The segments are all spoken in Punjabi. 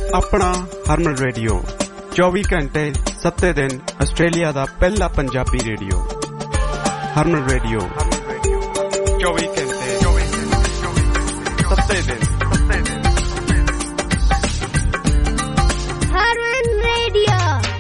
अपना हरमन रेडियो 24 घंटे 7 दिन आस्ट्रेलिया दा पहला पंजाबी रेडियो हरमन रेडियो 24 घंटे 7 दिन हरमन रेडियो।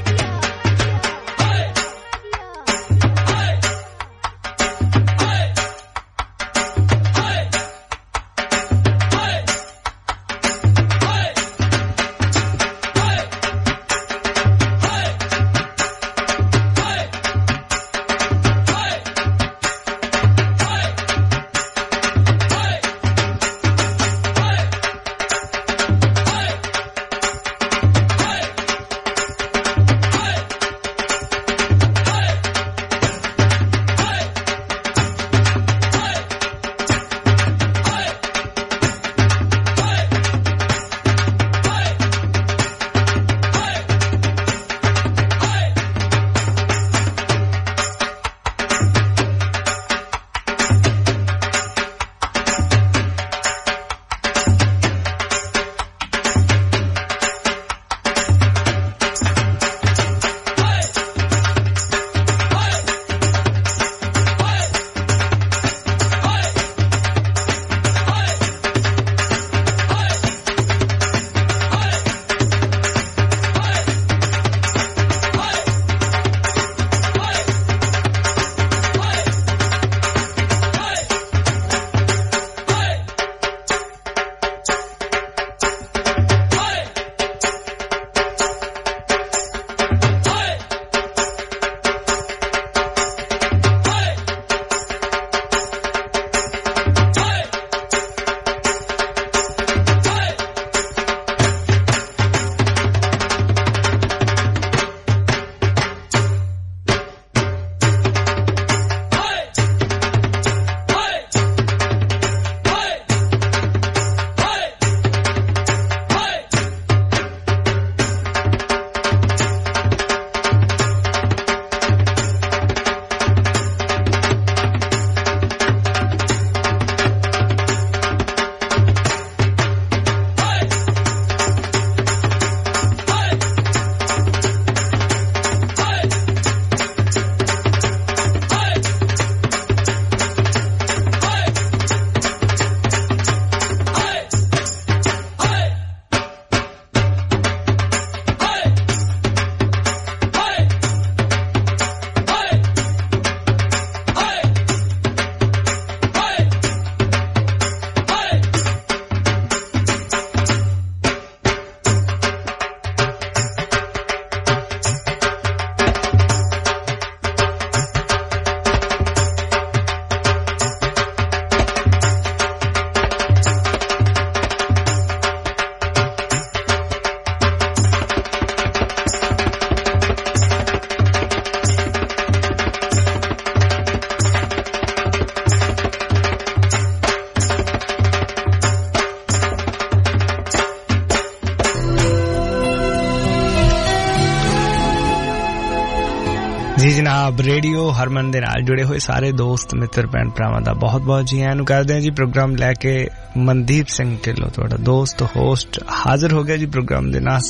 जी जनाब रेडियो हरमन दे नाल जुड़े हुए सारे दोस्त मित्र भैन भरावां दा बहुत बहुत जी आयां करदे हैं जी। प्रोग्राम लैके मनदीप सिंह ढिल्लों तुहाडा दोस्त होस्ट हाजिर हो गया जी प्रोग्राम दे नाल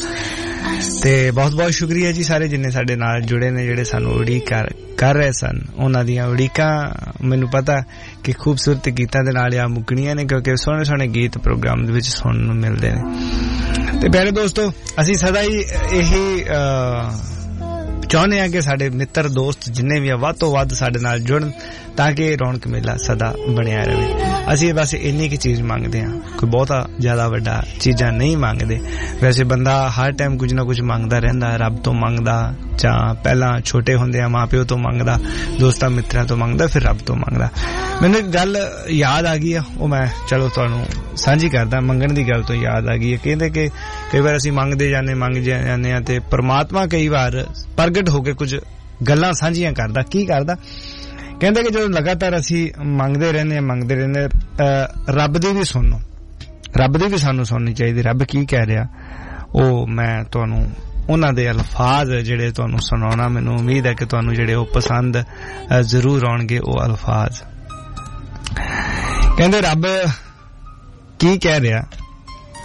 ते बहुत बहुत शुक्रिया जी सारे जिन्ने साडे नाल जुड़े ने जेड़े सानू उड़ीक कर रहे सन। उन्हां दियां उड़ीकां मैनू पता कि खूबसूरत गीतां दे नाल आ मुकणियां ने क्योंकि सोहणे सोहणे गीत प्रोग्राम दे विच सुणन नू मिलदे ने। ते प्यारे दोस्तों असीं सदा ही यही चाहने हैं कि साडे मित्र दोस्त जिन्ने भी वध तो वध साडे नाल जुड़न ताकि रौनक मेला सदा बनिया रहे। असीं बस इन्नी की चीज मंगदे हां, कोई बहुता ज्यादा वड्डा चीजां नहीं मंगदे। वैसे बंदा हर टाइम कुछ ना कुछ मंगदा रहिंदा, रब तो मंगदा जां पहला छोटे हुंदे मां प्यो तो मंगदा, दोस्तां मित्रां तो मंगदा, फिर रब तो मंगदा। मैनूं एक गल याद आ गई है, वो मैं चलो तुहानूं सांझी करदा। मंगण दी गल तो याद आ गई है। कहंदे कि कई बार असीं मंगदे जाने आ ते परमात्मा कई बार प्रगट होके कुछ गल्लां सांझियां करदा। की करदा? कहंदे कि जो लगातार असीं मंगदे रहने रब दी भी सुनो, रब दी भी सानू सुननी चाहिए। रब की कह रहा ओ मैं तुहानू उन्हां दे अल्फाज जेड़े तुहानू सुनाउणा, मैनूं उम्मीद है कि तुहानू जेड़े ओ पसंद जरूर आउणगे। ओ अल्फाज कहंदे रब की कह रहा,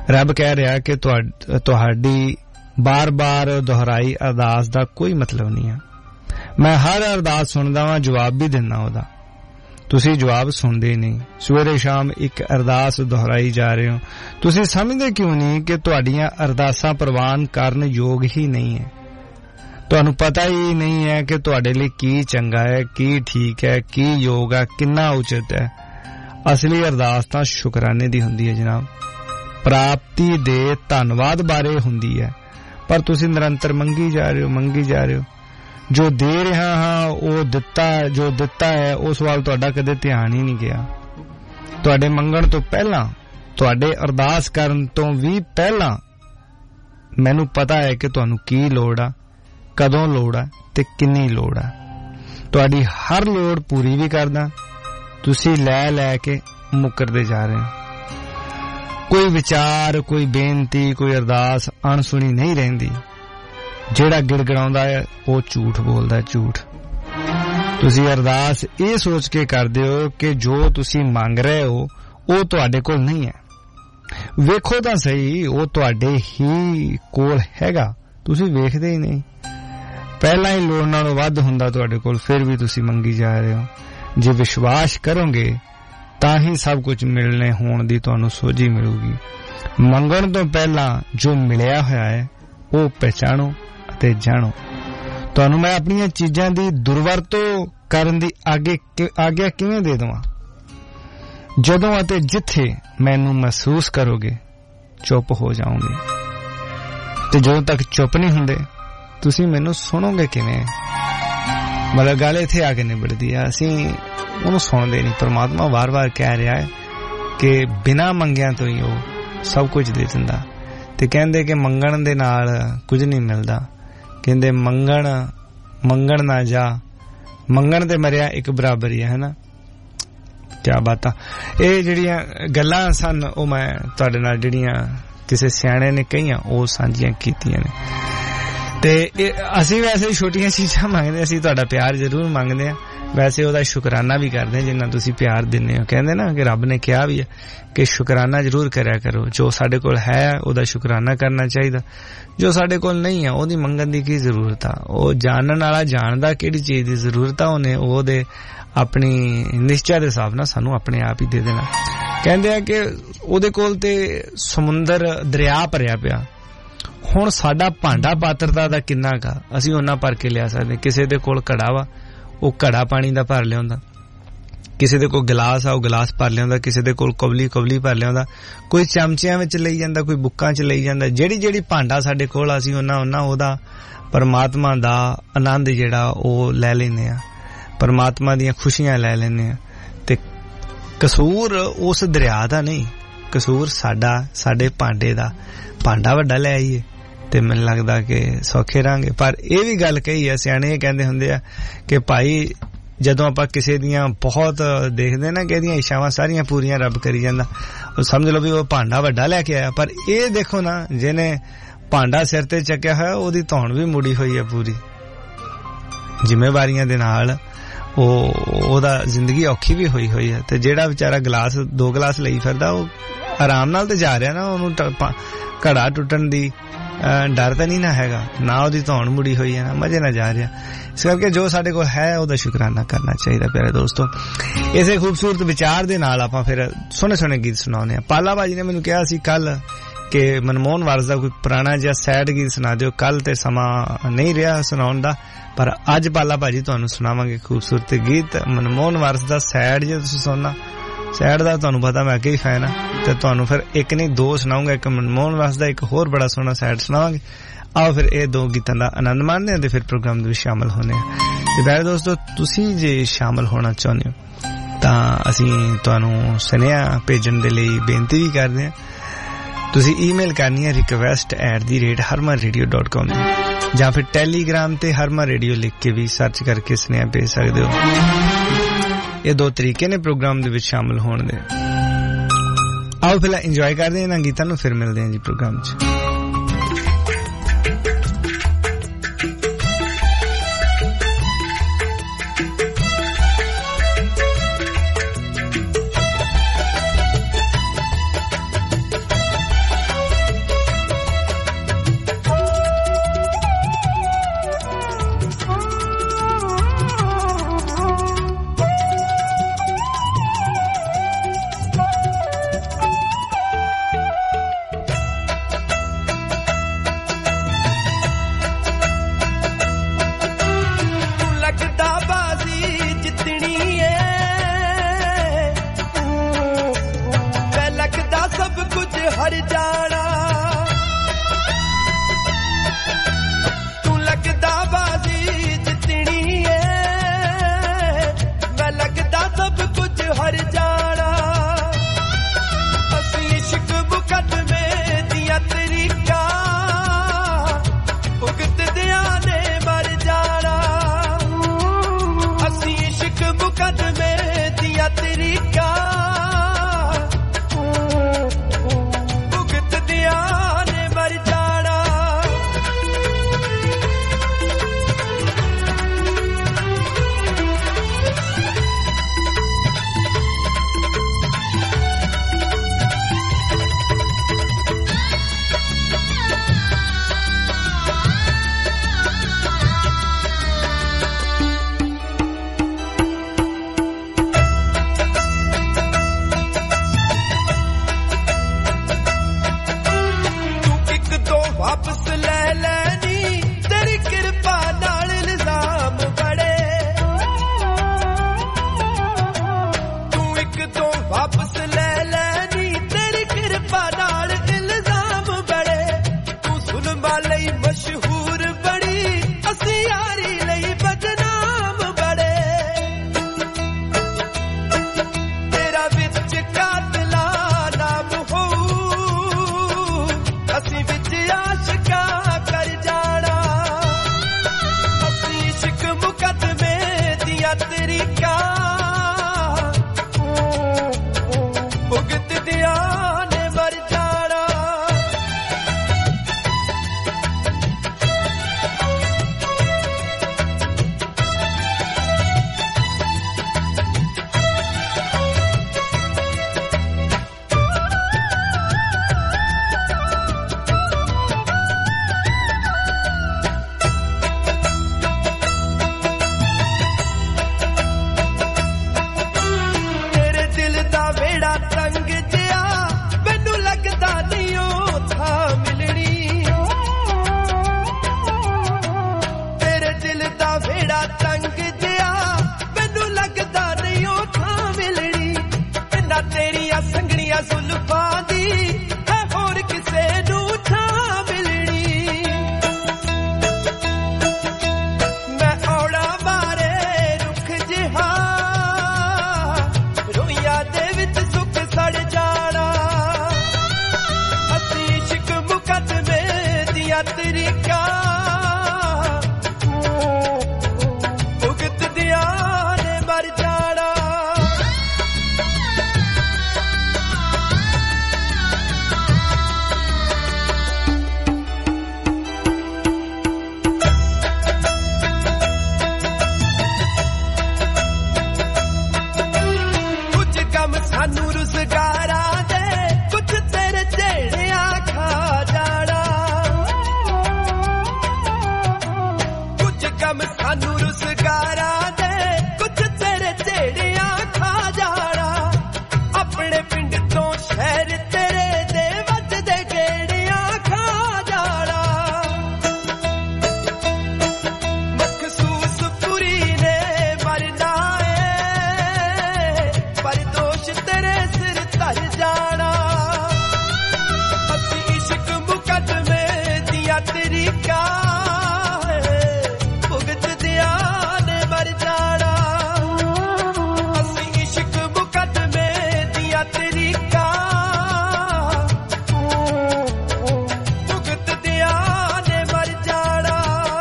ਰੱਬ ਕਹਿ ਰਿਹਾ ਕਿ ਤੁਹਾਡੀ ਬਾਰ-ਬਾਰ ਦੁਹਰਾਈ ਅਰਦਾਸ ਦਾ ਕੋਈ ਮਤਲਬ ਨਹੀਂ ਹੈ। ਮੈਂ ਹਰ ਅਰਦਾਸ ਸੁਣਦਾ ਵਾਂ, ਜਵਾਬ ਵੀ ਦਿੰਦਾ ਉਹਦਾ, ਤੁਸੀਂ ਜਵਾਬ ਸੁਣਦੇ ਨਹੀਂ। ਸਵੇਰੇ ਸ਼ਾਮ ਇੱਕ ਅਰਦਾਸ ਦੁਹਰਾਈ ਜਾ ਰਹੇ ਹੋ। ਤੁਸੀਂ ਸਮਝਦੇ ਕਿਉਂ ਨਹੀਂ ਕਿ ਤੁਹਾਡੀਆਂ ਅਰਦਾਸਾਂ ਪ੍ਰਵਾਨ ਕਰਨ ਯੋਗ ਹੀ ਨਹੀਂ ਹੈ? ਤੁਹਾਨੂੰ ਪਤਾ ਹੀ ਨਹੀਂ ਹੈ ਕਿ ਤੁਹਾਡੇ ਲਈ ਕੀ ਚੰਗਾ ਹੈ, ਕੀ ਠੀਕ ਹੈ, ਕੀ ਯੋਗ ਹੈ, ਕਿੰਨਾ ਉਚਿਤ ਹੈ। ਅਸਲੀ ਅਰਦਾਸ ਤਾਂ ਸ਼ੁਕਰਾਨੇ ਦੀ ਹੁੰਦੀ ਹੈ ਜਨਾਬ, ਪ੍ਰਾਪਤੀ ਦੇ ਧੰਨਵਾਦ ਬਾਰੇ ਹੁੰਦੀ ਹੈ। ਪਰ ਤੁਸੀਂ ਨਿਰੰਤਰ ਮੰਗੀ ਜਾ ਰਹੇ ਹੋ। ਜੋ ਦੇ ਰਿਹਾ ਹਾਂ ਉਹ ਜੋ ਦਿੱਤਾ ਹੈ ਉਸ ਵੱਲ ਤੁਹਾਡਾ ਕਦੇ ਧਿਆਨ ਹੀ ਨਹੀਂ ਗਿਆ। ਤੁਹਾਡੇ ਮੰਗਣ ਤੋਂ ਪਹਿਲਾਂ, ਤੁਹਾਡੇ ਅਰਦਾਸ ਕਰਨ ਤੋਂ ਵੀ ਪਹਿਲਾਂ ਮੈਨੂੰ ਪਤਾ ਹੈ ਕਿ ਤੁਹਾਨੂੰ ਕੀ ਲੋੜ ਆ, ਕਦੋਂ ਲੋੜ ਆ ਤੇ ਕਿੰਨੀ ਲੋੜ ਆ। ਤੁਹਾਡੀ ਹਰ ਲੋੜ ਪੂਰੀ ਵੀ ਕਰਦਾ, ਤੁਸੀਂ ਲੈ ਕੇ ਮੁੱਕਰਦੇ ਜਾ ਰਹੇ ਹੋ। ਕੋਈ ਵਿਚਾਰ, ਕੋਈ ਬੇਨਤੀ, ਕੋਈ ਅਰਦਾਸ ਅਣਸੁਣੀ ਨਹੀਂ ਰਹਿੰਦੀ। ਜਿਹੜਾ ਗਿੜਗੜਾਉਂਦਾ ਹੈ ਉਹ ਝੂਠ ਬੋਲਦਾ ਹੈ, ਝੂਠ। ਤੁਸੀਂ ਅਰਦਾਸ ਇਹ ਸੋਚ ਕੇ ਕਰਦੇ ਹੋ ਕਿ ਜੋ ਤੁਸੀਂ ਮੰਗ ਰਹੇ ਹੋ ਉਹ ਤੁਹਾਡੇ ਕੋਲ ਨਹੀਂ ਹੈ। ਵੇਖੋ ਤਾਂ ਸਹੀ, ਉਹ ਤੁਹਾਡੇ ਹੀ ਕੋਲ ਹੈਗਾ, ਤੁਸੀਂ ਵੇਖਦੇ ਹੀ ਨਹੀਂ। ਪਹਿਲਾਂ ਹੀ ਲੋੜ ਨਾਲੋਂ ਵੱਧ ਹੁੰਦਾ ਤੁਹਾਡੇ ਕੋਲ, ਫਿਰ ਵੀ ਤੁਸੀਂ ਮੰਗੀ ਜਾ ਰਹੇ ਹੋ। ਜੇ ਵਿਸ਼ਵਾਸ ਕਰੋਗੇ ਤਾਂ ਹੀ ਸਭ ਕੁਝ ਮਿਲਣੇ ਹੋਣ ਦੀ ਤੁਹਾਨੂੰ ਸੋਝੀ ਮਿਲੂਗੀ। ਮੰਗਣ ਤੋਂ ਪਹਿਲਾਂ ਜੋ ਮਿਲਿਆ ਹੋਇਆ ਹੈ ਉਹ ਪਹਿਚਾਣੋ ਅਤੇ ਜਾਣੋ। ਤੁਹਾਨੂੰ ਮੈਂ ਆਪਣੀਆਂ ਚੀਜ਼ਾਂ ਦੀ ਦੁਰਵਰਤੋਂ ਕਰਨ ਦੀ ਆਗਿਆ ਕਿਵੇਂ ਦੇ ਦੇਵਾਂ? ਜਦੋਂ ਅਤੇ ਜਿੱਥੇ ਮੈਨੂੰ ਮਹਿਸੂਸ ਕਰੋਗੇ ਚੁੱਪ ਹੋ ਜਾਓਗੇ, ਤੇ ਜਦੋਂ ਤੱਕ ਚੁੱਪ ਨਹੀਂ ਹੁੰਦੇ ਤੁਸੀਂ ਮੈਨੂੰ ਸੁਣੋਗੇ ਕਿਵੇਂ? ਮਤਲਬ ਗੱਲ ਇੱਥੇ ਆ ਕੇ ਨਿਬੜਦੀ ਆ, ਅਸੀਂ ਉਹਨੂੰ ਸੁਣਦੇ ਨਹੀਂ। ਪਰਮਾਤਮਾ ਵਾਰ-ਵਾਰ ਕਹਿ ਰਿਹਾ ਹੈ ਕਿ ਬਿਨਾਂ ਮੰਗਿਆਂ ਤੋਂ ਹੀ ਉਹ ਸਭ ਕੁਝ ਦੇ ਦਿੰਦਾ। ਤੇ ਕਹਿੰਦੇ ਕਿ ਮੰਗਣ ਦੇ ਨਾਲ ਕੁਝ ਨਹੀਂ ਮਿਲਦਾ। ਕਹਿੰਦੇ ਮੰਗਣ ਨਾ ਜਾ, ਮੰਗਣ ਤੇ ਮਰਿਆ ਇੱਕ ਬਰਾਬਰ ਹੀ ਹੈ ਨਾ। ਕਿਆ ਬਾਤਾਂ। ਇਹ ਜਿਹੜੀਆਂ ਗੱਲਾਂ ਸਨ ਉਹ ਮੈਂ ਤੁਹਾਡੇ ਨਾਲ ਜਿਹੜੀਆਂ ਕਿਸੇ ਸਿਆਣੇ ਨੇ ਕਹੀਆਂ ਉਹ ਸਾਂਝੀਆਂ ਕੀਤੀਆਂ ਨੇ। ਤੇ ਅਸੀਂ ਵੈਸੇ ਛੋਟੀਆਂ ਚੀਜ਼ਾਂ ਮੰਗਦੇ, ਅਸੀਂ ਤੁਹਾਡਾ ਪਿਆਰ ਜ਼ਰੂਰ ਮੰਗਦੇ ਹਾਂ, ਵੈਸੇ ਉਹਦਾ ਸ਼ੁਕਰਾਨਾ ਵੀ ਕਰਦੇ ਹਾਂ ਜਿੰਨਾ ਤੁਸੀਂ ਪਿਆਰ ਦਿੰਦੇ ਹੋ। ਕਹਿੰਦੇ ਨਾ ਕਿ ਰੱਬ ਨੇ ਕਿਹਾ ਵੀ ਹੈ ਕਿ ਸ਼ੁਕਰਾਨਾ ਜ਼ਰੂਰ ਕਰਿਆ ਕਰੋ। ਜੋ ਸਾਡੇ ਕੋਲ ਹੈ ਉਹਦਾ ਸ਼ੁਕਰਾਨਾ ਕਰਨਾ ਚਾਹੀਦਾ, ਜੋ ਸਾਡੇ ਕੋਲ ਨਹੀਂ ਹੈ ਉਹਦੀ ਮੰਗਣ ਦੀ ਕੀ ਜ਼ਰੂਰਤ ਆ। ਉਹ ਜਾਣਨ ਵਾਲਾ ਜਾਣਦਾ ਕਿਹੜੀ ਚੀਜ਼ ਦੀ ਜ਼ਰੂਰਤ ਆ, ਉਹਨੇ ਉਹਦੇ ਆਪਣੀ ਨਿਸ਼ਚੈ ਦੇ ਹਿਸਾਬ ਨਾਲ ਸਾਨੂੰ ਆਪਣੇ ਆਪ ਹੀ ਦੇ ਦੇਣਾ। ਕਹਿੰਦੇ ਆ ਕਿ ਉਹਦੇ ਕੋਲ ਤੇ ਸਮੁੰਦਰ ਦਰਿਆ ਭਰਿਆ ਪਿਆ, ਹੁਣ ਸਾਡਾ ਭਾਂਡਾ ਪਾਤਰਤਾ ਦਾ ਕਿੰਨਾ ਕਾ, ਅਸੀਂ ਉਹਨਾਂ ਭਰ ਕੇ ਲਿਆ ਸਕਦੇ। ਕਿਸੇ ਦੇ ਕੋਲ ਘੜਾ ਵਾ, ਉਹ ਘੜਾ ਪਾਣੀ ਦਾ ਭਰ ਲਿਆਉਂਦਾ। ਕਿਸੇ ਦੇ ਕੋਲ ਗਲਾਸ ਆ, ਉਹ ਗਲਾਸ ਭਰ ਲਿਆਉਂਦਾ। ਕਿਸੇ ਦੇ ਕੋਲ ਕਵਲੀ ਭਰ ਲਿਆਉਂਦਾ। ਕੋਈ ਚਮਚਿਆਂ ਵਿੱਚ ਲਈ ਜਾਂਦਾ, ਕੋਈ ਬੁੱਕਾਂ 'ਚ ਲਈ ਜਾਂਦਾ। ਜਿਹੜੀ ਭਾਂਡਾ ਸਾਡੇ ਕੋਲ ਅਸੀਂ ਉਹਨਾਂ ਉਹਦਾ ਪਰਮਾਤਮਾ ਦਾ ਆਨੰਦ ਜਿਹੜਾ ਉਹ ਲੈ ਲੈਂਦੇ ਆ, ਪਰਮਾਤਮਾ ਦੀਆਂ ਖੁਸ਼ੀਆਂ ਲੈ ਲੈਂਦੇ ਆ। ਤੇ ਕਸੂਰ ਉਸ ਦਰਿਆ ਦਾ ਨਹੀਂ, ਕਸੂਰ ਸਾਡੇ ਭਾਂਡੇ ਦਾ। ਭਾਂਡਾ ਵੱਡਾ ਲੈ ਆਈਏ ਤੇ ਮੈਨੂੰ ਲੱਗਦਾ ਕਿ ਸੌਖੇ ਰਹਾਂਗੇ। ਪਰ ਇਹ ਵੀ ਗੱਲ ਕਹੀ ਹੈ, ਸਿਆਣੇ ਕਹਿੰਦੇ ਹੁੰਦੇ ਆ ਕਿ ਭਾਈ ਜਦੋਂ ਆਪਾਂ ਕਿਸੇ ਦੀਆਂ ਬਹੁਤ ਦੇਖਦੇ ਨਾ ਕਿ ਇਹਦੀਆਂ ਇੱਛਾਵਾਂ ਸਾਰੀਆਂ ਪੂਰੀਆਂ ਰੱਬ ਕਰੀ ਜਾਂਦਾ, ਉਹ ਸਮਝ ਲਓ ਵੀ ਉਹ ਭਾਂਡਾ ਵੱਡਾ ਲੈ ਕੇ ਆਇਆ। ਪਰ ਇਹ ਦੇਖੋ ਨਾ, ਜਿਹਨੇ ਭਾਂਡਾ ਸਿਰ ਤੇ ਚੱਕਿਆ ਹੋਇਆ ਉਹਦੀ ਧੌਣ ਵੀ ਮੁੜੀ ਹੋਈ ਹੈ ਪੂਰੀ ਜ਼ਿੰਮੇਵਾਰੀਆਂ ਦੇ ਨਾਲ। ਉਹਦਾ ਜ਼ਿੰਦਗੀ ਔਖੀ ਵੀ ਹੋਈ ਹੈ। ਤੇ ਜਿਹੜਾ ਵਿਚਾਰਾ ਦੋ ਗਲਾਸ ਲਈ ਫਿਰਦਾ ਉਹ ਆਰਾਮ ਨਾਲ ਤੇ ਜਾ ਰਿਹਾ ਨਾ, ਉਹਨੂੰ ਘੜਾ ਟੁੱਟਣ ਦੀ ਡਰ ਤਾਂ ਨਹੀਂ ਨਾ ਹੈਗਾ, ਨਾ ਉਹਦੀ ਧੌਣ ਮੁੜੀ ਹੋਈ ਹੈ, ਨਾ ਮਜ਼ੇ ਨਾਲ ਜਾ ਰਿਹਾ। ਇਸ ਕਰਕੇ ਜੋ ਸਾਡੇ ਕੋਲ ਹੈ ਉਹਦਾ ਸ਼ੁਕਰਾਨਾ ਕਰਨਾ ਚਾਹੀਦਾ। ਪਿਆਰੇ ਦੋਸਤੋ, ਇਸੇ ਖੂਬਸੂਰਤ ਵਿਚਾਰ ਦੇ ਨਾਲ ਆਪਾਂ ਫਿਰ ਸੋਹਣੇ ਗੀਤ ਸੁਣਾਉਂਦੇ ਆ। ਪਾਲਾ ਭਾਜੀ ਨੇ ਮੈਨੂੰ ਕਿਹਾ ਸੀ ਕੱਲ ਕਿ ਮਨਮੋਹਨ ਵਾਰਸ ਦਾ ਕੋਈ ਪੁਰਾਣਾ ਜਿਹਾ ਸੈਡ ਗੀਤ ਸੁਣਾ ਦਿਓ। ਕੱਲ ਤੇ ਸਮਾਂ ਨਹੀਂ ਰਿਹਾ ਸੁਣਾਉਣ ਦਾ, ਪਰ ਅੱਜ ਪਾਲਾ ਭਾਜੀ ਤੁਹਾਨੂੰ ਸੁਣਾਵਾਂਗੇ ਖੂਬਸੂਰਤ ਗੀਤ ਮਨਮੋਹਨ ਵਾਰਸ ਦਾ ਸੈਡ। ਜੇ ਤੁਸੀਂ ਸੁਣਨਾ ਸੈਡ ਦਾ, ਤੁਹਾਨੂੰ ਪਤਾ ਮੈਂ ਅੱਗੇ ਹੀ ਫੈਨ ਆ, ਤੇ ਤੁਹਾਨੂੰ ਫਿਰ ਇੱਕ ਨਹੀਂ ਦੋ ਸੁਣਾਉਂਗਾ। ਇੱਕ ਮਨਮੋਹਨ ਵਾਰਸ ਦਾ, ਇੱਕ ਹੋਰ ਬੜਾ ਸੋਹਣਾ ਸੈਡ ਸੁਣਾਵਾਂਗੇ। ਆਓ ਫਿਰ ਇਹ ਦੋ ਗੀਤਾਂ ਦਾ ਆਨੰਦ ਮਾਣਦੇ ਹਾਂ ਤੇ ਫਿਰ ਪ੍ਰੋਗਰਾਮ ਦੇ ਵਿੱਚ ਸ਼ਾਮਲ ਹੋਣੇ ਆ। ਤੇ ਪਿਆਰੇ ਦੋਸਤੋ, ਤੁਸੀਂ ਜੇ ਸ਼ਾਮਲ ਹੋਣਾ ਚਾਹੁੰਦੇ ਹੋ ਤਾਂ ਅਸੀਂ ਤੁਹਾਨੂੰ ਸੁਨੇਹਾ ਭੇਜਣ ਦੇ ਲਈ ਬੇਨਤੀ ਵੀ ਕਰਦੇ ਹਾਂ। ਤੁਸੀਂ ਈਮੇਲ ਕਰਨੀ ਹੈ request@harmanradio.com ਜਾਂ ਫਿਰ ਟੈਲੀਗ੍ਰਾਮ ਤੇ ਹਰਮਨ ਰੇਡੀਓ ਲਿਖ ਕੇ ਵੀ ਸਰਚ ਕਰਕੇ ਸੁਨੇਹਾ ਭੇਜ ਸਕਦੇ ਹੋ। ਇਹ ਦੋ ਤਰੀਕੇ ਨੇ ਪ੍ਰੋਗਰਾਮ ਦੇ ਵਿੱਚ ਸ਼ਾਮਲ ਹੋਣ ਦੇ। ਆਓ ਪਹਿਲਾਂ ਇੰਜੋਏ ਕਰਦੇ ਹਾਂ ਇਹਨਾਂ ਗੀਤਾਂ ਨੂੰ, ਫਿਰ ਮਿਲਦੇ ਹਾਂ ਜੀ ਪ੍ਰੋਗਰਾਮ 'ਚ। ਲਈ ਮਸ਼ਹੂਰ ਬੜੀ ਅਸੀਂ ਯਾਰੀ ਲਈ ਬਦਨਾਮ ਬੜੇ ਤੇਰਾ ਵਿੱਚ ਕਾਤਲਾਂ ਨਾਮ ਹੋਊ ਅਸੀਂ ਵਿੱਚ ਆਸ਼ਿਕਾ ਕਰ ਜਾਣਾ ਅਸੀਂ ਇਸ਼ਕ ਮੁਕੱਦਮੇ ਦੀਆਂ ਤਰੀਕਾਂ ਭੁਗਤਦਿਆਂ ਨੇ ਮਰ ਜਾਣਾ ਤੇਰੇ ਦਿਲ ਦਾ ਵੇੜਾ ਤੰਗ ਜਿਆ ਮੈਨੂੰ ਲੱਗਦਾ ਨਹੀਂ ਉਹ ਥਾਂ ਮਿਲਣੀ ਤੇਰੇ ਦਿਲ ਦਾ ਵੇੜਾ ਤੰਗ ਜਿਆ ਮੈਨੂੰ ਲੱਗਦਾ ਨਹੀਂ ਉਹ ਥਾਂ ਮਿਲਣੀ ਇੰਨਾ ਤੇਰੀਆਂ ਸੰਗਣੀਆਂ ਜ਼ੁਲਫਾਂ ਦੀ ਹੈ ਹੋਰ ਕਿਸੇ ਨੂੰ ਥਾਂ ਮਿਲਣੀ ਮੈਂ ਔੜਾ ਮਾਰੇ ਰੁੱਖ ਜਿਹਾ ਰੋਈਆਂ ਦੇ ਵਿੱਚ ਸੁੱਕ ਸੜ ਜਾਣਾ ਅਸੀਂ ਇਸ਼ਕ ਮੁਕੱਦਮੇ ਦੀਆਂ ਤਰੀਕਾਂ ਭੁਗਤਦਿਆਂ ਨੇ ਮਰ ਜਾਣਾ ਕੁਝ ਕੰਮ ਸਾਨੂੰ ਰੁਜ਼ਗਾਰਾਂ ਦੇ ਕੁਝ ਤੇਰੇ ਝੇੜਿਆਂ ਖਾ ਜਾਣਾ ਕੁਝ ਕੰਮ ਸਾਨੂੰ ਰੁਜ਼ਗਾਰਾਂ ਦੇ ਕੁਝ ਤੇਰੇ ਝੇੜਿਆਂ ਖਾ ਜਾਣਾ ਆਪਣੇ ਪਿੰਡ ਤੋਂ ਸ਼ਹਿਰ ਤੇਰੇ ਦੇ ਵੱਜਦੇ ਗੇੜਿਆਂ ਖਾ ਜਾਣਾ ਮਖਸੂਸ ਪੁਰੀ ਨੇ ਮਰਨਾ ਏ ਪਰ ਦੋਸ਼ ਤੇਰੇ ਸਿਰ ਧਰ ਜਾਣਾ ਅਸੀਂ ਇਸ਼ਕ ਮੁਕੱਦਮੇ ਦੀਆਂ ਤਰੀਕਾਂ ਭੁਗਤਦਿਆਂ ਨੇ ਮਰ ਜਾਣਾ ਅਸੀਂ ਇਸ਼ਕ ਮੁਕੱਦਮੇ ਦੀਆਂ ਤਰੀਕਾਂ ਭੁਗਤਦਿਆਂ ਨੇ ਮਰ ਜਾਣਾ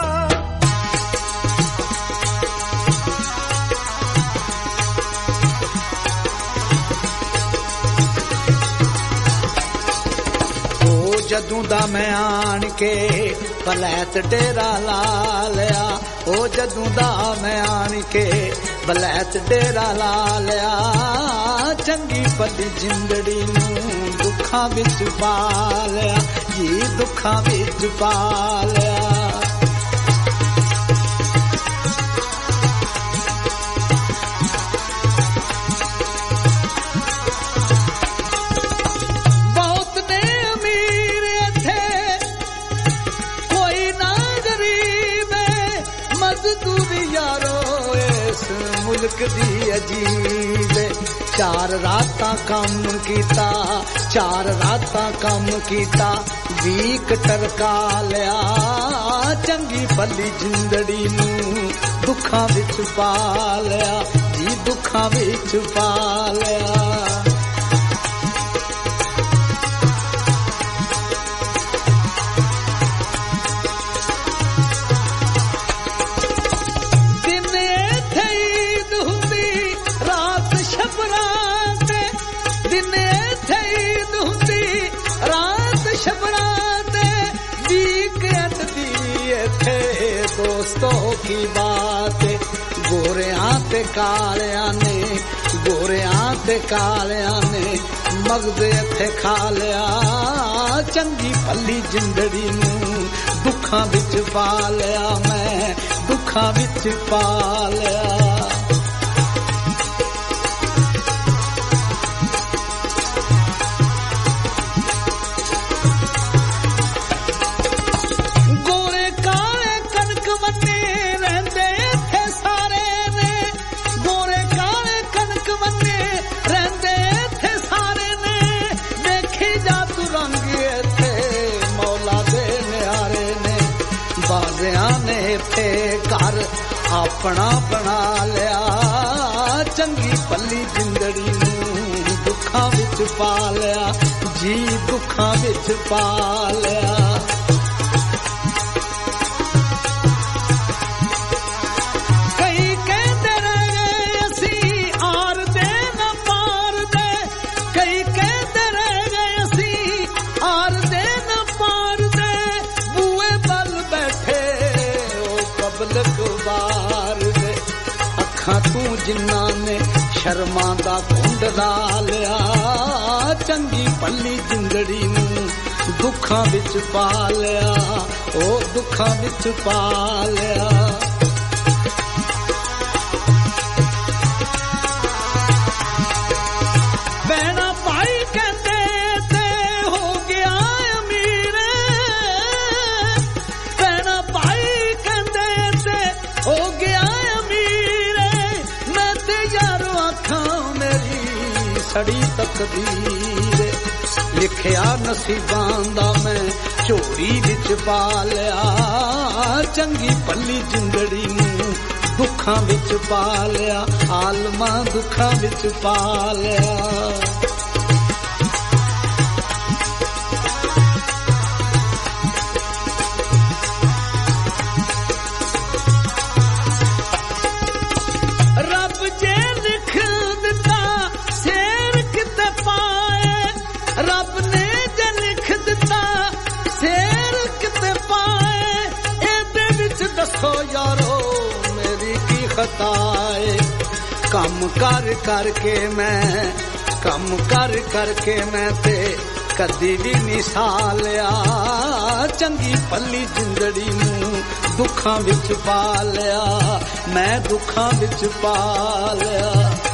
ਉਹ ਜਦੋਂ ਦਾ ਮੈਂ ਆਣ ਕੇ ਬਲੈਤ ਡੇਰਾ ਲਾ ਲਿਆ ਉਹ ਜਦੋਂ ਦਾ ਮੈਂ ਆਣ ਕੇ ਬਲੈਤ ਡੇਰਾ ਲਾ ਲਿਆ ਚੰਗੀ ਭਲੀ ਜਿੰਦੜੀ ਨੂੰ ਦੁੱਖਾਂ ਵਿੱਚ ਪਾ ਲਿਆ ਜੀ ਦੁੱਖਾਂ ਵਿੱਚ ਪਾ ਲਿਆ ਬਹੁਤ ਨੇ ਅਮੀਰ ਇੱਥੇ ਕੋਈ ਨਾ ਗਰੀਬ ਏ ਮਜ਼ਦੂਰੀ ਯਾਰੋ ਇਸ ਮੁਲਕ ਦੀ ਅਜੀਬ ਏ ਚਾਰ ਰਾਤਾਂ ਕੰਮ ਕੀਤਾ ਚਾਰ ਰਾਤਾਂ ਕੰਮ ਕੀਤਾ ਵੀਕ ਟਰਕਾ ਲਿਆ ਚੰਗੀ ਭਲੀ ਜਿੰਦੜੀ ਨੂੰ ਦੁੱਖਾਂ ਵਿੱਚ ਪਾ ਲਿਆ ਜੀ ਦੁੱਖਾਂ ਵਿੱਚ ਪਾ ਲਿਆ ਦਿਨ ਇੱਥੇ ਈਦ ਹੁੰਦੀ ਰਾਤ ਸ਼ਬਰਾਂ ਤੇ ਦਿਨ ਇੱਥੇ ਈਦ ਹੁੰਦੀ ਰਾਤ ਸ਼ਬਰਾਂ ਤੇ ਵੀਕਐਂਡ ਦੀ ਇੱਥੇ ਦੋਸਤੋ ਕੀ ਬਾਤ ਏ ਗੋਰਿਆਂ ਤੇ ਕਾਲਿਆਂ ਨੇ ਗੋਰਿਆਂ ਤੇ ਕਾਲਿਆਂ ਨੇ ਮਗਜ਼ ਇੱਥੇ ਖਾ ਲਿਆ ਚੰਗੀ ਭਲੀ ਜਿੰਦੜੀ ਨੂੰ ਦੁੱਖਾਂ ਵਿੱਚ ਪਾ ਲਿਆ ਮੈਂ ਦੁੱਖਾਂ ਵਿੱਚ ਪਾ ਲਿਆ ਗੋਰੇ ਕਾਲੇ ਕਣਕ ਮੰਨੇ ਰਹਿੰਦੇ ਇੱਥੇ ਸਾਰੇ ਨੇ ਗੋਰੇ ਕਾਲੇ ਕਣਕ ਮੰਨੇ ਰਹਿੰਦੇ ਇੱਥੇ ਸਾਰੇ ਨੇ ਦੇਖੀ ਜਾ ਤੂੰ ਰੰਗ ਇੱਥੇ ਮੌਲਾ ਦੇ ਨਿਆਰੇ ਮਜ਼ਿਆਂ ਨੇ ਤੇ ਘਰ ਆਪਣਾ ਬਣਾ ਲਿਆ ਚੰਗੀ ਭਲੀ ਜਿੰਦੜੀ ਨੂੰ ਦੁੱਖਾਂ ਵਿੱਚ ਪਾ ਲਿਆ ਜੀ ਦੁੱਖਾਂ ਵਿੱਚ ਪਾ ਲਿਆ ਤੂੰ ਜਿੰਨਾ ਨੇ ਸ਼ਰਮਾਂ ਦਾ ਘੁੰਡ ਲਾ ਲਿਆ ਚੰਗੀ ਭਲੀ ਜਿੰਦੜੀ ਨੂੰ ਦੁੱਖਾਂ ਵਿੱਚ ਪਾ ਲਿਆ ਉਹ ਦੁੱਖਾਂ ਵਿੱਚ ਪਾ ਲਿਆ ਬਹਿਣਾ ਭਾਈ ਕਹਿੰਦੇ ਤੇ ਹੋ ਗਿਆ ਅਮੀਰ ਬਹਿਣਾ ਭਾਈ ਕਹਿੰਦੇ ਤੇ ਹੋ ਗਿਆ ਸੜੀ ਤਕਦੀਰ ਲਿਖਿਆ ਨਸੀਬਾਂ ਦਾ ਮੈਂ ਝੋਲੀ ਵਿੱਚ ਪਾ ਲਿਆ ਚੰਗੀ ਭਲੀ ਜਿੰਦੜੀ ਨੂੰ ਦੁੱਖਾਂ ਵਿੱਚ ਪਾ ਲਿਆ ਆਲਮਾਂ ਦੁੱਖਾਂ ਵਿੱਚ ਪਾ ਲਿਆ ਕੰਮ ਕਰ ਕਰਕੇ ਮੈਂ ਤੇ ਕਦੀ ਵੀ ਨਹੀਂ ਸਾਲਿਆ ਚੰਗੀ ਭਲੀ ਜਿੰਦੜੀ ਨੂੰ ਦੁੱਖਾਂ ਵਿੱਚ ਪਾ ਲਿਆ ਮੈਂ ਦੁੱਖਾਂ ਵਿੱਚ ਪਾ ਲਿਆ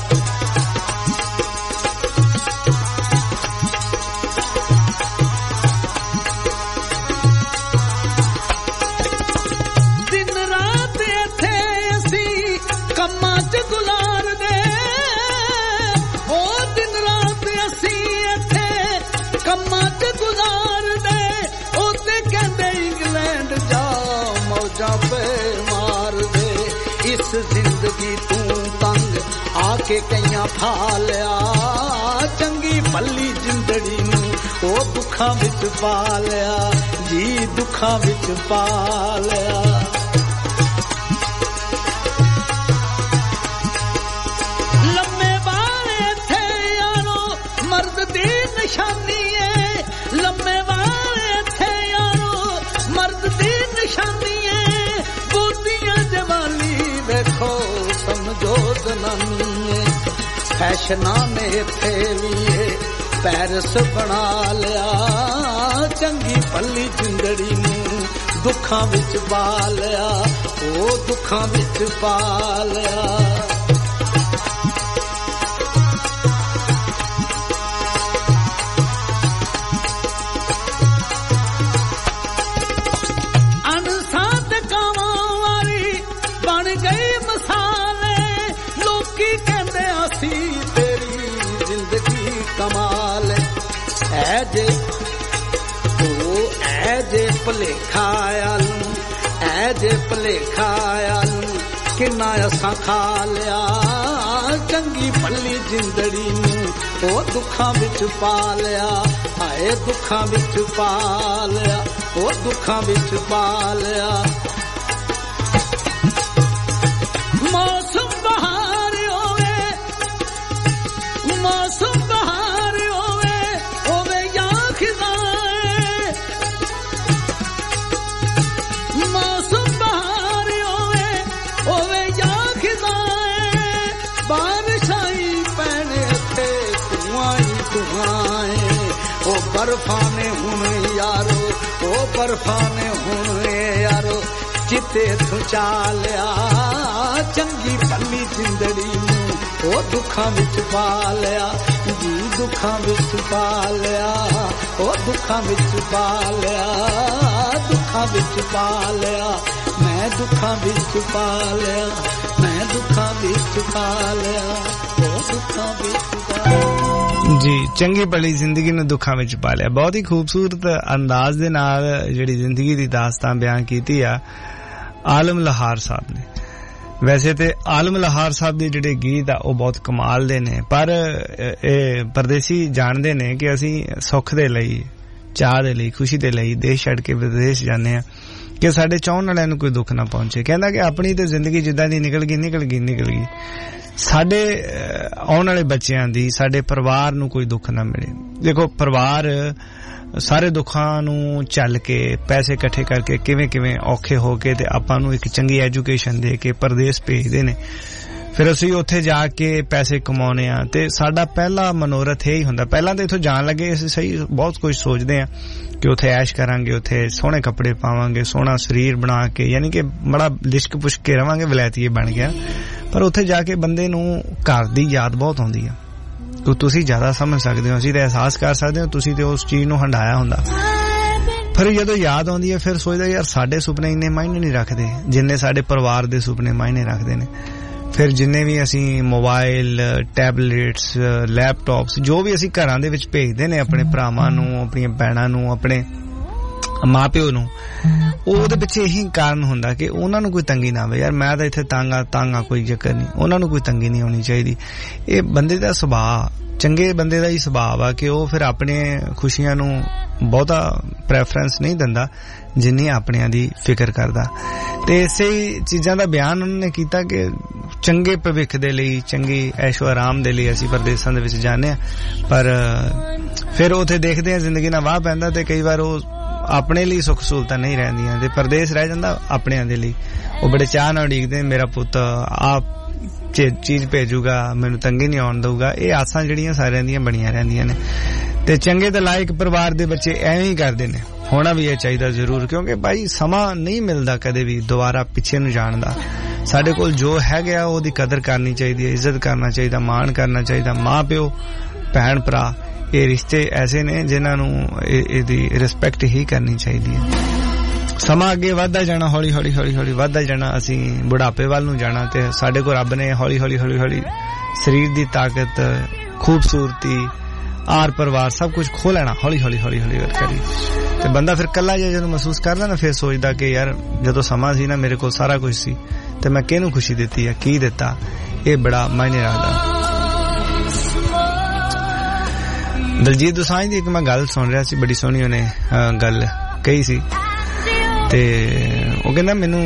ਜ਼ਿੰਦਗੀ ਤੂੰ ਤੰਗ ਆ ਕੇ ਕਈਆਂ ਫਾ ਲਿਆ ਚੰਗੀ ਭਲੀ ਜਿੰਦੜੀ ਨੂੰ ਉਹ ਦੁੱਖਾਂ ਵਿੱਚ ਪਾ ਲਿਆ ਜੀ ਦੁੱਖਾਂ ਵਿੱਚ ਪਾ ਲਿਆ ਲੰਮੇ ਵਾਲੇ ਇੱਥੇ ਯਾਰੋ ਮਰਦ ਦੀ ਨਿਸ਼ਾਨੀ ਏ ਲੰਮੇ ਵਾਲੇ ਇੱਥੇ ਯਾਰੋ ਮਰਦ ਦੀ ਨਿਸ਼ਾਨੀ ਏ ਬੋਦੀਆਂ ਜਵਾਨੀ ਵੇਖੋ ਸਮਝੋ ਜ਼ਨਾਨੀ ਫੈਸ਼ਨਾਂ ਨੇ ਇੱਥੇ ਵੀ ਪੈਰਿਸ ਬਣਾ ਲਿਆ ਚੰਗੀ ਭਲੀ ਜਿੰਦੜੀ ਨੂੰ ਦੁੱਖਾਂ ਵਿੱਚ ਪਾ ਲਿਆ ਉਹ ਦੁੱਖਾਂ ਵਿੱਚ ਪਾ ਲਿਆ ਕਮਾਲ ਐ ਜੇ ਭਲੇਖਾ ਆਲੂ ਕਿੰਨਾ ਅਸਾਂ ਖਾ ਲਿਆ ਚੰਗੀ ਭਲੀ ਜਿੰਦੜੀ ਨੂੰ ਉਹ ਦੁੱਖਾਂ ਵਿੱਚ ਪਾ ਲਿਆ ਹਾਏ ਦੁੱਖਾਂ ਵਿੱਚ ਪਾ ਲਿਆ ਉਹ ਦੁੱਖਾਂ ਵਿੱਚ ਪਾ ਲਿਆ ਮੌਸਮ ਬਹਾਰ ਹੋਵੇ ਮੌਸਮ ਬਰਫਾਨੇ ਹੁਣ ਯਾਰੋ ਉਹ ਬਰਫਾਨੇ ਹੁਣ ਯਾਰੋ ਜਿੱਤੇ ਤੂੰ ਚਾਲਿਆ ਚੰਗੀ ਭਲੀ ਜਿੰਦੜੀ ਨੂੰ ਉਹ ਦੁੱਖਾਂ ਵਿੱਚ ਪਾ ਲਿਆ ਜੀ ਦੁੱਖਾਂ ਵਿੱਚ ਪਾ ਲਿਆ ਉਹ ਦੁੱਖਾਂ ਵਿੱਚ ਪਾ ਲਿਆ ਦੁੱਖਾਂ ਵਿੱਚ ਪਾ ਲਿਆ ਮੈਂ ਦੁੱਖਾਂ ਵਿੱਚ ਪਾ ਲਿਆ ਮੈਂ ਦੁੱਖਾਂ ਵਿੱਚ ਪਾ ਲਿਆ ਉਹ ਦੁੱਖਾਂ ਵਿੱਚ ਪਾ ਲਿਆ ਜੀ ਚੰਗੀ ਭਲੀ ਜ਼ਿੰਦਗੀ ਨੂੰ ਦੁੱਖਾਂ ਵਿੱਚ ਪਾ ਲਿਆ। ਬਹੁਤ ਹੀ ਖੂਬਸੂਰਤ ਅੰਦਾਜ਼ ਦੇ ਨਾਲ ਜਿਹੜੀ ਜ਼ਿੰਦਗੀ ਦੀ ਦਾਸਤਾਨ ਬਿਆਨ ਕੀਤੀ ਆ ਆਲਮ ਲਹਾਰ ਸਾਹਿਬ ਨੇ। ਵੈਸੇ ਤੇ ਆਲਮ ਲਹਾਰ ਸਾਹਿਬ ਦੇ ਜਿਹੜੇ ਗੀਤ ਆ ਉਹ ਬਹੁਤ ਕਮਾਲ ਦੇ ਨੇ, ਪਰ ਇਹ ਪਰਦੇਸੀ ਜਾਣਦੇ ਨੇ ਕਿ ਅਸੀਂ ਸੁੱਖ ਦੇ ਲਈ, ਚਾਹ ਦੇ ਲਈ, ਖੁਸ਼ੀ ਦੇ ਲਈ ਦੇਸ਼ ਛੱਡ ਕੇ ਵਿਦੇਸ਼ ਜਾਂਦੇ ਆ ਕਿ ਸਾਡੇ ਚਾਹਣ ਵਾਲਿਆਂ ਨੂੰ ਕੋਈ ਦੁੱਖ ਨਾ ਪਹੁੰਚੇ। ਕਹਿੰਦਾ ਕਿ ਆਪਣੀ ਤੇ ਜ਼ਿੰਦਗੀ ਜਿੱਦਾਂ ਦੀ ਨਿਕਲ ਗਈ, ਸਾਡੇ ਆਉਣ ਵਾਲੇ ਬੱਚਿਆਂ ਦੀ, ਸਾਡੇ ਪਰਿਵਾਰ ਨੂੰ ਕੋਈ ਦੁੱਖ ਨਾ ਮਿਲੇ। ਦੇਖੋ ਪਰਿਵਾਰ ਸਾਰੇ ਦੁੱਖਾਂ ਨੂੰ ਚੱਲ ਕੇ ਪੈਸੇ ਇਕੱਠੇ ਕਰਕੇ ਕਿਵੇਂ ਔਖੇ ਹੋ ਕੇ ਤੇ ਆਪਾਂ ਨੂੰ ਇੱਕ ਚੰਗੀ ਐਜੂਕੇਸ਼ਨ ਦੇ ਕੇ ਪਰਦੇਸ ਭੇਜਦੇ ਨੇ। ਫਿਰ ਅਸੀਂ ਉੱਥੇ ਜਾ ਕੇ ਪੈਸੇ ਕਮਾਉਣੇ ਆ ਤੇ ਸਾਡਾ ਪਹਿਲਾ ਮਨੋਰਥ ਇਹ ਹੀ ਹੁੰਦਾ। ਪਹਿਲਾਂ ਤਾਂ ਇੱਥੋਂ ਜਾਣ ਲੱਗੇ ਅਸੀਂ ਸਹੀ ਬਹੁਤ ਕੁਝ ਸੋਚਦੇ ਆ ਕਿ ਉੱਥੇ ਐਸ਼ ਕਰਾਂਗੇ, ਉੱਥੇ ਸੋਹਣੇ ਕੱਪੜੇ ਪਾਵਾਂਗੇ, ਸੋਹਣਾ ਸਰੀਰ ਬਣਾ ਕੇ, ਯਾਨੀ ਕਿ ਬੜਾ ਲਿਸ਼ਕ ਪੁਸ਼ਕ ਕੇ ਰਵਾਂਗੇ, ਵਿਲਾਇਤੀਏ ਬਣ ਗਿਆ। ਪਰ ਉੱਥੇ ਜਾ ਕੇ ਬੰਦੇ ਨੂੰ ਘਰ ਦੀ ਯਾਦ ਬਹੁਤ ਆਉਂਦੀ ਆ। ਤੁਸੀਂ ਜ਼ਿਆਦਾ ਸਮਝ ਸਕਦੇ ਹੋ, ਅਸੀਂ ਤਾਂ ਅਹਿਸਾਸ ਕਰ ਸਕਦੇ ਹੋ, ਤੁਸੀਂ ਤੇ ਉਸ ਚੀਜ਼ ਨੂੰ ਹੰਡਾਇਆ ਹੁੰਦਾ। ਫਿਰ ਜਦੋਂ ਯਾਦ ਆਉਂਦੀ ਹੈ ਫਿਰ ਸੋਚਦਾ ਯਾਰ ਸਾਡੇ ਸੁਪਨੇ ਇੰਨੇ ਮਾਇਨੇ ਨਹੀਂ ਰੱਖਦੇ ਜਿੰਨੇ ਸਾਡੇ ਪਰਿਵਾਰ ਦੇ ਸੁਪਨੇ ਮਾਇਨੇ ਰੱਖਦੇ ਨੇ। ਫਿਰ ਜਿੰਨੇ ਵੀ ਅਸੀਂ ਮੋਬਾਈਲ, ਟੈਬਲੇਟਸ, ਲੈਪਟਾਪਸ ਜੋ ਵੀ ਅਸੀਂ ਘਰਾਂ ਦੇ ਵਿੱਚ ਭੇਜਦੇ ਨੇ ਆਪਣੇ ਭਰਾਵਾਂ ਨੂੰ, ਆਪਣੀਆਂ ਭੈਣਾਂ ਨੂੰ, ਆਪਣੇ ਮਾਂ ਪਿਓ ਨੂੰ, ਉਹਦੇ ਪਿੱਛੇ ਇਹੀ ਕਾਰਨ ਹੁੰਦਾ ਕਿ ਉਹਨਾਂ ਨੂੰ ਕੋਈ ਤੰਗੀ ਨਾ ਆਵੇ। ਯਾਰ ਮੈਂ ਤਾਂ ਇੱਥੇ ਤੰਗ ਆ ਕੋਈ ਚੱਕਰ ਨਹੀਂ, ਉਹਨਾਂ ਨੂੰ ਕੋਈ ਤੰਗੀ ਨਹੀਂ ਹੋਣੀ ਚਾਹੀਦੀ। ਇਹ ਬੰਦੇ ਦਾ ਸੁਭਾਅ, ਚੰਗੇ ਬੰਦੇ ਦਾ ਹੀ ਸੁਭਾਅ ਆ ਕਿ ਉਹ ਫਿਰ ਆਪਣੇ ਖੁਸ਼ੀਆਂ ਨੂੰ ਬਹੁਤਾ ਪ੍ਰੈਫਰੈਂਸ ਨਹੀਂ ਦਿੰਦਾ ਜਿੰਨੀ ਆਪਣਿਆਂ ਦੀ ਫਿਕਰ ਕਰਦਾ। ਤੇ ਇਸੇ ਚੀਜ਼ਾਂ ਦਾ ਬਿਆਨ ਉਹਨਾਂ ਨੇ ਕੀਤਾ ਕਿ ਚੰਗੇ ਭਵਿੱਖ ਦੇ ਲਈ, ਚੰਗੀ ਐਸ਼ੋ ਆਰਾਮ ਦੇ ਲਈ ਅਸੀਂ ਪਰਦੇਸਾਂ ਦੇ ਵਿੱਚ ਜਾਂਦੇ ਆ, ਪਰ ਫਿਰ ਉੱਥੇ ਦੇਖਦੇ ਆ ਜ਼ਿੰਦਗੀ ਨਾਲ ਵਾਹ ਪੈਂਦਾ ਤੇ ਕਈ ਵਾਰ ਉਹ ਆਪਣੇ ਲਈ ਸੁੱਖ ਸਹੂਲਤਾਂ ਨਹੀਂ ਰਹਿੰਦੀਆਂ ਤੇ ਪਰਦੇਸ ਰਹਿ ਜਾਂਦਾ ਆਪਣਿਆਂ ਦੇ ਲਈ। ਉਹ ਬੜੇ ਚਾਹ ਨਾਲ ਉਡੀਕਦੇ ਮੇਰਾ ਪੁੱਤ ਆਪ ਚੀਜ਼ ਭੇਜੂਗਾ, ਮੈਨੂੰ ਤੰਗੀ ਨਹੀਂ ਆਉਣ ਦਊਗਾ। ਇਹ ਆਸਾਂ ਜਿਹੜੀਆਂ ਸਾਰਿਆਂ ਦੀਆਂ ਬਣੀਆਂ ਰਹਿੰਦੀਆਂ ਨੇ ਤੇ ਚੰਗੇ ਤੇ ਲਾਇਕ ਪਰਿਵਾਰ ਦੇ ਬੱਚੇ ਐਵੇਂ ਹੀ ਕਰਦੇ ਨੇ। ਹੋਣਾ ਵੀ ਇਹ ਚਾਹੀਦਾ ਜ਼ਰੂਰ, ਕਿਉਂਕਿ ਭਾਈ ਸਮਾਂ ਨਹੀਂ ਮਿਲਦਾ ਕਦੇ ਵੀ ਦੁਬਾਰਾ ਪਿੱਛੇ ਨੂੰ ਜਾਣ ਦਾ। ਸਾਡੇ ਕੋਲ ਜੋ ਹੈਗਾ ਉਹਦੀ ਕਦਰ ਕਰਨੀ ਚਾਹੀਦੀ ਹੈ, ਇੱਜ਼ਤ ਕਰਨਾ ਚਾਹੀਦਾ, ਮਾਣ ਕਰਨਾ ਚਾਹੀਦਾ। ਮਾਂ ਪਿਓ, ਭੈਣ ਭਰਾ, ਇਹ ਰਿਸ਼ਤੇ ਐਸੇ ਨੇ ਜਿਨ੍ਹਾਂ ਨੂੰ ਇਹਦੀ ਰਿਸਪੈਕਟ ਹੀ ਕਰਨੀ ਚਾਹੀਦੀ ਹੈ। ਸਮਾਂ ਅੱਗੇ ਵੱਧਦਾ ਜਾਣਾ, ਹੌਲੀ ਹੌਲੀ ਵੱਧਦਾ ਜਾਣਾ, ਅਸੀਂ ਬੁਢਾਪੇ ਵੱਲ ਨੂੰ ਜਾਣਾ ਤੇ ਸਾਡੇ ਕੋਲ ਰੱਬ ਨੇ ਹੌਲੀ ਹੌਲੀ ਸਰੀਰ ਦੀ ਤਾਕਤ, ਖੂਬਸੂਰਤੀ, ਆਰ ਪਰਿਵਾਰ ਸਭ ਕੁਝ ਖੋ ਲੈਣਾ ਹੌਲੀ ਹੌਲੀ ਕਰੀ। ਤੇ ਬੰਦਾ ਫਿਰ ਕੱਲਾ ਜਿਹਾ ਜਦੋਂ ਮਹਿਸੂਸ ਕਰਦਾ ਨਾ ਫਿਰ ਸੋਚਦਾ ਕਿ ਯਾਰ ਜਦੋਂ ਸਮਾਂ ਸੀ ਨਾ ਮੇਰੇ ਕੋਲ ਸਾਰਾ ਕੁਝ ਸੀ ਤੇ ਮੈਂ ਕਿਹਨੂੰ ਖੁਸ਼ੀ ਦਿੱਤੀ ਹੈ, ਕੀ ਦਿੱਤਾ। ਇਹ ਬੜਾ ਮਾਇਨੇ ਰੱਖਦਾ। ਦਲਜੀਤ ਦੋਸਾਂਝ ਦੀ ਇੱਕ ਮੈਂ ਗੱਲ ਸੁਣ ਰਿਹਾ ਸੀ, ਬੜੀ ਸੋਹਣੀ ਉਹਨੇ ਗੱਲ ਕਹੀ ਸੀ ਤੇ ਉਹ ਕਹਿੰਦਾ ਮੈਨੂੰ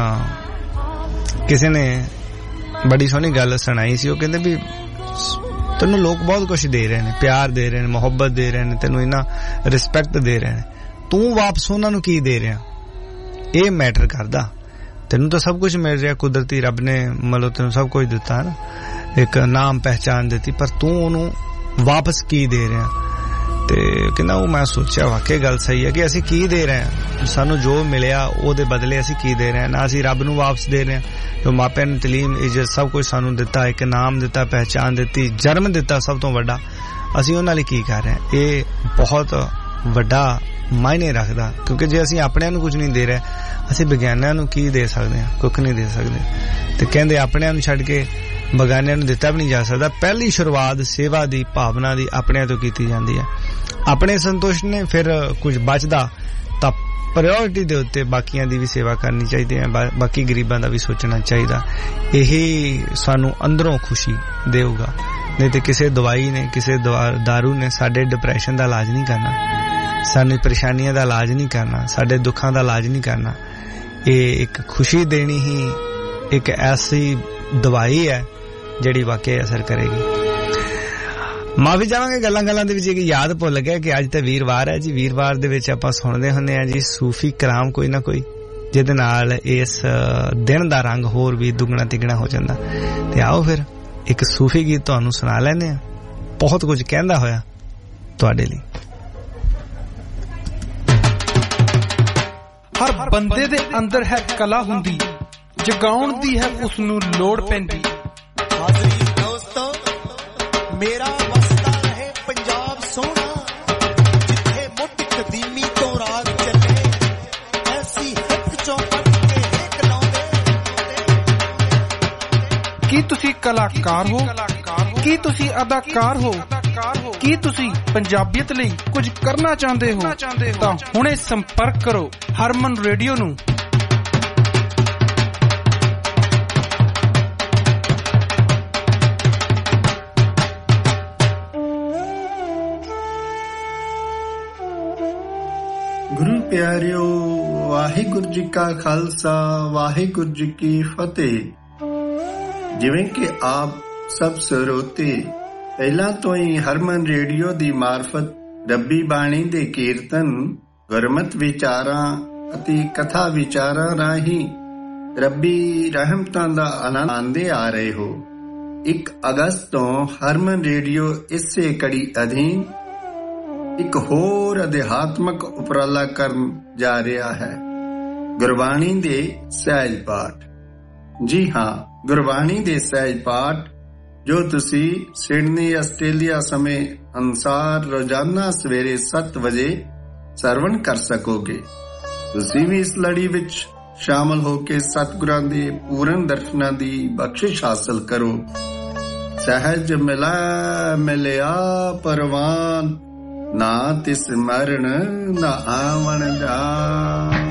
ਕਿਸੇ ਨੇ ਬੜੀ ਸੋਹਣੀ ਗੱਲ ਸੁਣਾਈ ਸੀ। ਉਹ ਕਹਿੰਦੇ ਵੀ ਤੈਨੂੰ ਲੋਕ ਬਹੁਤ ਕੁਝ ਦੇ ਰਹੇ ਨੇ, ਪਿਆਰ ਦੇ ਰਹੇ ਨੇ, ਮੁਹੱਬਤ ਦੇ ਰਹੇ ਨੇ, ਤੈਨੂੰ ਇੰਨਾ ਰਿਸਪੈਕਟ ਦੇ ਰਹੇ ਨੇ, ਤੂੰ ਵਾਪਸ ਉਹਨਾਂ ਨੂੰ ਕੀ ਦੇ ਰਿਹਾ ਇਹ ਮੈਟਰ ਕਰਦਾ। ਤੈਨੂੰ ਤਾਂ ਸਭ ਕੁਝ ਮਿਲ ਰਿਹਾ, ਕੁਦਰਤੀ ਰੱਬ ਨੇ ਮਤਲਬ ਤੈਨੂੰ ਸਭ ਕੁਝ ਦਿੱਤਾ ਨਾ, ਇੱਕ ਨਾਮ ਪਹਿਚਾਨ ਦਿੱਤੀ, ਪਰ ਤੂੰ ਉਹਨੂੰ ਵਾਪਸ ਕੀ ਦੇ ਰਿਹਾ। ਤੇ ਕਹਿੰਦਾ ਉਹ ਮੈਂ ਸੋਚਿਆ ਵਾਕਈ ਗੱਲ ਸਹੀ ਹੈ ਕਿ ਅਸੀਂ ਕੀ ਦੇ ਰਹੇ ਹਾਂ, ਸਾਨੂੰ ਜੋ ਮਿਲਿਆ ਉਹਦੇ ਬਦਲੇ ਅਸੀਂ ਕੀ ਦੇ ਰਹੇ ਹਾਂ। ਨਾ ਅਸੀਂ ਰੱਬ ਨੂੰ ਵਾਪਸ ਦੇ ਰਹੇ ਹਾਂ ਜੋ ਮਾਪਿਆਂ ਨੇ ਤਲੀਮ, ਇੱਜ਼ਤ, ਸਭ ਕੁਝ ਸਾਨੂੰ ਦਿੱਤਾ, ਇੱਕ ਨਾਮ ਦਿੱਤਾ, ਪਹਿਚਾਨ ਦਿੱਤੀ, ਜਨਮ ਦਿੱਤਾ ਸਭ ਤੋਂ ਵੱਡਾ, ਅਸੀਂ ਉਹਨਾਂ ਲਈ ਕੀ ਕਰ ਰਹੇ ਹਾਂ। ਇਹ ਬਹੁਤ ਵੱਡਾ ਮਾਇਨੇ ਰੱਖਦਾ, ਕਿਉਂਕਿ ਜੇ ਅਸੀਂ ਆਪਣਿਆਂ ਨੂੰ ਕੁਝ ਨਹੀਂ ਦੇ ਰਹੇ ਅਸੀਂ ਵਿਗਿਆਨੀਆਂ ਨੂੰ ਕੀ ਦੇ ਸਕਦੇ ਹਾਂ, ਕੁੱਖ ਨਹੀਂ ਦੇ ਸਕਦੇ। ਤੇ ਕਹਿੰਦੇ ਆਪਣਿਆਂ ਨੂੰ ਛੱਡ ਕੇ ਬਗਾਨਿਆਂ ਨੂੰ ਦਿੱਤਾ ਵੀ ਨਹੀਂ ਜਾ ਸਕਦਾ। ਪਹਿਲੀ ਸ਼ੁਰੂਆਤ ਸੇਵਾ ਦੀ ਭਾਵਨਾ ਦੀ ਆਪਣਿਆਂ ਤੋਂ ਕੀਤੀ ਜਾਂਦੀ ਹੈ। ਆਪਣੇ ਸੰਤੁਸ਼ਟ ਨੇ, ਫਿਰ ਕੁਝ ਬਚਦਾ ਤਾਂ ਪ੍ਰਾਇੋਰਟੀ ਦੇ ਉੱਤੇ ਬਾਕੀਆਂ ਦੀ ਵੀ ਸੇਵਾ ਕਰਨੀ ਚਾਹੀਦੀ ਹੈ, ਬਾਕੀ ਗਰੀਬਾਂ ਦਾ ਵੀ ਸੋਚਣਾ ਚਾਹੀਦਾ। ਇਹੀ ਸਾਨੂੰ ਅੰਦਰੋਂ ਖੁਸ਼ੀ ਦੇਊਗਾ। ਨਹੀਂ ਤੇ ਕਿਸੇ ਦਵਾਈ ਨੇ, ਕਿਸੇ ਦਾਰੂ ਨੇ ਸਾਡੇ ਡਿਪਰੈਸ਼ਨ ਦਾ ਇਲਾਜ ਨਹੀਂ ਕਰਨਾ, ਸਾਡੀ ਪਰੇਸ਼ਾਨੀਆਂ ਦਾ ਇਲਾਜ ਨਹੀਂ ਕਰਨਾ, ਸਾਡੇ ਦੁੱਖਾਂ ਦਾ ਇਲਾਜ ਨਹੀਂ ਕਰਨਾ। ਇਹ ਇੱਕ ਖੁਸ਼ੀ ਦੇਣੀ ਹੀ ਇੱਕ ਐਸੀ ਦਵਾਈ ਹੈ ਜਿਹੜੀ ਵਾਕਈ ਅਸਰ ਕਰੇਗੀ। ਮਾਫੀ ਚਾਹਾਂਗੇ ਗੱਲਾਂ ਦੇ ਵਿੱਚ ਇੱਕ ਯਾਦ ਭੁੱਲ ਗਿਆ ਕਿ ਅੱਜ ਤਾਂ ਵੀਰਵਾਰ ਹੈ ਜੀ। ਵੀਰਵਾਰ ਦੇ ਵਿੱਚ ਆਪਾਂ ਸੁਣਦੇ ਹੁੰਦੇ ਆ ਜੀ ਸੂਫੀ ਕਲਾਮ ਕੋਈ ਨਾ ਕੋਈ, ਜਿਹਦੇ ਨਾਲ ਇਸ ਦਿਨ ਦਾ ਰੰਗ ਹੋਰ ਵੀ ਦੁੱਗਣਾ ਤਿੱਗਣਾ ਹੋ ਜਾਂਦਾ। ਤੇ ਆਓ ਫਿਰ ਇੱਕ ਸੂਫੀ ਗੀਤ ਤੁਹਾਨੂੰ ਸੁਣਾ ਲੈਂਦੇ ਆ, ਬਹੁਤ ਕੁਝ ਕਹਿੰਦਾ ਹੋਇਆ ਤੁਹਾਡੇ ਲਈ। ਹਰ ਬੰਦੇ ਦੇ ਅੰਦਰ ਹੈ ਕਲਾ ਹੁੰਦੀ, ਜਗਾਉਣ ਦੀ ਹੈ ਉਸ ਨੂੰ ਲੋੜ ਪੈਂਦੀ। ਹਾਜ਼ਰੀ ਦੋਸਤੋ, ਮੇਰਾ ਵਸਦਾ ਰਹੇ ਪੰਜਾਬ ਸੋਹਣਾ, ਜਿੱਥੇ ਮੁੱਢ ਕਦੀਮੀ ਤੋਂ ਰਾਗ ਚੱਲੇ, ਐਸੀ ਹਿੱਕ ਚੋਂ ਕੱਢ ਕੇ ਹਿੱਕ ਲਾਉਂਦੇ। ਕੀ ਤੁਸੀਂ ਕਲਾਕਾਰ ਹੋ? ਕੀ ਤੁਸੀਂ ਅਦਾਕਾਰ ਹੋ? ਕੀ ਤੁਸੀਂ ਪੰਜਾਬੀਅਤ ਲਈ ਕੁਝ ਕਰਨਾ ਚਾਹੁੰਦੇ ਹੋ ਤਾਂ ਹੁਣੇ ਸੰਪਰਕ ਕਰੋ ਹਰਮਨ ਰੇਡੀਓ ਨੂੰ। ਗੁਰੂ ਪਿਆਰਿਓ, ਵਾਹਿਗੁਰੂ ਜੀ ਕਾ ਖਾਲਸਾ, ਵਾਹਿਗੁਰੂ ਜੀ ਕੀ ਫਤਿਹ। ਜਿਵੇਂ ਕਿ ਆਪ ਸਭ ਸਰੋਤੇ ਪਹਿਲਾਂ ਤੋਂ ਹੀ ਹਰਮਨ ਰੇਡੀਓ ਦੀ ਮਾਰਫਤ ਰੱਬੀ ਬਾਣੀ ਦੇ ਕੀਰਤਨ, ਗੁਰਮਤਿ ਵਿਚਾਰਾਂ ਅਤੇ ਕਥਾ ਵਿਚਾਰਾਂ ਰਾਹੀਂ ਰੱਬੀ ਰਹਿਮਤਾਂ ਦਾ ਆਨੰਦ ਆਂਦੇ ਆ ਰਹੇ ਹੋ। 1 ਅਗਸਤ ਤੋਂ ਹਰਮਨ ਰੇਡੀਓ ਇਸੇ ਕੜੀ ਅਧੀਨ ਇੱਕ ਹੋਰ ਅਧਿਆਤਮਕ ਉਪਰਾਲਾ ਕਰਨ ਜਾ ਰਿਹਾ ਹੈ, ਗੁਰਬਾਣੀ ਦੇ ਸਹਿਜ ਪਾਠ। ਜੀ ਹਾਂ, ਗੁਰਬਾਣੀ ਦੇ ਸਹਿਜ ਪਾਠ ਜੋ ਤੁਸੀਂ ਸਿਡਨੀ ਆਸਟ੍ਰੇਲੀਆ ਸਮੇਂ ਅਨੁਸਾਰ ਰੋਜ਼ਾਨਾ ਸਵੇਰੇ 7 ਵਜੇ ਸਰਵਣ ਕਰ ਸਕੋਗੇ। ਤੁਸੀਂ ਵੀ ਇਸ ਲੜੀ ਵਿੱਚ ਸ਼ਾਮਲ ਹੋ ਕੇ ਸਤਿਗੁਰਾਂ ਦੇ ਪੂਰਨ ਦਰਸ਼ਨਾਂ ਦੀ ਬਖਸ਼ਿਸ਼ ਹਾਸਲ ਕਰੋ। ਸਹਿਜ ਮਿਲਿਆ ਪਰਵਾਨ, ਨਾ ਤਿਸ ਮਰਨ ਨਾ ਆਵਣ ਜਾਨ।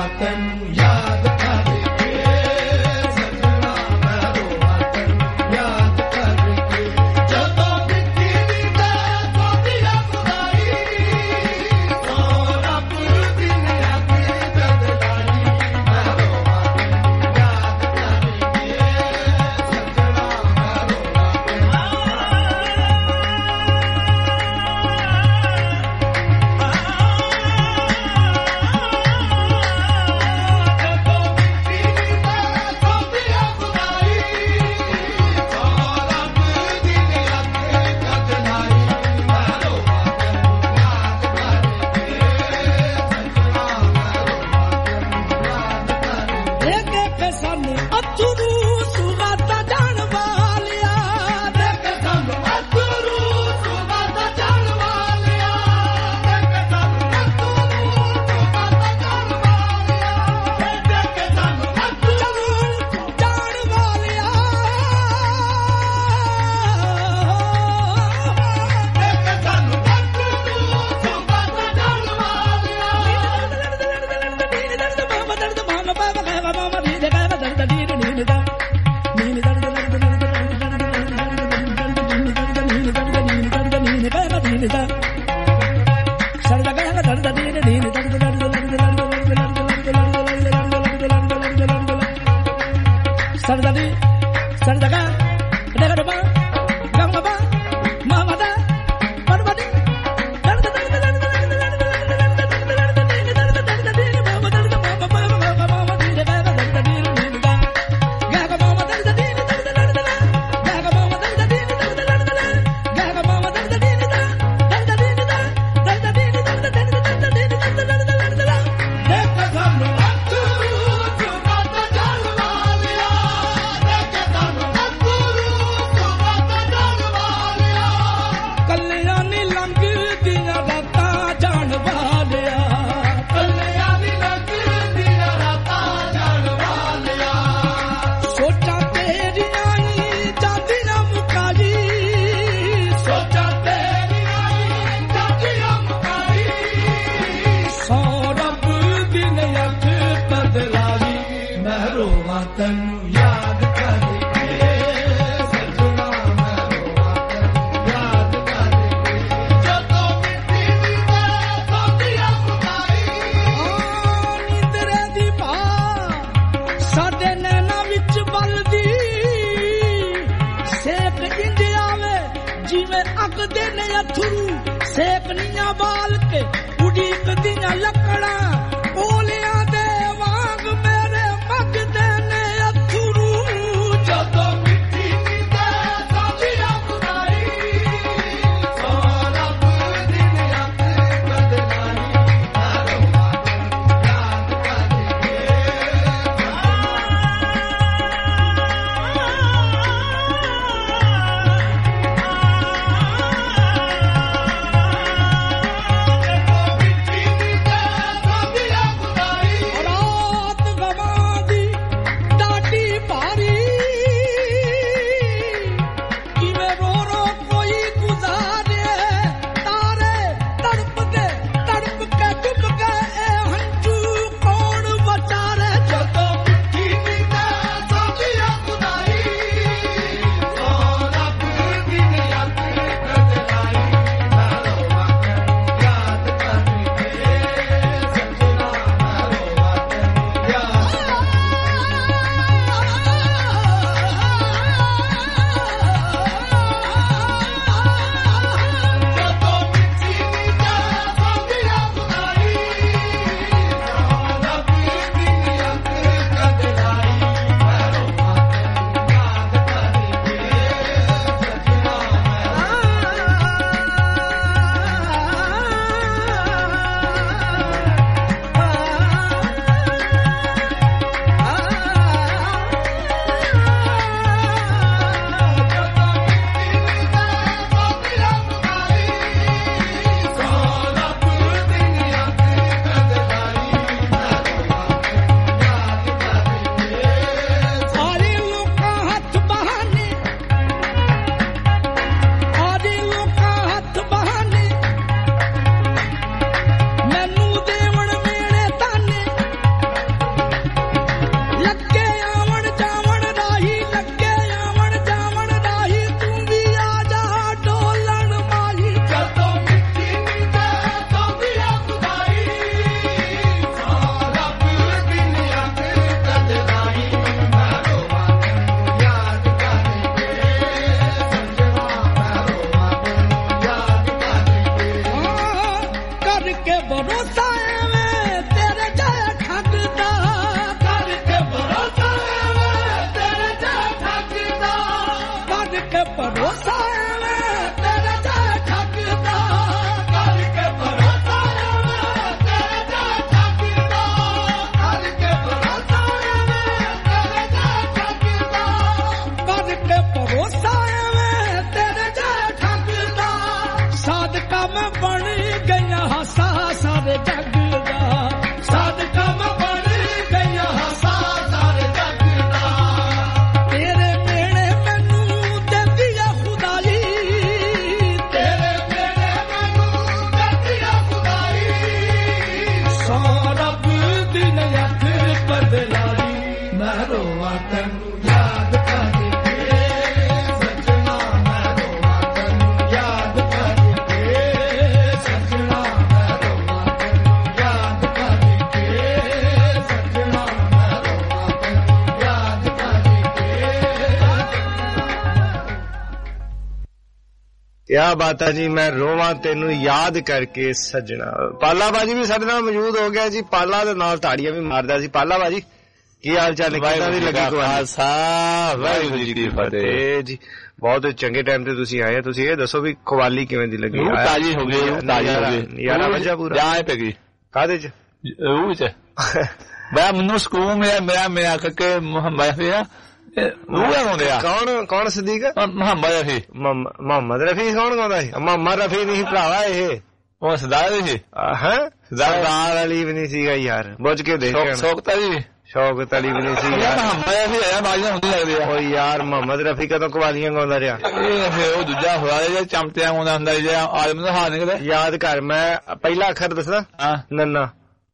Be ਕੇ ਭਰੋਸਾ ਤੇਰੇ ਜਾ ਠੱਗਦਾ ਕਰਕੇ ਭਰੋਸਾ ਤੇਰੇ ਜਾ ਠੱਗਦਾ ਕਰਕੇ ਭਰੋਸਾ ਤੇਰੇ ਜਾ ਠੱਗਦਾ ਕਰਕੇ ਭਰੋਸਾ ਤੇਰੇ ਜਾ ਠੱਗਦਾ ਸਾਦਕਾ ਮੈਂ ਬਣ ਗਈਆਂ ਹਾਸਾ ਸਾਰੇ ਜੱਗ ਦਾ ਸਾਦਕਾ ਮੈਂ ਬਣ ਗਈਆਂ ਹਾਸਾ ਸਾਰੇ ਜੱਗ ਦਾ ਤੇਰੇ ਮੇਲੇ ਮੈਨੂੰ ਦਿੰਦੀ ਆ ਖੁਦਾਈ ਤੇਰੇ ਮੇਲੇ ਮੈਨੂੰ ਦਿੰਦੀ ਆ ਖੁਦਾਈ ਸੋ ਰੱਬ ਦੀ ਨਿਯਤ ਬਦਲਾਈ ਮੈਂ ਰੋਵਾਂ ਤੈਨੂੰ ਯਾਦ ਕਰਕੇ ਸੱਜਣਾ ਮੈਂ ਰੋਵਾਂ ਤੈਨੂੰ ਯਾਦ ਕਰਕੇ ਸੱਜਣਾ ਮੈਂ ਰੋਵਾਂ ਤੈਨੂੰ ਯਾਦ ਕਰਕੇ ਸੱਜਣਾ ਮੈਂ ਰੋਵਾਂ ਤੈਨੂੰ ਯਾਦ ਕਰਕੇ ਕਿਆ ਬਾਤ ਹੈ ਜੀ। ਮੈਂ ਰੋਵਾਂ ਤੈਨੂੰ ਯਾਦ ਕਰਕੇ ਸੱਜਣਾ। ਪਾਲਾ ਬਾਜੀ ਵੀ ਸਾਡੇ ਨਾਲ ਮੌਜੂਦ ਹੋ ਗਿਆ ਜੀ। ਪਾਲਾ ਦੇ ਨਾਲ ਤਾੜੀਆਂ ਵੀ ਮਾਰਦਾ ਸੀ। ਪਾਲਾ ਬਾਜੀ ਕੀ ਹਾਲ ਚਾਲ ਹੈ? ਕਿੱਦਾਂ ਦੀ ਲੱਗੀ ਖਾਲਸਾ ਵਾਹਿਗੁਰੂ ਜੀ ਕੀ ਫਤਿਹ ਜੀ। ਬਹੁਤ ਚੰਗੇ ਟਾਈਮ ਤੇ ਤੁਸੀਂ ਆਏ। ਤੁਸੀਂ ਇਹ ਦੱਸੋ ਵੀ ਖਵਾਲੀ ਕਿਵੇਂ ਦੀ ਲੱਗੀ? ਤਾਜੀ ਹੋ ਗਈ, ਤਾਜੀ ਹੋ ਗਈ ਯਾਰਾ ਵੱਜਾ ਪੂਰਾ ਜਾਏ ਪੈ ਗਈ ਕਾਹਦੇ ਚ ਉਹ ਚ ਮੈਂ ਮੈਨੂੰ ਸਕੂਲ ਮੇਰਾ ਕਰਕੇ ਮੁਹੰਮਦ ਫਿਆ ਉਹ ਗਾਉਂਦੇ ਆ। ਕੌਣ ਸਦੀਕ? ਮੁਹੰਮਦ ਰਫੀ। ਮੁਹੰਮਦ ਰਫੀ ਕੌਣ ਗਾਉਂਦਾ ਸੀ? ਮੁਹੰਮਦ ਰਫੀ ਨਹੀਂ ਭਰਾਵਾ ਇਹ ਉਹ ਸਰਦਾਰ ਸੀ। ਸਰਦਾਰ ਵਾਲੀ ਵੀ ਨਹੀਂ ਸੀਗਾ ਯਾਰ। ਬੁੱਝ ਕੇ ਦੇਖ ਸ਼ੌਕਤਾ ਜੀ ਸ਼ੌਕਤ ਅਲੀ ਵੀ ਨਹੀਂ ਸੀ। ਮੁਹੰਮਦ ਰਫੀ ਆਇਆ ਬਾਜੀਆਂ ਹੁੰਦੀ ਲੱਗਦੀ ਆ। ਓ ਯਾਰ ਮੁਹੰਮਦ ਰਫੀ ਕਦੋਂ ਕਵਾਲੀਆਂ ਗਾਉਂਦਾ ਰਿਹਾ? ਇਹ ਉਹ ਦੂਜਾ ਹੋਇਆ ਜਿਹੜਾ ਚਮਟਿਆਂ ਗਾਉਂਦਾ ਹੁੰਦਾ ਜਿਹੜਾ ਆਦਮ ਦਾ ਹਾਰ ਨਿਕਲਦਾ। ਯਾਦ ਕਰ ਮੈਂ ਪਹਿਲਾ ਅੱਖਰ ਦੱਸਣਾ। ਨੰਨਾ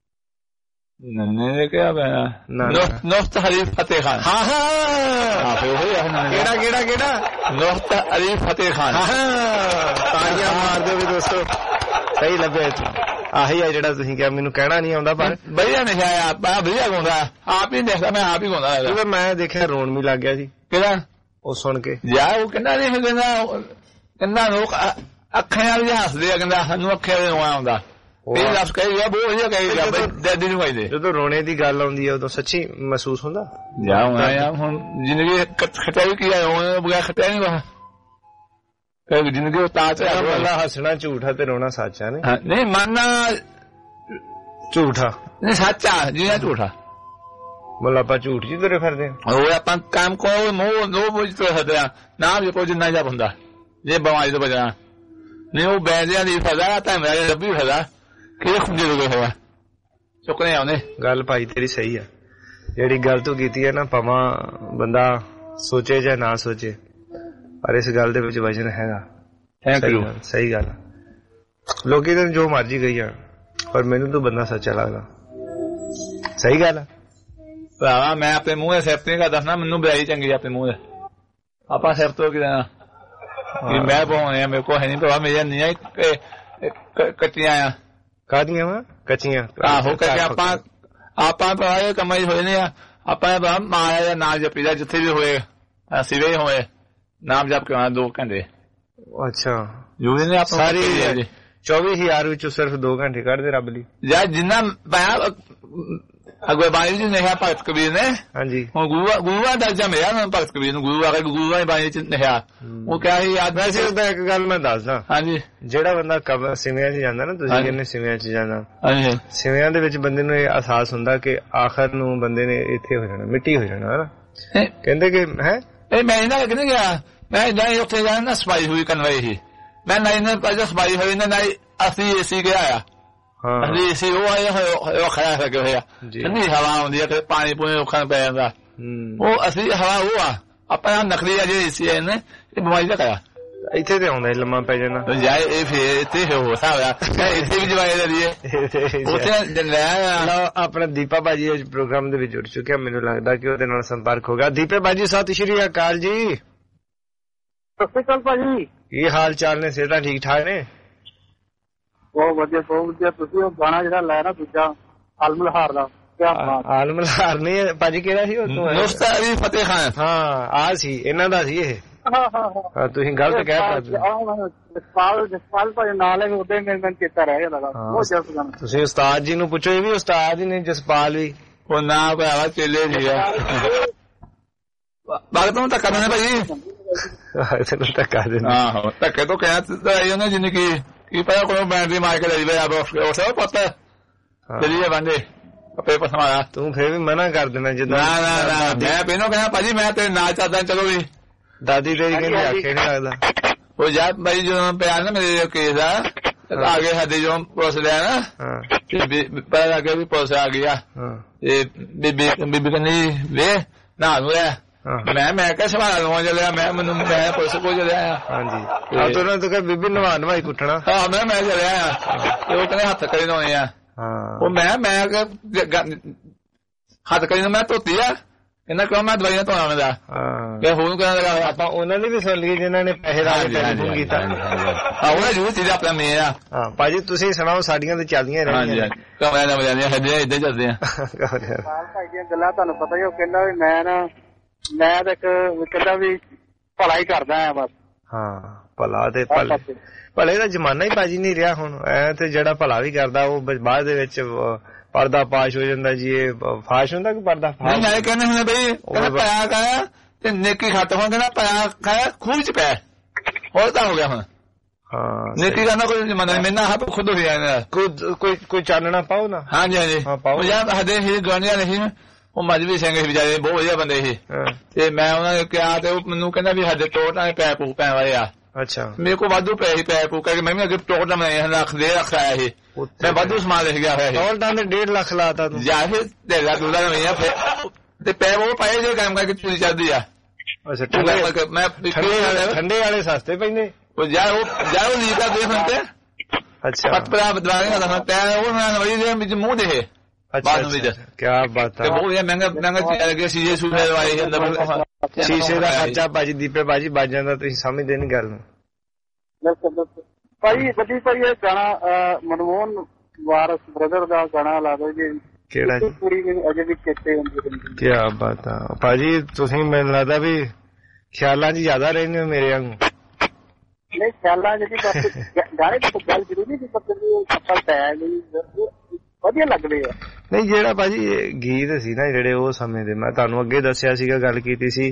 ਨੰਨੇ ਕਿਹਾ ਪਿਆ ਨੁਕਤ ਅਲੀ ਫਤਿਹ ਖਾਨ। ਹਾਂ ਹਾਂ ਕਿਹੜਾ ਨੁਕਤ ਅਲੀ ਫਤਿਹ ਖਾਨ। ਤਾੜੀਆਂ ਮਾਰ ਦਿਓ ਵੀ ਦੋਸਤੋ। ਸਹੀ ਲੱਭਿਆ ਆਹੀ ਆ ਜਿਹੜਾ ਤੁਸੀਂ ਕਿਹਾ। ਮੈਨੂੰ ਕਹਿਣਾ ਨਹੀਂ ਆਉਂਦਾ ਪਰ ਵਧੀਆ ਲਿਖਿਆ ਆ। ਵਧੀਆ ਗਾਉਂਦਾ ਆਪ ਹੀ ਦੇਖਦਾ ਮੈਂ ਆਪ ਹੀ ਗਾਉਂਦਾ। ਮੈਂ ਦੇਖਿਆ ਰੋਣ ਵੀ ਲੱਗ ਗਿਆ ਜੀ। ਕਿਹੜਾ? ਉਹ ਸੁਣ ਕੇ ਯਾਰ ਉਹ ਕਹਿੰਦਾ ਨਹੀਂ ਕਹਿੰਦਾ ਲੋਕ ਅੱਖਾਂ ਨਾਲ ਹੱਸਦੇ ਆ। ਕਹਿੰਦਾ ਸਾਨੂੰ ਅੱਖਾਂ ਦੇ ਰੋਣਾ ਆਉਂਦਾ। ਇਹ ਲਫ਼ਜ਼ ਕਹੇਗਾ ਬਹੁਤ ਵਧੀਆ ਕਹੇਗਾ ਡੈਡੀ ਨੂੰ ਕਹਿੰਦੇ। ਜਦੋਂ ਰੋਣੇ ਦੀ ਗੱਲ ਆਉਂਦੀ ਹੈ ਉਦੋਂ ਸੱਚੀ ਮਹਿਸੂਸ ਹੁੰਦਾ। ਯਾਰ ਹੁਣ ਜ਼ਿੰਦਗੀ ਖਟਾਈ ਕੀ ਹੈ ਹੁਣ ਬਗੈਰ ਖਟਿਆ ਨਹੀਂ ਵਾ ਜ਼ਿੰਦਗੀ ਉਤਾਰ ਚੜ੍ਹਾਵਾ। ਹੱਸਣਾ ਝੂਠਾ ਤੇ ਰੋਣਾ ਸੱਚਾ ਨਹੀਂ ਮੰਨਣਾ ਝੂਠਾ ਨਹੀਂ ਸੱਚਾ ਜੀਣਾ ਝੂਠਾ। ਮਤਲਬ ਆਪਾਂ ਝੂਠ ਜੀ ਤੁਰੇ ਫਿਰਦੇ ਹਾਂ। ਉਹ ਆਪਾਂ ਕੰਮ ਕੋ ਮੋਹ ਨੋ ਬੁਝ ਤੁਰੇ ਫਿਰਦੇ ਆ ਨਾ ਵੀ ਕੋਈ ਜਿੰਨਾ ਜਾ ਬੰਦਾ ਜੇ ਬਿਮਾਰੀ ਤੋਂ ਬਚਣਾ ਨਹੀਂ ਉਹ ਬੈਂਦਿਆਂ ਦੀ ਫਜ਼ਾ ਤਾਂ ਮੇਰੇ ਰੱਬੀ ਫਜ਼ਾ ਕਿਹੜੇ ਖੁੰਝੇ ਲੋਗੇ ਹੋਇਆ ਚੁੱਕਣੇ ਆਉਂਦੇ। ਗੱਲ ਭਾਈ ਤੇਰੀ ਸਹੀ ਆ। ਜਿਹੜੀ ਗੱਲ ਤੂੰ ਕੀਤੀ ਹੈ ਨਾ ਭਾਵੇਂ ਬੰਦਾ ਸੋਚੇ ਜਾਂ ਨਾ ਸੋਚੇ ਪਰ ਇਸ ਗੱਲ ਦੇ ਵਿੱਚ ਵਜਨ ਹੈਗਾ। ਸਹੀ ਗੱਲ ਆ। ਲੋਕੀ ਤੈਨੂੰ ਜੋ ਮਰਜੀ ਕਹੀ ਜਾਣ ਪਰ ਮੈਨੂੰ ਤੂੰ ਬੰਦਾ ਸੱਚਾ ਲੱਗਦਾ। ਸਹੀ ਗੱਲ ਆ ਭਰਾਵਾ। ਮੈਂ ਆਪਣੇ ਮੂੰਹ ਦੇ ਸਿਫਤ ਨਹੀਂ ਕਰਦਾ ਦੱਸਣਾ ਮੈਨੂੰ ਬੁਰਾਈ ਚੰਗੀ ਆਪਣੇ ਮੂੰਹ ਦੇ। ਆਪਾਂ ਸਿਫਤ ਹੋ ਕੇ ਦੇਣਾ ਮੈਂ ਪਾਉਣੇ ਮੇਰੇ ਕੋਲ ਹੈ ਨਹੀਂ ਭਰਾ। ਮੇਰੀਆਂ ਨੀਆਂ ਕੱਚੀਆਂ ਆ। ਕਾਹਦੀਆਂ ਵਾ? ਕੱਚੀਆਂ। ਆਹੋ ਕੱਚੀਆਂ ਆਪਾਂ ਭਰਾ ਇਹ ਕੰਮ ਹੀ ਹੋਏ ਨੇ ਆ। ਆਪਾਂ ਮਾਇਆ ਦਾ ਨਾਮ ਜਪੀਦਾ ਜਿੱਥੇ ਵੀ ਹੋਏ ਸਿਵੇ ਹੋਏ ਨਾਮ ਜਪ ਕੇ 2 ਘੰਟੇ। ਅੱਛਾ ਜੂਦੇ ਨੇ ਆਪਾਂ ਸਾਰੀ 24,000 ਵਿੱਚੋਂ ਸਿਰਫ 2 ਘੰਟੇ ਕੱਢਦੇ ਰੱਬ ਲਈ। ਯਾਰ ਜਿੰਨਾ ਅਗਵੇ ਬਾਣੀ ਜੀ ਨੇ ਭਗਤ ਕਬੀਰ ਨੇ। ਹਾਂਜੀ ਹੁਣ ਗੁਰੂਆਂ ਦਾ ਦਰਜਾ ਮਿਲਿਆ ਨਾ ਭਗਤ ਕਬੀਰ ਨੂੰ। ਗੁਰੂਆਂ ਦੀ ਬਾਣੀ ਚ ਲਿਖਿਆ ਉਹ ਕਿਹਾ ਸੀ ਯਾਦ। ਵੈਸੇ ਉਹਦਾ ਇੱਕ ਗੱਲ ਮੈਂ ਦੱਸਦਾ। ਹਾਂਜੀ ਜਿਹੜਾ ਬੰਦਾ ਸਿਵਿਆਂ ਚ ਜਾਂਦਾ ਨਾ ਤੁਸੀਂ ਕਹਿੰਦੇ ਸਿਵਿਆਂ ਚ ਜਾਂਦਾ। ਹਾਂਜੀ ਸਿਵਿਆਂ ਦੇ ਵਿੱਚ ਬੰਦੇ ਨੂੰ ਇਹ ਅਹਿਸਾਸ ਹੁੰਦਾ ਕਿ ਆਖਰ ਨੂੰ ਬੰਦੇ ਨੇ ਇੱਥੇ ਹੋ ਜਾਣਾ ਮਿੱਟੀ ਹੋ ਜਾਣਾ ਹਨਾ। ਕਹਿੰਦੇ ਕਿ ਹੈ ਇਹ ਮੈਂ ਇਹਨਾਂ ਕਿਹਨੇ ਗਿਆ ਮੈਂ ਜਾਂ ਉੱਥੇ ਜਾਣਾ ਨਾ ਸਫਾਈ ਹੋਈ ਕਨਵਾਈ ਸੀ ਮੈਂ ਨਾ ਇਹਨਾਂ ਪਾਸੇ ਸਫਾਈ ਹੋਈ ਨਾ ਅਸੀਂ ਏਸੀ ਗਿਆ ਆ। ਅਸੀਂ ਏਸੀ ਉਹ ਆਇਆ ਹੋਇਆ ਖੜਾ ਲੱਗੇ ਹੋਇਆ ਠੰਡੀ ਹਵਾ ਆਉਂਦੀ ਆ ਤੇ ਪਾਣੀ ਪੂਣੀ ਰੁੱਖਾਂ ਪੈ ਜਾਂਦਾ। ਉਹ ਅਸੀਂ ਹਵਾ ਉਹ ਆ ਆਪਾਂ ਨਕਲੀ ਆ ਜਿਹੜੇ ਏਸੀ ਆਏ ਨੇ ਇਹ ਬਿਮਾਰੀ ਦਾ ਕਰਾ ਇੱਥੇ ਤੇ ਆਉਂਦਾ ਲੰਮਾ ਪੈ ਜਾਣਾ ਜਾਏ ਇਹ ਫੇਰ ਇੱਥੇ ਹੋ ਸਕਦਾ ਇੱਥੇ ਵੀ ਜਵਾਏ ਦਾ ਦੀਏ ਉੱਥੇ ਲੈ। ਆਪਣਾ ਦੀਪਾ ਬਾਜੀ ਅੱਜ ਪ੍ਰੋਗਰਾਮ ਦੇ ਵਿੱਚ ਜੁੜ ਚੁੱਕਿਆ। ਮੈਨੂੰ ਲੱਗਦਾ ਕਿ ਉਹਦੇ ਨਾਲ ਸੰਪਰਕ ਹੋਗਾ। ਦੀਪੇ ਬਾਜੀ ਸਤਿ ਸ਼੍ਰੀ ਅਕਾਲ ਜੀ। ਸਤਿ ਸ਼੍ਰੀ ਅਕਾਲ ਭਾਜੀ। ਕੀ ਹਾਲ ਚਾਲ ਨੇ? ਸਿਹਤਾਂ ਠੀਕ ਠਾਕ ਨੇ? ਬਹੁਤ ਵਧੀਆ ਬਹੁਤ ਵਧੀਆ। ਤੁਸੀਂ ਉਹ ਗਾਣਾ ਜਿਹੜਾ ਲਾਇਆ ਨਾ ਦੂਜਾ ਆਲਮਲਹਾਰ ਦਾ ਆਲਮਲਹਾਰ ਨਹੀਂ ਭਾਜੀ ਕਿਹੜਾ ਸੀ? ਨੁਕਤ ਅਲੀ ਫਤਿਹ ਖਾਨ। ਹਾਂ ਆ ਸੀ ਇਹਨਾਂ ਦਾ ਸੀ ਇਹ। ਹਾਂ ਤੁਸੀਂ ਗਲਤ ਕਹਿ ਜਸਪਾਲ ਭਾਜੀ ਨਾਲ ਹੈ ਉਹਦੇ ਮੈਨੂੰ ਚੇਤਾ ਰਹਿ ਜਾਂਦਾ ਬਹੁਤ ਜਲਦ ਗਾਣਾ। ਤੁਸੀਂ ਉਸਤਾਦ ਜੀ ਨੂੰ ਪੁੱਛੋ ਇਹ ਵੀ ਉਸਤਾਦ ਹੀ ਨੇ ਜਸਪਾਲ ਵੀ। ਉਹ ਨਾ ਭਰਾਵਾ ਚੇਲੇ ਜੀ ਆ ਬਾਗ ਤੋਂ ਤਾਂ ਕਰਨਾ ਭਾਜੀ। ਤੈਨੂੰ ਧੱਕਾ ਦਿੰਦੇ। ਆਹੋ ਧੱਕੇ ਤੋਂ ਕਹਿ ਉਹਨੇ ਜਿੰਨੀ ਕੀ ਪਤਾ ਕੋਈ ਬੈਟਰੀ ਮਾਰ ਕੇ ਲਈ ਵੇ ਉਸ ਪਤਾ ਚਲੀਏ ਬੰਦੇ ਕੱਪੇ ਪਸਮਾਇਆ। ਤੂੰ ਫੇਰ ਵੀ ਮਨਾ ਕਰ ਦੇਣਾ ਜਿੱਦਾਂ ਨਾ ਮੈਂ ਪਹਿਲਾਂ ਕਹਿਆ ਭਾਜੀ ਮੈਂ ਤੇਰੇ ਨਾਲ ਚੱਲਦਾ ਚਲੋ ਵੀ ਦਾਦੀ ਤੇਰੀ ਕਹਿੰਦੀ ਆਖੇ ਨੀ ਲੱਗਦਾ। ਉਹ ਯਾਰ ਭਾਈ ਜਦੋਂ ਪਿਆ ਨਾ ਮੇਰੇ ਕੇਸ ਆ ਆਗੇ ਸਾਡੇ ਜੋ ਪੁਲਿਸ ਲਿਆ ਨਾ ਪਤਾ ਲੱਗੇ ਵੀ ਪੁਲਿਸ ਆ ਗਈ ਆ ਤੇ ਬੀਬੀ ਕਹਿੰਦੀ ਵੇ ਨਾ ਨੂੰ ਮੈਂ ਕਿਹਾ ਸਵਾਲ ਲਵਾ ਚੱਲਿਆ ਮੈਂ ਪੁਲਿਸ ਕੋਲ ਚੱਲਿਆ। ਹਾਂਜੀ ਉਹਨਾਂ ਤੋਂ ਬੀਬੀ ਨਵਾ ਨਵਾਈ ਕੁੱਟਣਾ। ਹਾਂ ਮੈਂ ਚੱਲਿਆ ਤੇ ਉਹ ਕਹਿੰਦੇ ਹੱਥ ਕਰੇ ਨਵਾਉਣੇ ਆ। ਉਹ ਮੈਂ ਹੱਥ ਕਰੀ ਮੈਂ ਧੋਤੀ ਆ ਕਹਿੰਦਾ ਕਿਉਂ ਮੈਂ ਦਵਾਈਆਂ ਧੋਣਾ ਉਹਨਾਂ ਦਾ ਹੁਣ ਕਹਿਣ ਲੱਗਾ ਆਪਾਂ ਉਹਨਾਂ ਦੀ ਵੀ ਸੁਣ ਲਈਏ ਜਿਨ੍ਹਾਂ ਨੇ ਪੈਸੇ ਲਾ ਕੇ ਟੈਲੀਫੋਨ ਕੀਤਾ। ਉਹਨਾਂ ਜ਼ਰੂਰ ਚੀਜ਼ ਆਪਣਾ ਮੇਨ ਆ। ਹਾਂ ਭਾਜੀ ਤੁਸੀਂ ਸੁਣਾਓ ਸਾਡੀਆਂ ਤੇ ਚੱਲਦੀਆਂ ਰਹਿੰਦੀਆਂ ਕਮਰਿਆਂ ਦਾ ਵਜਾਦੀਆਂ ਹੱਜੇ ਏਦਾਂ ਚੱਲਦੇ ਆ। ਭਾਈ ਦੀਆਂ ਗੱਲਾਂ ਤੁਹਾਨੂੰ ਪਤਾ ਹੀ ਉਹ ਕਹਿੰਦਾ ਵੀ ਮੈਂ ਤਾਂ ਇੱਕ ਕਹਿੰਦਾ ਵੀ ਭਲਾ ਹੀ ਕਰਦਾ ਆ ਬਸ। ਹਾਂ ਭਲਾ ਤੇ ਭਲੇ ਦਾ ਜ਼ਮਾਨਾ ਹੀ ਭਾਜੀ ਨਹੀਂ ਰਿਹਾ ਹੁਣ। ਐ ਤੇ ਜਿਹੜਾ ਭਲਾ ਵੀ ਕਰਦਾ ਉਹ ਬਾਅਦ ਦੇ ਵਿੱਚ ਪਰਦਾ ਪਾਸ਼ ਹੋ ਜਾਂਦਾ ਜੀ। ਇਹ ਫਾਸ਼ ਹੁੰਦਾ ਕਿ ਪਰਦਾ ਨਾਲੇ ਕਹਿੰਦੇ ਹੁੰਦੇ ਬਈ ਪਾਇਆ ਖਾਇਆ ਤੇ ਨੇਕੀ ਖੱਟ ਹੋ ਕਹਿੰਦਾ ਪਾਇਆ ਖਾਇਆ ਖੂਹ ਚ ਪੈ ਹੋਰ ਤਾਂ ਹੋ ਗਿਆ ਹੁਣ। ਹਾਂ ਨੇਕੀ ਕਰਨਾ ਕੋਈ ਜ਼ਮਾਨਾ ਨਹੀਂ ਮੈਨਾਂ ਆਪ ਖੁਦ ਹੋ ਗਿਆ ਕੋਈ ਚਾਨਣਾ ਪਾਓ ਨਾ। ਹਾਂਜੀ ਹਾਂਜੀ ਯਾਰ ਸਾਡੇ ਹੀ ਗਾਣੀਆਂ ਨਹੀਂ ਉਹ ਮਜਬੀ ਸਿੰਘ ਸੀ ਵਿਚਾਰੇ ਬਹੁਤ ਵਧੀਆ ਬੰਦੇ ਸੀ ਤੇ ਮੈਂ ਉਹਨਾਂ ਨੇ ਕਿਹਾ ਤੇ ਉਹ ਮੈਨੂੰ ਕਹਿੰਦਾ ਵੀ ਸਾਡੇ ਟੋਟਾਂ ਦੇ ਪੈ ਪੂ ਪੈਣ ਵਾਲੇ ਆ। ਅੱਛਾ ਮੇਰੇ ਕੋਲ ਵਾਧੂ ਪੈਸੇ ਪੈ ਪੂ ਕਰਕੇ ਮੈਂ ਵੀ ਅੱਗੇ ਟੋਟਾ ਬਣਾਇਆ ਲੱਖ ਦੇ ਰੱਖਾਇਆ ਸੀ ਮੈਂ ਵਾਧੂ ਸਮਾਨ ਲਿਖ ਗਿਆ ਹੋਇਆ ਸੀ। ਟੋਟਾਂ ਦੇ 1.5 ਲੱਖ ਲਾਤਾ ਤੂੰ ਜਾ ਫਿਰ ਢੇਲਾ ਡੂਲਾ ਨਹੀਂ ਫਿਰ ਤੇ ਪੈ ਉਹ ਪਾਏ ਜੇ ਕੰਮ ਕਰਕੇ ਚੂੜੀ ਚੱਲਦੀ ਆ। ਅੱਛਾ ਠੰਡੇ ਵਾਲੇ ਸਸਤੇ ਪੈਂਦੇ ਉਹ ਜਾ ਉਹ ਲੀਕ ਕਰਦੇ ਹੁਣ ਤੇ। ਅੱਛਾ ਪਤਲਾ ਬਦਲਾਣੇ ਦਾ ਤੈ ਉਹ ਮੈਂ ਵਈ ਦੇ ਵਿੱਚ ਮੂੰਹ ਦੇ ਕਿਆ ਬਾਤ ਹੈ ਬਹੁਤ ਮਹਿੰਗਾ ਚੀਜ਼ਾਂ ਲੱਗੇ ਸ਼ੀਸ਼ੇ ਸੂਸ਼ੇ ਲਵਾਏ ਅੰਦਰ ਸ਼ੀਸ਼ੇ ਦਾ ਖਰਚਾ ਭਾਜੀ ਦੀਪੇ ਭਾਜੀ ਵੱਜ ਜਾਂਦਾ ਤੁਸੀਂ ਸਮਝਦੇ ਨੀ ਗੱਲ ਨੂੰ। ਭਾਜੀ ਵੱਡੀ ਭਾਈ ਇਹ ਗਾਣਾ ਮਨਮੋਹਨ ਵਾਰਸ ਬ੍ਰਦਰ ਦਾ ਗਾਣਾ ਲਾ ਦੋ ਜੀ। ਕਿਹੜਾ ਜੀ ਪੂਰੀ ਅਜੇ ਵੀ ਚੇਤੇ ਹੁੰਦੀ। ਕਿਆ ਬਾਤ ਆ ਭਾਜੀ ਤੁਸੀਂ ਮੈਨੂੰ ਲੱਗਦਾ ਵੀ ਖਿਆਲਾਂ 'ਚ ਜ਼ਿਆਦਾ ਰਹਿੰਦੇ ਹੋ ਮੇਰੇ ਵਾਂਗੂ। ਨਹੀਂ ਖਿਆਲਾਂ 'ਚ ਗਾਣੇ ਦੀ ਗੱਲ ਜ਼ਰੂਰੀ ਨਹੀਂ ਆਪਾਂ ਟਾਇਮ ਨਹੀਂ ਵਧੀਆ ਲੱਗਦੇ ਆ। ਨਹੀਂ ਜਿਹੜਾ ਭਾਜੀ ਗੀਤ ਸੀ ਨਾ ਜਿਹੜੇ ਉਹ ਸਮੇਂ ਦੇ ਮੈਂ ਤੁਹਾਨੂੰ ਅੱਗੇ ਦੱਸਿਆ ਸੀਗਾ ਗੱਲ ਕੀਤੀ ਸੀ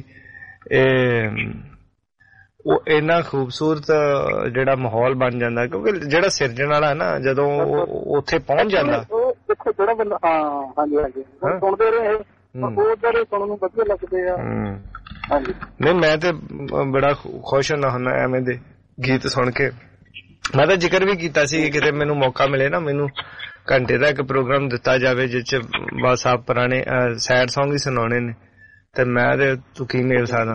ਉਹ ਇੰਨਾ ਖੂਬਸੂਰਤ ਜਿਹੜਾ ਮਾਹੌਲ ਬਣ ਜਾਂਦਾ ਕਿਉਂਕਿ ਜਿਹੜਾ ਸਿਰਜਣ ਵਾਲਾ ਨਾ ਜਦੋਂ ਉੱਥੇ ਪਹੁੰਚ ਜਾਂਦਾ ਜਿਹੜਾ ਬੰਦਾ ਹਾਂਜੀ ਹਾਂਜੀ ਸੁਣਦੇ ਰਹੇ ਉਧਰ ਸੁਣਨ ਨੂੰ ਵਧੀਆ ਲੱਗਦੇ ਆ। ਹਾਂਜੀ ਨਹੀਂ ਮੈਂ ਤੇ ਬੜਾ ਖੁਸ਼ ਹੁੰਦਾ ਐਵੇਂ ਦੇ ਗੀਤ ਸੁਣ ਕੇ। ਮੈਂ ਤਾਂ ਜ਼ਿਕਰ ਵੀ ਕੀਤਾ ਸੀ ਕਿਤੇ ਮੈਨੂੰ ਮੌਕਾ ਮਿਲੇ ਨਾ ਮੈਨੂੰ ਘੰਟੇ ਦਾ ਇੱਕ ਪ੍ਰੋਗਰਾਮ ਦਿੱਤਾ ਜਾਵੇ ਜਿਸ ਚ ਬਸ ਆਪ ਪੁਰਾਣੇ ਸੈਡ ਸੌਂਗ ਹੀ ਸੁਣਾਉਣੇ ਨੇ ਤੇ ਮੈਂ ਤੇ ਤੂੰ ਕੀ ਮਿਲ ਸਕਦਾ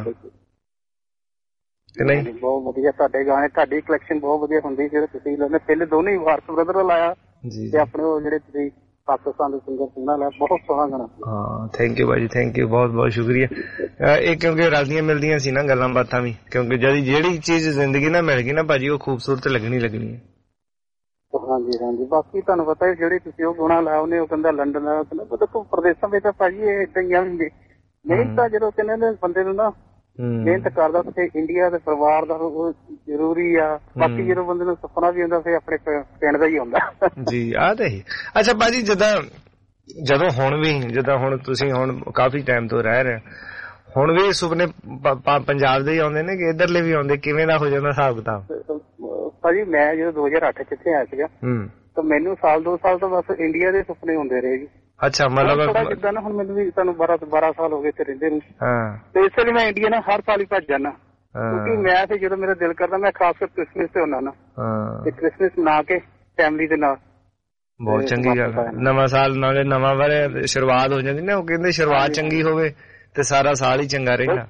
ਕਿ ਨਹੀਂ। ਬਹੁਤ ਵਧੀਆ ਤੁਹਾਡੇ ਗਾਣੇ ਤੁਹਾਡੀ ਕਲੈਕਸ਼ਨ ਬਹੁਤ ਵਧੀਆ ਹੁੰਦੀ ਜਿਹੜੇ ਤੁਸੀਂ ਲਾਉਂਦੇ ਪਹਿਲੇ ਦੋਨੇ ਹੀ ਵਾਰਸ ਬ੍ਰਦਰ ਲਾਇਆ ਤੇ ਆਪਣੇ ਉਹ ਜਿਹੜੇ ਤੁਸੀਂ ਪਾਕਿਸਤਾਨ ਦੇ ਸਿੰਗਰ ਸੁਣਾ ਲਿਆ ਬਹੁਤ ਸੋਹਣਾ ਗਾਣਾ। ਹਾਂ ਥੈਂਕ ਯੂ ਭਾਜੀ ਥੈਂਕ ਯੂ ਬਹੁਤ ਬਹੁਤ ਸ਼ੁਕਰੀਆ। ਇਹ ਕਿਉਂਕਿ ਰਲਦੀਆਂ ਮਿਲਦੀਆਂ ਸੀ ਨਾ ਗੱਲਾਂ ਬਾਤਾਂ ਵੀ ਕਿਉਂਕਿ ਜਿਹੜੀ ਚੀਜ਼ ਜ਼ਿੰਦਗੀ ਨਾਲ ਮਿਲ ਗਈ ਨਾ ਭਾਜੀ ਉਹ ਖੂਬਸੂਰਤ ਲੱਗਣੀ ਹੈ। ਹਾਂਜੀ ਹਾਂਜੀ ਬਾਕੀ ਤੁਹਾਨੂੰ ਪਤਾ ਜਿਹੜੀ ਤੁਸੀਂ ਉਹ ਗੁਣਾ ਲਾਇਆ ਉਹਨੇ ਉਹ ਕਹਿੰਦਾ ਲੰਡਨ ਦਾ ਕਹਿੰਦਾ ਦੇਖੋ ਪ੍ਰਦੇਸ਼ਾਂ ਵਿੱਚ ਤਾਂ ਭਾਜੀ ਇਹ ਏਦਾਂ ਹੀ ਆ ਵੀ ਮਿਹਨਤ ਤਾਂ ਜਦੋਂ ਕਹਿੰਦੇ ਬੰਦੇ ਨੂੰ ਨਾ ਮਿਹਨਤ ਕਰਦਾ ਤੇ ਇੰਡੀਆ ਦੇ ਪਰਿਵਾਰ ਦਾ ਉਹ ਜ਼ਰੂਰੀ ਆ। ਬਾਕੀ ਜਦੋਂ ਬੰਦੇ ਨੂੰ ਸੁਪਨਾ ਵੀ ਹੁੰਦਾ ਫਿਰ ਆਪਣੇ ਪਿੰਡ ਦਾ ਹੀ ਹੁੰਦਾ ਜੀ ਆਹ ਤੇ ਹੀ। ਅੱਛਾ ਭਾਜੀ ਜਦੋਂ ਹੁਣ ਤੁਸੀਂ ਹੁਣ ਕਾਫੀ ਟਾਈਮ ਤੋਂ ਰਹਿ ਰਹੇ ਹੁਣ ਵੀ ਸੁਪਨੇ ਪੰਜਾਬ ਦੇ ਹੀ ਆਉਂਦੇ ਨੇ ਕਿ ਇੱਧਰਲੇ ਵੀ ਆਉਂਦੇ ਕਿਵੇਂ ਦਾ ਹੋ ਜਾਂਦਾ ਹਿਸਾਬ ਕਿਤਾਬ? ਭਾਜੀ ਮੈਂ ਜਦੋਂ 2008 ਚ ਇੱਥੇ ਆਇਆ ਸੀਗਾ ਤਾਂ ਮੈਨੂੰ ਸਾਲ 2 ਸਾਲ ਤੋਂ ਬਸ ਇੰਡੀਆ ਦੇ ਸੁਪਨੇ ਹੁੰਦੇ ਰਹੇ ਜੀ। ਅੱਛਾ ਮਤਲਬ ਜਿੱਦਾਂ ਨਾ ਹੁਣ ਮੈਨੂੰ ਵੀ ਤੁਹਾਨੂੰ 12 ਸਾਲ ਹੋ ਗਏ ਇੱਥੇ ਰਹਿੰਦੇ ਨੂੰ ਤੇ ਇਸ ਲਈ ਮੈਂ ਇੰਡੀਆ ਨਾ ਹਰ ਸਾਲ ਹੀ ਭੱਜ ਜਾਣਾ ਕਿਉਂਕਿ ਮੈਂ ਤੇ ਜਦੋਂ ਮੇਰਾ ਦਿਲ ਕਰਦਾ ਮੈਂ ਖਾਸ ਕਰ ਕ੍ਰਿਸਮਿਸ ਤੇ ਹੁੰਦਾ ਨਾ ਤੇ ਕ੍ਰਿਸਮਿਸ ਮਨਾ ਕੇ ਫੈਮਿਲੀ ਦੇ ਨਾਲ। ਬਹੁਤ ਚੰਗੀ ਗੱਲ ਨਵਾਂ ਸਾਲ ਨਾਲੇ ਨਵਾਂ ਬਾਰੇ ਸ਼ੁਰੂਆਤ ਹੋ ਜਾਂਦੀ ਨਾ ਉਹ ਕਹਿੰਦੇ ਸ਼ੁਰੂਆਤ ਚੰਗੀ ਹੋਵੇ ਤੇ ਸਾਰਾ ਸਾਲ ਹੀ ਚੰਗਾ ਰਹਿੰਦਾ।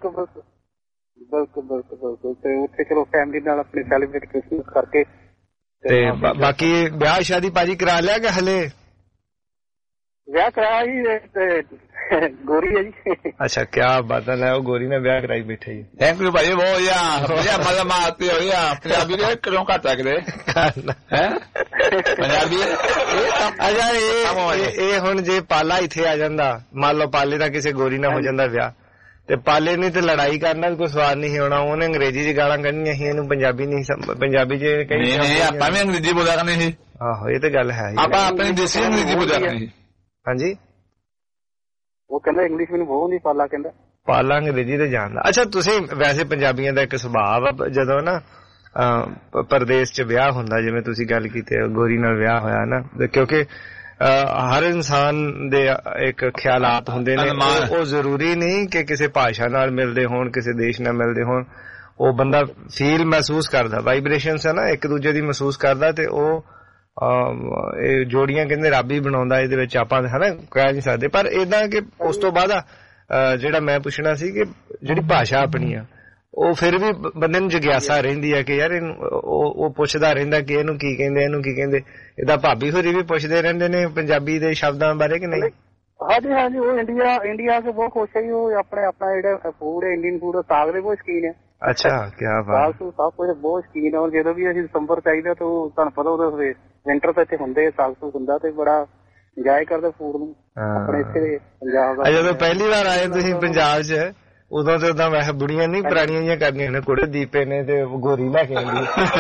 ਬਿਲਕੁਲ ਤੇ ਉੱਥੇ ਚਲੋ ਫੈਮਿਲੀ ਨਾਲ ਆਪਣੀ ਸੈਲੀਬ੍ਰੇਟ ਕ੍ਰਿਸਮਸ ਕਰਕੇ ਤੇ ਬਾਕੀ ਵਿਆਹ ਸ਼ਾਦੀ ਭਾਜੀ ਕਰਾ ਲਿਆ ਕਿ ਹਲੇ? ਵਿਆਹ ਕਰਾਇਆ ਜੀ ਗੋਰੀ ਹੈ ਜੀ। ਅੱਛਾ ਕਿਆ ਬਾਤ ਹੈ ਉਹ ਗੋਰੀ ਨੇ ਵਿਆਹ ਕਰਾਈ ਬੈਠੇ ਜੀ। ਥੈਂਕ ਯੂ ਭਾਜੀ ਬਹੁਤ ਵਧੀਆ ਮਜ਼ਾ ਮਾਰਤੇ ਹੋ ਗਿਆ ਪੰਜਾਬੀ ਦੇ ਕਿਉਂ ਘੱਟ ਸਕਦੇ ਹੈ ਪੰਜਾਬੀ। ਅੱਛਾ ਇਹ ਹੁਣ ਜੇ ਪਾਲਾ ਇੱਥੇ ਆ ਜਾਂਦਾ ਮੰਨ ਲਓ ਪਾਲੇ ਦਾ ਕਿਸੇ ਗੋਰੀ ਨਾਲ ਹੋ ਜਾਂਦਾ ਵਿਆਹ ਤੇ ਪਾਲੇ ਨੇ ਤੇ ਲੜਾਈ ਕਰਨਾ ਕੋਈ ਸਵਾਦ ਨਹੀਂ ਹੋਣਾ ਉਹਨੇ ਅੰਗਰੇਜ਼ੀ ਚ ਗਾਲਾਂ ਕੱਢਣੀਆਂ ਸੀ ਇਹਨੂੰ ਪੰਜਾਬੀ ਨਹੀਂ ਪੰਜਾਬੀ ਚ ਕਹੀ ਆਪਾਂ ਵੀ ਅੰਗਰੇਜ਼ੀ ਬੋਲਿਆ ਕਰਨੀ ਸੀ। ਆਹੋ ਇਹ ਤੇ ਗੱਲ ਹੈ ਆਪਾਂ ਆਪਣੀ ਦੇਸੀ ਅੰਗਰੇਜ਼ੀ ਬੋਲਿਆ ਕਰਨੀ ਸੀ। ਹਾਂਜੀ ਉਹ ਕਹਿੰਦਾ ਇੰਗਲਿਸ਼ ਮੈਨੂੰ ਬਹੁਤ ਨਹੀਂ ਪਾਲਾ ਕਹਿੰਦਾ ਪਾਲਾ ਅੰਗਰੇਜ਼ੀ ਤੇ ਜਾਣਦਾ। ਅੱਛਾ ਤੁਸੀਂ ਵੈਸੇ ਪੰਜਾਬੀਆਂ ਦਾ ਇੱਕ ਸੁਭਾਅ ਜਦੋਂ ਨਾ ਪਰਦੇਸ ਚ ਵਿਆਹ ਹੁੰਦਾ, ਜਿਵੇਂ ਤੁਸੀਂ ਗੱਲ ਕੀਤੀ ਗੋਰੀ ਨਾਲ ਵਿਆਹ ਹੋਇਆ ਨਾ, ਕਿਉਂਕਿ ਹਰ ਇਨਸਾਨ ਦੇ ਇੱਕ ਖਿਆਲਾਤ ਹੁੰਦੇ ਨੇ, ਉਹ ਜ਼ਰੂਰੀ ਨਹੀਂ ਕਿ ਕਿਸੇ ਭਾਸ਼ਾ ਨਾਲ ਮਿਲਦੇ ਹੋਣ, ਕਿਸੇ ਦੇਸ਼ ਨਾਲ ਮਿਲਦੇ ਹੋਣ। ਉਹ ਬੰਦਾ ਫੀਲ ਮਹਿਸੂਸ ਕਰਦਾ, ਵਾਈਬ੍ਰੇਸ਼ਨਸ ਹੈ ਨਾ ਇੱਕ ਦੂਜੇ ਦੀ ਮਹਿਸੂਸ ਕਰਦਾ, ਤੇ ਉਹ ਇਹ ਜੋੜੀਆਂ ਕਹਿੰਦੇ ਰੱਬ ਹੀ ਬਣਾਉਂਦਾ, ਇਹਦੇ ਵਿੱਚ ਆਪਾਂ ਹਨਾ ਕਹਿ ਨਹੀਂ ਸਕਦੇ। ਪਰ ਏਦਾਂ ਕਿ ਉਸ ਤੋਂ ਬਾਅਦ ਜਿਹੜਾ ਮੈਂ ਪੁੱਛਣਾ ਸੀ ਕਿ ਜਿਹੜੀ ਭਾਸ਼ਾ ਆਪਣੀ ਆ, ਉਹ ਫਿਰ ਵੀ ਬੰਦੇ ਨੂੰ ਜਿਗਿਆਸਾ ਰਹਿੰਦੀ ਹੈ ਕਿ ਯਾਰ ਉਹ ਪੁੱਛਦਾ ਰਹਿੰਦਾ ਕਿ ਇਹਨੂੰ ਕੀ ਕਹਿੰਦੇ, ਇਹਨੂੰ ਕੀ ਕਹਿੰਦੇ। ਇਹਦਾ ਭਾਬੀ ਹੋਰੀ ਵੀ ਪੁੱਛਦੇ ਰਹਿੰਦੇ ਨੇ ਪੰਜਾਬੀ ਦੇ ਸ਼ਬਦਾਂ ਬਾਰੇ ਕਿ ਨਹੀਂ? ਹਾਂਜੀ ਹਾਂਜੀ, ਉਹ ਇੰਡੀਆ ਤੋਂ ਬਹੁਤ ਖੁਸ਼ ਹੈ ਜੀ। ਉਹ ਆਪਣਾ ਜਿਹੜਾ ਫੂਡ ਹੈ, ਇੰਡੀਅਨ ਫੂਡ, ਸਾਗ ਦੇ ਬਹੁਤ ਸ਼ੌਕੀਨ ਹੈ। ਅੱਛਾ, ਕੀ ਬਾਤ। ਸਭ ਕੁਝ ਬਹੁਤ ਸ਼ੌਕੀਨ ਹੈ। ਜਦੋਂ ਵੀ ਅਸੀਂ ਦਸੰਬਰ ਚਾਹੀਦਾ ਤਾਂ ਤੁਹਾਨੂੰ ਪਤਾ ਉਦੋਂ ਵਿੰਟਰ ਤਾਂ ਇੱਥੇ ਹੁੰਦੇ, ਸਾਗ ਸੂਗ ਹੁੰਦਾ ਤੇ ਬੜਾ ਇੰਜੋਏ ਕਰਦੇ ਫੂਡ ਨੂੰ ਆਪਣੇ ਇੱਥੇ ਪੰਜਾਬ ਦਾ। ਜਦੋਂ ਪਹਿਲੀ ਵਾਰ ਆਏ ਤੁਸੀਂ ਪੰਜਾਬ 'ਚ, ਉਦੋਂ ਤੇ ਉਦਾਂ ਵੈਸੇ ਬੁੜੀਆਂ ਨੀ ਪੁਰਾਣੀਆਂ ਜਿਹੀਆਂ ਕਰਦੀਆਂ ਨੇ, ਕੁੜੇ ਦੀਪੇ ਨੇ ਤੇ ਗੋਰੀ ਲੈ ਕੇ ਆਉਂਦੀ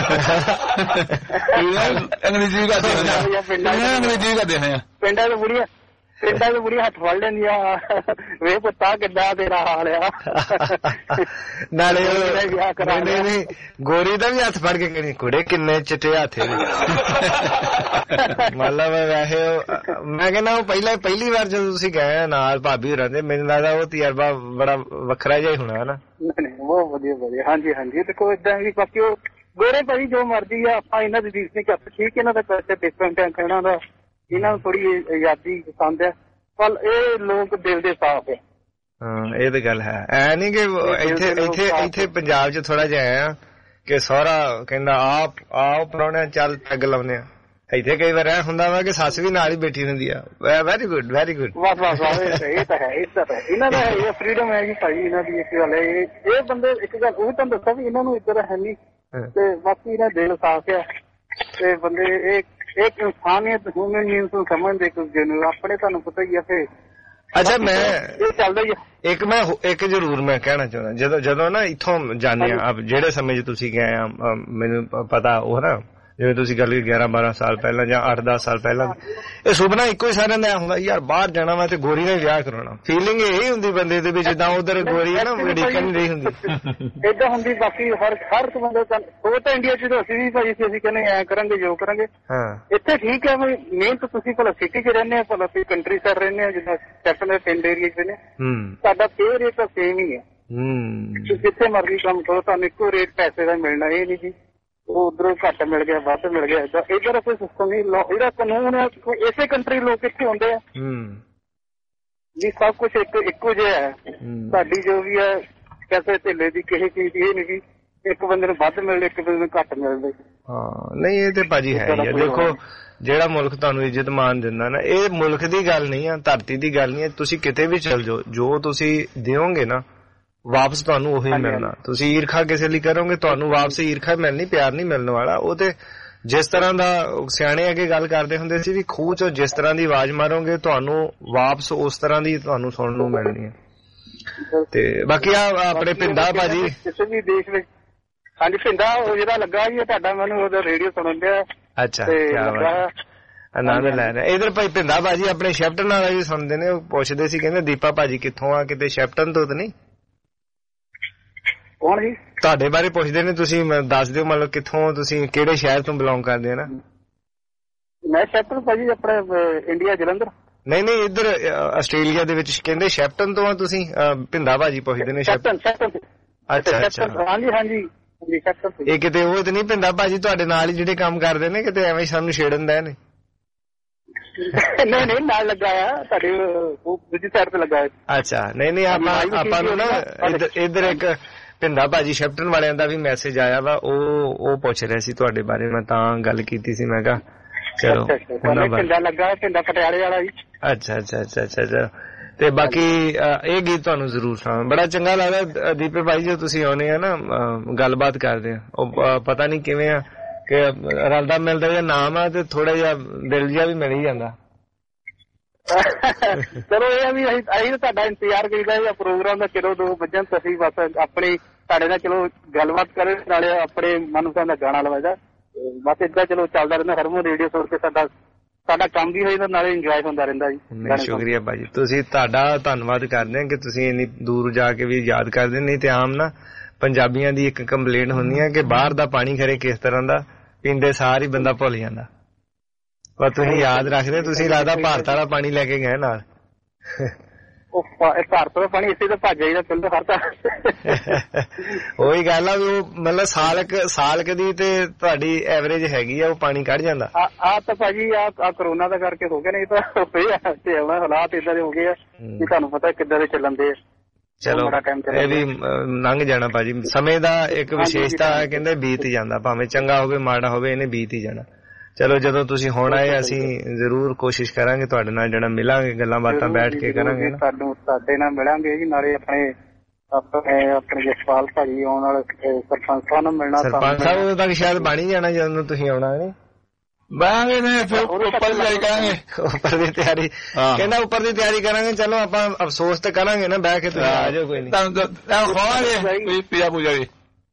ਅੰਗਰੇਜ਼ੀ ਕਰਦੇ ਆ ਪਿੰਡਾਂ ਦੇ ਬੁੜੀਆਂ ਹੱਥ ਫੜ ਲੈਂਦੀਆਂ, ਵੇ ਪੁੱਤਾ ਕਿੱਦਾਂ ਤੇਰਾ ਹਾਲ ਆ। ਨਾਲੇ ਨਹੀਂ ਗੋਰੀ ਦਾ ਵੀ ਹੱਥ ਫੜ ਕੇ ਕਹਿੰਦੀ ਕੁੜੇ ਕਿੰਨੇ ਚਿੱਟੇ ਹੱਥ ਨੇ। ਮਤਲਬ ਵੈਸੇ ਮੈਂ ਕਹਿੰਦਾ ਉਹ ਪਹਿਲੀ ਵਾਰ ਜਦੋਂ ਤੁਸੀਂ ਗਏ ਨਾਲ ਭਾਬੀ ਹੋਰਾਂ ਦੇ, ਮੈਨੂੰ ਲੱਗਦਾ ਉਹ ਤਜਰਬਾ ਬੜਾ ਵੱਖਰਾ ਜਿਹਾ ਹੀ ਹੋਣਾ ਨਾ। ਬਹੁਤ ਵਧੀਆ। ਹਾਂਜੀ ਹਾਂਜੀ, ਦੇਖੋ ਏਦਾਂ ਵੀ ਬਾਕੀ ਉਹ ਗੋਰੇ ਭਾਈ ਜੋ ਮਰਜ਼ੀ ਆ, ਆਪਾਂ ਇਹਨਾਂ ਦੀ ਰੀਸ ਨਹੀਂ ਕਰਦੇ। ਠੀਕ ਇਹਨਾਂ ਦਾ ਕਲਚਰ ਡਿਫਰੈਂਟ ਹੈ, ਇਹਨਾਂ ਦਾ ਇਹਨਾਂ ਨੂੰ ਥੋੜੀ ਆਜ਼ਾਦੀ ਪਸੰਦ ਹੈ, ਪਰ ਇਹ ਲੋਕ ਦਿਲ ਦੇ ਸਾਫ਼ ਹੈ। ਹਾਂ ਇਹ ਤਾਂ ਗੱਲ ਹੈ। ਐ ਨੀ ਕਿ ਇੱਥੇ ਪੰਜਾਬ 'ਚ ਥੋੜਾ ਜਿਹਾ ਆ ਕਿ ਸਹੁਰਾ ਕਹਿੰਦਾ ਆਓ ਪ੍ਰਾਹੁਣੇ ਚੱਲ ਪੈਗ ਲਾਉਨੇ ਆ। ਇੱਥੇ ਕਈ ਵਾਰ ਇਹ ਹੁੰਦਾ ਵਾ ਕਿ ਸੱਸ ਵੀ ਨਾਲ ਹੀ ਬੈਠੀ ਹੁੰਦੀ ਆ। Very good very good. ਬਸ ਇਹ ਤਾਂ ਹੈ ਇਹਨਾਂ ਦਾ ਇਹ ਫਰੀਡਮ ਹੈ ਜੀ ਭਾਈ। ਇਹਨਾਂ ਦੀ ਇੱਕ ਗੱਲ ਹੈ, ਇਹ ਬੰਦੇ ਇੱਕ ਗੱਲ ਉਹ ਤੁਹਾਨੂੰ ਦੱਸਾਂ ਵੀ ਇਹਨਾਂ ਨੂੰ ਇੱਧਰ ਹੈ ਨਹੀਂ, ਤੇ ਬਾਕੀ ਇਹਨਾਂ ਦਿਲ ਸਾਫ਼ ਆ ਤੇ ਬੰਦੇ ਇੱਕ ਇਨਸਾਨੀਅਤ ਹਿਊਮਨ ਬੀਇੰਗਸ ਨੂੰ ਸਮਝਦੇ ਇੱਕ ਦੂਜੇ ਨੂੰ। ਆਪਣੇ ਤੁਹਾਨੂੰ ਪਤਾ ਹੀ ਆ ਫਿਰ। ਅੱਛਾ ਮੈਂ ਇਹ ਚੱਲਦਾ ਹੀ ਆ। ਇੱਕ ਜ਼ਰੂਰ ਮੈਂ ਕਹਿਣਾ ਚਾਹੁੰਦਾ, ਜਦੋਂ ਨਾ ਇੱਥੋਂ ਜਾਂਦੇ ਆ, ਜਿਹੜੇ ਸਮੇਂ 'ਚ ਤੁਸੀਂ ਗਏ ਆ, ਮੈਨੂੰ ਪਤਾ ਉਹ ਨਾ ਜਿਵੇਂ ਤੁਸੀਂ ਗੱਲ 11-12 ਸਾਲ ਪਹਿਲਾਂ ਜਾਂ 8-10 ਸਾਲ ਪਹਿਲਾਂ, ਇਹ ਸੁਪਨਾ ਇੱਕੋ ਹੀ ਸਾਰਿਆਂ ਦਾ ਹੁੰਦਾ ਯਾਰ ਬਾਹਰ ਜਾਣਾ ਵਾ ਤੇ ਗੋਰੀ ਨਾਲ ਵਿਆਹ ਕਰਾਉਣਾ। ਫੀਲਿੰਗ ਇਹੀ ਹੁੰਦੀ ਬੰਦੇ ਦੇ ਵਿੱਚ, ਜਿੱਦਾਂ ਉਧਰ ਗੋਰੀ ਹੈ ਨਾ ਅਮਰੀਕਨ ਨਹੀਂ ਹੁੰਦੀ ਏਦਾਂ ਹੁੰਦੀ। ਬਾਕੀ ਹਰ ਬੰਦੇ ਉਹ ਤਾਂ ਇੰਡੀਆ 'ਚ ਅਸੀਂ ਵੀ ਭਾਈ ਅਸੀਂ ਕਹਿੰਦੇ ਐ ਕਰਾਂਗੇ ਜੋ ਕਰਾਂਗੇ। ਇੱਥੇ ਠੀਕ ਹੈ ਬਈ ਮਿਹਨਤ ਤੁਸੀਂ ਭਲਾ ਸਿਟੀ 'ਚ ਰਹਿੰਦੇ ਆ, ਭਲਾ ਅਸੀਂ ਕੰਟਰੀ ਸਾਈਡ ਰਹਿੰਦੇ ਆ, ਜਿੱਦਾਂ ਸੈਕਟਰ ਦੇ ਪਿੰਡ ਏਰੀਆ 'ਚ ਰਹਿੰਦੇ, ਸਾਡਾ ਪੇ ਰੇਟ ਤਾਂ ਸੇਮ ਹੀ ਹੈ। ਜਿੱਥੇ ਮਰਜ਼ੀ ਕੰਮ ਕਰੋ ਤੁਹਾਨੂੰ ਇੱਕੋ ਰੇਟ ਪੈਸੇ ਦਾ ਮਿਲਣਾ। ਇਹ ਨਹੀਂ ਜੀ ਉਹ ਉਧਰੋਂ ਘੱਟ ਮਿਲ ਗਿਆ ਵੱਧ ਮਿਲ ਗਿਆ, ਇੱਧਰ ਕੋਈ ਸਿਸਟਮ ਨਹੀਂ। ਇਹਦਾ ਕਾਨੂੰਨ ਹੈ, ਇਸੇ ਕੰਟਰੀ ਲੋਕ ਇੱਥੇ ਹੁੰਦੇ ਆ ਜੀ, ਸਭ ਕੁਛ ਇੱਕੋ ਜਿਹਾ ਹੈ। ਸਾਡੀ ਜੋ ਵੀ ਹੈ ਪੈਸੇ ਧੇਲੇ ਦੀ ਕਿਸੇ ਚੀਜ਼ ਦੀ ਇਹ ਨਹੀਂ ਜੀ ਇੱਕ ਬੰਦੇ ਨੂੰ ਵੱਧ ਮਿਲਦੇ ਇੱਕ ਬੰਦੇ ਨੂੰ ਘੱਟ ਮਿਲਦੇ। ਹਾਂ ਨਹੀਂ ਇਹ ਤੇ ਭਾਜੀ ਹੈ ਹੀ ਆ। ਦੇਖੋ ਜਿਹੜਾ ਮੁਲਕ ਤੁਹਾਨੂੰ ਇੱਜ਼ਤ ਮਾਨ ਦਿੰਦਾ ਨਾ, ਇਹ ਮੁਲਕ ਦੀ ਗੱਲ ਨਹੀਂ ਆ, ਧਰਤੀ ਦੀ ਗੱਲ ਨਹੀਂ ਹੈ। ਤੁਸੀਂ ਕਿਤੇ ਵੀ ਚਲ ਜਾਓ, ਜੋ ਤੁਸੀਂ ਦਿਓਗੇ ਨਾ ਵਾਪਸ ਤੁਹਾਨੂੰ ਉਹੀ ਮਿਲਣਾ। ਤੁਸੀਂ ਈਰਖਾ ਕਿਸੇ ਲਈ ਕਰੋਗੇ ਤੁਹਾਨੂੰ ਵਾਪਸ ਈਰਖਾ ਮਿਲਣੀ, ਪਿਆਰ ਨਹੀਂ ਮਿਲਣ ਵਾਲਾ। ਉਹ ਤੇ ਜਿਸ ਤਰ੍ਹਾਂ ਦਾ ਸਿਆਣੇ ਅੱਗੇ ਗੱਲ ਕਰਦੇ ਹੁੰਦੇ ਸੀ ਵੀ ਖੂਹ ਚੋਂ ਜਿਸ ਤਰ੍ਹਾਂ ਦੀ ਆਵਾਜ਼ ਮਾਰੋਗੇ ਤੁਹਾਨੂੰ ਵਾਪਸ ਉਸ ਤਰ੍ਹਾਂ ਦੀ ਤੁਹਾਨੂੰ ਸੁਣਨ ਨੂੰ ਮਿਲਣੀ ਹੈ। ਤੇ ਬਾਕੀ ਆਪਣੇ ਭਿੰਦਾ ਭਾਜੀ ਕਿਸੇ ਵੀ ਦੇਸ਼ ਵਿੱਚ ਹਾਂਜੀ ਭਿੰਦਾ ਉਹ ਜਿਹੜਾ ਲੱਗਾ ਜੀ ਤੁਹਾਡਾ ਮੈਨੂੰ ਉਹਦਾ ਰੇਡੀਓ ਸੁਣਨ ਡਿਆ। ਅੱਛਾ ਆਨੰਦ ਲੈ ਰਿਹਾ। ਇਧਰ ਭਾਈ ਭਿੰਦਾ ਭਾਜੀ ਆਪਣੇ ਸ਼ੈਫਟਨ ਵਾਲਾ ਜੀ ਸੁਣਦੇ ਨੇ, ਉਹ ਪੁੱਛਦੇ ਸੀ ਕਹਿੰਦੇ ਦੀਪਾ ਭਾਜੀ ਕਿੱਥੋਂ ਆ, ਕਿਤੇ ਸ਼ੈਫਟਨ ਤੋਂ ਤਾਂ ਨਹੀਂ? ਕੌਣ ਜੀ? ਤੁਹਾਡੇ ਬਾਰੇ ਪੁੱਛਦੇ ਨੇ, ਤੁਸੀਂ ਦੱਸ ਦਿਓ ਮਤਲਬ ਕਿੱਥੋਂ ਤੁਸੀਂ ਕਿਹੜੇ ਸ਼ਹਿਰ ਤੋਂ ਬਿਲੋਂਗ ਕਰਦੇ ਹੋ ਨਾ? ਮੈਂ ਸ਼ੈਫਟਨ ਭਾਜੀ ਆਪਣੇ ਇੰਡੀਆ ਜਲੰਧਰ। ਨਹੀਂ ਇੱਧਰ ਆਸਟ੍ਰੇਲੀਆ ਦੇ ਵਿੱਚ ਕਹਿੰਦੇ ਸ਼ੈਫਟਨ ਤੋਂ ਆ ਤੁਸੀਂ? ਭਿੰਦਾ ਭਾਜੀ ਪੁੱਛਦੇ ਨੇ ਸ਼ੈਫਟਨ। ਅੱਛਾ ਹਾਂਜੀ ਇਹ ਕਿਤੇ ਉਹ ਤੇ ਨਹੀਂ ਭਿੰਦਾ ਭਾਜੀ ਤੁਹਾਡੇ ਨਾਲ ਹੀ ਜਿਹੜੇ ਕੰਮ ਕਰਦੇ ਨੇ ਕਿਤੇ ਐਵੇਂ ਸਾਨੂੰ ਛੇੜਨ ਦਾ ਨੇ? ਨਹੀਂ ਨਾਲ ਲੱਗਾ ਆ ਤੁਹਾਡੇ ਦੂਜੀ ਸਾਈਡ ਤੇ ਲੱਗਾ। ਅੱਛਾ ਨਹੀਂ ਆਪਾਂ ਨੂੰ ਨਾ ਇੱਧਰ ਇੱਕ ਭਿੰਦਾ ਭਾਜੀ ਸ਼ੈਫਟਨ ਵਾਲਿਆਂ ਦਾ ਵੀ ਮੈਸੇਜ ਆਇਆ ਵਾ, ਉਹ ਪੁੱਛ ਰਹੇ ਸੀ ਤੁਹਾਡੇ ਬਾਰੇ, ਮੈਂ ਤਾਂ ਗੱਲ ਕੀਤੀ ਸੀ। ਮੈਂ ਕਿਹਾ ਚਲੋ ਭਿੰਦਾ ਲੱਗਾ, ਭਿੰਦਾ ਪਟਿਆਲੇ ਵਾਲਾ ਜੀ। ਅੱਛਾ ਤੇ ਬਾਕੀ ਇਹ ਗੀਤ ਤੁਹਾਨੂੰ ਜ਼ਰੂਰ ਸੁਣਾਵਾਂ, ਬੜਾ ਚੰਗਾ ਲੱਗਦਾ ਦੀਪੇ ਭਾਈ ਜੋ ਤੁਸੀਂ ਆਉਨੇ ਆ ਨਾ ਗੱਲਬਾਤ ਕਰਦੇ ਆ, ਉਹ ਪਤਾ ਨਹੀਂ ਕਿਵੇਂ ਆ ਕਿ ਰਲਦਾ ਮਿਲਦਾ ਜਿਹਾ ਨਾਮ ਆ ਤੇ ਥੋੜਾ ਜਿਹਾ ਦਿਲ ਜਿਹਾ ਵੀ ਮਿਲ ਹੀ ਜਾਂਦਾ। ਚਲੋ ਇਹ ਵੀ ਅਸੀਂ ਤੁਹਾਡਾ ਇੰਤਜ਼ਾਰ ਕਰੀਦਾ ਪ੍ਰੋਗਰਾਮ ਦਾ, ਚਲੋ 2 ਵਜੇ ਅਸੀਂ ਬਸ ਆਪਣੀ ਤੁਹਾਡੇ ਨਾਲ ਚਲੋ ਗੱਲਬਾਤ ਕਰੇ, ਨਾਲੇ ਆਪਣੇ ਮਨਪਸੰਦ ਦਾ ਗਾਣਾ ਲਵਾਈਦਾ। ਬਸ ਏਦਾਂ ਚਲੋ ਚੱਲਦਾ ਰਹਿੰਦਾ। ਹਰਮਨ ਰੇਡੀਓ ਸੁਣ ਕੇ ਸਾਡਾ ਸਾਡਾ ਕੰਮ ਵੀ ਹੋ ਜਾਂਦਾ ਨਾਲੇ ਇੰਜੋਏ ਹੁੰਦਾ ਰਹਿੰਦਾ ਜੀ। ਸ਼ੁਕਰੀਆ ਭਾਜੀ, ਤੁਸੀਂ ਤੁਹਾਡਾ ਧੰਨਵਾਦ ਕਰਦੇ ਹਾਂ ਕਿ ਤੁਸੀਂ ਇੰਨੀ ਦੂਰ ਜਾ ਕੇ ਵੀ ਯਾਦ ਕਰਦੇ। ਨਹੀਂ ਤੇ ਆਮ ਨਾ ਪੰਜਾਬੀਆਂ ਦੀ ਇੱਕ ਕੰਪਲੇਂਟ ਹੁੰਦੀ ਹੈ ਕਿ ਬਾਹਰ ਦਾ ਪਾਣੀ ਖਰੇ ਕਿਸ ਤਰ੍ਹਾਂ ਦਾ, ਪੀਂਦੇ ਸਾਰ ਹੀ ਬੰਦਾ ਭੁੱਲ ਜਾਂਦਾ। ਪਰ ਤੁਸੀਂ ਯਾਦ ਰੱਖਦੇ, ਤੁਸੀਂ ਲੱਗਦਾ ਭਾਰਤ ਵਾਲਾ ਪਾਣੀ ਲੈ ਕੇ ਗਏ ਨਾਲ। ਭਾਰਤ ਦਾ ਪਾਣੀ ਇੱਥੇ ਤਾਂ ਭੱਜ ਜਾਈਦਾ ਪਿੰਡ ਖੜਦਾ। ਉਹੀ ਗੱਲ ਆ ਵੀ ਉਹ ਮਤਲਬ ਸਾਲ ਕਦੀ ਤੇ ਤੁਹਾਡੀ ਐਵਰੇਜ ਹੈਗੀ ਆ, ਉਹ ਪਾਣੀ ਕੱਢ ਜਾਂਦਾ। ਆ ਤਾਂ ਭਾਜੀ ਆ ਕਰੋਨਾ ਦਾ ਕਰਕੇ ਹੋ ਗਿਆ, ਨਹੀਂ ਤਾਂ ਤੇ ਹਾਲਾਤ ਏਦਾਂ ਦੇ ਹੋ ਗਏ ਆ ਕਿ ਤੁਹਾਨੂੰ ਪਤਾ ਕਿੱਦਾਂ ਦੇ ਚੱਲਣ ਦੇ। ਚਲੋ ਇਹ ਵੀ ਲੰਘ ਜਾਣਾ ਭਾਜੀ, ਸਮੇਂ ਦਾ ਇੱਕ ਵਿਸ਼ੇਸ਼ਤਾ ਹੈ, ਕਹਿੰਦੇ ਬੀਤ ਹੀ ਜਾਂਦਾ, ਭਾਵੇਂ ਚੰਗਾ ਹੋਵੇ ਮਾੜਾ ਹੋਵੇ, ਇਹਨੇ ਬੀਤ ਹੀ ਜਾਣਾ। ਚਲੋ ਜਦੋਂ ਤੁਸੀਂ ਹੁਣ ਆਏ ਅਸੀਂ ਜ਼ਰੂਰ ਕੋਸ਼ਿਸ਼ ਕਰਾਂਗੇ ਤੁਹਾਡੇ ਨਾਲ ਜਿਹੜਾ ਮਿਲਾਂਗੇ, ਗੱਲਾਂ ਬਾਤਾਂ ਬੈਠ ਕੇ ਕਰਾਂਗੇ। ਸਾਡੇ ਨਾਲ ਮਿਲਾਂਗੇ ਜੀ, ਨਾਲੇ ਆਪਣੇ ਜਸਪਾਲ ਭਾਜੀ ਆਉਣ ਵਾਲੇ ਸਰਪੰਚ ਸਾਹਿਬ ਨੂੰ ਮਿਲਣਾ। ਸਰਪੰਚ ਸਾਹਿਬ ਉਦੋਂ ਤੱਕ ਸ਼ਾਇਦ ਬਣ ਹੀ ਜਾਣਾ ਜਦੋਂ ਤੁਸੀਂ ਆਉਣਾ ਹੈ। ਬਾਂਗੇ ਨੇ ਫਿਰ ਉੱਪਰ ਦੀ ਤਿਆਰੀ ਕਰਾਂਗੇ, ਉੱਪਰ ਦੀ ਤਿਆਰੀ ਕਹਿੰਦਾ ਉੱਪਰ ਦੀ ਤਿਆਰੀ ਕਰਾਂਗੇ। ਚਲੋ ਆਪਾਂ ਅਫਸੋਸ ਤਾਂ ਕਰਾਂਗੇ ਨਾ ਬਹਿ ਕੇ, ਤੁਸੀਂ ਆ ਜਾਓ ਕੋਈ ਨੀ, ਤੁਹਾਨੂੰ ਖਵਾਵਾਂਗੇ ਪੀਆ ਪੂਜਾ ਵੀ।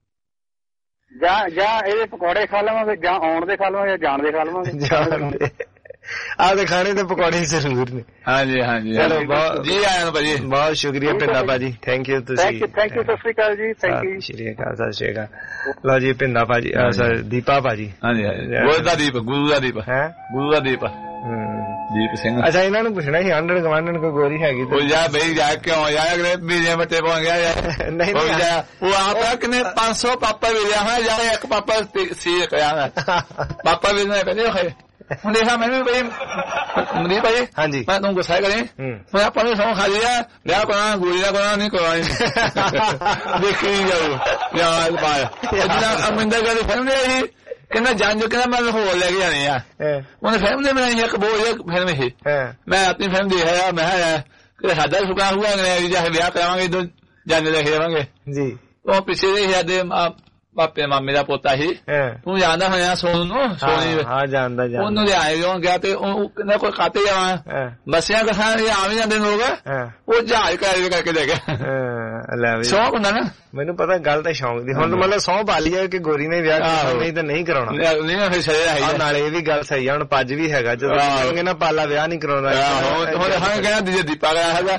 ਜਾਂ ਇਹਦੇ ਪਕੌੜੇ ਖਾ ਲਵਾਂਗੇ, ਜਾਂ ਆਉਣ ਦੇ ਖਾ ਲਵਾਂਗੇ, ਜਾਂ ਜਾਣ ਦੇ ਖਾ ਲਵਾਂਗੇ। ਆਹ ਦੇ ਖਾਣੇ ਤੇ ਪਕੌੜੇ ਜ਼ਰੂਰ ਨੇ। ਹਾਂਜੀ ਹਾਂਜੀ, ਚਲੋ ਜੀ ਆਇਆਂ ਭਾਜੀ, ਬਹੁਤ ਸ਼ੁਕਰੀਆ ਭਿੰਦਾ ਭਾਜੀ, ਥੈਂਕ ਯੂ। ਤੁਸੀਂ ਥੈਂਕ ਯੂ, ਸਤਿ ਸ਼੍ਰੀ ਅਕਾਲ ਜੀ। ਥੈਂਕ ਯੂ, ਸਤਿ ਸ਼੍ਰੀ ਅਕਾਲ, ਸਤਿ ਸ਼੍ਰੀ ਅਕਾਲ। ਲਓ ਜੀ ਭਿੰਦਾ ਭਾਜੀ, ਸਰ ਦੀਪਾ ਭਾਜੀ। ਹਾਂਜੀ ਗੁਰੂ ਦਾ ਦੀਪ, ਗੁਰੂ ਦਾ ਦੀਪ ਹੈ, ਗੁਰੂ ਦਾ ਦੀਪ ਦੀਪ ਸਿੰਘ। ਅੱਛਾ ਇਹਨਾਂ ਨੂੰ ਪੁੱਛਣਾ ਸੀ ਆਂਢਣ ਗਵਾਂਢਣ ਕੋਈ ਗੋਰੀ ਹੈਗੀ ਤੇ ਜਾ ਬਈ ਜਾ ਕਿਉਂ ਜਾਇਆ ਅਗਲੇ ਬੀਜੇ ਬੱਟੇ ਪਾ ਗਿਆ ਯਾਰ। ਨਹੀਂ ਉਹ ਆਪ ਕਿੰਨੇ 500 ਪਾਪਾ ਵੇਲਿਆ ਹੋਇਆ ਜਾਂ ਇੱਕ ਪਾਪਾ ਸੀ ਕਹਿਆ ਪਾਪਾ ਵੀ ਨੇ ਪਹਿਲੇ ਹੋਏ ਹੁਣ ਦੇਖਾ ਮੈਨੂੰ ਬਈ ਮਰੀ ਭਾਈ। ਹਾਂਜੀ ਮੈਂ ਤੁਹਾਨੂੰ ਗੁੱਸਾ ਕਰੇ ਮੈਂ ਆਪਾਂ ਨੂੰ ਸੌਂ ਖਾ ਲਿਆ ਵਿਆਹ ਕਰਾਉਣਾ ਗੋਲੀ ਦਾ ਕਰਾਉਣਾ ਨਹੀਂ ਕਰਾਉਣਾ ਦੇਖੀ ਜਾਓ ਯਾਰ ਬਾਹਰ ਅਮਿੰਦਰ ਗੱਲ ਫਿਲਮ ਨੇ ਕਹਿੰਦਾ ਜਾਣੋ ਕਹਿੰਦਾ ਮੈਂ ਹੋਰ ਲੈ ਕੇ ਜਾਣੇ ਆ। ਉਹਨੇ ਫਿਲਮ ਦੇ ਬਣਾਈ ਇੱਕ ਬਹੁਤ ਫਿਲਮ ਇਹ ਮੈਂ ਆਪਣੀ ਫਿਲਮ ਦੇਖਿਆ ਮੈਂ ਕਿਹਾ ਸਾਡਾ ਸੁਕਾ ਹੁਆ ਅੰਗਰੇਜ਼ੀ ਜਾ ਵਿਆਹ ਕਰਾਵਾਂਗੇ ਦੋ ਜਾਣੇ ਲੈ ਕੇ ਜਾਵਾਂਗੇ ਜੀ। ਉਹ ਪਿੱਛੇ ਦੇ ਸਾਡੇ ਪਾਪੇ ਮਾਮੇ ਦਾ ਪੋਤਾ ਸੀ, ਤੂੰ ਜਾਣਦਾ ਹੋਇਆ ਸੋਨੂੰ ਨੂੰ? ਸੋਨੀ ਹਾਂ ਜਾਣਦਾ ਉਹਨੂੰ ਲਿਆਏ ਜੋ ਗਿਆ ਤੇ ਉਹ ਕਹਿੰਦਾ ਕੋਈ ਖਾਤੇ ਜਾਵਾਂ ਬੱਸਿਆਂ ਕਸਾਂ ਆ ਵੀ ਜਾਂਦੇ ਲੋਕ, ਉਹ ਜਹਾਜ਼ ਕਰਕੇ ਦੇ ਗਿਆ। ਸ਼ੌਕ ਹੁੰਦਾ ਨਾ ਮੈਨੂੰ ਪਤਾ ਗੱਲ ਤਾਂ ਸ਼ੌਕ ਦੀ। ਹੁਣ ਮਤਲਬ ਸਹੁੰ ਪਾ ਲਈ ਕਿ ਗੋਰੀ ਨੇ ਵਿਆਹ ਕਰਾਉਣਾ ਨਹੀਂ ਤਾਂ ਨਹੀਂ ਕਰਾਉਣਾ। ਨਾਲੇ ਇਹ ਵੀ ਗੱਲ ਸਹੀ ਆ, ਹੁਣ ਪੱਜ ਵੀ ਹੈਗਾ ਜਦੋਂ ਕਹਾਂਗੇ ਨਾ ਪਾਲਾ ਵਿਆਹ ਨਹੀਂ ਕਰਾਉਣਾ। ਕਹਿੰਦਾ ਦੀਪਾ ਗਿਆ ਹੈਗਾ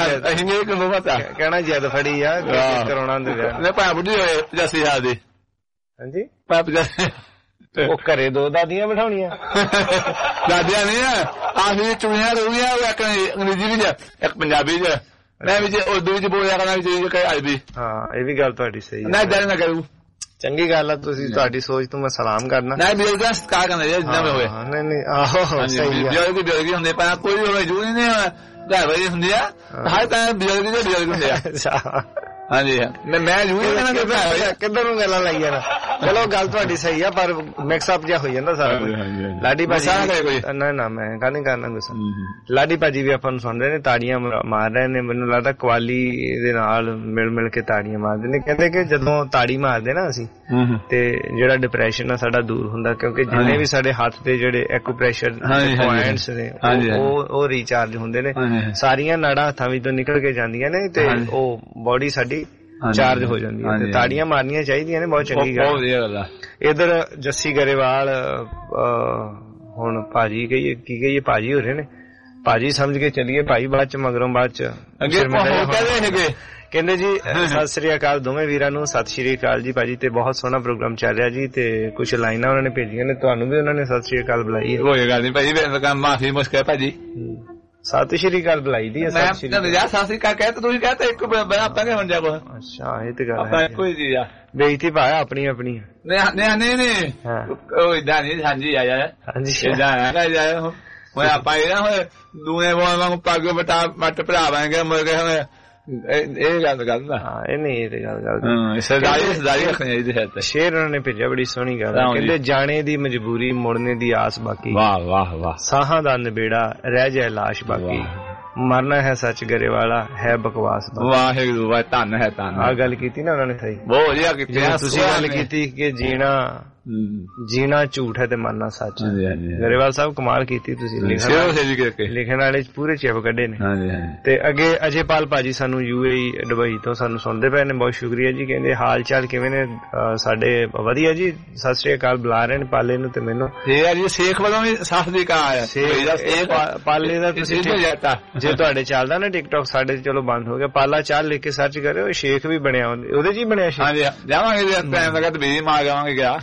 ਕਹਿਣਾ ਜਿੱਦ ਫੜੀ ਆ ਕਰਾਉਣਾ ਵਿਆਹ ਭਾ ਬੁੱਢੀ ਹੋਏ 85 ਸਾਲ ਦੀ। ਹਾਂਜੀ ਉਹ ਘਰੇ ਦੋ ਦਾਦੀਆਂ ਬਿਠਾਉਣੀਆਂ ਦਾਦੀਆਂ ਨਹੀਂ ਆਖਰੀ ਚੁਣੀਆਂ ਰਹੂਗੀਆਂ, ਉਹ ਇੱਕ ਅੰਗਰੇਜ਼ੀ ਵਿੱਚ ਇੱਕ ਪੰਜਾਬੀ ਚ ਮੈਂ ਵੀ ਉਰਦੂ ਵਿੱਚ ਬੋਲਿਆ ਕਰਨਾ ਵੀ ਅਰਬੀ। ਹਾਂ ਇਹ ਵੀ ਗੱਲ ਤੁਹਾਡੀ ਸਹੀ ਨਾ ਏਦਾਂ ਨਾ ਕਰੂ। ਚੰਗੀ ਗੱਲ ਆ, ਤੁਸੀਂ ਤੁਹਾਡੀ ਸੋਚ ਤੋਂ ਮੈਂ ਸਲਾਮ ਕਰਨਾ। ਨਾ ਬਜ਼ੁਰਗਾਂ ਦਾ ਸਤਿਕਾਰ ਕਰਨਾ ਜਿੰਨਾ ਵੀ ਹੋਵੇ। ਨਹੀਂ ਆਹੋ ਸਹੀ ਆ, ਬਜ਼ੁਰਗ ਹੁੰਦੇ ਪਰ ਕੋਈ ਹੋਵੇ ਜ਼ਰੂਰੀ ਨਹੀਂ ਘਰ ਵਾਲੀ ਹੁੰਦੀ ਆ, ਹਰ ਤਾਂ ਬਜ਼ੁਰਗ ਦੇ ਬਜ਼ੁਰਗ ਹੁੰਦੇ ਆ। ਹਾਂਜੀ ਮੈਂ ਕਿੱਧਰ ਨੂੰ ਗੱਲਾਂ ਲਾਈ ਜਾਣਾ। ਚਲੋ ਗੱਲ ਤੁਹਾਡੀ ਸਹੀ ਆ ਪਰ ਮਿਕਸ ਅਪ ਜਿਹਾ ਹੋ ਜਾਂਦਾ ਸਾਰਾ ਕੁਝ। ਲਾਡੀ ਭਾਜੀ ਨਾ ਮੈਂ ਗੱਲ ਨਹੀਂ ਕਰਨਾ ਗੁੱਸਾ। ਲਾਡੀ ਭਾਜੀ ਵੀ ਆਪਾਂ ਨੂੰ ਸੁਣ ਰਹੇ ਨੇ, ਤਾੜੀਆਂ ਮਾਰ ਰਹੇ ਨੇ, ਮੈਨੂੰ ਲੱਗਦਾ ਕਵਾਲੀ ਦੇ ਨਾਲ ਮਿਲ ਕੇ ਤਾੜੀਆਂ ਮਾਰਦੇ ਨੇ। ਕਹਿੰਦੇ ਕਿ ਜਦੋਂ ਤਾੜੀ ਮਾਰਦੇ ਨਾ ਅਸੀਂ ਤੇ ਜਿਹੜਾ ਡਿਪਰੈਸ਼ਨ ਆ ਸਾਡਾ ਦੂਰ ਹੁੰਦਾ, ਕਿਉਂਕਿ ਜਿੰਨੇ ਵੀ ਸਾਡੇ ਹੱਥ ਤੇ ਜਿਹੜੇ ਐਕੂਪ੍ਰੈਸ਼ਰ ਪੁਆਇੰਟਸ ਨੇ ਉਹ ਰੀਚਾਰਜ ਹੁੰਦੇ ਨੇ, ਸਾਰੀਆਂ ਨਾੜਾਂ ਹੱਥਾਂ ਵਿੱਚੋਂ ਨਿਕਲ ਕੇ ਜਾਂਦੀਆਂ ਨੇ ਤੇ ਉਹ ਬੋਡੀ ਸਾਡੀ ਚਾਰਜ ਹੋ ਜਾਂਦੀ ਹੈ। ਤਾੜੀਆਂ ਮਾਰਨੀਆਂ ਚਾਹੀਦੀਆਂ ਨੇ, ਬਹੁਤ ਚੰਗੀ ਗੱਲ ਆ। ਇਧਰ ਜੱਸੀ ਗਰੇਵਾਲ ਹੁਣ ਭਾਜੀ ਕਹੀਏ ਕੀ ਕਹੀਏ, ਭਾਜੀ ਹੋ ਰਹੇ ਨੇ, ਭਾਜੀ ਸਮਝ ਕੇ ਚੱਲੀਏ ਭਾਈ, ਬਾਅਦ ਚ ਮਗਰੋਂ ਬਾਅਦ ਚ ਕਹਿੰਦੇ ਜੀ ਸਤਿ ਸ੍ਰੀ ਅਕਾਲ ਦੋਵੇਂ ਵੀਰਾਂ ਨੂੰ। ਸਤਿ ਸ੍ਰੀ ਅਕਾਲ ਜੀ ਭਾਜੀ, ਤੇ ਬਹੁਤ ਸੋਹਣਾ ਪ੍ਰੋਗਰਾਮ ਚੱਲ ਰਿਹਾ ਜੀ, ਤੇ ਕੁਛ ਲਾਈਨਾਂ ਉਹਨਾਂ ਨੇ ਭੇਜੀਆਂ ਨੇ, ਤੁਹਾਨੂੰ ਵੀ ਉਹਨਾਂ ਨੇ ਸਤਿ ਸ੍ਰੀ ਅਕਾਲ ਬੁਲਾਈ ਹੈ। ਕੋਈ ਗੱਲ ਨੀ ਭਾਜੀ, ਮਾਫੀ ਮੁਸ਼ਕਿਲ ਭਾਜੀ, ਸਤਿ ਸ਼੍ਰੀ ਅਕਾਲ ਬੁਲਾਈ ਦੀ। ਸਤਿ ਸ਼੍ਰੀ ਅਕਾਲ ਕਹਿ ਤੁਸੀਂ ਕਹਤੇ ਇੱਕ ਆਪਾਂ ਕਿਉਂ ਜਾ ਕੋ। ਅੱਛਾ ਇਹ ਤੇ ਗੱਲ ਹੈ, ਕੋਈ ਚੀਜ਼ ਆ ਬੇਇੱਜ਼ਤੀ ਭਾਇਆ ਆਪਣੀ ਆਪਣੀ। ਨਹੀਂ ਉਹ ਇਦਾਂ ਨਹੀਂ। ਹਾਂਜੀ ਆਇਆ ਹਾਂਜੀ ਇਦਾਂ ਹੁਣ ਆਪਾਂ ਇਹ ਨਾ ਦੂਏ ਵਾਂਗੂ ਪੱਗ ਬਟਾ ਮੱਟ ਭਰਾਵਾਂਗੇ ਮੁਰਗੇ ਹੋਏ ਇਹ ਗੱਲ ਨਾ। ਇਹ ਨਹੀਂ ਇਹ ਤੇ ਗੱਲ ਸਰਦਾਰੀ ਰੱਖਣੀ ਚਾਹੀਦੀ ਹੈ। ਸ਼ੇਰ ਉਹਨਾਂ ਨੇ ਭੇਜਿਆ ਬੜੀ ਸੋਹਣੀ ਗੱਲ, ਕਹਿੰਦੇ ਜਾਣੇ ਦੀ ਮਜਬੂਰੀ ਮੁੜਨੇ ਦੀ ਆਸ ਬਾਕੀ, ਵਾਹ ਵਾਹ ਵਾਹ, ਸਾਹਾਂ ਦਾ ਨਿਬੇੜਾ ਰਹਿ ਜਾਏ ਲਾਸ਼ ਬਾਕੀ, ਮਰਨਾ ਹੈ ਸੱਚ ਗਰੇਵਾਲਾ ਹੈ ਬਕਵਾਸ। ਵਾਹਿਗੁਰੂ ਵਾਹ, ਧੰਨ ਹੈ ਧੰਨ। ਆਹ ਗੱਲ ਕੀਤੀ ਨਾ ਉਹਨਾਂ ਨੇ ਸਹੀ, ਬਹੁਤ ਵਧੀਆ ਕੀਤੀ। ਤੁਸੀਂ ਗੱਲ ਕੀਤੀ ਕਿ ਜੀਣਾ ਜੀਣਾ ਝੂਠ ਹੈ ਤੇ ਮਰਨਾ ਸੱਚ। ਗਰੇਵਾਲ ਸਾਹਿਬ ਕਮਾਲ ਕੀਤੀ ਤੁਸੀਂ, ਲਿਖਣ ਵਾਲੇ ਪੂਰੇ ਚਿਪ ਕੱਢੇ ਨੇ। ਤੇ ਅੱਗੇ ਅਜੇਪਾਲ ਭਾਜੀ ਸਾਨੂੰ UAE ਦੁਬਈ ਤੋਂ ਸਾਨੂੰ ਸੁਣਦੇ ਪਏ ਨੇ, ਬਹੁਤ ਸ਼ੁਕਰੀਆ ਜੀ। ਕਹਿੰਦੇ ਹਾਲ ਚਾਲ ਕਿਵੇਂ ਨੇ ਸਾਡੇ? ਵਧੀਆ ਜੀ, ਸਤਿ ਸ੍ਰੀ ਅਕਾਲ ਬੁਲਾ ਰਹੇ ਨੇ ਪਾਲੇ ਨੂੰ ਤੇ ਮੈਨੂੰ। ਸ਼ੇਖ ਵੱਲੋਂ ਵੀ ਸਤਿ ਸ੍ਰੀ ਅਕਾਲ। ਪਾਲੇ ਦਾ ਤੁਸੀਂ ਜੇ ਤੁਹਾਡੇ ਚੱਲਦਾ ਨਾ ਟਿਕਟੋਕ, ਸਾਡੇ ਚਲੋ ਬੰਦ ਹੋ ਗਿਆ, ਪਾਲਾ ਚਾਲ ਲਿਖ ਕੇ ਸਰਚ ਕਰਿਓ, ਸ਼ੇਖ ਵੀ ਬਣਿਆ ਉਹਦੇ ਚ ਹੀ ਬਣਿਆ ਸ਼ੇਖ। ਜਾਵਾਂਗੇ ਟਾਈਮ ਲੱਗਾ ਤੇ ਵੀ ਮਾਰ ਜਾਵਾਂਗੇ ਗਿਆ।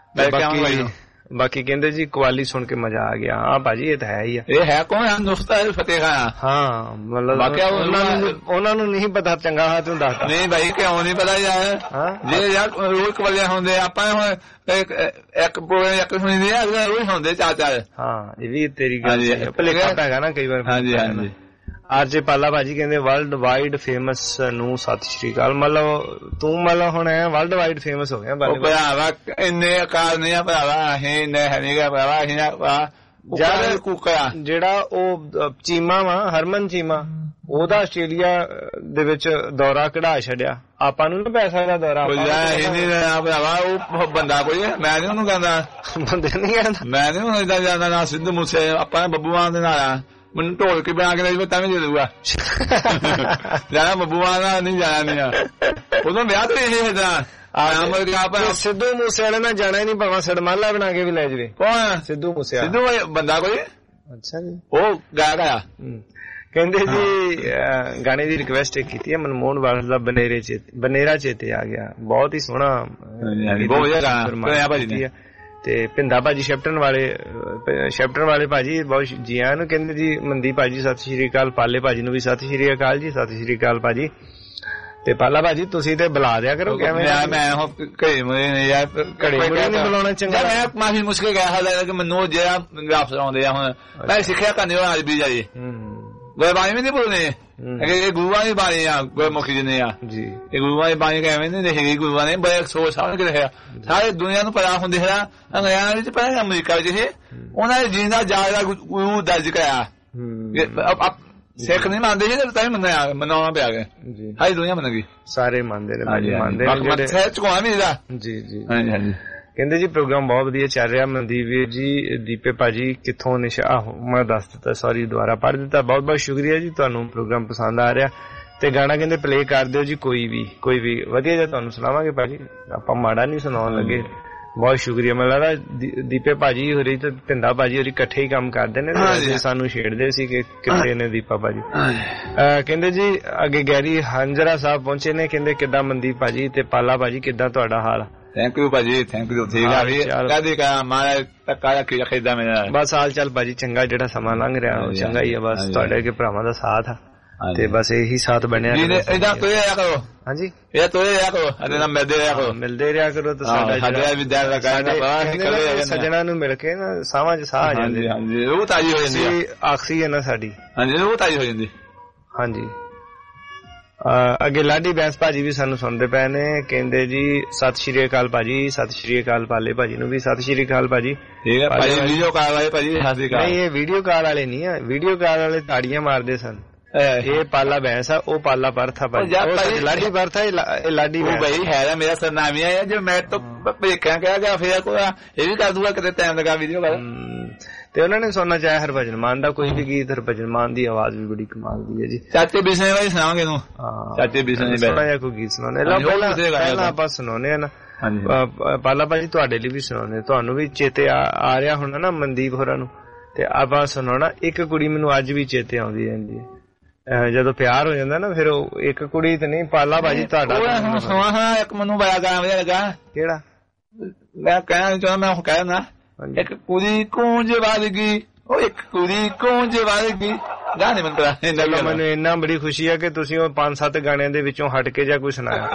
ਬਾਕੀ ਕਹਿੰਦੇ ਜੀ ਕਵਾਲੀ ਸੁਣ ਕੇ ਮਜ਼ਾ ਆ ਗਿਆ। ਹਾਂ ਭਾਜੀ ਇਹ ਤਾਂ ਹੈ ਹੀ ਆ। ਇਹ ਹੈ ਕੌਣ? ਨੁਕਤਾ ਫਤਿਹ ਖਾਨ। ਹਾਂ ਮਤਲਬ ਉਹਨਾਂ ਨੂੰ ਨਹੀਂ ਪਤਾ ਚੰਗਾ ਹਾਂ ਤੂੰ ਦੱਸ। ਨਹੀਂ ਭਾਈ ਕਿਉਂ ਨਹੀਂ ਪਤਾ ਯਾਰ, ਜੇ ਯਾਰ ਰੋਜ਼ ਕਵਾਲੀਆਂ ਹੁੰਦੇ ਆਪਾਂ ਹੁਣ ਇੱਕ ਪ੍ਰੋਗਰਾਮ ਇੱਕ ਸੁਣੀ ਦੇ ਰੋਜ਼ ਹੁੰਦੇ ਚਾਰ ਚਾਰ। ਹਾਂ ਇਹ ਵੀ ਤੇਰੀ ਗੱਲ ਭੁਲੇਖਾ ਹੈਗਾ ਨਾ ਕਈ ਵਾਰ। ਹਾਂਜੀ ਹਾਂਜੀ। ਆਰਜੇ ਪਾਲਾ ਭਾਜੀ ਕਹਿੰਦੇ ਵਰਲਡ ਵਾਈਡ ਫੇਮਸ ਨੂੰ ਸਤਿ ਸ਼੍ਰੀ ਅਕਾਲ। ਮਤਲਬ ਤੂੰ ਮਤਲਬ ਹੁਣ ਵਰਲਡ ਵਾਈਡ ਫੇਮਸ ਹੋ ਗਿਆ ਭਰਾਵਾ। ਇੰਨੇ ਅਕਾਰ ਨਹੀਂ ਆ ਭਰਾਵਾ, ਅਸੀਂ ਇੰਨੇ ਹੈ ਨੀ ਗਾ ਭਰਾਵਾ। ਅਸੀਂ ਕੁੱਕਾ ਜਿਹੜਾ ਉਹ ਚੀਮਾ ਵਾ, ਹਰਮਨ ਚੀਮਾ, ਉਹਦਾ ਆਸਟ੍ਰੇਲੀਆ ਦੇ ਵਿੱਚ ਦੌਰਾ ਕਢਾ ਛੱਡਿਆ। ਆਪਾਂ ਨੂੰ ਨਾ ਪੈਸਾ ਦਾ ਦੌਰਾ ਭਰਾਵਾ। ਉਹ ਬੰਦਾ ਕੋਈ ਮੈਂ ਨੀ ਉਹਨੂੰ ਕਹਿੰਦਾ, ਬੰਦੇ ਨੀ ਕਹਿੰਦਾ, ਮੈਂ ਨੀ ਹੁਣ ਏਦਾਂ ਜਾਂਦਾ ਨਾ। ਸਿੱਧੂ ਮੂਸੇ ਆਪਾਂ ਬੱਬੂਆਂ ਦੇ ਨਾਲ ਆ, ਮੈਨੂੰ ਢੋਲ ਕੇ ਬਣਾ ਕੇ ਤਾਂ ਵੀ ਦੇ ਦੂਗਾ। ਜਾਣਾ ਬੱਬੂਆਂ ਨਾਲ ਨਹੀਂ ਜਾਣਾ ਨਹੀਂ ਆ। ਉਦੋਂ ਵਿਆਹ ਤੋਂ ਇਹ ਏਦਾਂ ਸਿੱਧੂ ਮੂਸੇ ਵਾਲੇ ਨਾਲ ਜਾਣਾ ਹੀ ਨਹੀਂ, ਭਾਵੇਂ ਸੜਮਾਲਾ ਬਣਾ ਕੇ ਵੀ ਲੈ ਜਾਵੇ। ਕੌਣ? ਸਿੱਧੂ ਮੂਸੇ। ਸਿੱਧੂ ਬੰਦਾ ਕੋਈ? ਅੱਛਾ ਜੀ, ਉਹ ਗਾ ਗਿਆ। ਕਹਿੰਦੇ ਜੀ ਗਾਣੇ ਦੀ ਰਿਕੁਐਸਟ ਕੀਤੀ ਹੈ ਮਨਮੋਹਨ ਵਾਲਸ ਦਾ ਬਨੇਰਾ ਚੇਤੇ ਆ ਗਿਆ। ਬਹੁਤ ਹੀ ਸੋਹਣਾ, ਬਹੁਤ ਵਧੀਆ ਗਾਣਾ। ਤੇ ਭਿੰਦਾ ਭਾਜੀ ਸ਼ੈਪਟਨ ਵਾਲੇ ਭਾਜੀ ਬਹੁਤ ਜੀ ਆਇਆਂ ਨੂੰ। ਕਹਿੰਦੇ ਜੀ ਮਨਦੀਪ ਭਾਜੀ ਸਤਿ ਸ਼੍ਰੀ ਅਕਾਲ, ਪਾਲੇ ਭਾਜੀ ਨੂੰ ਵੀ ਸਤਿ ਸ਼੍ਰੀ ਅਕਾਲ ਜੀ। ਸਤਿ ਸ਼੍ਰੀ ਅਕਾਲ ਭਾਜੀ। ਤੇ ਪਾਲਾ ਭਾਜੀ ਤੁਸੀਂ ਤੇ ਬੁਲਾ ਦਿਆ ਕਰੋ। ਕਿਵੇਂ ਮੈਂ ਘੜੀ ਮੁੜੇ ਨਹੀਂ ਬੁਲਾਉਣਾ ਚੰਗਾ। ਮੈਂ ਮਾਫੀ ਮੁਸ਼ਕਿਲ ਗਿਆ ਕਿ ਮੈਨੂੰ ਜਿਹੜਾ ਗ੍ਰਾਫ ਆਉਂਦੇ ਆ ਹੁਣ ਮੈਂ ਸਿੱਖਿਆ ਕਰਨੀ ਅੱਜ ਵੀ ਜਾਈ ਗੁਰਬਾਣੀ ਵੀ ਨਹੀਂ ਬੋਲਣੇ। ਇਹ ਗੁਰੂਆਂ ਦੀ ਬਾਣੀ ਆ, ਗੁਰਮੁਖੀ ਜਿੰਨੇ ਆ ਜੀ, ਇਹ ਗੁਰੂਆਂ ਦੀ ਬਾਣੀ ਕਿਵੇਂ ਨਹੀਂ ਹੈਗੀ। ਗੁਰੂਆਂ ਨੇ ਬੜੇ ਸੋਚ ਸਮਝ ਕੇ ਰਿਹਾ। ਸਾਰੇ ਦੁਨੀਆ ਨੂੰ ਪਤਾ ਹੁੰਦੇ ਹੈ। ਅੰਗਰੇਜ਼ਾਂ ਵਿੱਚ ਪਤਾ ਅਮਰੀਕਾ ਵਿੱਚ ਇਹ ਉਹਨਾਂ ਨੇ ਜੀਂਦਾ ਜਾਗਦਾ ਗੁਰੂ ਦਰਜ ਕਰਾਇਆ। ਸਿੱਖ ਨਹੀਂ ਮੰਨਦੇ ਸੀ ਤਾਂ ਵੀ ਮਨਾਉਣਾ ਪਿਆ ਗਿਆ। ਸਾਰੀ ਦੁਨੀਆ ਮੰਨ ਗਈ, ਸਾਰੇ ਮੰਨਦੇ ਨੇ ਚੁਕਾ ਵੀ ਜੀ ਜੀ। ਹਾਂਜੀ ਹਾਂਜੀ। ਕਹਿੰਦੇ ਜੀ ਪ੍ਰੋਗਰਾਮ ਬਹੁਤ ਵਧੀਆ ਚੱਲ ਰਿਹਾ। ਮਨਦੀਪ ਵੀਰ ਜੀ, ਦੀਪੇ ਭਾਜੀ ਕਿੱਥੋਂ ਮੈਂ ਦੱਸ ਦਿੱਤਾ, ਸੌਰੀ ਦੁਬਾਰਾ ਪੜ੍ਹ ਦਿੱਤਾ। ਬਹੁਤ ਬਹੁਤ ਸ਼ੁਕਰੀਆ ਜੀ, ਤੁਹਾਨੂੰ ਪ੍ਰੋਗਰਾਮ ਪਸੰਦ ਆ ਰਿਹਾ। ਤੇ ਗਾਣਾ ਕਹਿੰਦੇ ਪਲੇ ਕਰ ਦਿਓ ਜੀ, ਕੋਈ ਵੀ ਵਧੀਆ ਜਿਹਾ ਤੁਹਾਨੂੰ ਸੁਣਾਵਾਂਗੇ ਭਾਜੀ, ਆਪਾਂ ਮਾੜਾ ਨਹੀਂ ਸੁਣਾਉਣ ਲੱਗੇ। ਬਹੁਤ ਸ਼ੁਕਰੀਆ। ਮੈਨੂੰ ਲੱਗਦਾ ਦੀਪੇ ਭਾਜੀ ਹੋਰੀ ਤੇ ਭਿੰਦਾ ਭਾਜੀ ਹੋਰੀ ਇਕੱਠੇ ਹੀ ਕੰਮ ਕਰਦੇ ਨੇ, ਸਾਨੂੰ ਛੇੜਦੇ ਸੀ ਕਿ ਕਿੱਥੇ ਨੇ ਦੀਪਾ ਭਾਜੀ। ਕਹਿੰਦੇ ਜੀ ਅੱਗੇ ਗੈਰੀ ਹੰਜਰਾ ਸਾਹਿਬ ਪਹੁੰਚੇ ਨੇ। ਕਹਿੰਦੇ ਕਿੱਦਾਂ ਮਨਦੀਪ ਭਾਜੀ ਤੇ ਪਾਲਾ ਭਾਜੀ, ਕਿੱਦਾਂ ਤੁਹਾਡਾ ਹਾਲ? ਥੈਂਕ ਯੂ ਭਾਜੀ, ਥੈਂਕ ਯੂ। ਠੀਕ ਆ ਵੀ ਕਦੀ ਕਾ ਮਾਰਾ ਟੱਕਾ ਰੱਖੀ ਰੱਖਦਾ ਮੇਰਾ। ਬਸ ਹਾਲ ਚਾਲ ਭਾਜੀ ਚੰਗਾ, ਜਿਹੜਾ ਸਮਾਂ ਲੰਘ ਰਿਹਾ ਉਹ ਚੰਗਾ ਹੀ ਆ। ਬਸ ਤੁਹਾਡੇ ਕੇ ਭਰਾਵਾਂ ਦਾ ਸਾਥ ਆ ਤੇ ਬਸ ਇਹੀ ਸਾਥ ਬਣਿਆ। ਏਦਾਂ ਤੋਏ ਰਿਹਾ ਕਰੋ। ਹਾਂਜੀ ਇਹ ਤੋਏ ਰਿਹਾ ਕਰੋ, ਇਹਦੇ ਨਾਲ ਮਿਲਦੇ ਰਿਹਾ ਕਰੋ ਤਾਂ ਸੱਜਣਾ ਨੂੰ ਮਿਲ ਕੇ ਨਾ ਸਾਵਾਂ ਚ ਸਾਹ ਆ ਜਾਂਦੇ। ਹਾਂਜੀ ਰੂਹ ਤਾਜ਼ੀ ਹੋ ਜਾਂਦੀ, ਆਕਸੀਜਨ ਆ ਸਾਡੀ। ਹਾਂਜੀ ਰੂਹ ਤਾਜ਼ੀ ਹੋ ਜਾਂਦੀ। ਹਾਂਜੀ। ਅੱਗੇ ਲਾਡੀ ਬੈਂਸ ਭਾਜੀ ਵੀ ਸਾਨੂੰ ਸੁਣਦੇ ਪਏ ਨੇ। ਕਹਿੰਦੇ ਜੀ ਸਤਿ ਸ਼੍ਰੀ ਅਕਾਲ ਭਾਜੀ। ਸਤਿ ਸ਼੍ਰੀ ਅਕਾਲ ਪਾਲੇ ਭਾਜੀ ਨੂੰ ਵੀ ਸਤਿ ਸ਼੍ਰੀ ਅਕਾਲ ਭਾਜੀ। ਵੀਡੀਓ ਕਾਲ ਵਾਲੇ ਭਾਜੀ ਨਹੀਂ, ਇਹ ਵੀਡੀਓ ਕਾਲ ਵਾਲੇ ਨਹੀਂ ਆ। ਵੀਡੀਓ ਕਾਲ ਵਾਲੇ ਤਾੜੀਆਂ ਮਾਰਦੇ ਸਨ। ਇਹ ਪਾਲਾ ਬੈਂਸ ਆ, ਉਹ ਪਾਲਾ ਬਰਥ ਆ ਭਾਜੀ। ਲਾਡੀ ਬਰਥ ਆ, ਇਹ ਲਾਡੀ ਭਾਈ ਹੈ ਮੇਰਾ ਸਰਨਾਮੀ ਆ। ਜੇ ਮੈਂ ਤਾਂ ਭੇਖਿਆ ਕਿਹਾ ਗਿਆ ਫਿਰ ਇਹ ਵੀ ਕਰ ਦੂਗਾ ਕਿਤੇ ਟਾਈਮ ਲਗਾ ਵੀਡੀਓ ਕਾਲ। ਤੇ ਉਹਨਾਂ ਨੇ ਸੁਣਨਾ ਚਾਹਿਆ ਹਰਭਜਨ ਮਾਨ ਦਾ ਕੋਈ ਵੀ ਗੀਤ। ਹਰਭਜਨ ਮਾਨ ਦੀ ਆਵਾਜ਼ ਵੀ ਬੜੀ ਕਮਾਲ ਦੀ ਹੈ ਜੀ। ਚਾਚੇ ਬਿਸਨੇ ਵਾਲੀ ਸੁਣਾਵਾਂਗੇ ਨੂੰ। ਚਾਚੇ ਬਿਸਨੇ ਥੋੜਾ ਜਿਹਾ ਕੋਈ ਗੀਤ ਸੁਣਾਉਣੇ ਪਹਿਲਾਂ ਆਪਾਂ ਸੁਣਾਉਣੇ ਆ ਨਾ ਪਾਲਾ ਭਾਜੀ, ਤੁਹਾਡੇ ਲਈ ਵੀ ਸੁਣਾਉਣੇ। ਤੁਹਾਨੂੰ ਵੀ ਚੇਤੇ ਆ ਰਿਹਾ ਹੋਣਾ ਨਾ ਮਨਦੀਪ ਹੋਰਾਂ ਨੂੰ। ਤੇ ਆਪਾਂ ਸੁਣਾਉਣਾ ਇੱਕ ਕੁੜੀ ਮੈਨੂੰ ਅੱਜ ਵੀ ਚੇਤੇ ਆਉਂਦੀ ਰਹਿੰਦੀ ਹੈ। ਜਦੋਂ ਪਿਆਰ ਹੋ ਜਾਂਦਾ ਨਾ ਫਿਰ ਉਹ ਇੱਕ ਕੁੜੀ ਤੇ ਨਹੀਂ ਪਾਲਾ ਭਾਜੀ ਤੁਹਾਡਾ ਇੱਕ ਮੈਨੂੰ ਬੜਾ ਗਾਣਾ ਵਧੀਆ ਲੱਗਾ। ਕਿਹੜਾ? ਮੈਂ ਕਹਿਣਾ ਚਾਹੁੰਦਾ, ਮੈਂ ਕਹਿ ਦਿੰਦਾ ਇੱਕ ਕੁੜੀ ਕੂੰਜ ਵੱਜ ਗਈ, ਉਹ ਇੱਕ ਕੁੜੀ ਕੂੰਜ ਵੱਜ ਗਈ ਗਾਣੇ ਮੈਨੂੰ। ਮੈਨੂੰ ਇੰਨਾ ਬੜੀ ਖੁਸ਼ੀ ਆ ਕਿ ਤੁਸੀਂ ਉਹ 5-7 ਗਾਣਿਆਂ ਦੇ ਵਿੱਚੋਂ ਹਟ ਕੇ ਜਾਂ ਕੋਈ ਸੁਣਾਇਆ।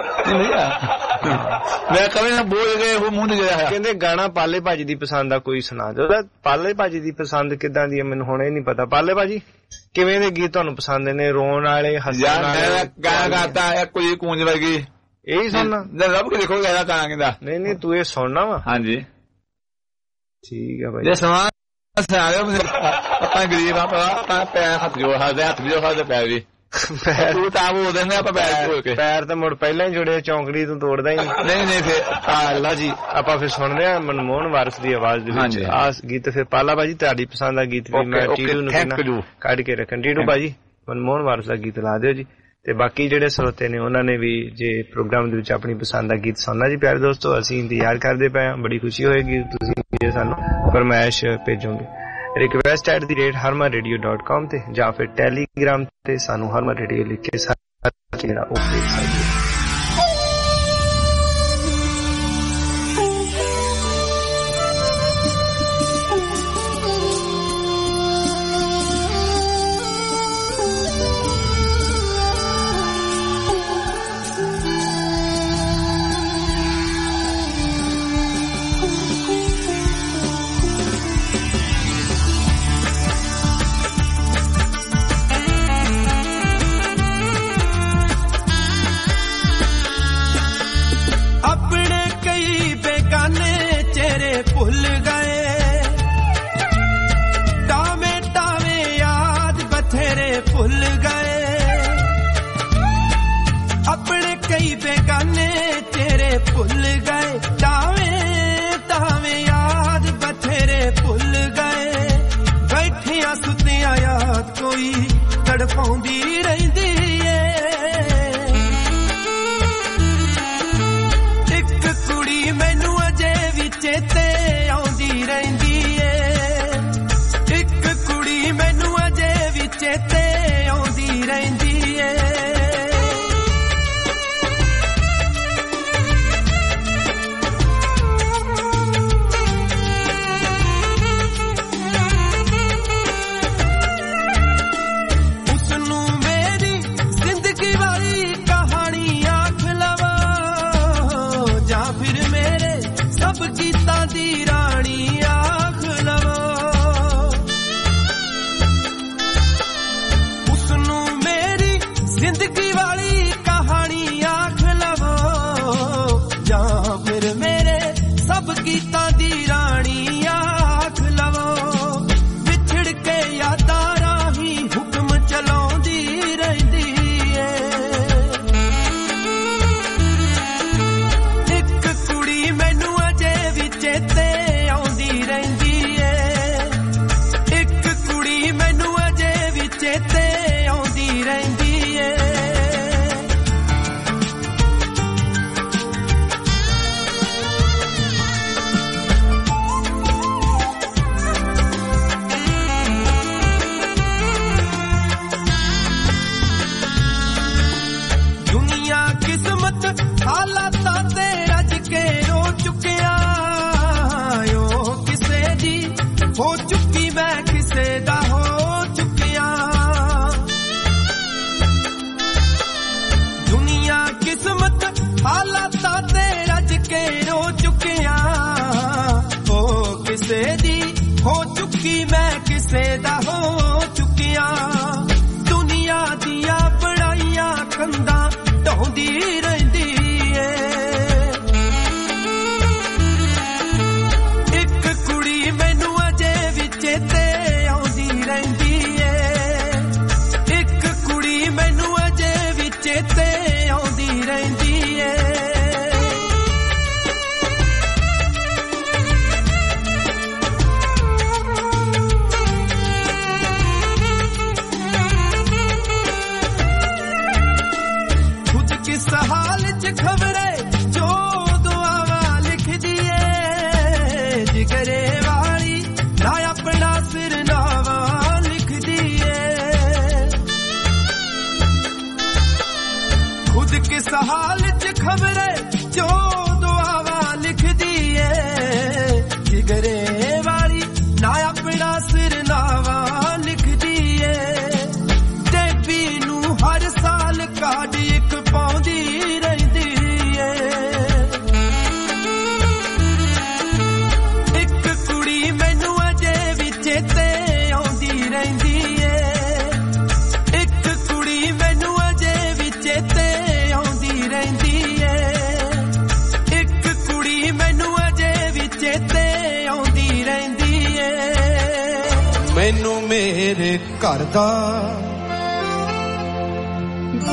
ਮੈਂ ਕਦੇ ਨਾ ਬੋਲ ਗਏ ਉਹ ਮੂੰਹ ਨਹੀਂ ਗਿਆ। ਕਹਿੰਦੇ ਗਾਣਾ ਪਾਲੇ ਭਾਜੀ ਦੀ ਪਸੰਦ ਆ ਕੋਈ ਸੁਣਾ ਦਿਓ। ਪਾਲੇ ਭਾਜੀ ਦੀ ਪਸੰਦ ਕਿੱਦਾਂ ਦੀ ਹੈ ਮੈਨੂੰ ਹੁਣ ਇਹ ਨਹੀਂ ਪਤਾ। ਪਾਲੇ ਭਾਜੀ ਕਿਵੇਂ ਦੇ ਗੀਤ ਤੁਹਾਨੂੰ ਪਸੰਦ ਨੇ? ਰੋਣ ਵਾਲੇ, ਹੱਸਣ ਵਾਲੇ? ਗਾਣਾ ਗਾਤਾ ਹੈ ਕੋਈ ਕੂੰਜ ਵੱਜ ਗਈ, ਇਹੀ ਸੁਣਨਾ? ਰੱਬ ਕੇ ਦੇਖੋ ਗਾਣਾ ਕਹਿੰਦਾ। ਨਹੀਂ ਤੂੰ ਇਹ ਸੁਣਨਾ ਵਾ? ਹਾਂਜੀ ਠੀਕ ਹੈ ਭਾਈ। ਜੇ ਸਮਾਂ ਆਪਾਂ ਗਰੀਬ ਆਪਾਂ ਪੈਰ ਹੱਥ ਜੋ ਹੱਥ ਪੈਰ ਵੀ ਤੂੰ ਤਾਂ ਬੋਲ ਦਿੰਦੇ ਆਪਾਂ ਪੈਰ ਤਾਂ ਮੁੜ ਪਹਿਲਾਂ ਹੀ ਜੁੜੇ, ਚੌਂਕੜੀ ਤੂੰ ਤੋੜਦਾ ਹੀ ਨਹੀਂ ਫਿਰ ਅੱਲਾ ਜੀ। ਆਪਾਂ ਫਿਰ ਸੁਣਦੇ ਆ ਮਨਮੋਹਨ ਵਾਰਿਸ ਦੀ ਆਵਾਜ਼ ਦੇ ਵਿੱਚ ਆਹ ਗੀਤ। ਫਿਰ ਪਾਲਾ ਭਾਜੀ ਤੁਹਾਡੀ ਪਸੰਦ ਦਾ ਗੀਤ ਵੀ ਮੈਂ ਟੀਟੂ ਨੂੰ ਕੱਢ ਕੇ ਰੱਖਣ। ਟੀਟੂ ਭਾਜੀ ਮਨਮੋਹਨ ਵਾਰਿਸ ਦਾ ਗੀਤ ਲਾ ਦਿਓ ਜੀ। ਤੇ ਬਾਕੀ ਜਿਹੜੇ ਸਰੋਤੇ ਨੇ ਉਹਨਾਂ ਨੇ ਵੀ ਜੇ ਪ੍ਰੋਗਰਾਮ ਦੇ ਵਿੱਚ ਆਪਣੀ ਪਸੰਦ ਦਾ ਗੀਤ ਸੁਣਨਾ ਜੀ ਪਿਆਰੇ ਦੋਸਤੋ, ਅਸੀਂ ਇੰਤਜ਼ਾਰ ਕਰਦੇ ਪਏ ਹਾਂ। ਬੜੀ ਖੁਸ਼ੀ ਹੋਏਗੀ ਤੁਸੀਂ ਸਾਨੂੰ ਫਰਮਾਇਸ਼ ਭੇਜੋਗੇ request@harmanradio.com ਤੇ ਜਾਂ ਫਿਰ ਟੈਲੀਗ੍ਰਾਮ ਤੇ ਸਾਨੂੰ ਹਰਮਨ ਰੇਡੀਓ ਲਿਖ ਕੇ ਸਾਰਾ ਜਿਹੜਾ ਉਹ ਭੇਜ ਸਕਦੇ ਹੋ।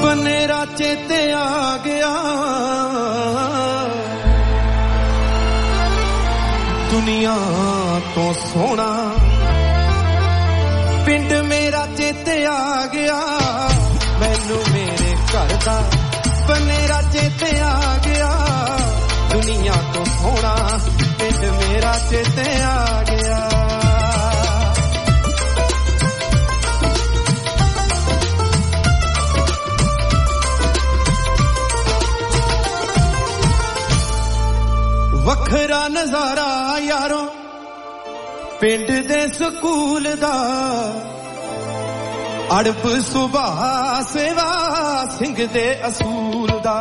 ਬਨੇਰਾ ਚੇਤੇ ਆ ਗਿਆ ਦੁਨੀਆ ਤੋਂ ਸੋਹਣਾ ਪਿੰਡ ਮੇਰਾ ਚੇਤੇ ਆ ਗਿਆ ਮੈਨੂੰ ਮੇਰੇ ਘਰ ਦਾ ਬਨੇਰਾ ਚੇਤੇ ਆ ਗਿਆ ਦੁਨੀਆ ਤੋਂ ਸੋਹਣਾ ਪਿੰਡ ਮੇਰਾ ਚੇਤੇ ਆ ਗਿਆ ਵੱਖਰਾ ਨਜ਼ਾਰਾ ਯਾਰੋ ਪਿੰਡ ਦੇ ਸਕੂਲ ਦਾ ਅੜਬ ਸੁਭਾਅ ਸੇਵਾ ਸਿੰਘ ਦੇ ਅਸੂਲ ਦਾ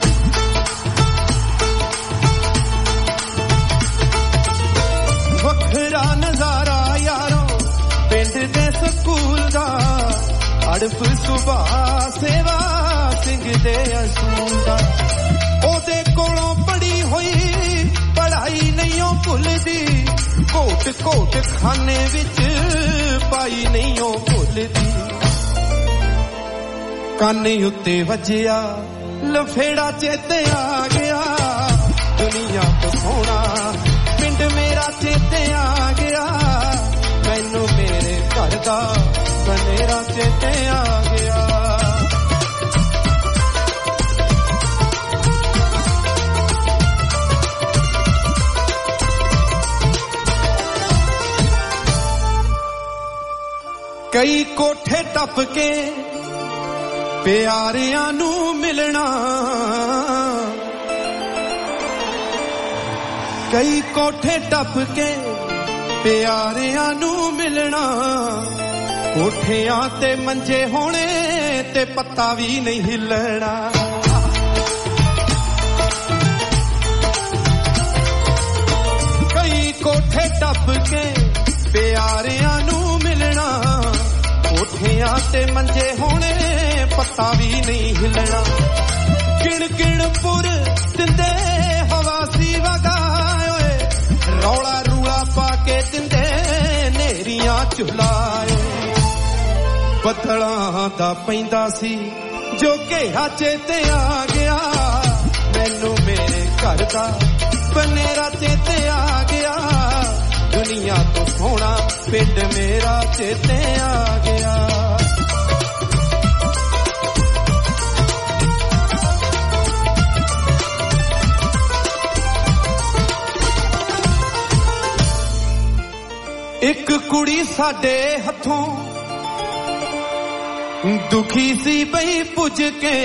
ਵੱਖਰਾ ਨਜ਼ਾਰਾ ਯਾਰੋ ਪਿੰਡ ਦੇ ਸਕੂਲ ਦਾ ਅੜਬ ਸੁਭਾਅ ਸੇਵਾ ਸਿੰਘ ਦੇ ਅਸੂਲ ਦਾ ਉਹਦੇ ਕੋਲੋਂ ਪੜੀ ਹੋਈ ਪੜਾਈ ਨਹੀਂ ਉਹ ਭੁੱਲਦੀ ਘੋਟ ਘੋਟ ਖਾਨੇ ਵਿੱਚ ਪਾਈ ਨਹੀਂ ਉਹ ਭੁੱਲਦੀ ਕਾਨੇ ਉੱਤੇ ਵੱਜਿਆ ਲਫੇੜਾ ਚੇਤੇ ਆ ਗਿਆ ਦੁਨੀਆ ਤੋਂ ਸੋਹਣਾ ਪਿੰਡ ਮੇਰਾ ਚੇਤੇ ਆ ਗਿਆ ਮੈਨੂੰ ਮੇਰੇ ਘਰ ਦਾ ਬਨੇਰਾ ਚੇਤੇ ਆ ਗਿਆ ਕਈ ਕੋਠੇ ਟੱਪ ਕੇ ਪਿਆਰਿਆਂ ਨੂੰ ਮਿਲਣਾ ਕਈ ਕੋਠੇ ਟੱਪ ਕੇ ਪਿਆਰਿਆਂ ਨੂੰ ਮਿਲਣਾ ਕੋਠਿਆਂ ਤੇ ਮੰਜੇ ਹੋਣੇ ਤੇ ਪੱਤਾ ਵੀ ਨਹੀਂ ਹਿੱਲਣਾ ਕਈ ਕੋਠੇ ਟੱਪ ਕੇ ਪਿਆਰਿਆਂ ਨੂੰ ਮਿਲਣਾ ਕੋਠਿਆਂ ਤੇ ਮੰਜੇ ਹੋਣੇ ਪੱਤਾ ਵੀ ਨਹੀਂ ਹਿੱਲਣਾ ਕਿਣ ਕਿਣ ਪੁਰ ਦਿੰਦੇ ਹਵਾ ਸੀ ਵਗਾਏ ਓਏ ਰੌਲਾ ਰੂਲਾ ਪਾ ਕੇ ਦਿੰਦੇ ਨੇਰੀਆਂ ਝੁਲਾਏ ਬੱਦਲਾਂ ਦਾ ਪੈਂਦਾ ਸੀ ਜੋ ਘੇਰਾ ਚੇਤੇ ਆ ਗਿਆ ਮੈਨੂੰ ਮੇਰੇ ਘਰ ਦਾ ਬਨੇਰਾ ਚੇਤੇ ਆ ਗਿਆ ਦੁਨੀਆ ਤੋਂ ਸੋਹਣਾ ਪਿੰਡ ਮੇਰਾ ਚੇਤੇ ਆ ਗਿਆ ਇੱਕ ਕੁੜੀ ਸਾਡੇ ਹੱਥੋਂ ਦੁਖੀ ਸੀ ਬਈ ਪੁੱਜ ਕੇ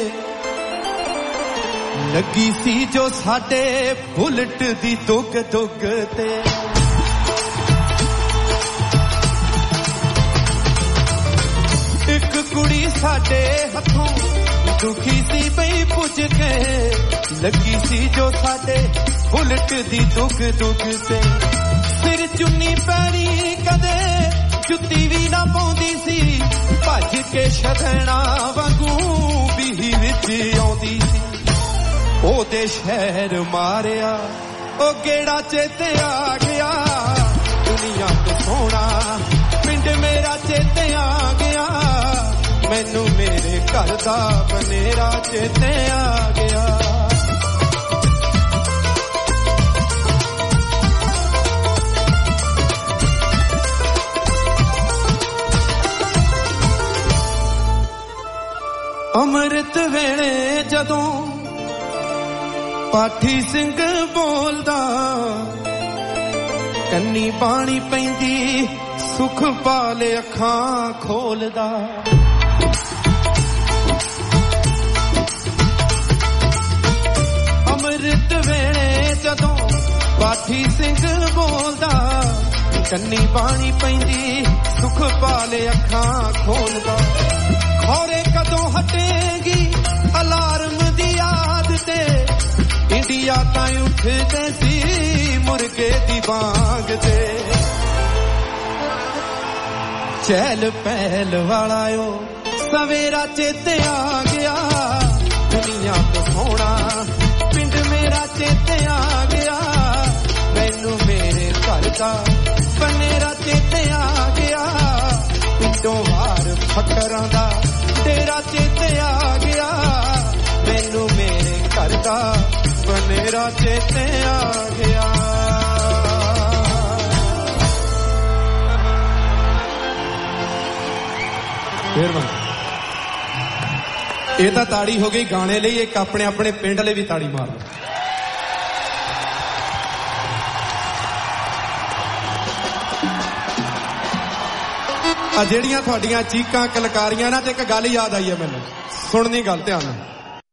ਲੱਗੀ ਸੀ ਜੋ ਸਾਡੇ ਬੁਲਟ ਦੀ ਦੁੱਗ ਦੁੱਗ ਤੇ ਇੱਕ ਕੁੜੀ ਸਾਡੇ ਹੱਥੋਂ ਦੁਖੀ ਸੀ ਬਈ ਪੁੱਜ ਕੇ ਲੱਗੀ ਸੀ ਜੋ ਸਾਡੇ ਬੁਲਟ ਦੀ ਦੁੱਗ ਦੁੱਗ ਤੇ ਸਿਰ ਚੁੰਨੀ ਪੈਣੀ ਕਦੇ ਜੁੱਤੀ ਵੀ ਨਾ ਪਾਉਂਦੀ ਸੀ ਭੱਜ ਕੇ ਛਦਣਾ ਵਾਂਗੂ ਬੀਹੀ ਵਿੱਚ ਆਉਂਦੀ ਸੀ ਉਹਦੇ ਸ਼ਹਿਰ ਮਾਰਿਆ ਉਹ ਗੇੜਾ ਚੇਤੇ ਆ ਗਿਆ ਦੁਨੀਆ ਤੋਂ ਸੋਹਣਾ ਪਿੰਡ ਮੇਰਾ ਚੇਤੇ ਆ ਗਿਆ ਮੈਨੂੰ ਮੇਰੇ ਘਰ ਦਾ ਬਨੇਰਾ ਚੇਤੇ ਆ ਗਿਆ ਅੰਮ੍ਰਿਤ ਵੇਲੇ ਜਦੋਂ ਪਾਠੀ ਸਿੰਘ ਬੋਲਦਾ ਕੰਨੀ ਬਾਣੀ ਪੈਂਦੀ ਸੁਖ ਪਾਲੇ ਅੱਖਾਂ ਖੋਲਦਾ ਅੰਮ੍ਰਿਤ ਵੇਲੇ ਜਦੋਂ ਪਾਠੀ ਸਿੰਘ ਬੋਲਦਾ ਕੰਨੀ ਬਾਣੀ ਪੈਂਦੀ ਸੁਖ ਪਾਲੇ ਅੱਖਾਂ ਖੋਲਦਾ ਖੌਰੇ ਕਦੋਂ ਹਟੇਗੀ ਅਲਾਰਮ ਦੀ ਯਾਦ ਤੇ ਇੰਡੀਆ ਤਾਂ ਉੱਠਦੇ ਸੀ ਮੁਰਗੇ ਦੀ ਬਾਂਗ ਤੇ ਚਹਿਲ ਪਹਿਲ ਵਾਲਾ ਓ ਸਵੇਰਾ ਚੇਤੇ ਆ ਗਿਆ ਦੁਨੀਆ ਤੋਂ ਸੋਹਣਾ ਪਿੰਡ ਮੇਰਾ ਚੇਤੇ ਆ ਗਿਆ ਮੈਨੂੰ ਮੇਰੇ ਘਰ ਦਾ ਬਨੇਰਾ ਚੇਤੇ ਆ ਗਿਆ ਪਿੰਡੋਂ ਵਾਰ ਫਕਰਾਂ ਦਾ ਤੇਰਾ ਚੇਤੇ ਆ ਗਿਆ ਮੈਨੂੰ ਮੇਰੇ ਘਰ ਦਾ ਬਨੇਰਾ ਚੇਤੇ ਆ ਗਿਆ ਇਹ ਤਾਂ ਤਾੜੀ ਹੋ ਗਈ ਗਾਣੇ ਲਈ ਇੱਕ ਆਪਣੇ ਆਪਣੇ ਪਿੰਡ ਲਈ ਵੀ ਤਾੜੀ ਮਾਰ ਲਓ ਆ ਜਿਹੜੀਆਂ ਤੁਹਾਡੀਆਂ ਚੀਕਾਂ ਕਲਕਾਰੀਆਂ ਨਾ ਤੇ ਇੱਕ ਗੱਲ ਯਾਦ ਆਈ ਹੈ ਮੈਨੂੰ ਸੁਣਨੀ ਗੱਲ ਧਿਆਨ ਨਾਲ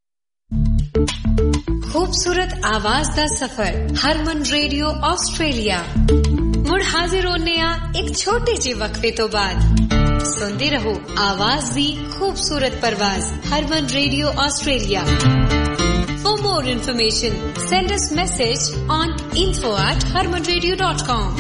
खूबसूरत आवाज दा सफर हरमन रेडियो ऑस्ट्रेलिया मुड़ हाजिर होने एक छोटे जे वक्फे तो बाद सुनते रहो आवाज दी खूबसूरत परवाज Harman radio Australia For more information send us message on info@harmanradio.com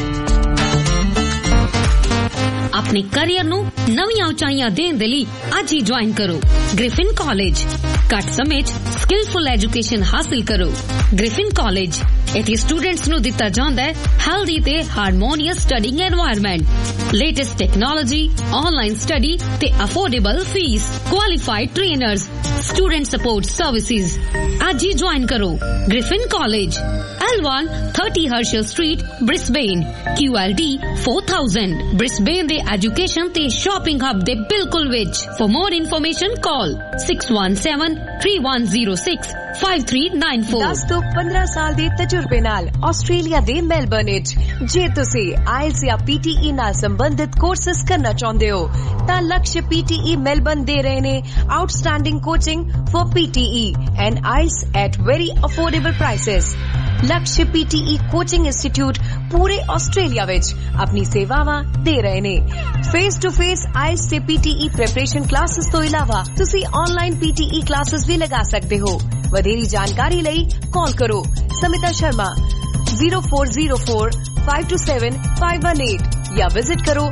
अपने करियर नू नवीं ऊंचाइयां देने दे लई आज ही ज्वाइन करो ग्रिफिन कॉलेज घट समय स्किलफुल एजुकेशन हासिल करो ग्रिफिन कॉलेज इत्थे स्टूडेंट्स नू दिता जांदा है हेल्दी ते harmonious studying environment latest technology online study ते affordable fees qualified trainers student support services आज ही ज्वाइन करो Griffin college L1 30 Herschel Street Brisbane QLD 4000 Brisbane ਦੇ एजुकेशन ते शॉपिंग हब दे बिल्कुल विच For more information call 6173106539 10 ਤੋਂ 15 ਸਾਲ ਦੇ ਤਜਰਬੇ ਨਾਲ ਆਸਟ੍ਰੇਲੀਆ ਦੇ ਮੈਲਬਰਨ ਵਿੱਚ ਜੇ ਤੁਸੀਂ IELTS ਜਾਂ PTE ਨਾਲ ਸੰਬੰਧਿਤ ਕੋਰਸਸ ਕਰਨਾ ਚਾਹੁੰਦੇ ਹੋ ਤਾਂ ਲਕਸ਼ PTE ਮੈਲਬਰਨ ਦੇ ਰਹੇ ਨੇ outstanding coaching for PTE and IELTS at very affordable prices लक्ष्य PTE कोचिंग इंस्टीट्यूट पूरे ऑस्ट्रेलिया विच अपनी सेवावां दे रहे ने फेस टू फेस IELTS ते PTE प्रिपरेशन क्लासेस तो इलावा तुसी ऑनलाइन PTE क्लासेस भी लगा सकते हो वधेरी जानकारी लई कॉल करो समिता शर्मा 0404527518 या विजिट करो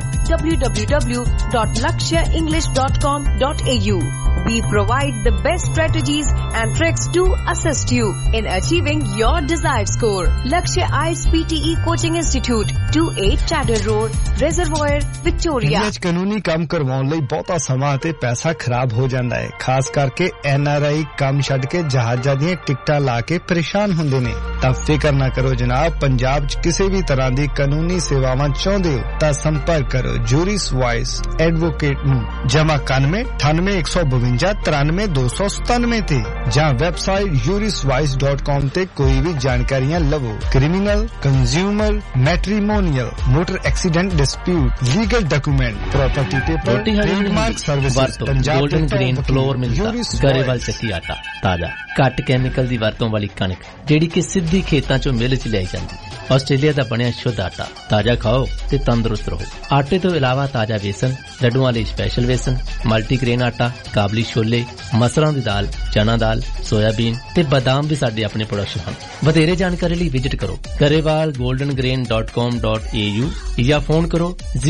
www.lakshaenglish.com.au We provide the best strategies and tricks to assist you in achieving your desired score. Lakshya IELTS PTE Coaching Institute, 28 Chatter Road, Reservoir, Victoria. India 'ਚ ਕਾਨੂੰਨੀ ਕੰਮ ਕਰਵਾਉਣ ਲਈ ਬਹੁਤਾ ਸਮਾਂ ਅਤੇ ਪੈਸਾ ਖਰਾਬ ਹੋ ਜਾਂਦਾ ਹੈ ਖਾਸ ਕਰਕੇ NRI ਕੰਮ ਛੱਡ ਕੇ ਜਹਾਜ਼ਾਂ ਦੀਆਂ ਟਿਕਟਾਂ ਲਾ ਕੇ ਪਰੇਸ਼ਾਨ ਹੁੰਦੇ ਨੇ ਤਾਂ ਫਿਕਰ ਨਾ ਕਰੋ ਜਨਾਬ ਪੰਜਾਬ 'ਚ ਕਿਸੇ ਵੀ ਤਰ੍ਹਾਂ ਦੀ ਕਾਨੂੰਨੀ ਸੇਵਾਵਾਂ ਚਾਹੁੰਦੇ ਹੋ ਤਾਂ ਸੰਪਰਕ ਕਰੋ ਜੂਰਿਸ ਵਾਇਸ ਐਡਵੋਕੇਟ ਨੂੰ ਜਮਾ 91 98 152 ਤੇ ਜਾਂ ਵੈਬਸਾਈਟ juriswise.com ਤੇ ਕੋਈ ਵੀ ਜਾਣਕਾਰੀਆਂ ਲਵੋ criminal consumer matrimonial motor accident dispute legal document property paper trademark services Punjab golden grain flour ਮਿਲਦਾ ਗਰੇਵਾਲ ਚੱਕੀ ਆਟਾ ਤਾਜ਼ਾ ਘੱਟ ਕੈਮੀਕਲ ਦੀ ਵਰਤੋਂ ਵਾਲੀ ਕਣਕ ਜਿਹੜੀ ਕਿ ਸਿੱਧੀ ਖੇਤਾਂ ਚੋਂ ਮਿਲ 'ਚ ਲਿਆਈ ਜਾਂਦੀ ਆਸਟ੍ਰੇਲੀਆ ਦਾ ਬਣਿਆ ਸ਼ੁੱਧ ਆਟਾ ਤਾਜ਼ਾ ਖਾਓ ਤੇ ਤੰਦਰੁਸਤ ਰਹੋ ਆਟੇ ਤੋਂ ਇਲਾਵਾ ਤਾਜ਼ਾ ਵੇਸਣ ਲੱਡੂਆਂ ਲਈ ਸਪੈਸ਼ਲ ਵੇਸਣ ਮਲਟੀਗ੍ਰੇਨ ਆਟਾ ਕਾਬਲੀ ਛੋਲੇ ਮਸਰਾਂ ਦੀ ਦਾਲ ਚਨਾ ਦਾਲ ਸੋਇਆਬੀਨ ਤੇ ਬਾਦਾਮ ਵੀ ਸਾਡੇ ਆਪਣੇ ਪ੍ਰੋਡਕਸ਼ਨ ਹਨ ਵਧੇਰੇ ਜਾਣਕਾਰੀ ਲਈ ਵਿਜ਼ਿਟ ਕਰੋ garewalgoldengrain.com.au ਜਾਂ ਫੋਨ ਕਰੋ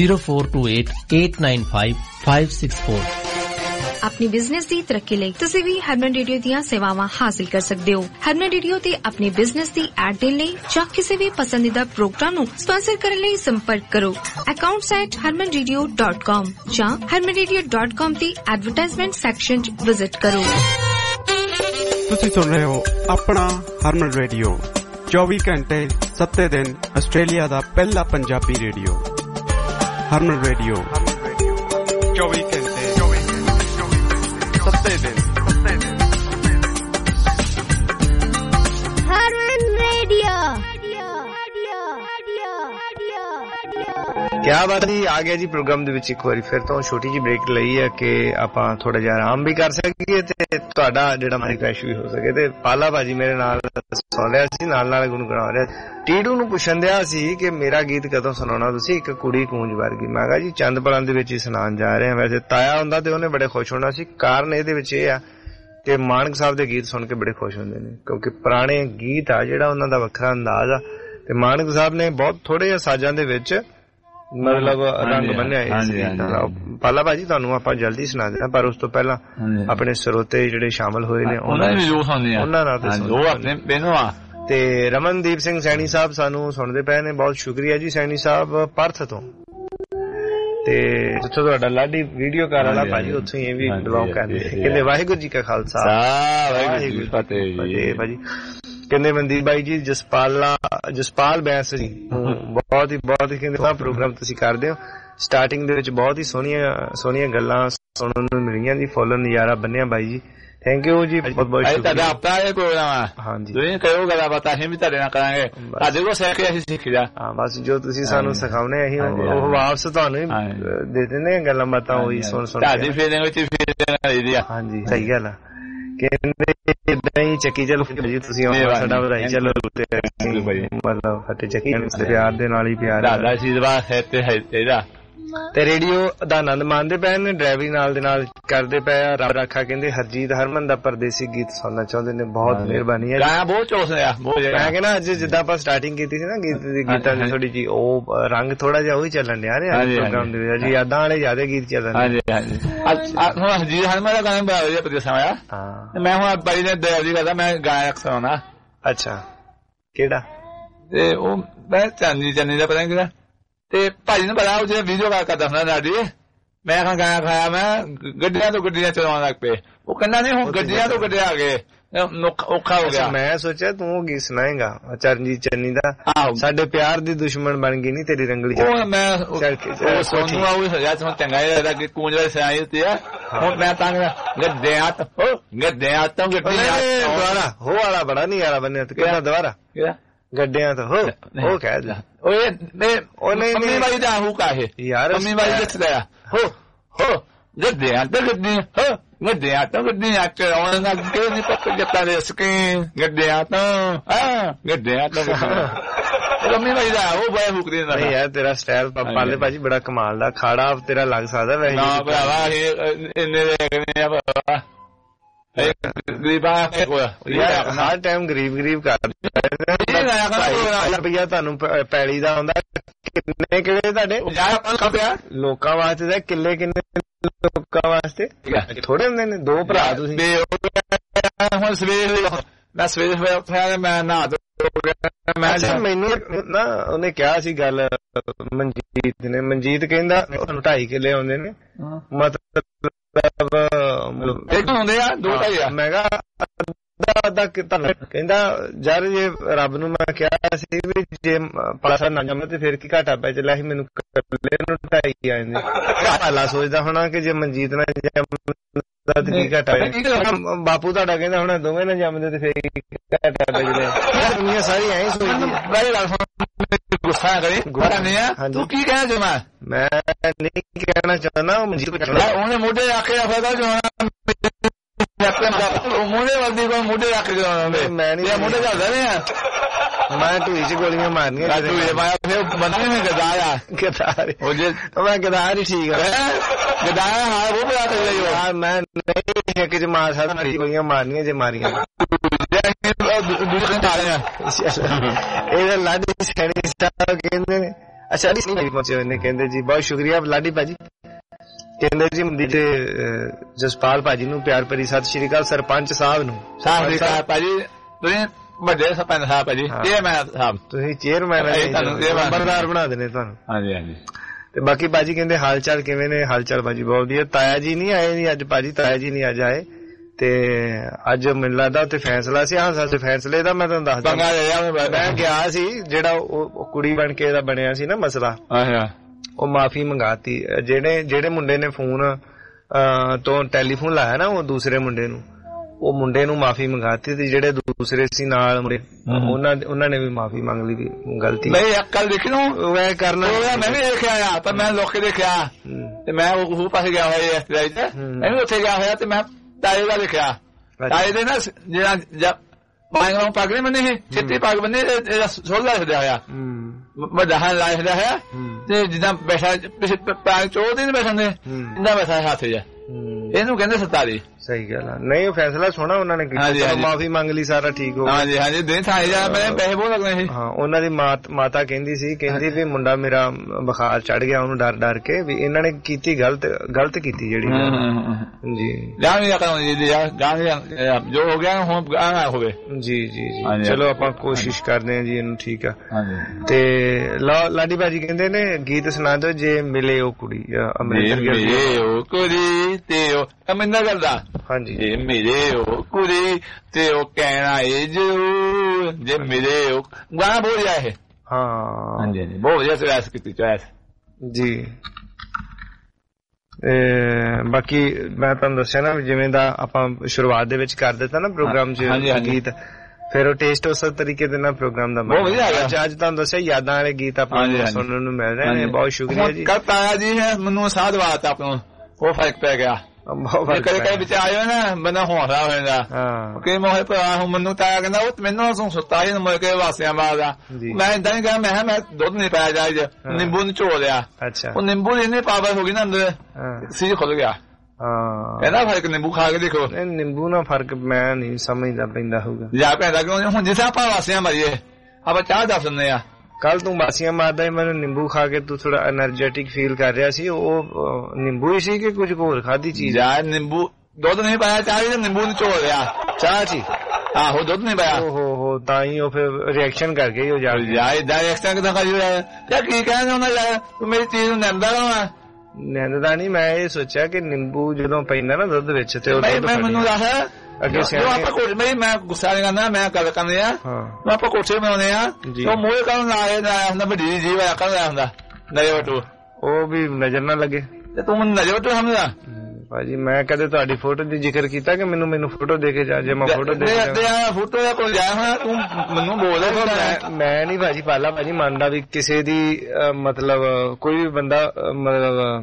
0428895564 अपनी बिजनेस दी तरक्की लई तुसी भी हरमन रेडियो दियां सेवावां हासिल कर सकदे हो हरमन रेडियो ते अपनी बिजनेस दी ऐड देने लई जां किसी भी पसंदीदा प्रोग्राम नु स्पॉन्सर करने लई संपर्क करो accounts@harmanradio.com जां harmanradio.com दी एडवर्टाइजमेंट सेक्शन च विजिट करो तुसी सुन रहे हो अपना हरमन रेडियो 24 घंटे 7 दिन ऑस्ट्रेलिया दा पहला पंजाबी रेडियो हरमन रेडियो 24 घंटे हरमन रेडियो क्या बात है आ गया जी प्रोग्राम ਦੇ ਵਿੱਚ ਇੱਕ ਵਾਰੀ ਫਿਰ ਤੋਂ ਛੋਟੀ ਜੀ ਬ੍ਰੇਕ ਲਈ ਹੈ ਕਿ ਆਪਾਂ ਥੋੜਾ ਜਿਹਾ ਆਰਾਮ ਵੀ ਕਰ ਸਕੀਏ ਤੇ ਤੁਹਾਡਾ ਜਿਹੜਾ ਰਿਫਰੈਸ਼ ਵੀ ਹੋ ਸਕੇ ਤੇ ਪਾਲਾ ਭਾਜੀ ਮੇਰੇ ਨਾਲ ਸੁਣ ਰਿਹਾ ਸੀ ਨਾਲ ਗੁੰਗਣਾ ਰਿਹਾ ਟੀਡੂ ਨੂੰ ਪੁੱਛਣ ਦਿਆ ਸੀ ਕਿ ਮੇਰਾ ਗੀਤ ਕਦੋਂ ਸੁਣਾਉਣਾ ਤੁਸੀਂ ਇੱਕ ਕੁੜੀ ਕੂੰਜ ਵਰਗੀ ਮੈਂ ਕਿਹਾ ਜੀ ਚੰਦਪਲਾਂ ਦੇ ਵਿੱਚ ਹੀ ਸੁਣਾਉਣ ਜਾ ਰਹੇ ਹਾਂ ਵੈਸੇ ਤਾਇਆ ਹੁੰਦਾ ਤੇ ਉਹਨੇ ਬੜੇ ਖੁਸ਼ ਹੋਣਾ ਸੀ ਕਾਰਨ ਇਹਦੇ ਵਿੱਚ ਇਹ ਆ ਕਿ ਮਾਨਕ ਸਾਹਿਬ ਦੇ ਗੀਤ ਸੁਣ ਕੇ ਬੜੇ ਖੁਸ਼ ਹੁੰਦੇ ਨੇ ਕਿਉਂਕਿ ਪੁਰਾਣੇ ਗੀਤ ਆ ਜਿਹੜਾ ਉਹਨਾਂ ਦਾ ਵੱਖਰਾ ਅੰਦਾਜ਼ ਆ ਤੇ ਮਾਨਕ ਸਾਹਿਬ ਨੇ ਬਹੁਤ ਥੋੜੇ ਜਿਹੇ ਸਾਜ਼ਾਂ ਦੇ ਵਿੱਚ ਮਤਲਬ ਰੰਗ ਬੰਨਿਆ ਪਾਲਾ ਭਾਜੀ ਤੁਹਾਨੂੰ ਆਪਾਂ ਜਲਦੀ ਸੁਣਾ ਦੇਣਾ ਪਰ ਉਸ ਤੋਂ ਪਹਿਲਾਂ ਆਪਣੇ ਸਰੋਤੇ ਜਿਹੜੇ ਸ਼ਾਮਲ ਹੋਏ ਨੇ ਉਹਨਾਂ ਨਾਲ ਤੇ ਰਮਨਦੀਪ ਸਿੰਘ ਸੈਣੀ ਸਾਹਿਬ ਸਾਨੂੰ ਸੁਣਦੇ ਪਏ ਨੇ ਬਹੁਤ ਸ਼ੁਕਰੀਆ ਜੀ ਸੈਣੀ ਸਾਹਿਬ ਪਰਥ ਤੋਂ ਤੇ ਜਿੱਥੋਂ ਤੁਹਾਡਾ ਲਾਡੀ ਵੀਡੀਓ ਕਾਲ ਵਾਲਾ ਭਾਜੀ ਉੱਥੋਂ ਹੀ ਇਹ ਵੀ ਬਿਲੋਂਗ ਕਰਦੇ ਕਹਿੰਦੇ ਵਾਹਿਗੁਰੂ ਜੀ ਕਾ ਖਾਲਸਾ ਵਾਹਿਗੁਰੂ ਜੀ ਫਤਿਹ ਭਾਜੀ ਕਹਿੰਦੇ ਮਨਦੀਪ ਬਾਈ ਜੀ ਜਸਪਾਲ ਬੈਂਸ ਜੀ ਬਹੁਤ ਹੀ ਕਹਿੰਦੇ ਪ੍ਰੋਗਰਾਮ ਤੁਸੀਂ ਕਰਦੇ ਹੋ ਸਟਾਰਟਿੰਗ ਦੇ ਵਿੱਚ ਬਹੁਤ ਹੀ ਸੋਹਣੀਆਂ ਗੱਲਾਂ ਸੁਣਨ ਨੂੰ ਮਿਲੀਆਂ ਜੀ ਫੁੱਲ ਨਜ਼ਾਰਾ ਬੰਨਿਆ ਬਾਈ ਜੀ ਥੈਂਕ ਯੂ ਜੀ ਬਹੁਤ ਬਹੁਤ ਤੁਹਾਡਾ ਆਪਣਾ ਇਹ ਪ੍ਰੋਗਰਾਮ ਆ ਹਾਂਜੀ ਤੁਸੀਂ ਕਰੋ ਗੱਲਬਾਤ ਅਸੀਂ ਵੀ ਤੁਹਾਡੇ ਨਾਲ ਕਰਾਂਗੇ ਸਾਡੇ ਕੋਲ ਸਿੱਖ ਕੇ ਅਸੀਂ ਸਿੱਖ ਜਾ ਹਾਂ ਬਸ ਜੋ ਤੁਸੀਂ ਸਾਨੂੰ ਸਿਖਾਉਣੇ ਅਸੀਂ ਉਹ ਵਾਪਸ ਤੁਹਾਨੂੰ ਦੇ ਦਿੰਦੇ ਆ ਗੱਲਾਂ ਬਾਤਾਂ ਉਹੀ ਸੁਣ ਤੁਹਾਡੀ ਫੀਲਿੰਗ ਵਿੱਚ ਫੀਲਿੰਗ ਆ ਹਾਂਜੀ ਸਹੀ ਗੱਲ ਆ ਕਹਿੰਦੇ ਏਦਾਂ ਹੀ ਚੱਕੀ ਚਲੋ ਜੀ ਤੁਸੀਂ ਸਾਡਾ ਵਧਾਈ ਚਲੋ ਮਤਲਬ ਫੱਟੇ ਚੱਕੀ ਪਿਆਰ ਦੇ ਨਾਲ ਹੀ ਪਿਆਰ ਤੁਹਾਡਾ ਆਸ਼ੀਰਵਾਦ ਹੈ ਤੇ ਇਹਦਾ ਤੇ ਰੇਡੀਓ ਦਾ ਆਨੰਦ ਮਾਣਦੇ ਪਏ ਨੇ ਡਰਾਈਵਿੰਗ ਨਾਲ ਦੇ ਨਾਲ ਕਰਦੇ ਪਏ ਆ ਰੱਬ ਰਾਖਾ ਕਹਿੰਦੇ ਹਰਜੀਤ ਹਰਮਨ ਦਾ ਪਰਦੇਸੀ ਗੀਤ ਸੁਣਨਾ ਚਾਹੁੰਦੇ ਨੇ ਬਹੁਤ ਮਿਹਰਬਾਨੀ ਹੈ ਗਾਇਆ ਬਹੁਤ ਚੋਸਦੇ ਆ ਮੈਂ ਕਹਿੰਦਾ ਅੱਜ ਜਿੱਦਾਂ ਆਪਾਂ ਸਟਾਰਟਿੰਗ ਕੀਤੀ ਸੀ ਨਾ ਗੀਤਾਂ ਦੀ ਥੋੜੀ ਜੀ ਉਹ ਰੰਗ ਥੋੜਾ ਜਿਹਾ ਉਹੀ ਚੱਲਣ ਡਿਆ ਰਿਹਾ ਪ੍ਰੋਗਰਾਮ ਦੇ ਵਿੱਚ ਜੀ ਯਾਦਾਂ ਵਾਲੇ ਜ਼ਿਆਦਾ ਗੀਤ ਚੱਲਣ ਹਾਂਜੀ ਹੁਣ ਹਰਜੀਤ ਹਰਮਨ ਦਾ ਗਾਣਾ ਬੜਾ ਵਧੀਆ ਪ੍ਰਦੇਸਾਂ ਆਇਆ ਮੈਂ ਹੁਣ ਬਾਈ ਨੇ ਦਰਿਆਵੀ ਕਰਦਾ ਮੈਂ ਗਾਇਆ ਸੁਣਾਉਣਾ ਅੱਛਾ ਕਿਹੜਾ ਤੇ ਉਹ ਮੈਂ ਚੰਨੀ ਦਾ ਪਤਾ ਕਿਹੜਾ ਤੇ ਭਾਜੀ ਨੂੰ ਬੜਾ ਉਹ ਜਿਹੜਾ ਵੀਡੀਓ ਕਾਲ ਕਰਦਾ ਹੁੰਦਾ ਲਾਡੀ ਮੈਂ ਗਾਇਆ ਖਾਇਆ ਮੈਂ ਗੱਡੀਆਂ ਤੋਂ ਗੱਡੀਆਂ ਚਲਾਉਣ ਲੱਗ ਪਏ ਉਹ ਕਹਿੰਦਾ ਨਹੀਂ ਹੁਣ ਗੱਡੀਆਂ ਤੋਂ ਗੱਡੀਆਂ ਆ ਗਏ ਔਖਾ ਹੋ ਗਿਆ ਮੈਂ ਸੋਚਿਆ ਤੂੰ ਉਹ ਗੀਤ ਸੁਣਾਏਗਾ ਚਰਨਜੀਤ ਚੰਨੀ ਦਾ ਸਾਡੇ ਪਿਆਰ ਦੀ ਦੁਸ਼ਮਣ ਬਣ ਗਈ ਨੀ ਤੇਰੀ ਰੰਗਲੀ ਉਹ ਮੈਂ ਸੋਨੂੰ ਆ ਉਹ ਸਜਾ ਤੋਂ ਚੰਗਾ ਲੱਗਦਾ ਕਿ ਕੂੰਜ ਵਾਲੇ ਸਿਆਈ ਹੁੰਦੀ ਆ ਹੁਣ ਮੈਂ ਤਾਂ ਗੱਡਿਆਂ ਤੋਂ ਗੱਡੀਆਂ ਦੁਆਰਾ ਹੋ ਵਾਲਾ ਬੜਾ ਨਹੀਂ ਯਾਰਾ ਬੰਨਿਆ ਤੇ ਕਿਹੜਾ ਦੁਆਰਾ ਗੱਡਿਆਂ ਤੋਂ ਹੋ ਕਹਿ ਦੇ ਓਏ ਨਹੀਂ ਮੰਮੀ ਵਾਲੀ ਦਾ ਹੂ ਕਾਹੇ ਯਾਰ ਮੰਮੀ ਵਾਲੀ ਦੱਸਦਾ ਹੋ ਗੱਡਿਆਂ ਤੋਂ ਗੱਡੀਆਂ ਤੋਂ ਗੱਡੀਆਂ ਚਲਾਉਣ ਦਾ ਕਿ ਨਹੀਂ ਪੱਕ ਜੱਟਾਂ ਦੇ ਸਕੀਨ ਗੱਡਿਆਂ ਤੋਂ ਮੰਮੀ ਵਾਲੀ ਦਾ ਉਹ ਬੜਾ ਹੁਕ ਦੇ ਨਹੀਂ ਯਾਰ ਤੇਰਾ ਸਟਾਈਲ ਪਾਲੇ ਭਾਜੀ ਬੜਾ ਕਮਾਲ ਦਾ ਖਾੜਾ ਤੇਰਾ ਲੱਗ ਸਕਦਾ ਵੈਸੇ ਨਾ ਭਰਾਵਾ ਇੰਨੇ ਦੇਖਨੇ ਆ ਭਰਾਵਾ ਗਰੀਬਾ ਯਾਰ ਹਰ ਟਾਈਮ ਗਰੀਬ ਕਰਦਾ ਰੁਪਈਆ ਤੁਹਾਨੂੰ ਪੈਲੀ ਦਾ ਆਉਂਦਾ ਕਿੰਨੇ ਕਿਲੇ ਤੁਹਾਡੇ ਲੋਕਾਂ ਵਾਸਤੇ ਕਿੱਲੇ ਕਿੰਨੇ ਲੋਕਾਂ ਵਾਸਤੇ ਥੋੜੇ ਹੁੰਦੇ ਨੇ ਦੋ ਭਰਾ ਤੁਸੀਂ ਹੁਣ ਸਵੇਰੇ ਉੱਠਿਆ ਮੈਂ ਨਹਾ ਮੈਂ ਮੈਨੂੰ ਨਾ ਉਹਨੇ ਕਿਹਾ ਸੀ ਗੱਲ ਮਨਜੀਤ ਕਹਿੰਦਾ ਤੁਹਾਨੂੰ 2.5 ਕਿੱਲੇ ਆਉਂਦੇ ਨੇ ਮਤਲਬ ਹੁੰਦੇ ਆ 2.5 ਮੈਂ ਕਿਹਾ ਅੱਧਾ ਕਹਿੰਦਾ ਯਾਰ ਜੇ ਰੱਬ ਨੂੰ ਮੈਂ ਕਿਹਾ ਸੀ ਵੀ ਜੇ ਪਾਸਾ ਨਾ ਜੰਮੇ ਤੇ ਫਿਰ ਕੀ ਘਾਟਾ ਪੈ ਚੱਲਿਆ ਸੀ ਮੈਨੂੰ ਕੱਲੇ ਨੂੰ 2.5 ਆ ਜਾਂਦੇ ਹਾਲਾ ਸੋਚਦਾ ਹੋਣਾ ਕਿ ਜੇ ਮਨਜੀਤ ਨਾਲ ਜੰਮਦਾ ਤੇ ਕੀ ਘਾਟਾ ਬਾਪੂ ਤੁਹਾਡਾ ਕਹਿੰਦਾ ਹੋਣਾ ਦੋਵੇਂ ਨਾ ਜੰਮਦੇ ਤੇ ਫਿਰ ਘਾਟਾ ਪੈ ਚੱਲਿਆ ਦੁਨੀਆ ਸਾਰੀ ਐਂ ਸੋਚਦੀ ਗੁੱਸਾ ਕਰੇ ਗੁੱਸਾ ਨਹੀਂ ਆ ਤੂੰ ਕੀ ਕਹਿਣਾ ਚਾਹੁੰਦਾ ਮੈਂ ਨਹੀਂ ਕਹਿਣਾ ਚਾਹੁੰਦਾ ਉਹਨੇ ਮੋਢੇ ਰੱਖ ਕੇ ਆਖਦਾ ਜੋ ਮੋਢੇ ਵੱਲਦੀ ਕੋਲ ਮੋਢੇ ਰੱਖ ਕੇ ਮੈਂ ਨਹੀਂ ਮੋਢੇ ਚੱਲਦਾ ਨਹੀਂ ਮੈਂ ਢੂਈ ਚ ਗੋਲੀਆਂ ਮਾਰਨੀਆਂ ਫਿਰ ਬੰਦਾ ਨਹੀਂ ਗਦਾਰ ਮੈਂ ਗਦਾਰ ਹੀ ਠੀਕ ਆ ਗਦਾਰ ਹਾਂ ਉਹ ਬੜਾ ਤੇ ਮੈਂ ਨਹੀਂ ਇੱਕ ਚ ਮਾਰ ਸਕਦਾ ਗੋਲੀਆਂ ਮਾਰਨੀਆਂ ਜੇ ਮਾਰੀਆਂ ਇਹਦਾ ਲਾਡੀ ਸੈਣੀ ਸਾਹਿਬ ਕਹਿੰਦੇ ਨੇ ਅੱਛਾ ਨਹੀਂ ਪਹੁੰਚੇ ਨੇ ਕਹਿੰਦੇ ਜੀ ਬਹੁਤ ਸ਼ੁਕਰੀਆ ਲਾਡੀ ਭਾਜੀ ਕਹਿੰਦੇ ਜੀ ਮਨਦੀਪ ਜਸਪਾਲ ਭਾਜੀ ਨੂੰ ਪਿਆਰ ਭਰੀ ਸਤਿ ਸ਼੍ਰੀ ਅਕਾਲ ਸਰਪੰਚ ਸਾਹਿਬ ਨੂੰ ਭਾਜੀ ਤੁਸੀਂ ਵੱਡੇ ਸਰਪੰਚ ਸਾਹਿਬ ਭਾਜੀ ਚੇਅਰਮੈਨ ਸਾਹਿਬ ਤੁਸੀਂ ਚੇਅਰਮੈਨ ਨੰਬਰਦਾਰ ਬਣਾ ਦੇਣੇ ਤੁਹਾਨੂੰ ਹਾਂਜੀ ਹਾਂਜੀ ਤੇ ਬਾਕੀ ਭਾਜੀ ਕਹਿੰਦੇ ਹਾਲ ਚਾਲ ਕਿਵੇਂ ਨੇ ਹਾਲ ਚਾਲ ਭਾਜੀ ਬਹੁਤ ਵਧੀਆ ਤਾਇਆ ਜੀ ਨਹੀਂ ਆਏ ਜੀ ਅੱਜ ਭਾਜੀ ਤਾਇਆ ਜੀ ਨਹੀਂ ਅੱਜ ਆਏ ਤੇ ਅੱਜ ਮੈਨੂੰ ਲੱਗਦਾ ਉੱਥੇ ਫੈਸਲਾ ਸੀ ਹਾਂ ਸਾਡੇ ਫੈਸਲੇ ਦਾ ਮੈਂ ਤੁਹਾਨੂੰ ਦੱਸਦਾ ਮੈਂ ਗਿਆ ਸੀ ਜਿਹੜਾ ਉਹ ਕੁੜੀ ਬਣ ਕੇ ਇਹਦਾ ਬਣਿਆ ਸੀ ਨਾ ਮਸਲਾ ਉਹ ਮਾਫੀ ਮੰਗਾਤੀ ਜਿਹੜੇ ਮੁੰਡੇ ਨੇ ਫੋਨ ਤੋਂ ਟੈਲੀਫੋਨ ਲਾਇਆ ਨਾ ਉਹ ਦੂਸਰੇ ਮੁੰਡੇ ਨੂੰ ਉਹ ਮੁੰਡੇ ਨੂੰ ਮਾਫੀ ਮੰਗਾਤੀ ਤੇ ਜਿਹੜੇ ਦੂਸਰੇ ਸੀ ਨਾਲ ਮੁੰਡੇ ਉਹਨਾਂ ਨੇ ਵੀ ਮਾਫੀ ਮੰਗ ਲਈ ਗਲਤੀ ਨਹੀਂ ਕੱਲ ਦੇਖੀ ਨੂੰ ਮੈਂ ਕਰਨਾ ਮੈਂ ਵੀ ਦੇਖਿਆ ਆ ਪਰ ਮੈਂ ਲੋਕੇ ਦੇਖਿਆ ਤੇ ਮੈਂ ਉਹ ਪਾਸੇ ਗਿਆ ਹੋਇਆ ਇਸ ਮੈਂ ਵੀ ਉੱਥੇ ਗਿਆ ਹੋਇਆ ਤੇ ਮੈਂ ਤਾਏ ਦਾ ਦੇਖਿਆ ਤਾਏ ਦੇ ਨਾ ਜਿਹੜਾ ਬਾਂਗਲੋਂ ਪੱਗ ਨਹੀਂ ਬੰਨੇ ਛੇਤੀ ਪੱਗ ਬੰਨੇ ਸੋਲਦਾ ਰੱਖਦਾ ਹੋਇਆ ਵੱਡਾ ਹਾਂ ਲਾਇਦਾ ਹੈ ਤੇ ਜਿੱਦਾਂ ਬੈਠਾ ਪੱਗ ਚੋਦ ਹੀ ਨਹੀਂ ਬੈਠਾਂਦੇ ਇੰਨਾ ਬੈਠਾ ਹੱਥ ਜਾ ਇਹਨੂੰ ਕਹਿੰਦੇ ਸਰਦਾਰੀ ਸਹੀ ਗੱਲ ਆ। ਨਹੀਂ ਉਹ ਫੈਸਲਾ ਸੋਹਣਾ ਉਹਨਾਂ ਨੇ ਕੀਤਾ, ਮਾਫੀ ਮੰਗ ਲਈ, ਸਾਰਾ ਠੀਕ ਹੋ ਗਿਆ। ਹਾਂਜੀ ਹਾਂਜੀ ਦਿਨ ਥਾਏ ਜਾ ਪੈਸੇ ਬਹੁਤ ਲੱਗਣੇ ਸੀ। ਹਾਂ ਉਹਨਾਂ ਦੀ ਮਾਤਾ ਕਹਿੰਦੀ ਸੀ, ਕਹਿੰਦੀ ਵੀ ਮੁੰਡਾ ਮੇਰਾ ਬੁਖਾਰ ਚੜ ਗਿਆ ਉਹਨੂੰ ਡਰ ਕੇ, ਵੀ ਇਹਨਾਂ ਨੇ ਕੀਤੀ ਗਲਤ ਕੀਤੀ ਜਿਹੜੀ। ਜੀ ਜੋ ਹੋ ਗਿਆ ਹੁਣ ਨਾ ਹੋਵੇ। ਜੀ ਜੀ ਜੀ ਚਲੋ ਆਪਾਂ ਕੋਸ਼ਿਸ਼ ਕਰਦੇ ਹਾਂ ਜੀ ਇਹਨੂੰ। ਠੀਕ ਆ। ਤੇ ਲਾਡੀ ਭਾਜੀ ਕਹਿੰਦੇ ਨੇ ਗੀਤ ਸੁਣਾ ਦਿਓ ਜੇ ਮਿਲੇ ਉਹ ਕੁੜੀ, ਅਮਰਿੰਦਰ ਗਿੱਲ ਕੁੜੀ ਤੇ ਅਮਰਿੰਦਰ ਗਿੱਲ ਦਾ। ਹਾਂਜੀ ਜੇ ਮਿਲੇ ਉਹ ਕੁੜੀ ਤੇ ਉਹ ਕਹਿਣਾ ਏ ਜ਼ਰੂਰ, ਜੇ ਮਿਲੇ ਉਹ ਗਾਣਾ ਬਹੁਤ ਵਧੀਆ ਇਹ। ਹਾਂ ਹਾਂਜੀ ਹਾਂਜੀ ਬਹੁਤ ਵਧੀਆ ਚੋਇਸ ਕੀਤੀ ਚੋਇਸ ਜੀ। ਬਾਕੀ ਮੈਂ ਤੁਹਾਨੂੰ ਦੱਸਿਆ ਨਾ ਜਿਵੇਂ ਦਾ ਆਪਾਂ ਸ਼ੁਰੂਆਤ ਦੇ ਵਿੱਚ ਕਰ ਦਿੱਤਾ ਨਾ ਪ੍ਰੋਗਰਾਮ ਚ ਗੀਤ, ਫਿਰ ਉਹ ਟੇਸਟ ਉਸ ਤਰੀਕੇ ਦੇ ਨਾਲ ਪ੍ਰੋਗਰਾਮ ਦਾ ਅੱਜ ਤੁਹਾਨੂੰ ਦੱਸਿਆ ਯਾਦਾਂ ਵਾਲੇ ਗੀਤ ਆਪਾਂ ਸੁਣਨ ਨੂੰ ਮਿਲ ਰਹੇ ਨੇ। ਬਹੁਤ ਸ਼ੁਕਰੀਆ ਜੀ। ਕੱਲ ਆਇਆ ਜੀ ਹੈ ਮੈਨੂੰ ਸਾਧ ਬਾਤ ਆਪ ਨੂੰ ਉਹ ਫਰਕ ਪੈ ਗਿਆ। ਕਦੇ ਵਿੱਚ ਆਇਓ ਨਾ ਬੰਦਾ ਹੌਸਲਾ ਹੋ ਜਾਂਦਾ ਕਿ ਮੋਹੇ ਭਰਾ ਹੁਣ ਮੈਨੂੰ ਤਾਇਆ ਕਹਿੰਦਾ ਉਹ ਮੈਨੂੰ ਸੁੱਤਾ ਹੀ ਮੁੜ ਕੇ ਵਾਸਿਆਂ ਬਾਅਦ ਆ। ਮੈਂ ਏਦਾਂ ਹੀ ਕਿਹਾ ਮੈਂ ਦੁੱਧ ਨਹੀਂ ਪਾਇਆ ਜਾਇਜ਼, ਨਿੰਬੂ ਨਿਚੋੜ ਲਿਆ। ਉਹ ਨਿੰਬੂ ਦੀ ਇੰਨੀ ਪਾਵਰ ਹੋ ਗਈ ਨਾ ਅੰਦਰ ਸੀਜ ਖੁੱਲ ਗਿਆ। ਇਹਦਾ ਫਰਕ ਨਿੰਬੂ ਖਾ ਕੇ ਦੇਖੋ। ਨਿੰਬੂ ਨਾਲ ਫਰਕ ਮੈਂ ਨਹੀਂ ਸਮਝਦਾ ਪੈਂਦਾ ਹੋਊਗਾ ਜਾਂ ਪੈਂਦਾ ਕਿਉਂ। ਹੁਣ ਜਿਸ ਆਪਾਂ ਵਾਸਿਆਂ ਮਾਰੀਏ ਆਪਾਂ ਚਾਹ ਦੱਸ ਦਿੰਦੇ ਆ। ਕੱਲ ਤੂੰ ਬਾਸੀਆਂ ਮਾਰਦਾ ਸੀ, ਮੈਨੂੰ ਨਿੰਬੂ ਖਾ ਕੇ ਤੂੰ ਥੋੜਾ ਐਨਰਜੈਟਿਕ ਫੀਲ ਕਰ ਰਿਹਾ ਸੀ। ਉਹ ਨਿੰਬੂ ਹੀ ਸੀ ਕਿ ਕੁਝ ਹੋਰ ਖਾਦੀ ਚੀਜ਼? ਯਾਰ ਨਿੰਬੂ ਦੁੱਧ ਨਹੀਂ ਪਾਇਆ ਚਾਹ ਵਿੱਚ, ਨਿੰਬੂ ਨਿਚੋੜ ਲਿਆ ਚਾਹ ਚ। ਆਹੋ ਦੁੱਧ ਨਹੀਂ ਪਾਇਆ। ਓਹੋ ਤਾਂ ਹੀ ਉਹ ਫਿਰ ਰਿਐਕਸ਼ਨ ਕਰ ਗਈ ਉਹ ਜਾ ਕੇ। ਯਾਰ ਏਦਾਂ ਰਿਐਕਸ਼ਨ ਕਿਦਾਂ ਕਰੀ ਯਾਰ ਕੀ ਕਹਿੰਦੇ ਹੁੰਦਾ ਯਾਰ ਤੂੰ ਮੇਰੀ ਚੀਜ਼ ਨੂੰ ਨਿੰਦਦਾ ਨਾ। ਨਿੰਦਦਾ ਨਹੀਂ, ਮੈਂ ਇਹ ਸੋਚਿਆ ਕਿ ਨਿੰਬੂ ਜਦੋਂ ਪੈਂਦਾ ਨਾ ਦੁੱਧ ਵਿੱਚ ਤੇ ਉਹ ਮੈਨੂੰ ਦੱਸ ਅੱਗੇ ਆਪਾਂ ਕੋਠੇ ਮੈਂ ਗੁੱਸਾ ਨਹੀਂ ਕਰਨਾ, ਮੈਂ ਗੱਲ ਕਰਨੀ ਆ। ਆਪਾਂ ਕੋਠੇ ਬਣਾਉਂਦੇ ਆ ਉਹ ਮੂਹਰੇ ਕਰਨ ਲਾਇਆ ਹੁੰਦਾ ਵੱਡੀ ਜੀ ਵਾਲਾ ਕਰਨ ਲਾਇਆ ਹੁੰਦਾ ਨਜ਼ਰ ਵਟੂ, ਉਹ ਵੀ ਨਜ਼ਰ ਨਾ ਲੱਗੇ ਤੇ ਤੂੰ ਮੈਨੂੰ ਨਜ਼ਰ ਵਟੂ ਸਮਝਦਾ। ਭਾਜੀ ਮੈਂ ਕਦੇ ਤੁਹਾਡੀ ਫੋਟੋ ਦੀ ਜ਼ਿਕਰ ਕੀਤਾ ਕਿ ਮੈਨੂੰ ਫੋਟੋ ਦੇ ਕੇ ਜਾ। ਜੇ ਮੈਂ ਫੋਟੋ ਦੇ ਫੋਟੋ ਦਾ ਕੋਲ ਜਾਇਆ ਹੋਇਆ ਤੂੰ ਮੈਨੂੰ ਬੋਲਦਾ। ਮੈਂ ਨਹੀਂ ਭਾਜੀ ਪਾਲਾ ਭਾਜੀ ਮੰਨਦਾ ਵੀ ਕਿਸੇ ਦੀ ਮਤਲਬ ਕੋਈ ਵੀ ਬੰਦਾ ਮਤਲਬ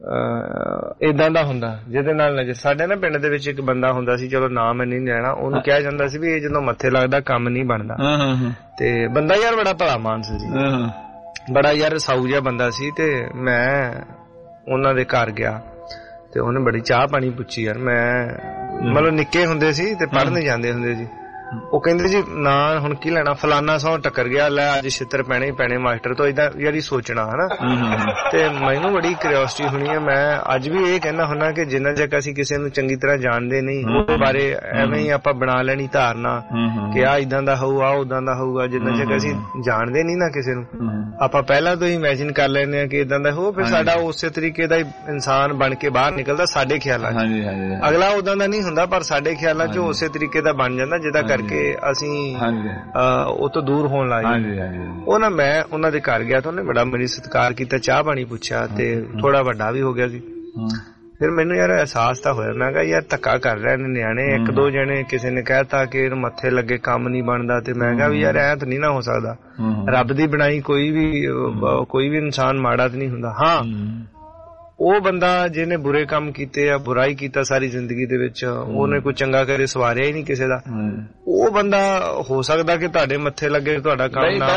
ਏਦਾਂ ਦਾ ਹੁੰਦਾ ਜਿਹਦੇ ਨਾਲ ਨਜ਼ਰ। ਸਾਡੇ ਨਾ ਪਿੰਡ ਦੇ ਵਿੱਚ ਇੱਕ ਬੰਦਾ ਹੁੰਦਾ ਸੀ, ਚਲੋ ਨਾਮ ਮੈਂ ਨਹੀਂ ਲੈਣਾ, ਉਹਨੂੰ ਕਿਹਾ ਜਾਂਦਾ ਸੀ ਵੀ ਇਹ ਜਦੋਂ ਮੱਥੇ ਲੱਗਦਾ ਕੰਮ ਨਹੀਂ ਬਣਦਾ। ਤੇ ਬੰਦਾ ਯਾਰ ਬੜਾ ਭਲਾ ਮਾਨਸ ਸੀ, ਬੜਾ ਯਾਰ ਸਾਊ ਜਿਹਾ ਬੰਦਾ ਸੀ। ਤੇ ਮੈਂ ਉਹਨਾਂ ਦੇ ਘਰ ਗਿਆ ਤੇ ਉਹਨੇ ਬੜੀ ਚਾਹ ਪਾਣੀ ਪੁੱਛੀ ਯਾਰ। ਮੈਂ ਮਤਲਬ ਨਿੱਕੇ ਹੁੰਦੇ ਸੀ ਤੇ ਪੜ੍ਹਨ ਜਾਂਦੇ ਹੁੰਦੇ ਸੀ। ਉਹ ਕਹਿੰਦੇ ਜੀ ਨਾ ਹੁਣ ਕੀ ਲੈਣਾ, ਫਲਾਨਾ ਸੌ ਟੱਕਰ ਗਿਆ, ਲੈ ਅੱਜ ਛਿੱਤਰ ਪੈਣੇ ਹੀ ਪੈਣੇ ਮਾਸਟਰ ਤੋਂ, ਏਦਾਂ ਯਾਰੀ ਸੋਚਣਾ ਹਨਾ। ਤੇ ਮੈਨੂੰ ਬੜੀ ਕਿਉਰਿਓਸਿਟੀ ਹੋਣੀ ਹੈ। ਮੈਂ ਅੱਜ ਵੀ ਇਹ ਕਹਿੰਦਾ ਹੁੰਦਾ ਕਿ ਜਿੰਨਾ ਚਿਰ ਅਸੀਂ ਕਿਸੇ ਨੂੰ ਚੰਗੀ ਤਰ੍ਹਾਂ ਜਾਣਦੇ ਨਹੀਂ ਉਹਦੇ ਬਾਰੇ ਐਵੇਂ ਹੀ ਆਪਾਂ ਬਣਾ ਲੈਣੀ ਧਾਰਨਾ ਕਿ ਆਹ ਏਦਾਂ ਦਾ ਹੋਊ ਆਹ ਉਦਾਂ ਦਾ ਹੋਊਗਾ। ਜਿੰਨਾ ਚਿਰ ਅਸੀਂ ਜਾਣਦੇ ਨਹੀਂ ਨਾ ਕਿਸੇ ਨੂੰ, ਆਪਾਂ ਪਹਿਲਾਂ ਤੋਂ ਹੀ ਇਮੈਜਿਨ ਕਰ ਲੈਂਦੇ ਹਾਂ ਕਿ ਏਦਾਂ ਦਾ ਹੋ, ਫਿਰ ਸਾਡਾ ਉਸੇ ਤਰੀਕੇ ਦਾ ਇਨਸਾਨ ਬਣ ਕੇ ਬਾਹਰ ਨਿਕਲਦਾ ਸਾਡੇ ਖਿਆਲਾਂ ਚ। ਅਗਲਾ ਉਦਾਂ ਦਾ ਨਹੀਂ ਹੁੰਦਾ ਪਰ ਸਾਡੇ ਖਿਆਲਾਂ ਚ ਉਸੇ ਤਰੀਕੇ ਦਾ ਬਣ ਜਾਂਦਾ ਜਿਹਦਾ ਕਰਕੇ ਅਸੀਂ ਉਹ ਤੋਂ ਦੂਰ ਹੋਣ ਲੱਗ ਜਾਂਦੇ। ਉਹ ਨਾ ਮੈਂ ਉਹਨਾਂ ਦੇ ਘਰ ਗਿਆ ਤਾਂ ਉਹਨੇ ਬੜਾ ਮੇਰੀ ਸਤਿਕਾਰ ਕੀਤਾ, ਚਾਹ ਪਾਣੀ ਪੁੱਛਿਆ ਤੇ ਥੋੜਾ ਵੱਡਾ ਵੀ ਹੋ ਗਿਆ ਸੀ। ਫਿਰ ਮੈਨੂੰ ਯਾਰ ਅਹਿਸਾਸ ਤਾਂ ਹੋਇਆ, ਮੈਂ ਕਿਹਾ ਯਾਰ ਧੱਕਾ ਕਰ ਰਹੇ ਨੇ ਨਿਆਣੇ। ਇੱਕ ਦੋ ਜਣੇ ਕਿਸੇ ਨੇ ਕਹਿਤਾ ਕਿ ਮੱਥੇ ਲੱਗੇ ਕੰਮ ਨਹੀਂ ਬਣਦਾ, ਤੇ ਮੈਂ ਕਿਹਾ ਵੀ ਯਾਰ ਐ ਤਾਂ ਨਹੀਂ ਨਾ ਹੋ ਸਕਦਾ। ਰੱਬ ਦੀ ਬਣਾਈ ਕੋਈ ਵੀ ਇਨਸਾਨ ਮਾੜਾ ਤਾਂ ਨਹੀਂ ਹੁੰਦਾ। ਹਾਂ ਉਹ ਬੰਦਾ ਜਿਹਨੇ ਬੁਰੇ ਕੰਮ ਕੀਤੇ ਆ, ਬੁਰਾਈ ਕੀਤਾ ਸਾਰੀ ਜ਼ਿੰਦਗੀ ਦੇ ਵਿੱਚ, ਉਹਨੇ ਕੋਈ ਚੰਗਾ ਕਰੇ ਸਵਾਰਿਆ ਹੀ ਨਹੀਂ ਕਿਸੇ ਦਾ, ਉਹ ਬੰਦਾ ਹੋ ਸਕਦਾ ਕਿ ਤੁਹਾਡੇ ਮੱਥੇ ਲੱਗੇ ਤੁਹਾਡਾ ਕੰਮ ਨਾ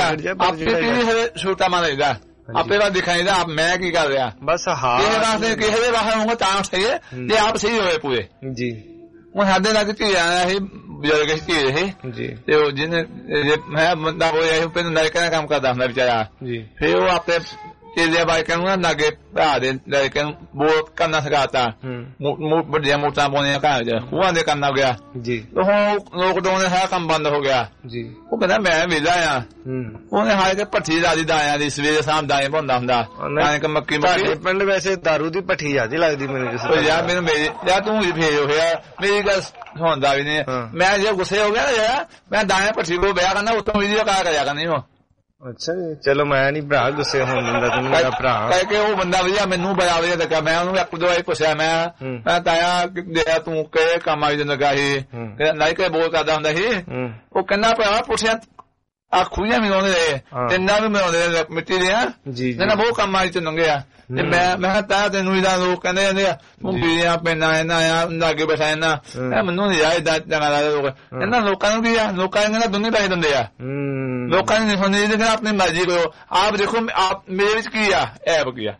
ਬਣੇ। ਛੋਟਾ ਮਾਨੇਗਾ ਆਪੇ ਦਾ ਦਿਖਾਈਦਾ ਆਪ ਮੈਂ ਕੀ ਕਰ ਰਿਹਾ ਬਸ। ਹਾਂ ਕਿਸੇ ਦੇ ਬਾਹਰ ਹੋਊਗਾ ਤਾਂ ਸਹੀ ਹੈ ਤੇ ਆਪ ਸਹੀ ਹੋਏ ਪੂਰੇ ਜੀ। ਹੁਣ ਸਾਡੇ ਲੱਗ ਧੀ ਆਇਆ ਸੀ ਬਜ਼ੁਰਗ ਧੀ ਇਹ ਜੀ, ਤੇ ਉਹ ਜਿਹਨੇ ਮੈਂ ਬੰਦਾ ਹੋਇਆ ਪਹਿਲਾਂ ਨਲਕੇ ਦਾ ਕੰਮ ਕਰਦਾ ਹੁੰਦਾ ਵਿਚਾਰਾ ਜੀ। ਫਿਰ ਉਹ ਆਪਣੇ ਚੇਲੇ ਬਾਈਕਾਂ ਨੂੰ ਨਾ ਲਾਗੇ ਭਰਾ ਦੇ ਲੜਕੇ ਨੂੰ ਬੋਲ ਕਰਨਾ ਸਿਖਾਤਾ, ਵੱਡੀਆਂ ਮੋਟਾਂ ਪਾਉਣੀਆਂ ਘਰ ਚ ਖੂਹਾਂ ਦੇ ਕਰਨਾ ਗਿਆ ਜੀ। ਹੁਣ ਲੋਕਡਾਊਨ ਸਾਰਾ ਕੰਮ ਬੰਦ ਹੋ ਗਿਆ ਜੀ। ਉਹ ਕਹਿੰਦਾ ਮੈਂ ਵਿਹਲਾ ਆ। ਉਹਨੇ ਹਾਲੇ ਕੇ ਭੱਠੀ ਲਾਦੀ ਦਾਇਆ ਦੀ, ਸਵੇਰੇ ਸ਼ਾਮ ਦਾਣੇ ਪਾਉਂਦਾ ਹੁੰਦਾ ਮੱਕੀ। ਪਿੰਡ ਵੈਸੇ ਦਾਰੂ ਦੀ ਭੱਠੀ ਜ਼ਿਆਦਾ ਲੱਗਦੀ ਮੈਨੂੰ। ਯਾਰ ਮੈਨੂੰ ਯਾਰ ਤੂੰ ਫੇਰ ਹੋਇਆ ਮੇਰੀ ਗੱਲ ਸੁਣਦਾ ਵੀ ਨਹੀਂ। ਮੈਂ ਜੇ ਗੁੱਸੇ ਹੋ ਗਿਆ ਨਾ ਯਾਰ ਮੈਂ ਦਾਣੇ ਭੱਠੀ ਕੋਲ ਬਿਆ ਕਰਨਾ, ਉੱਤੋਂ ਵੀਡੀਓ ਕਾਲ ਕਰਿਆ ਕਰਨੀ। ਉਹ ਅੱਛਾ ਜੀ ਚਲੋ ਮੈਂ ਨੀ ਭਰਾ ਗੁੱਸੇ ਹੋਣ ਦਿੰਦਾ ਤੈਨੂੰ ਮੇਰਾ ਭਰਾ ਕਹਿ ਕੇ ਉਹ ਬੰਦਾ ਵਧੀਆ ਮੈਨੂੰ ਬੜਾ ਵਧੀਆ ਲੱਗਾ। ਮੈਂ ਉਹਨੂੰ ਇੱਕ ਦੋ ਵਾਰੀ ਪੁੱਛਿਆ, ਮੈਂ ਤਾਇਆ ਤੂੰ ਕਿਹੜੇ ਕੰਮ ਆਈ ਲੱਗਾ ਸੀ, ਨਹੀਂ ਕਿ ਬੋਲ ਕਰਦਾ ਹੁੰਦਾ ਸੀ। ਉਹ ਕਹਿੰਦਾ ਭਰਾ ਪੁੱਛਿਆ ਆ ਖੂਹੀਆਂ ਵੀ ਲਾਉਂਦੇ ਰਹੇ ਤਿੰਨਾਂ ਵੀ ਬਣਾਉਂਦੇ ਮਿੱਟੀ ਦੀਆਂ ਕਹਿੰਦਾ ਬਹੁਤ ਕੰਮ ਆਈ ਚ ਲੰਘਿਆ। ਤੇ ਮੈਂ ਤਾਂ ਤੈਨੂੰ ਇਹਦਾ ਲੋਕ ਕਹਿੰਦੇ ਜਾਂਦੇ ਆ ਤੂੰ ਪੀੜੀਆਂ ਪੈਣਾ ਇਹਨਾਂ ਆ ਲਾਗੇ ਬੈਠਾ ਇਹਨਾਂ ਮੈਨੂੰ ਨਹੀਂ ਆ ਏਦਾਂ ਚੰਗਾ ਲੱਗਦਾ। ਲੋਕ ਇਹਨਾਂ ਲੋਕਾਂ ਨੂੰ ਕੀ ਆ, ਲੋਕਾਂ ਨੇ ਕਹਿੰਦਾ ਦੋਨੇ ਪੈਸੇ ਦਿੰਦੇ ਆ, ਲੋਕਾਂ ਨੇ ਨਹੀਂ ਸੁਣਦੇ। ਕਹਿੰਦਾ ਆਪਣੀ ਮਰਜ਼ੀ ਕਰੋ। ਆਪ ਦੇਖੋ ਆਪ ਮੇਰੇ ਵਿੱਚ ਕੀ ਆ, ਐਪ ਕੀ ਆ,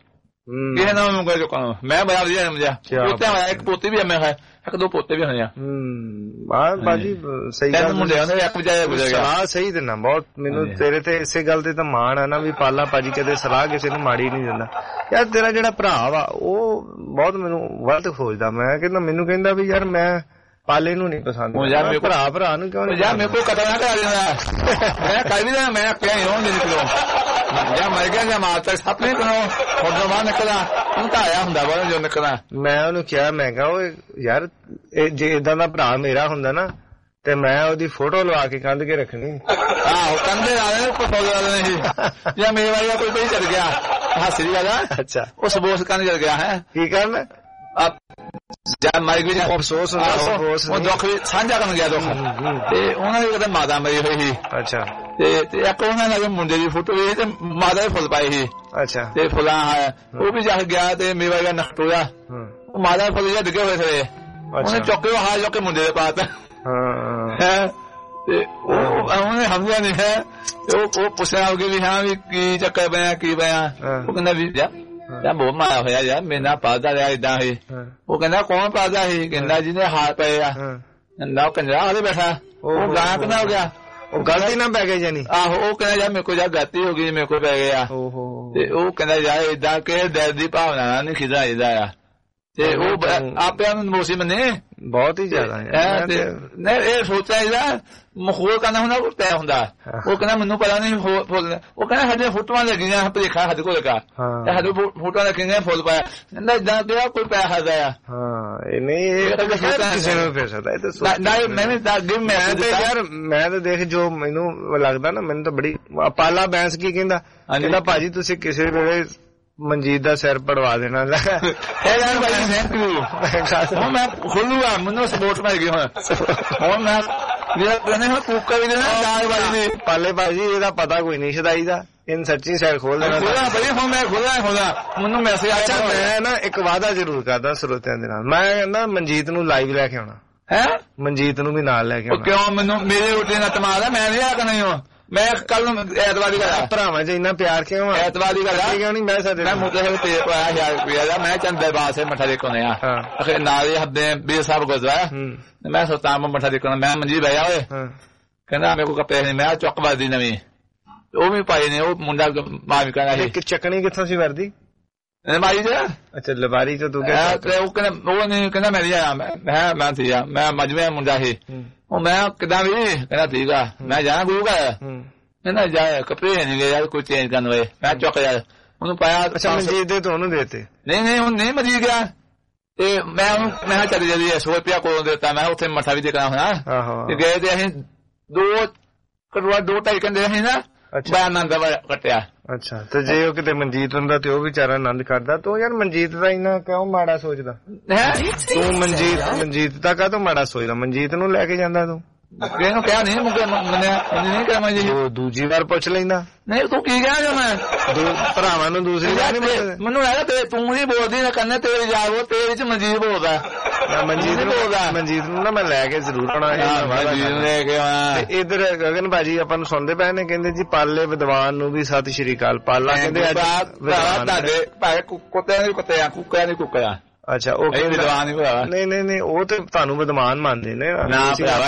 ਕਿਸੇ ਨਾਲ ਮੈਂ ਕੋਈ ਚੁੱਕਾਂ ਮੈਂ ਬੜਾ ਵਧੀਆ ਸਮਝਿਆ ਉੱਤੇ ਹੋਇਆ ਇੱਕ ਪੋਤੀ ਵੀ ਐਵੇਂ ਹੈ ਇੱਕ ਦੋ ਪੋਤੇ ਵੀ ਹੋਣੇ ਆ ਬਾਜੀ ਸਹੀ ਗੱਲ ਮੁੰਡਿਆਂ ਨੇ ਇੱਕ ਵਜਾਇਆ ਗੁਜ਼ਰ ਗਿਆ ਸਲਾਹ ਸਹੀ ਦਿੰਦਾ ਬਹੁਤ ਮੈਨੂੰ ਤੇਰੇ ਤੇ ਇਸੇ ਗੱਲ ਤੇ ਤਾਂ ਮਾਣ ਆ ਨਾ ਵੀ ਪਾਲਾ ਭਾਜੀ ਕਦੇ ਸਲਾਹ ਕਿਸੇ ਨੂੰ ਮਾੜੀ ਨਹੀਂ ਦਿੰਦਾ ਯਾਰ ਤੇਰਾ ਜਿਹੜਾ ਭਰਾ ਵਾ ਉਹ ਬਹੁਤ ਮੈਨੂੰ ਗਲਤ ਖੋਜਦਾ ਮੈਂ ਕਹਿੰਦਾ ਮੈਨੂੰ ਕਹਿੰਦਾ ਵੀ ਯਾਰ ਮੈਂ ਪਾਲੇ ਨੂੰ ਨਹੀਂ ਪਸੰਦ ਭਰਾ ਨੂੰ ਕਿਉਂ ਯਾਰ ਮੇਰੇ ਕੋਲ ਕਤਲ ਨਾ ਕਰਾ ਦੇਣਾ ਮੈਂ ਕਰ ਵੀ ਦੇਣਾ ਮੈਂ ਕਿਹਾ ਹੋਣ ਦੇ ਨਿਕਲੋ ਜਾਂ ਮਰ ਗਿਆ ਜਾਂ ਮਾਰ ਤੱਕ ਆਪਣੇ ਕੋਲੋਂ ਫੋਟੋ ਬਾਹਰ ਨਿਕਲਦਾ ਤੂੰ ਤਾਂ ਆਇਆ ਹੁੰਦਾ ਬਾਹਰ ਜੋ ਨਿਕਲਦਾ ਮੈਂ ਉਹਨੂੰ ਕਿਹਾ ਮੈਂ ਕਿਹਾ ਉਹ ਯਾਰ ਜੇ ਏਦਾਂ ਦਾ ਭਰਾ ਮੇਰਾ ਹੁੰਦਾ ਨਾ ਤੇ ਮੈਂ ਉਹਦੀ ਫੋਟੋ ਲਵਾ ਕੇ ਕੰਧ ਕੇ ਰੱਖਣੀ ਆਹੋ ਕੰਧੇ ਲਾ ਦੇਣੇ ਫੋਟੋ ਲਾ ਦੇਣੇ ਸੀ ਜਾਂ ਮੇਰੇ ਵਾਲਾ ਕੋਈ ਚੱਲ ਗਿਆ ਹਾਸੀ ਦੀ ਗੱਲ ਆ ਅੱਛਾ ਉਹ ਸਬੋਸ ਕੰਧ ਚੱਲ ਗਿਆ ਹੈ ਕੀ ਕਰਨ ਜਾਂ ਮਾਈ ਵੀ ਅਫਸੋਸ ਹੁੰਦਾ ਉਹ ਦੁੱਖ ਵੀ ਸਾਂਝਾ ਕਰਨ ਗਿਆ ਦੁੱਖ ਤੇ ਉਹਨਾਂ ਦੀ ਕਦੇ ਮਾਤਾ ਮਰੀ ਹੋਈ ਸੀ ਅੱਛਾ ਤੇ ਇੱਕ ਉਹਨਾਂ ਨਾਲ ਮੁੰਡੇ ਦੀ ਫੋਟੋ ਵੀ ਤੇ ਮਾਤਾ ਦੇ ਫੁੱਲ ਪਾਏ ਸੀ ਅੱਛਾ ਤੇ ਫੁੱਲਾਂ ਉਹ ਵੀ ਜਾ ਗਿਆ ਤੇ ਮੇਵਾ ਗਿਆ ਨਖਟੋਇਆ ਉਹ ਮਾਤਾ ਦੇ ਫੁੱਲ ਡਿੱਗੇ ਹੋਏ ਸੀ ਉਹਨੇ ਚੁੱਕ ਕੇ ਹਾਲ ਚੁੱਕ ਕੇ ਮੁੰਡੇ ਦੇ ਪਾਤ ਤੇ ਉਹਨੇ ਸਮਝਿਆ ਨਹੀਂ ਹੈ ਉਹ ਪੁੱਛਿਆ ਹੋਗੇ ਵੀ ਹਾਂ ਵੀ ਕੀ ਚੱਕਰ ਪਿਆ ਕੀ ਪਿਆ ਉਹ ਕਹਿੰਦਾ ਵੀ ਜਾਂ ਬਹੁਤ ਮਾਇਆ ਹੋਇਆ ਯਾਰ ਮੇਰੇ ਨਾਲ ਪਾਲਦਾ ਰਿਹਾ ਏਦਾਂ ਹੀ ਉਹ ਕਹਿੰਦਾ ਕੌਣ ਪਾਲਦਾ ਸੀ ਕਹਿੰਦਾ ਜਿਹਨੇ ਹਾਰ ਪਏ ਆ ਕਹਿੰਦਾ ਉਹ ਕੰਜਰਾ ਹਾਲੇ ਬੈਠਾ ਉਹ ਗਾਂ ਕਿੰਨਾ ਹੋ ਗਿਆ ਉਹ ਗਲਤੀ ਨਾ ਪੈ ਗਈ ਜਾਨੀ ਆਹੋ ਉਹ ਕਹਿੰਦਾ ਯਾਰ ਮੇਰੇ ਕੋਲ ਯਾਰ ਗਲਤੀ ਹੋ ਗਈ ਮੇਰੇ ਕੋਲ ਪੈ ਗਿਆ ਤੇ ਉਹ ਕਹਿੰਦਾ ਯਾਰ ਏਦਾਂ ਕਿ ਦਿਲ ਦੀ ਭਾਵਨਾ ਨਹੀਂ ਖਿਦਾ ਇਹਦਾ ਆ ਤੇ ਉਹ ਆਪਿਆਂ ਨੂੰ ਮੋਸੀ ਮੰਨੇ ਬਹੁਤ ਹੀ ਜ਼ਿਆਦਾ ਨਹੀਂ ਇਹ ਸੋਚਿਆ ਇਹਦਾ ਮਖੌਲ ਕਰਨਾ ਹੁੰਦਾ ਉਹ ਤੈਅ ਹੁੰਦਾ ਉਹ ਕਹਿੰਦਾ ਮੈਨੂੰ ਪਤਾ ਨਹੀਂ ਉਹ ਕਹਿੰਦਾ ਸਾਡੇ ਫੋਟੋਆਂ ਲੱਗੀਆਂ ਭਲੇਖਾ ਸਾਡੇ ਕੋਲ ਲੱਗਾ ਸਾਡੇ ਫੋਟੋਆਂ ਲੱਗੀਆਂ ਫੁੱਲ ਪਾਇਆ ਕਹਿੰਦਾ ਏਦਾਂ ਕਿਹਾ ਕੋਈ ਪੈਸਾ ਦਾ ਆ ਇਹ ਨਹੀਂ ਇਹ ਕਿਸੇ ਨੂੰ ਫਿਰ ਸਕਦਾ ਮੈਂ ਤਾਂ ਦੇਖ ਜੋ ਮੈਨੂੰ ਲੱਗਦਾ ਨਾ ਮੈਨੂੰ ਤਾਂ ਬੜੀ ਪਾਲਾ ਬੈਂਸ ਕੀ ਕਹਿੰਦਾ ਕਹਿੰਦਾ ਭਾਜੀ ਤੁਸੀਂ ਕਿਸੇ ਵੇਲੇ ਮਨਜੀਤ ਦਾ ਸਿਰ ਪੜਵਾ ਦੇਣਾ ਹੁਣ ਮੈਂ ਖੋਲੂਗਾ ਮੈਨੂੰ ਸਪੋਰਟ ਮਿਲ ਗਈ ਹੁਣ ਮੈਂ ਕੂਕਾ ਵੀ ਦੇਣਾ ਪਾਲੇ ਭਾਜੀ ਇਹਦਾ ਪਤਾ ਕੋਈ ਨਹੀਂ ਸ਼ਦਾਈ ਦਾ ਇਹਨ ਸੱਚੀ ਸਿਰ ਖੋਲ ਦੇਣਾ ਹੁਣ ਮੈਂ ਖੋਲਾ ਮੈਨੂੰ ਮੈਸੇਜ ਅੱਛਾ ਮੈਂ ਨਾ ਇੱਕ ਵਾਅਦਾ ਜ਼ਰੂਰ ਕਰਦਾ ਸਰੋਤਿਆਂ ਦੇ ਨਾਲ ਮੈਂ ਕਹਿੰਦਾ ਮਨਜੀਤ ਨੂੰ ਲਾਈਵ ਲੈ ਕੇ ਆਉਣਾ ਹੈ ਮਨਜੀਤ ਨੂੰ ਵੀ ਨਾਲ ਲੈ ਕੇ ਆਉਣਾ ਕਿਉਂ ਮੈਨੂੰ ਮੇਰੇ ਉੱਤੇ ਨਾ ਤਮਾਦਾ ਮੈਂ ਨਹੀਂ ਆ ਕਰਨਾ ਹੀ ਮੈਂ ਕੱਲ ਨੂੰ ਐਤਵਾਰ ਦੀ ਗੱਲ ਭਰਾਵਾਂ ਚ ਇੰਨਾ ਪਿਆਰ ਕਿਉਂ ਐਤਵਾਰ ਦੀ ਗੱਲ ਕਿਉਂ ਨਹੀਂ ਮੈਂ ਸਾਡੇ ਮੈਂ ਮੁੱਦੇ ਤੇ ਪਾਇਆ 1000 ਰੁਪਇਆ ਦਾ ਮੈਂ ਚੰਦ ਦਰਬਾਰ ਸੇ ਮੱਠਾ ਟੇਕਣੇ ਆ ਅਖੇ ਨਾਲ ਹੀ ਹੱਦੇ ਬੀਰ ਸਾਹਿਬ ਗੁਰਦੁਆਰਾ ਮੈਂ ਸੋਚਾਂ ਮੱਠਾ ਟੇਕਣਾ ਮੈਂ ਮਨਜੀਤ ਭਾਇਆ ਓਏ ਕਹਿੰਦਾ ਮੇਰੇ ਕੋਲ ਕੱਪੜੇ ਨਹੀਂ ਮੈਂ ਚੁੱਕ ਵਰਦੀ ਨਵੀਂ ਉਹ ਵੀ ਪਾਏ ਨੇ ਉਹ ਮੁੰਡਾ ਮਾਵੀ ਕਹਿੰਦਾ ਸੀ ਚੱਕਣੀ ਕਿੱਥੋਂ ਸੀ ਵਰਦੀ ਲਬਾਰੀ ਚ ਅੱਛਾ ਲਬਾਰੀ ਚ ਤੂੰ ਉਹ ਕਹਿੰਦਾ ਉਹ ਨਹੀਂ ਕਹਿੰਦਾ ਮੈਂ ਲਿਆ ਮੈਂ ਸੀ ਮੈਂ ਮਜਮੇ ਮੁੰਡਾ ਸੀ ਉਹ ਮੈਂ ਕਿਦਾਂ ਵੀ ਕਹਿੰਦਾ ਠੀਕ ਆ ਮੈਂ ਜਾਣਾ ਗੁਰੂ ਘਰ ਕਹਿੰਦਾ ਜਾ ਕੱਪੜੇ ਨਹੀਂ ਗਏ ਯਾਰ ਕੋਈ ਚੇਂਜ ਕਰਨ ਵੇ ਮੈਂ ਚੁੱਕ ਯਾਰ ਉਹਨੂੰ ਪਾਇਆ ਅੱਛਾ ਮਨਜੀਤ ਦੇ ਤੁਹਾਨੂੰ ਦੇਤੇ ਨਹੀਂ ਹੁਣ ਨਹੀਂ ਮਨਜੀਤ ਗਿਆ ਤੇ ਮੈਂ ਉਹਨੂੰ ਮੈਂ ਚੱਲ ਜਲਦੀ 100 ਰੁਪਇਆ ਕੋਲੋਂ ਦਿੱਤਾ ਮੈਂ ਉੱਥੇ ਮੱਠਾ ਵੀ ਦੇਖਣਾ ਹੋਣਾ ਤੇ ਗਏ ਤੇ ਅਸੀਂ 2.5 ਘੰਟੇ ਅਸੀਂ ਨਾ ਬੜਾ ਆਨੰਦ ਕੱਟਿਆ ਅੱਛਾ ਤੇ ਜੇ ਉਹ ਕਿਤੇ ਮਨਜੀਤ ਹੁੰਦਾ ਤੇ ਉਹ ਵਿਚਾਰਾ ਆਨੰਦ ਕਰਦਾ ਤੂੰ ਯਾਰ ਮਨਜੀਤ ਦਾ ਇੰਨਾ ਕਿਉਂ ਮਾੜਾ ਸੋਚਦਾ ਤੂੰ ਮਨਜੀਤ ਦਾ ਕਾਹਤੋਂ ਮਾੜਾ ਸੋਚਦਾ ਮਨਜੀਤ ਨੂੰ ਲੈ ਕੇ ਜਾਂਦਾ ਤੂੰ ਇਹਨੂੰ ਕਿਹਾ ਨਹੀਂ ਮੰਨਿਆ ਨਹੀਂ ਕਰਾਂ ਜੀ ਦੂਜੀ ਵਾਰ ਪੁੱਛ ਲੈਂਦਾ ਨਹੀਂ ਤੂੰ ਕੀ ਕਹਿ ਰਿਹਾ ਮੈਂ ਭਰਾਵਾਂ ਨੂੰ ਦੂਸਰੀ ਵਾਰ ਨਹੀਂ ਮੈਨੂੰ ਲੱਗਦਾ ਤੇ ਤੂੰ ਹੀ ਬੋਲਦੀ ਨਾ ਕੰਨੇ ਤੇਰੇ ਯਾਰ ਉਹ ਤੇਰੇ ਚ ਮਨਜੀਤ ਬੋਲਦਾ ਮਨਜੀਤ ਨੂੰ ਨਾ ਮੈਂ ਲੈ ਕੇ ਜ਼ਰੂਰ ਆਉਣਾ ਲੈ ਕੇ ਤੇ ਇੱਧਰ ਗਗਨ ਭਾਜੀ ਆਪਾਂ ਨੂੰ ਸੁਣਦੇ ਪਏ ਨੇ ਕਹਿੰਦੇ ਜੀ ਪਾਲੇ ਵਿਦਵਾਨ ਨੂੰ ਵੀ ਸਤਿ ਸ਼੍ਰੀ ਅਕਾਲ ਪਾਲਾ ਕਹਿੰਦੇ ਅੱਜ ਤੁਹਾਡੇ ਭਾਵੇਂ ਕੁੱਤਿਆਂ ਦੀ ਕੁੱਤੇ ਆ ਕੁੱਕਿਆਂ ਦੀ ਕੁੱਕਾ ਅੱਛਾ ਉਹ ਵਿਦਵਾਨ ਹੀ ਭਰਾ ਨਹੀਂ ਉਹ ਤੇ ਤੁਹਾਨੂੰ ਵਿਦਵਾਨ ਮੰਨਦੇ ਨੇ ਨਾ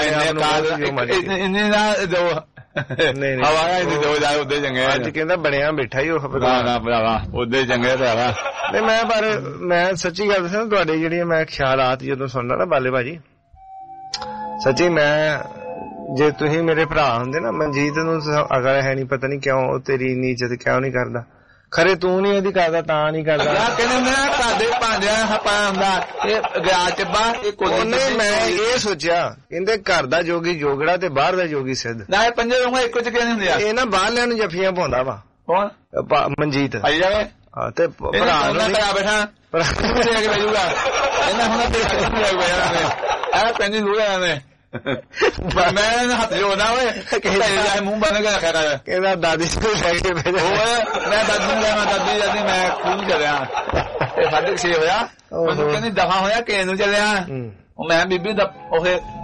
ਇੰਨੇ ਨਾ ਦੋ ਨਹੀਂ ਹਵਾਇਆ ਇਹਦੇ ਦੋ ਜਾ ਉਹਦੇ ਚੰਗੇ ਅੱਜ ਕਹਿੰਦਾ ਬਣਿਆ ਬੈਠਾ ਹੀ ਉਹ ਨਾ ਭਰਾਵਾ ਉਹਦੇ ਚੰਗੇ ਭਰਾਵਾ ਨਹੀਂ ਮੈਂ ਸੱਚੀ ਗੱਲ ਦੱਸਾਂ ਤੁਹਾਡੇ ਜਿਹੜੀ ਮੈਂ ਖਿਆਲਾਤ ਜਦੋਂ ਸੁਣਦਾ ਨਾ ਬਾਲੇ ਭਾਜੀ ਸੱਚੀ ਮੈਂ ਜੇ ਤੁਸੀਂ ਮੇਰੇ ਭਰਾ ਹੁੰਦੇ ਨਾ ਮਨਜੀਤ ਨੂੰ ਅਗਰ ਹੈ ਨਹੀਂ ਪਤਾ ਨਹੀਂ ਕਿਉਂ ਉਹ ਤੇਰੀ ਇੰਨੀ ਇੱਜ਼ਤ ਕਿਉਂ ਨਹੀਂ ਕਰਦਾ ਖਰੇ ਤੂੰ ਨਹੀਂ ਉਹਦੀ ਕਰਦਾ ਤਾਂ ਨਹੀਂ ਕਰਦਾ ਕਹਿੰਦੇ ਮੈਂ ਤੁਹਾਡੇ ਭਾਂਡਿਆਂ ਹਪਾ ਹੁੰਦਾ ਇਹ ਗਿਆ ਚੱਬਾ ਇਹ ਕੋਈ ਨਹੀਂ ਮੈਂ ਇਹ ਸੋਚਿਆ ਕਹਿੰਦੇ ਘਰ ਦਾ ਜੋਗੀ ਜੋਗੜਾ ਤੇ ਬਾਹਰ ਦਾ ਜੋਗੀ ਸਿੱਧ ਨਾ ਇਹ ਪੰਜੇ ਰੋਂਗਾ ਇੱਕੋ ਚ ਨਹੀਂ ਹੁੰਦੇ ਇਹ ਨਾ ਬਾਹਰਲਿਆਂ ਨੂੰ ਜੱਫੀਆਂ ਪਾਉਂਦਾ ਵਾ ਕੌਣ ਮਨਜੀਤ ਆਈ ਜਾਵੇ ਤੇ ਭਰਾ ਨੂੰ ਬੈਠਾ ਦੇ ਕੇ ਬੈਜੂਗਾ ਇਹਨਾਂ ਹੁਣ ਤੇ ਆ ਪੈਂਦੀ ਲੂੜਾ ਨੇ ਮੈਂ ਹੱਥ ਜੋੜਦਾ ਓਏ ਕਿਸੇ ਮੂੰਹ ਬੰਨ ਕੇ ਰੱਖਿਆ ਕਰ ਕਹਿੰਦਾ ਦਾਦੀ ਨੂੰ ਲੈ ਕੇ ਭੇਜੋ ਮੈਂ ਦਾਦੀ ਨੂੰ ਲੈ ਦਾਦੀ ਮੈਂ ਖੂਨ ਚੱਲਿਆ ਤੇ 6:30 ਹੋਇਆ ਮੈਨੂੰ ਕਹਿੰਦੀ ਦਫਾ ਹੋਇਆ ਕਿਸੇ ਨੂੰ ਚੱਲਿਆ ਉਹ ਮੈਂ ਬੀਬੀ ਦਾ ਉਹ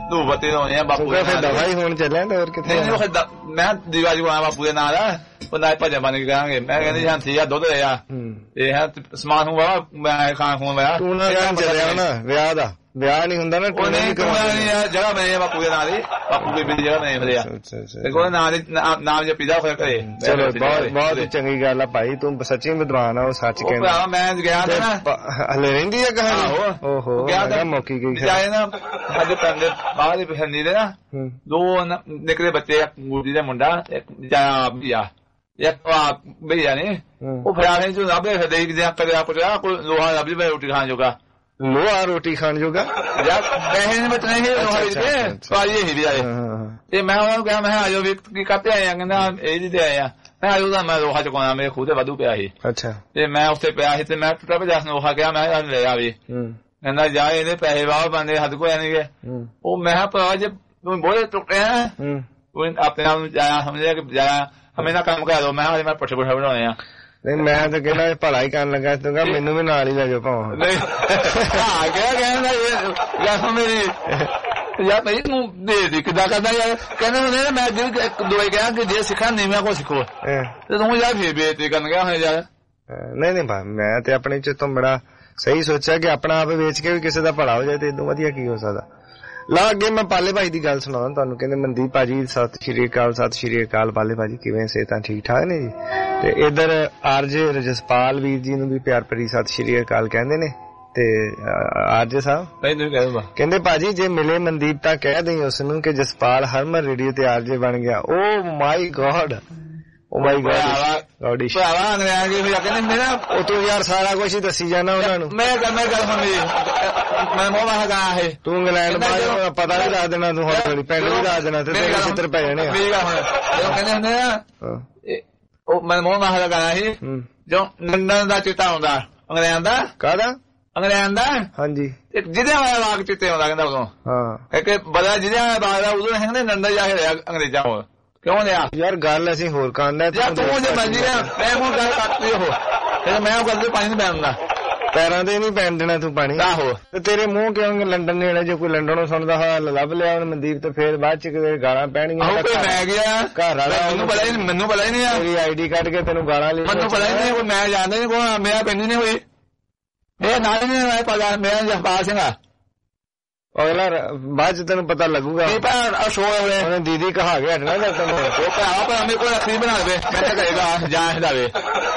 ਧੂਪ ਬੱਤੀ ਲਾਉਣੇ ਆ ਬਾਪੂ ਦੇ ਨਾਲ ਦਵਾਈ ਹੋਣ ਚੱਲਿਆ ਤੇ ਹੋਰ ਕਿੱਥੇ ਮੈਂ ਦੀਵਾਲੀ ਕੋਲ ਆਇਆ ਬਾਪੂ ਦੇ ਨਾਲ ਬੰਦਾ ਭਜਨ ਬਣ ਕੇ ਕਹਾਂਗੇ ਮੈਂ ਕਹਿੰਦੀ ਹਾਂ ਠੀਕ ਆ ਦੁੱਧ ਲੈ ਆ ਇਹ ਹੈ ਸਮਾਨ ਹੋਵਾ ਮੈਂ ਖਾਣ ਖੂਨ ਲਿਆ ਤੂੰ ਨਾ ਚੱਲਿਆ ਨਾ ਵਿਆਹ ਦਾ ਵਿਆਹ ਨਹੀਂ ਹੁੰਦਾ ਨਾ ਟੂਣਾ ਨਹੀਂ ਜਗ੍ਹਾ ਬਣੀ ਬਾਪੂ ਦੇ ਨਾਲ ਹੀ ਬਾਪੂ ਬੀਬੀ ਦੀ ਜਗ੍ਹਾ ਬਣੀ ਫਿਰਿਆ ਤੇ ਕੋਈ ਨਾਮ ਜਪੀਦਾ ਹੋਇਆ ਘਰੇ ਚਲੋ ਬਹੁਤ ਚੰਗੀ ਗੱਲ ਆ ਭਾਈ ਤੂੰ ਸੱਚੀ ਵਿਦਵਾਨ ਆ ਉਹ ਸੱਚ ਕਹਿੰਦਾ ਮੈਂ ਗਿਆ ਨਾ ਹਲੇ ਰਹਿੰਦੀ ਆ ਕਹਾਣੀ ਓਹੋ ਗਿਆ ਮੌਕੀ ਗਈ ਜਾਏ ਨਾ ਸਾਡੇ ਪਿੰਡ ਦੇ ਬਾਹਰ ਦੇ ਪਿੰਡੀ ਦੇ ਨਾ ਦੋ ਨਿਕਲੇ ਬੱਚੇ ਗੁੱਡੀ ਦਾ ਮੁੰਡਾ ਇੱਕ ਜਾਂ ਇੱਕ ਭਈਆ ਨੇ ਉਹ ਫਰਾਣੇ ਚ ਲੱਭਦੇ ਫਿਰਦੇ ਕਿ ਜਾਂ ਕਰਿਆ ਕੋਈ ਲੋਹਾ ਲੱਭ ਜਵੇ ਰੋਟੀ ਖਾਣ ਜੋਗਾ ਲੋਹਾ ਰੋਟੀ ਖਾਣ ਜੋਗਾ ਯਾਰ ਪੈਸੇ ਨੇ ਬਚਣੇ ਸੀ ਲੋਹਾ ਵਿੱਚ ਪਾਜੀ ਹੀ ਆਏ ਤੇ ਮੈਂ ਉਹਨਾਂ ਨੂੰ ਕਿਹਾ ਮੈਂ ਆਜੋ ਵੀ ਕੀ ਕਾਤੇ ਆਏ ਆ ਕਹਿੰਦਾ ਇਹ ਜੀ ਤੇ ਆਏ ਆ ਮੈਂ ਆਜੋ ਤਾਂ ਮੈਂ ਲੋਹਾ ਚੁਕਾਉਣਾ ਮੇਰੇ ਖੂਹ ਤੇ ਵਾਧੂ ਪਿਆ ਸੀ ਅੱਛਾ ਤੇ ਮੈਂ ਉੱਥੇ ਪਿਆ ਸੀ ਤੇ ਮੈਂ ਟੁੱਟਾ ਭਜਾ ਲੋਹਾ ਗਿਆ ਮੈਂ ਲੈ ਆਵੇ ਕਹਿੰਦਾ ਜਾ ਇਹਦੇ ਪੈਸੇ ਵਾਹ ਬੰਦੇ ਹੱਦ ਕੋਈ ਨਹੀਂ ਗਏ ਉਹ ਮੈਂ ਭਰਾ ਜੇ ਬੋਲੇ ਟੁੱਟੇ ਆ ਉਹ ਆਪਣੇ ਆਪ ਨੂੰ ਜਾਇਆ ਸਮਝਿਆ ਕਿ ਜਾਇਆ ਹਮੇ ਨਾ ਕੰਮ ਕਰਾ ਦੋ ਮੈਂ ਹਾਲੇ ਮੈਂ ਪੱਠੇ ਪੁੱਠੇ ਬਣਾਉਣੇ ਆ ਨਹੀਂ ਮੈਂ ਤਾਂ ਕਹਿੰਦਾ ਭਲਾ ਹੀ ਕਰਨ ਲੱਗਾ ਤੂੰ ਕਹਿੰਦਾ ਮੈਨੂੰ ਵੀ ਨਾਲ ਹੀ ਲੈ ਜਾਓ ਭਾਵੇਂ ਨਹੀਂ ਕਹਿੰਦਾ ਯਾਰ ਮੇਰੀ ਯਾਰ ਭਾਈ ਤੂੰ ਦੇ ਕਿੱਦਾਂ ਕਰਦਾ ਯਾਰ ਕਹਿੰਦੇ ਹੁੰਦੇ ਨੇ ਮੈਂ ਦਿਲ ਦੋਏ ਕਿਹਾ ਕਿ ਜੇ ਸਿੱਖਣਾ ਨੀਵਾਂ ਕੋ ਸਿੱਖੋ ਤੇ ਤੂੰ ਯਾਰ ਫੇਰ ਬੇਇੱਜ਼ਤੀ ਕਰਨ ਗਿਆ ਹੋਇਆ ਯਾਰ ਨਹੀਂ ਮੈਂ ਤੇ ਆਪਣੇ ਚ ਤੋਂ ਬੜਾ ਸਹੀ ਸੋਚਿਆ ਕਿ ਆਪਣਾ ਆਪ ਵੇਚ ਕੇ ਵੀ ਕਿਸੇ ਦਾ ਭਲਾ ਹੋ ਜਾਏ ਤੇ ਇਦੋਂ ਵਧੀਆ ਕੀ ਹੋ ਸਕਦਾ ਲਾ ਅੱਗੇ ਮੈਂ ਪਾਲੇ ਭਾਈ ਦੀ ਗੱਲ ਸੁਣਾਉਣਾ ਤੁਹਾਨੂੰ ਕਹਿੰਦੇ ਮਨਦੀਪ ਭਾਜੀ ਸਤਿ ਸ਼੍ਰੀ ਅਕਾਲ ਪਾਲੇ ਭਾਜੀ ਕਿਵੇਂ ਸਿਹਤਾਂ ਠੀਕ ਠਾਕ ਨੇ ਜੀ ਤੇ ਇਧਰ ਆਰਜੇ ਰਜਸਪਾਲ ਵੀਰ ਜੀ ਨੂੰ ਵੀ ਪਿਆਰ ਭਰੀ ਸਤਿ ਸ਼੍ਰੀ ਅਕਾਲ ਕਹਿੰਦੇ ਨੇ ਤੇ ਆਰਜੇ ਸਾਹਿਬ ਕਹਿੰਦੇ ਭਾਜੀ ਜੇ ਮਿਲੇ ਮਨਦੀਪ ਤਾਂ ਕਹਿ ਦੇਈ ਉਸ ਨੂੰ ਕਿ ਜਸਪਾਲ ਹਰਮਨ ਰੇਡੀਓ ਤੇ ਆਰਜੇ ਬਣ ਗਿਆ ਓ ਮਾਈ ਗॉड ਓ ਮਾਈ ਗॉड ਭਰਾਵਾ ਅੰਗਰੇਜ਼ੀ ਹੋਇਆ ਕਹਿੰਦੇ ਮੇਰਾ ਉਹ ਤੂੰ ਯਾਰ ਸਾਰਾ ਕੁਝ ਹੀ ਦੱਸੀ ਜਾਣਾ ਉਹਨਾਂ ਨੂੰ ਮੈਂ ਗੱਲ ਸੁਣੀ ਮੈਂ ਮੋਹ ਹੈਗਾ ਹੈ ਤੂੰ ਇੰਗਲੈਂਡ ਬਾਅਦ ਪਤਾ ਵੀ ਦੱਸ ਦੇਣਾ ਤੂੰ ਹੌਲੀ ਹੌਲੀ ਪਿੰਡ ਵੀ ਦੱਸ ਦੇਣਾ ਤੇ ਤੇਰੇ ਚਿੱਤਰ ਪੈ ਜਾਣੇ ਆ ਕਹਿੰਦੇ ਹੁੰਦੇ ਆ ਉਹ ਮੈਂ ਮੋਹ ਹੈਗਾ ਸੀ ਜੋ ਨੰਦਨ ਦਾ ਚਿੱਟਾ ਆਉਂਦਾ ਅੰਗਰੇਜ਼ਾਂ ਦਾ ਕਾਹਦਾ ਅੰਗਰੇਜ਼ਾਂ ਦਾ ਹਾਂਜੀ ਜਿਹਦੇ ਵਾਲਾ ਵਾਕ ਚਿੱਟੇ ਆਉਂਦਾ ਕਹਿੰਦਾ ਉਦੋਂ ਹਾਂ ਕਿ ਬੜਾ ਜਿਹਦੇ ਵਾਲਾ ਦਾ ਉਦੋਂ ਕਹਿੰਦੇ ਨੰਦਾ ਜਾ ਰਿਹਾ ਅੰਗਰੇਜ਼ਾਂ ਕੋਲ ਕਿਉਂ ਲਿਆ ਯਾਰ ਗੱਲ ਅਸੀਂ ਹੋਰ ਕਰਨਾ ਯਾਰ ਤੂੰ ਜੇ ਮਰਜੀ ਮੈਂ ਹੁਣ ਗੱਲ ਕਰਤੀ ਉਹ ਤੇ ਮੈਂ ਉਹ ਗੱਲ ਪਾਣੀ ਨਹੀਂ ਪੈਂਦਾ ਪੈਰਾਂ ਦੇ ਨਹੀਂ ਪੈਣ ਦੇਣਾ ਤੂੰ ਪਾਣੀ ਆਹੋ ਤੇ ਤੇਰੇ ਮੂੰਹ ਕਿਉਂ ਲੰਡਨ ਨੇੜੇ ਜੇ ਕੋਈ ਲੰਡਨੋਂ ਸੁਣਦਾ ਹਾਲ ਲੱਭ ਲਿਆ ਹੁਣ ਮਨਦੀਪ ਤੇ ਫੇਰ ਬਾਅਦ ਚ ਕਿਤੇ ਗਾਲਾਂ ਪੈਣਗੀਆਂ ਮੈਂ ਗਿਆ ਘਰ ਵਾਲਾ ਮੈਨੂੰ ਪਤਾ ਹੀ ਨਹੀਂ ਆ ਤੇਰੀ ਆਈਡੀ ਕੱਢ ਕੇ ਤੈਨੂੰ ਗਾਲਾਂ ਲਈ ਮੈਨੂੰ ਪਤਾ ਹੀ ਨਹੀਂ ਕੋਈ ਮੈਂ ਜਾਣਦਾ ਨਹੀਂ ਕੋਈ ਮੇਰਾ ਪਿੰਡ ਨਹੀਂ ਹੋਈ ਇਹ ਨਾਲ ਨਹੀਂ ਮੈਂ ਪਤਾ ਮੇਰਾ ਜਸਪਾਲ ਸਿੰਘ ਆ ਅਗਲਾ ਬਾਅਦ ਚ ਤੈਨੂੰ ਪਤਾ ਲੱਗੂਗਾ ਉਹਨੇ ਦੀਦੀ ਕਹਾ ਗਿਆ ਨਾ ਜਦ ਤੈਨੂੰ ਉਹ ਭਰਾਵਾ ਪਰ ਮੇਰੇ ਕੋਲ ਰੱਖੀ ਬਣਾ ਦੇ ਮੈਂ ਤਾਂ ਕਹੇਗਾ ਜਾਂ ਹਦਾਵੇ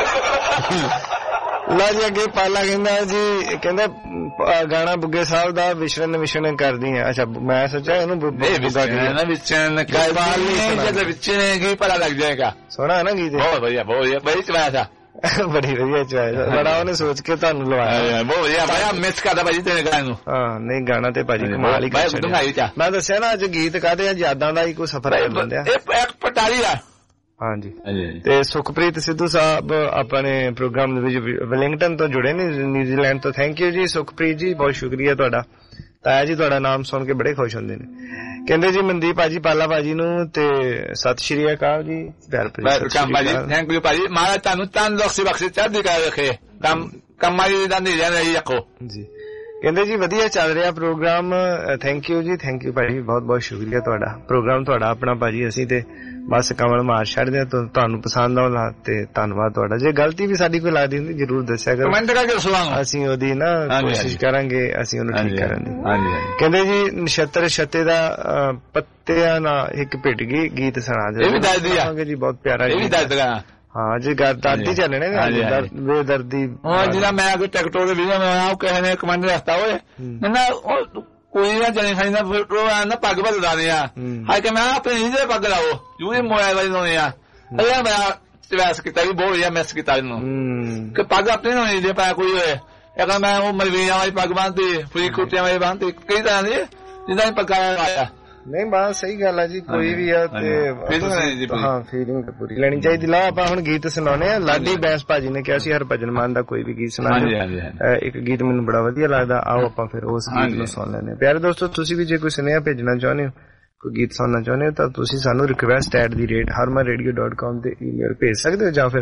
ਲਾ ਜੀ ਅੱਗੇ ਪਾਲਾ ਕਹਿੰਦਾ ਜੀ ਕਹਿੰਦਾ ਗਾਣਾ ਬੁੱਗੇ ਸਾਹਿਬ ਦਾ ਵਿਸ਼ਰਨ ਕਰਦੀ ਆ ਅੱਛਾ ਮੈਂ ਸੋਚਿਆ ਇਹਨੂੰ ਵਿਚਰਨ ਜਦੋਂ ਵਿਚਰਨ ਕੀ ਪਤਾ ਲੱਗ ਜਾਏਗਾ ਸੋਹਣਾ ਨਾ ਗੀਤ ਬਹੁਤ ਵਧੀਆ ਬੜੀ ਚਵਾਇਆ ਬੜੀ ਵਧੀਆ ਚੁਆਇਸ ਬੜਾ ਉਹਨੇ ਸੋਚ ਕੇ ਤੁਹਾਨੂੰ ਲਵਾਇਆ ਬਹੁਤ ਵਧੀਆ ਭਾਈ ਮਿਸ ਕਰਦਾ ਭਾਜੀ ਤੇਰੇ ਗਾਣੇ ਨੂੰ ਹਾਂ ਨਹੀਂ ਗਾਣਾ ਤੇ ਭਾਜੀ ਕਮਾਲ ਹੀ ਮੈਂ ਦੱਸਿਆ ਨਾ ਅੱਜ ਗੀਤ ਕਾਹਦੇ ਆ ਯਾਦਾਂ ਦਾ ਹੀ ਕੋਈ ਸਫ਼ਰ ਆ ਬੰਦਿਆ ਇਹ ਪਟਾਰੀ ਆ ਹਾਂਜੀ ਤੇ ਸੁਖਪ੍ਰੀਤ ਸਿੱਧੂ ਸਾਹਿਬ ਆਪਣੇ ਪ੍ਰੋਗਰਾਮ ਦੇ ਵਿੱਚ ਵੈਲਿੰਗਟਨ ਤੋਂ ਜੁੜੇ ਨੇ ਨਿਊਜ਼ੀਲੈਂਡ ਤੋਂ ਥੈਂਕ ਯੂ ਜੀ ਸੁਖਪ੍ਰੀਤ ਜੀ ਬਹੁਤ ਸ਼ੁਕਰੀਆ ਤੁਹਾਡਾ ਤਾਇਆ ਜੀ ਤੁਹਾਡਾ ਨਾਮ ਸੁਣ ਕੇ ਬੜੇ ਖੁਸ਼ ਹੁੰਦੇ ਨੇ ਕਹਿੰਦੇ ਜੀ ਮਨਦੀਪ ਭਾਜੀ ਪਾਲਾ ਭਾਜੀ ਨੂੰ ਤੇ ਸਤਿ ਸ਼੍ਰੀ ਅਕਾਲ ਜੀ ਪਿਆਰ ਭਰੀ ਥੈਂਕ ਯੂ ਭਾਜੀ ਮਹਾਰਾਜ ਤੁਹਾਨੂੰ ਤੰਦਰੁਸਤੀ ਬਖਸ਼ੇ ਚੜ੍ਹਦੀ ਕਲਾ ਰੱਖੇ ਕੰਮਾਂ ਦੀ ਦਾ ਨਹੀਂ ਰਹਿਣਾ ਜੀ ਰੱਖੋ ਜੀ ਕਹਿੰਦੇ ਜੀ ਵਧੀਆ ਚੱਲ ਰਿਹਾ ਪ੍ਰੋਗਰਾਮ ਥੈਂਕ ਯੂ ਜੀ ਥੈਂਕ ਯੂ ਭਾਜੀ ਬਹੁਤ ਬਹੁਤ ਸ਼ੁਕਰੀਆ ਤੁਹਾਡਾ ਪ੍ਰੋਗਰਾਮ ਤੁਹਾਡਾ ਆਪਣਾ ਭਾਜੀ ਅਸੀਂ ਤੇ ਬਸ ਕਮਲ ਮਾਰ ਛੱਡਦੇ ਆ ਤੁਹਾਨੂੰ ਪਸੰਦ ਆਉਣਾ ਤੇ ਧੰਨਵਾਦ ਤੁਹਾਡਾ ਜੇ ਗਲਤੀ ਵੀ ਸਾਡੀ ਕੋਈ ਲੱਗਦੀ ਹੁੰਦੀ ਜਰੂਰ ਦੱਸਿਆ ਕਰੋ ਕਮੈਂਟ ਕਰਕੇ ਸੁਣਾਓ ਅਸੀਂ ਉਹਦੀ ਨਾ ਕੋਸ਼ਿਸ਼ ਕਰਾਂਗੇ ਅਸੀਂ ਉਹਨੂੰ ਠੀਕ ਕਰਨ ਦੀ ਕਹਿੰਦੇ ਜੀ ਨਛੱਤਰ ਛੱਤੇ ਦਾ ਪੱਤਿਆਂ ਨਾਲ ਇੱਕ ਭਿੱਟ ਗਈ ਗੀਤ ਸੁਣਾ ਦਿਓ ਇਹ ਵੀ ਦੱਸਦੀ ਆ ਜੀ ਬਹੁਤ ਪਿਆਰਾ ਇਹ ਵੀ ਦੱਸਦਾ ਹਾਂ ਜੀ ਦਰਦੀ ਚੱਲਣੇ ਨੇ ਬੇਦਰਦੀ ਹਾਂ ਜਿਹੜਾ ਮੈਂ ਅਗੇ ਟਿਕਟੋਕ ਦੇ ਵੀਡੀਓ ਮੈਂ ਆਉ ਕਿਸੇ ਨੇ ਕਮੈਂਟ ਰੱਖਤਾ ਓਏ ਨਾ ਕੋਈ ਨਾ ਜਣੇ ਖਾਈ ਨਾ ਫੋਟੋ ਨਾ ਪੱਗ ਬਦਲਾ ਦੇ ਆ ਹਾਈ ਕਿ ਮੈਂ ਆਪਣੇ ਇਹਦੇ ਪੱਗ ਲਾਓ ਜੂਰੀ ਮੋਬਾਈਲ ਵਾਲੀ ਲਾਉਣੇ ਆ ਅਰੇ ਮੈਂ ਵੈਸ ਕੀਤਾ ਵੀ ਬਹੁਤ ਵਧੀਆ ਮੈਸ ਕੀਤਾ ਇਹਨੂੰ ਕਿ ਪੱਗ ਆਪਣੇ ਨੂੰ ਨਹੀਂ ਦੇ ਪਾਇਆ ਕੋਈ ਹੋਏ ਇਹ ਮੈਂ ਉਹ ਮਲਵੀਆਂ ਵਾਲੀ ਪੱਗ ਬੰਨ੍ਹਦੀ ਫਰੀ ਕੁੱਟਿਆਂ ਵਾਲੀ ਬੰਨ੍ਹਦੀ ਕਈ ਤਰ੍ਹਾਂ ਦੀ ਜਿੱਦਾਂ ਹੀ ਪੱਗਾਂ ਆਇਆ ਨਹੀਂ ਬਾਤ ਸਹੀ ਗੱਲ ਆ ਜੀ ਕੋਈ ਵੀ ਆ ਤੇ ਹਾਂ ਫੀਲਿੰਗ ਪੂਰੀ ਲੈਣੀ ਚਾਹੀਦੀ ਲਾ ਆਪਾਂ ਹੁਣ ਗੀਤ ਸੁਣਾਉਣੇ ਆ ਲਾਡੀ ਬੈਂਸ ਭਾਜੀ ਨੇ ਕਿਹਾ ਸੀ ਹਰਭਜਨ ਮਾਨ ਦਾ ਕੋਈ ਵੀ ਗੀਤ ਸੁਣਾਓ ਇੱਕ ਗੀਤ ਮੈਨੂੰ ਬੜਾ ਵਧੀਆ ਲੱਗਦਾ ਆਓ ਆਪਾਂ ਫਿਰ ਉਸ ਗੀਤ ਨੂੰ ਸੁਣ ਲੈਂਦੇ ਪਿਆਰੇ ਦੋਸਤੋ ਤੁਸੀਂ ਵੀ ਜੇ ਕੋਈ ਸੁਨੇਹਾ ਭੇਜਣਾ ਚਾਹੁੰਦੇ ਹੋ ਕੋਈ ਗੀਤ ਸੁਣਨਾ ਚਾਹੁੰਦੇ ਹੋ ਤਾਂ ਤੁਸੀਂ ਸਾਨੂੰ request@harmanradio.com ਤੇ ਈਮੇਲ ਭੇਜ ਸਕਦੇ ਹੋ ਜਾਂ ਫਿਰ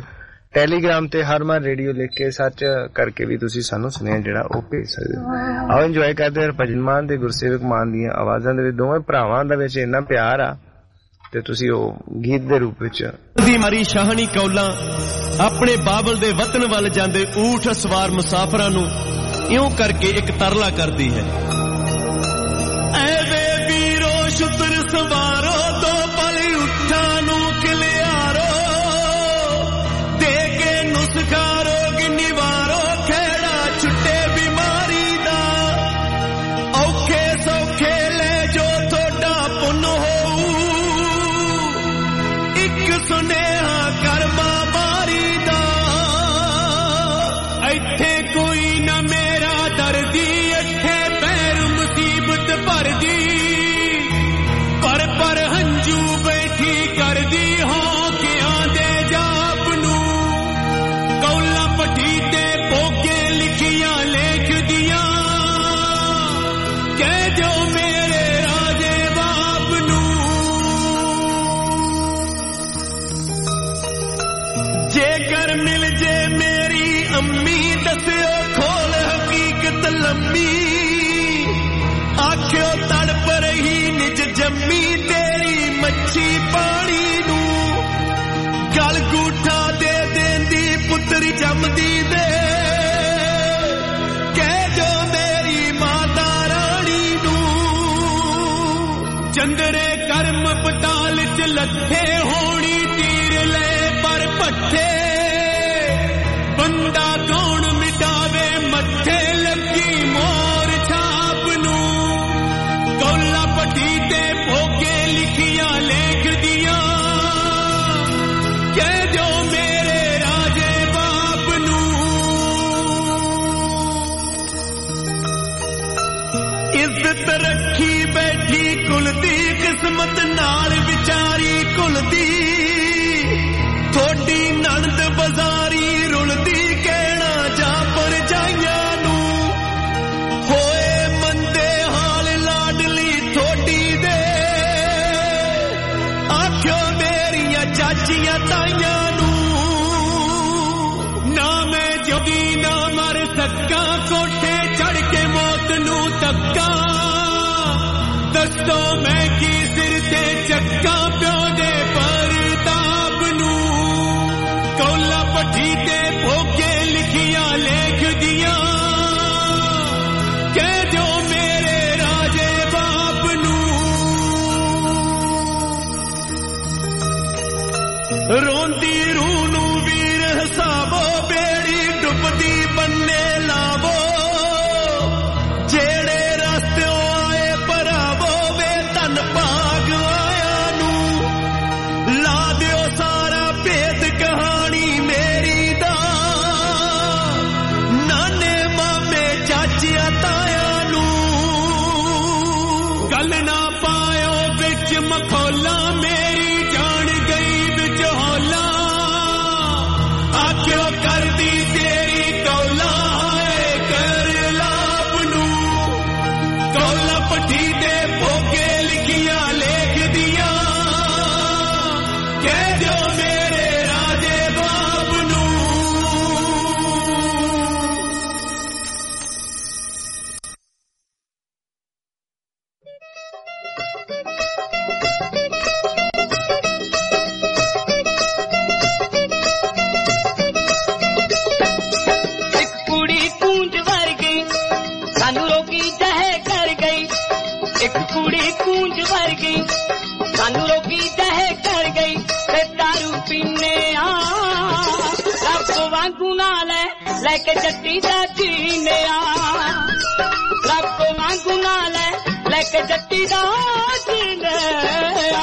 ਟੈਲੀਗ੍ਰਾਮ ਤੇ ਹਰਮਨ ਰੇਡੀਓ ਲਿਖ ਕੇ ਸਰਚ ਕਰਕੇ ਵੀ ਤੁਸੀਂ ਸਾਨੂੰ ਸੁਨੇਹਾ ਜਿਹੜਾ ਉਹ ਭੇਜ ਸਕਦੇ ਹੋ। ਆਓ ਇੰਜੋਏ ਕਰਦੇ ਹਾਂ ਭਜਨ ਮਾਨ ਤੇ ਗੁਰਸੇਵਕ ਮਾਨ ਦੀਆਂ ਆਵਾਜ਼ਾਂ ਦੇ ਵਿੱਚ। ਦੋਵੇਂ ਭਰਾਵਾਂ ਦੇ ਵਿੱਚ ਇੰਨਾ ਪਿਆਰ ਆ ਤੇ ਤੁਸੀਂ ਉਹ ਗੀਤ ਦੇ ਰੂਪ ਵਿੱਚ ਦੀ ਮਾਰੀ ਸ਼ਾਹਣੀ ਕੌਲਾਂ ਆਪਣੇ ਬਾਬਲ ਦੇ ਵਤਨ ਵੱਲ ਜਾਂਦੇ ਊਠ ਸਵਾਰ ਮੁਸਾਫਰਾਂ ਨੂੰ ਇਉਂ ਕਰਕੇ ਇੱਕ ਤਰਲਾ ਕਰਦੀ ਹੈ। ਐ ਵੇ ਵੀਰੋ ਸ਼ੁਤਰ ਸਵਾਰੋ ਦੋ ਪਲ ਉੱਠਾਂ ਨੂੰ ਖਿਲਿਆਰੋ ਦੇ ਕੇ ਨੁਸਖਾਰੋ ਗਿੰਨੀ ਵਾਰੋ ਖੇੜਾ ਛੁੱਟੇ ਬਿਮਾਰੀ ਦਾ ਔਖੇ ਸੌਖੇ ਲੈ ਜੋ ਤੁਹਾਡਾ ਪੁੰਨ ਹੋਊ ਇੱਕ ਸੁਨੇਹਾ ਕਰਮਾ ਬਾਰੀ ਦਾ ਇੱਥੇ ਕੋਈ ਨਾ ਮੇਰਾ ਦਰਦੀ ਇੱਥੇ ਪੈਰ ਮੁਸੀਬਤ ਭਰਦੀ ਪਰ ਹੰਝੂ ਬੈਠੀ ਕਰਦੀ ਹੌਕਿਆਂ ਦੇ ਜਾਪ ਨੂੰ ਕੌਲਾ ਪੱਟੀ ਤੇ ਪੋਗੇ ਲਿਖੀਆਂ ਲੇਖਦੀਆਂ ਕਹਿ ਜੋ ਮੇਰੇ ਰਾਜੇ ਬਾਪ ਨੂੰ ਜੇਕਰ ਮਿਲ ਜੇ ਮੇਰੀ ਅੰਮੀ ਦੱਸਿਓ ਖੋਲ ਹਕੀਕਤ ਲੰਮੀ ਆਖਿਓ ਤੜਪ ਰਹੀ ਨਿਜ ਜੰਮੀ ਤੇਰੀ ਮੱਛੀ ਪਾਣੀ ਨੂੰ ਗਲ ਗੂਠਾ ਦੇ ਦੇਂਦੀ ਪੁੱਤਰੀ ਜੰਮਦੀ ਦੇ ਕਹਿ ਜੋ ਮੇਰੀ ਮਾਤਾ ਰਾਣੀ ਨੂੰ ਚੰਦਰੇ ਕਰਮ ਪਤਾਲ ਚ ਲੱਥੇ ਹੋਣੀ ਤੀਰ ਲੈ ਪਰ ਪੱਠੇ ਬੰਦਾ ਕੌਣ ਮਿਟਾਵੇ ਮੱਥੇ ਲੱਗੀ ਮੋਰ ਛਾਪ ਨੂੰ ਕੌਲਾ ਪੱਟੀ ਤੇ ਭੋਗੇ ਲਿਖੀਆਂ ਲੇਖਦੀਆਂ ਕਹਿ ਜੋ ਮੇਰੇ ਰਾਜੇ ਬਾਪ ਨੂੰ ਇੱਜ਼ਤ ਰੱਖੀ ਬੈਠੀ ਕੁਲ ਦੀ ਕਿਸਮਤ ਨਾਲ ਵਿਚਾਰੀ ਕੁਲ ਦੀ ਥੋੜੀ ਨਣਦ ਬਾਜ਼ਾਰੀ ਰੁਲਦੀ ਕਹਿਣਾ ਜਾਂ ਪਰਜਾਈਆਂ ਨੂੰ ਹੋਏ ਮੰਦੇ ਹਾਲ ਲਾਡਲੀ ਥੋੜੀ ਦੇ ਆਖਿਓ ਮੇਰੀਆਂ ਚਾਚੀਆਂ ਤਾਈਆਂ ਨੂੰ ਨਾ ਮੈਂ ਜੋਗੀ ਨਾ ਮਰ ਸਕਾਂ ਕੋਠੇ ਚੜ ਕੇ ਮੌਤ ਨੂੰ ਧੱਕਾ ਦੱਸੋ ਮੈਂ ਕੀ ਸਿਰ ਤੇ ਚੱਕਾਂ ਪਿਓ ਦੇ ਪਰਤਾਪ ਨੂੰ ਕੌਲਾ ਪੱਠੀ ਤੇ ਭੋਗੇ ਲਿਖੀਆਂ ਲੇਖਦੀਆਂ ਕਹਿ ਜੋ ਮੇਰੇ ਰਾਜੇ ਬਾਪ ਨੂੰ ਰੋਂਦੀ ਰੂਹ ਨੂੰ ਵੀਰ ਹਸਾਵੋ ਬੇੜੀ ਡੁੱਬਦੀ ਬੰਨੇ ਲਾਵੋ ਜਿਹੜੇ ਰਸਤਿਓਂ ਆਏ ਭਰਾਵੋ ਵੇ ਧੰਨ ਭਾਗ ਆਇਆ ਨੂੰ ਲਾ ਦਿਓ ਸਾਰਾ ਭੇਦ ਕਹਾਣੀ ਮੇਰੀ ਦਾ ਨਾਨੇ ਮਾਮੇ ਚਾਚਿਆਂ ਤਾਇਆਂ ਨੂੰ ਗੱਲ ਨਾ ਪਾਇਓ ਵਿੱਚ ਮਖੌਲਾਂ ਮੇਰੀ ਜਾਣ ਗਈ ਵਿੱਚ ਹੌਲਾ ਆਖਿਓ ਕਰਦੀ ਤੇਰੀ ਕੌਲਾ ਹੈ ਕਰ ਲਾਭ ਨੂੰ ਕੌਲਾ ਪੱਠੀ ਤੇ ਭੋਗੇ ਲਿਖੀਆਂ ਲੇਖਦੀਆਂ ਕਹਿ ਜੋ ਮੇਰੇ ਰਾਜੇ ਬਾਪ ਨੂੰ ਇੱਕ ਕੁੜੀ ਕੂੰਜ ਵਰਗੀ ਸਾਨੂੰ ਲੋਕੀ ਜਹੇ ਕਰ ਗਈ ਇੱਕ ਕੁੜੀ ਕੂੰਜ ਵਰਗੀ ਸਾਨੂੰ ਲੋਕੀ ਜਹੇ ਕਰ ਗਈ ਤੇ ਦਾਰੂ ਪੀਨੇ ਆ ਰੱਬ ਵਾਂਗੂ ਨਾਲ ਲੈ ਕੇ ਜੱਟੀ ਦਾ ਜੀਨੇ ਆ ਰੱਬ ਵਾਂਗੂ ਨਾਲ ਲੈ ਕੇ ਜੱਟੀ ਦਾ ਜੀਨੇ ਆ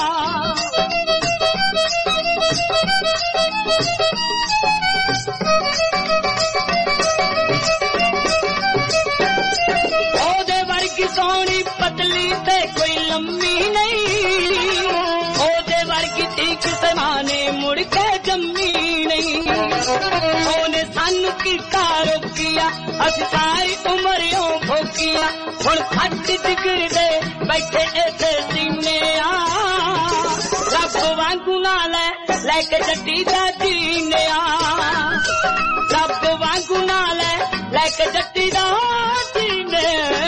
ਉਹਦੇ ਵਰਗੀ ਸੋਹਣੀ ਪਤਲੀ ਤੇ ਕੋਈ ਲੰਮੀ ਨਹੀਂ ਉਹਦੇ ਵਰਗੀ ਠੀਕ ਸਮਾਨੇ ਮੁੜ ਕੇ ਜੰਮੀ ਨਹੀਂ ਉਹਨੇ ਸਾਨੂੰ ਕੀਤਾ ਰੋਕਿਆ ਅਸੀਂ ਸਾਰੀ ਉਮਰਿਓਂ ਭੋਗਿਆ ਹੁਣ ਫੱਟ ਜਿਗਰਦੇ ਬੈਠੇ ਇੱਥੇ ਸੀਨੇ ਆ ਰੱਬ ਵਾਂਗੂ ਨਾਲ ਲੈ ਕੇ ਜੱਟੀ ਦਾ ਜੀਨੇ ਆ ਕੇ ਜੱਟੀ ਦਾ ਜੀਨੇ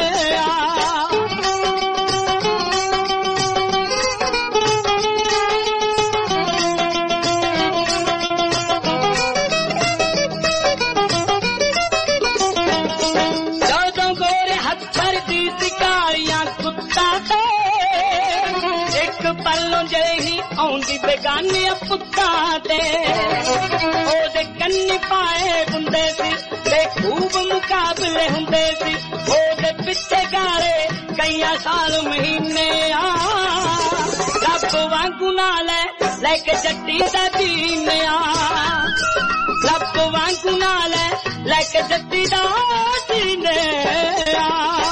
ਜਦੋਂ ਗੋਰੇ ਹੱਥਰ ਦੀ ਸਿਕਾਰੀਆਂ ਕੁੱਤਾ ਤੇ ਇੱਕ ਪੱਲੋਂ ਜਿਹੀ ਆਉਂਦੀ ਬੇਗਾਨੀਆਂ ਪੁੱਤਾਂ ਤੇ ਉਹਦੇ ਕੰਨੀ ਪਾਏ ਹੁੰਦੇ ਸੀ ਤੇ ਖੂਬ ਮੁਕਾਬਲੇ ਹੁੰਦੇ ਸੀ ਉਹਦੇ ਪਿੱਛੇ ਗਾਲੇ ਕਈਆਂ ਸਾਲ ਮਹੀਨੇ ਆ ਰੱਬ ਵਾਂਗੂ ਨਾਲ ਲੈ ਕੇ ਜੱਟੀ ਦਾ ਜੀਨੇ ਆ ਰੱਬ ਵਾਂਗੂ ਨਾਲ ਲੈ ਕੇ ਜੱਟੀ ਦਾ ਜੀਨੇ ਆ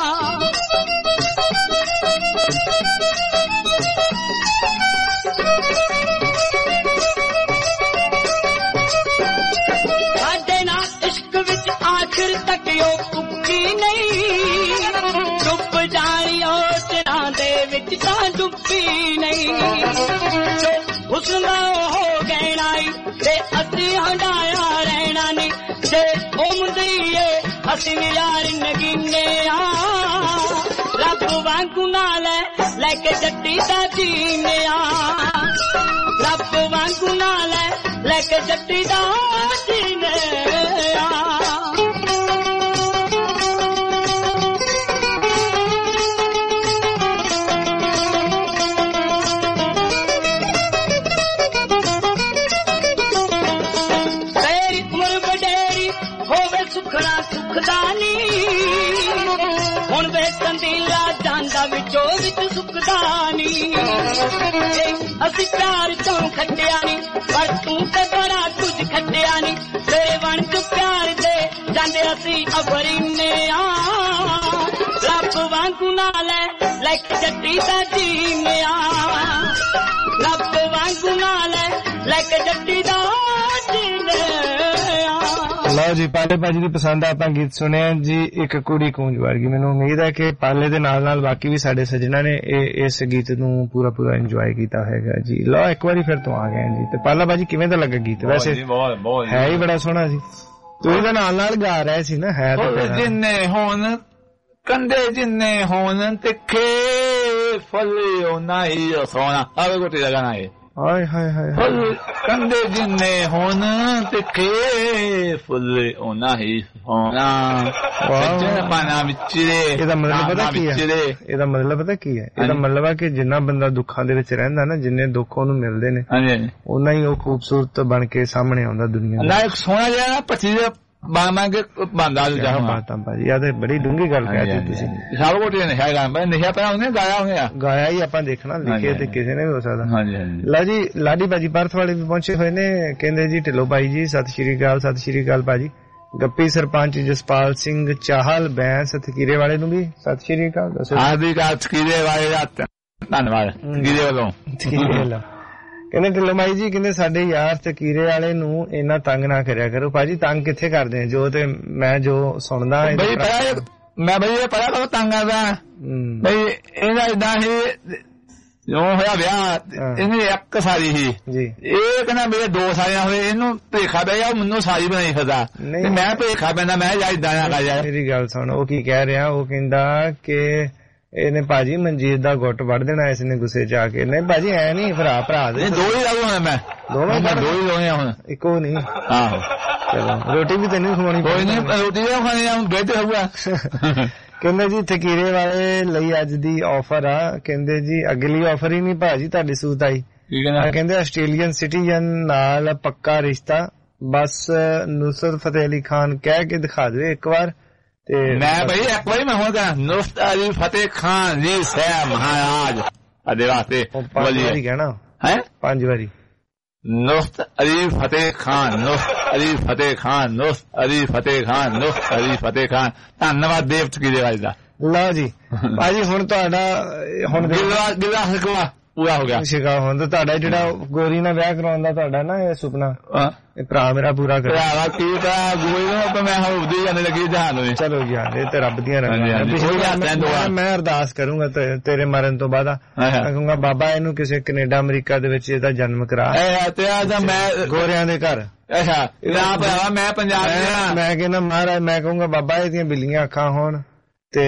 ਸਾਡੇ ਨਾਲ ਇਸ਼ਕ ਵਿੱਚ ਆਖਿਰ ਤੱਕ ਉਹ ਕੁੱਕੀ ਨਹੀਂ ਡੁੱਬ ਜਾਣੀ ਉਹ ਚਿਰਾਂ ਦੇ ਵਿੱਚ ਤਾਂ ਡੁੱਬੀ ਨਹੀਂ ਹੁਸਨ ਦਾ ਹੋ ਗਹਿਣਾ ਤੇ ਅਸੀਂ ਹੰਡਾਇਆ ਰਹਿਣਾ ਨਹੀਂ ਜੇ ਉਹ ਮੁੰਦਰੀਏ ਅਸੀਂ ਯਾਰ ਨਗੀਨੇ ਆ ਰੱਬ ਵਾਂਗੂ ਨਾਲ ਲੈ ਕੇ ਜੱਟੀ ਦਾ ਜੀਨੇ ਆ ਰੱਬ ਵਾਂਗੂ ਨਾਲ ਲੈ ਕੇ ਜੱਟੀ ਦਾ ਜੀਨੇ ਆ ਤੇਰੀ ਉਮਰ ਵਡੇਰੀ ਹੋਵੇ ਸੁਖਣਾ ਸੁਖਦਾਨੀ ਹੁਣ ਵੇ ਕੰਦੀਲਾ ਜਾਂਦਾ ਵਿੱਚੋਂ ਵਿੱਚ ਸੁਖਦਾਨੀ ਅਸੀਂ ਪਿਆਰ ਤੋਂ ਖੱਟਿਆ ਨੀ ਪਰ ਤੂੰ ਤੇ ਬੜਾ ਕੁਝ ਖੱਟਿਆ ਨੀ ਤੇਰੇ ਵਣ ਚ ਪਿਆਰ ਦੇ ਜਾਂਦੇ ਅਸੀਂ ਅਬਰੀਨੇ ਆ ਰੱਬ ਵਾਂਗੂ ਨਾਲ ਲੈ ਕੇ ਜੱਟੀ ਦਾ ਜੀਨੇ ਆ ਰੱਬ ਵਾਂਗੂ ਨਾਲ ਲੈ ਕੇ ਜੱਟੀ ਦਾ ਜੀਨੇ ਆ। ਲਓ ਜੀ ਪਾਲੇ ਭਾਜੀ ਦੀ ਪਸੰਦ ਆਪਾਂ ਗੀਤ ਸੁਣਿਆ ਜੀ ਇੱਕ ਕੁੜੀ ਕੂੰਜ ਵਰਗੀ। ਮੈਨੂੰ ਉਮੀਦ ਹੈ ਕਿ ਪਾਲੇ ਦੇ ਨਾਲ ਨਾਲ ਬਾਕੀ ਵੀ ਸਾਡੇ ਸੱਜਣਾ ਨੇ ਇਸ ਗੀਤ ਨੂੰ ਪੂਰਾ ਇੰਜੋਏ ਕੀਤਾ ਹੋਏਗਾ ਜੀ। ਲਓ ਇੱਕ ਵਾਰੀ ਫਿਰ ਤੋਂ ਆ ਗਏ ਜੀ ਤੇ ਪਾਲਾ ਭਾਜੀ ਕਿਵੇਂ ਦਾ ਲੱਗਾ ਗੀਤ? ਵੈਸੇ ਹੈ ਹੀ ਬੜਾ ਸੋਹਣਾ ਸੀ। ਤੁਸੀਂ ਤਾਂ ਨਾਲ ਗਾ ਰਹੇ ਸੀ ਨਾ। ਹੈ ਜਿੰਨੇ ਹੋਣ ਕੰਡੇ ਜਿੰਨੇ ਹੋਣ ਤਿੱਖੇ ਫਲ ਉਹਨਾਂ ਹੀ ਸੋਹਣਾ ਆਵੇ ਗੋਟੀ ਦਾ ਗਾਣਾ ਹੈ। ਹਾਏ ਹਾਏ ਹਾਏ ਫੁੱਲ ਕੰਡੇ ਜਿੰਨੇ ਹੋਣ ਤਿੱਖੇ ਫੁੱਲ ਉਹਨਾਂ ਹੀ ਸੋਹਣਾ ਪਾਣਾ ਵਿਚਰੇ। ਇਹਦਾ ਮਤਲਬ ਪਤਾ ਕੀ ਹੈ? ਇਹਦਾ ਮਤਲਬ ਪਤਾ ਕੀ ਹੈ? ਇਹਦਾ ਮਤਲਬ ਹੈ ਕਿ ਜਿੰਨਾ ਬੰਦਾ ਦੁੱਖਾਂ ਦੇ ਵਿੱਚ ਰਹਿੰਦਾ ਨਾ, ਜਿੰਨੇ ਦੁੱਖ ਉਹਨੂੰ ਮਿਲਦੇ ਨੇ, ਉਹਨਾਂ ਹੀ ਉਹ ਖੂਬਸੂਰਤ ਬਣ ਕੇ ਸਾਹਮਣੇ ਆਉਂਦਾ ਦੁਨੀਆ ਦਾ। ਇੱਕ ਸੋਹਣਾ ਜਿਹਾ ਨਾ ਪੱਛੀ ਦੇ ਬਾਂਗੇ ਬੰਦਾ ਜਾ ਬਾਤਾਂ ਭਾਜੀ। ਆ ਤੇ ਬੜੀ ਡੂੰਘੀ ਗੱਲ ਕਹਿ ਦਿੱਤੀ ਤੁਸੀਂ। ਸਭ ਕੁਝ ਨਸ਼ਾ ਗਾ ਨਸ਼ਾ ਪਹਿਲਾਂ ਉਹਨੇ ਗਾਇਆ ਹੀ ਆਪਾਂ ਦੇਖਣਾ ਲਿਖੇ ਤੇ ਕਿਸੇ ਨੇ ਵੀ ਹੋ ਸਕਦਾ। ਲਓ ਜੀ ਲਾਡੀ ਭਾਜੀ ਪਰਥ ਵਾਲੇ ਵੀ ਪਹੁੰਚੇ ਹੋਏ ਨੇ। ਕਹਿੰਦੇ ਜੀ ਢਿੱਲੋਂ ਭਾਈ ਜੀ ਸਤਿ ਸ਼੍ਰੀ ਅਕਾਲ। ਸਤਿ ਸ਼੍ਰੀ ਅਕਾਲ ਭਾਜੀ। ਗੱਪੀ ਸਰਪੰਚ ਜਸਪਾਲ ਸਿੰਘ ਚਾਹਲ ਬੈਂਸ ਥਕੀਰੇ ਵਾਲੇ ਨੂੰ ਵੀ ਸਤਿ ਸ਼੍ਰੀ ਅਕਾਲ। ਥਕੀਰੇ ਵਾਲੇ ਦਾ ਧੰਨਵਾਦ। ਥਕੀਰੇ ਵੱਲੋਂ ਕਹਿੰਦੇ ਢਿੱਲੋਂ ਭਾਈ ਜੀ ਕਹਿੰਦੇ ਸਾਡੇ ਯਾਰ ਥਕੀਰੇ ਵਾਲੇ ਨੂੰ ਇੰਨਾ ਤੰਗ ਨਾ ਕਰਿਆ ਕਰੋ। ਭਾਜੀ ਤੰਗ ਕਿੱਥੇ ਕਰਦੇ ਜੋ ਤੇ ਮੈਂ ਜੋ ਸੁਣਦਾ ਮੈਂ ਬਈ ਇਹ ਪਤਾ ਕਦੋਂ ਤੰਗ ਕਰਦਾ ਬਈ ਇਹਦਾ ਏਦਾਂ ਹੀ ਜੋ ਹੋਇਆ ਵਿਆਹ ਇਹਨੇ ਇੱਕ ਸਾਰੀ ਸੀ ਇਹ ਕਹਿੰਦਾ ਮੇਰੇ ਦੋ ਸਾਰੀਆਂ ਹੋਏ ਇਹਨੂੰ ਭੇਖਾ ਪੈ ਗਿਆ ਮੈਨੂੰ ਸਾਰੀ ਬਣਾਈ ਫਿਰਦਾ ਮੈਂ ਭੇਖਾ ਪੈਂਦਾ ਮੈਂ ਜਾ ਏਦਾਂ ਨਾ ਕਰ ਜਾ। ਮੇਰੀ ਗੱਲ ਸੁਣ ਉਹ ਕੀ ਕਹਿ ਰਿਹਾ। ਉਹ ਕਹਿੰਦਾ ਕਿ ਇਹਨੇ ਭਾਜੀ ਮਨਜੀਤ ਦਾ ਗੁੱਟ ਵੱਢ ਦੇਣਾ ਇਸ ਨੇ ਗੁੱਸੇ ਚ ਆ ਕੇ। ਨਹੀਂ ਭਾਜੀ ਐ ਨੀ ਭਰਾ ਦੇ ਦੋ ਹੀ ਲਾਉਣਾ ਮੈਂ ਦੋਵੇਂ ਦੋ ਹੀ ਲਾਉਣੇ ਹੁਣ ਇੱਕੋ ਨਹੀਂ। ਆਹੋ ਚਲੋ ਰੋਟੀ ਵੀ ਤੈਨੂੰ ਖਵਾਉਣੀ ਕੋਈ ਨਹੀਂ ਰੋਟੀ ਵੀ ਖਾਣੀ ਆ ਬੇਟੇ ਹੋਊਗਾ। ਕਹਿੰਦੇ ਜੀ ਥਕੀਰੇ ਵਾਲੇ ਲਈ ਅੱਜ ਦੀ ਆਫਰ ਆ। ਕਹਿੰਦੇ ਜੀ ਅਗਲੀ ਆਫਰ ਹੀ ਨਹੀਂ ਭਾਜੀ ਤੁਹਾਡੀ ਸੂਤ ਆਈ। ਕਹਿੰਦੇ ਆਸਟ੍ਰੇਲੀਅਨ ਸਿਟੀਜ਼ਨ ਨਾਲ ਪੱਕਾ ਰਿਸ਼ਤਾ ਬਸ ਨੁਸਰਤ ਫਤਿਹ ਅਲੀ ਖਾਨ ਕਹਿ ਕੇ ਦਿਖਾ ਦਿਓ ਇੱਕ ਵਾਰ। ਮੈਂ ਬਈ ਇੱਕ ਵਾਰੀ ਮੈਂ ਹੁਣ ਕਹਾਂ ਨੁਸਰਤ ਅਲੀ ਫਤਿਹ ਖਾਨ ਜੀ ਸਹਿ ਮਹਾਰਾਜ ਅਦੇ ਵਾਸਤੇ ਕਹਿਣਾ ਹੈ 5 ਵਾਰੀ ਨੁਸਰਤ ਅਲੀ ਫਤਿਹ ਖਾਨ ਨੁਸਰਤ ਅਲੀ ਫਤਿਹ ਖਾਨ ਨੁਸਰਤ ਅਲੀ ਫਤਿਹ ਖਾਨ ਨੁਸਰਤ ਅਲੀ ਫਤਿਹ ਖਾਨ। ਧੰਨਵਾਦ ਦੇਵ ਥਕੀਰੇ ਵਾਲੇ ਦਾ। ਲਓ ਜੀ ਭਾਜੀ ਹੁਣ ਤੁਹਾਡਾ ਹੁਣ ਗਿਲਾ ਹਕਵਾ ਪੂਰਾ ਹੋ ਗਿਆ ਸ਼ਿਕਾ। ਹੁਣ ਤਾਂ ਤੁਹਾਡਾ ਜਿਹੜਾ ਗੋਰੀ ਨਾਲ ਵਿਆਹ ਕਰਾਉਣ ਦਾ ਤੁਹਾਡਾ ਨਾ ਇਹ ਸੁਪਨਾ ਇਹ ਭਰਾ ਮੇਰਾ ਪੂਰਾ ਕਰਿਆ ਕੀ ਗੋਰੀ ਨੂੰ ਮੈਂ ਹੁਣ ਉਦੋਂ ਜਾਣੇ ਲੱਗੀ ਜਹਾਨ। ਚਲੋ ਜੀ ਇਹ ਤੇ ਰੱਬ ਦੀਆਂ ਰੰਗਾਂ। ਮੈਂ ਅਰਦਾਸ ਕਰੂੰਗਾ ਤੇਰੇ ਮਰਨ ਤੋਂ ਬਾਅਦ ਮੈਂ ਕਹੂੰਗਾ ਬਾਬਾ ਇਹਨੂੰ ਕਿਸੇ ਕੈਨੇਡਾ ਅਮਰੀਕਾ ਦੇ ਵਿੱਚ ਇਹਦਾ ਜਨਮ ਕਰਾ ਮੈਂ ਗੋਰਿਆਂ ਦੇ ਘਰ ਅੱਛਾ ਮੈਂ ਪੰਜਾਬ ਮੈਂ ਕਹਿੰਦਾ ਮਹਾਰਾਜ ਮੈਂ ਕਹੂੰਗਾ ਬਾਬਾ ਇਹਦੀਆਂ ਬਿੱਲੀਆਂ ਅੱਖਾਂ ਹੋਣ ਤੇ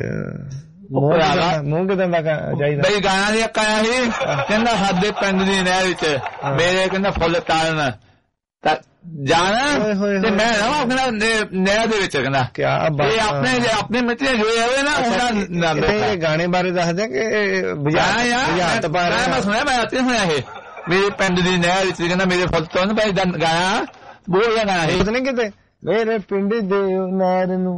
ਮੂੰਹ ਕਿਦਾਂ ਦਾ ਚਾਹੀਦਾ ਬਈ ਗਾਣਾ ਦੀ ਅੱਖਾਂ ਆਇਆ ਸੀ ਕਹਿੰਦਾ ਸਾਡੇ ਪਿੰਡ ਦੀ ਨਹਿਰ ਵਿੱਚ ਮੇਰੇ ਕਹਿੰਦਾ ਫੁੱਲ ਤਾਰਨ ਜਾਣਾ ਤੇ ਮੈਂ ਨਾ ਨਹਿਰ ਦੇ ਵਿੱਚ ਕਹਿੰਦਾ ਆਪਣੇ ਮਿੱਤਰ ਜੋਏ ਹੋਏ ਨਾ ਉਹਨਾਂ ਇਹ ਗਾਣੇ ਬਾਰੇ ਦੱਸਦੇ ਕਿ ਬੁਝਾਰਤ ਪਾ ਰਿਹਾ ਮੈਂ ਸੁਣਿਆ ਮੈਂ ਇੱਥੇ ਸੁਣਿਆ ਇਹ ਮੇਰੇ ਪਿੰਡ ਦੀ ਨਹਿਰ ਵਿੱਚ ਕਹਿੰਦਾ ਮੇਰੇ ਫੁੱਲ ਤਾਰਨ ਭਾਈ ਗਾਇਆ ਬੋਲ ਗਾਣਾ ਇਹ ਨਹੀਂ ਕਿਤੇ ਮੇਰੇ ਪਿੰਡ ਦੇ ਨਹਿਰ ਨੂੰ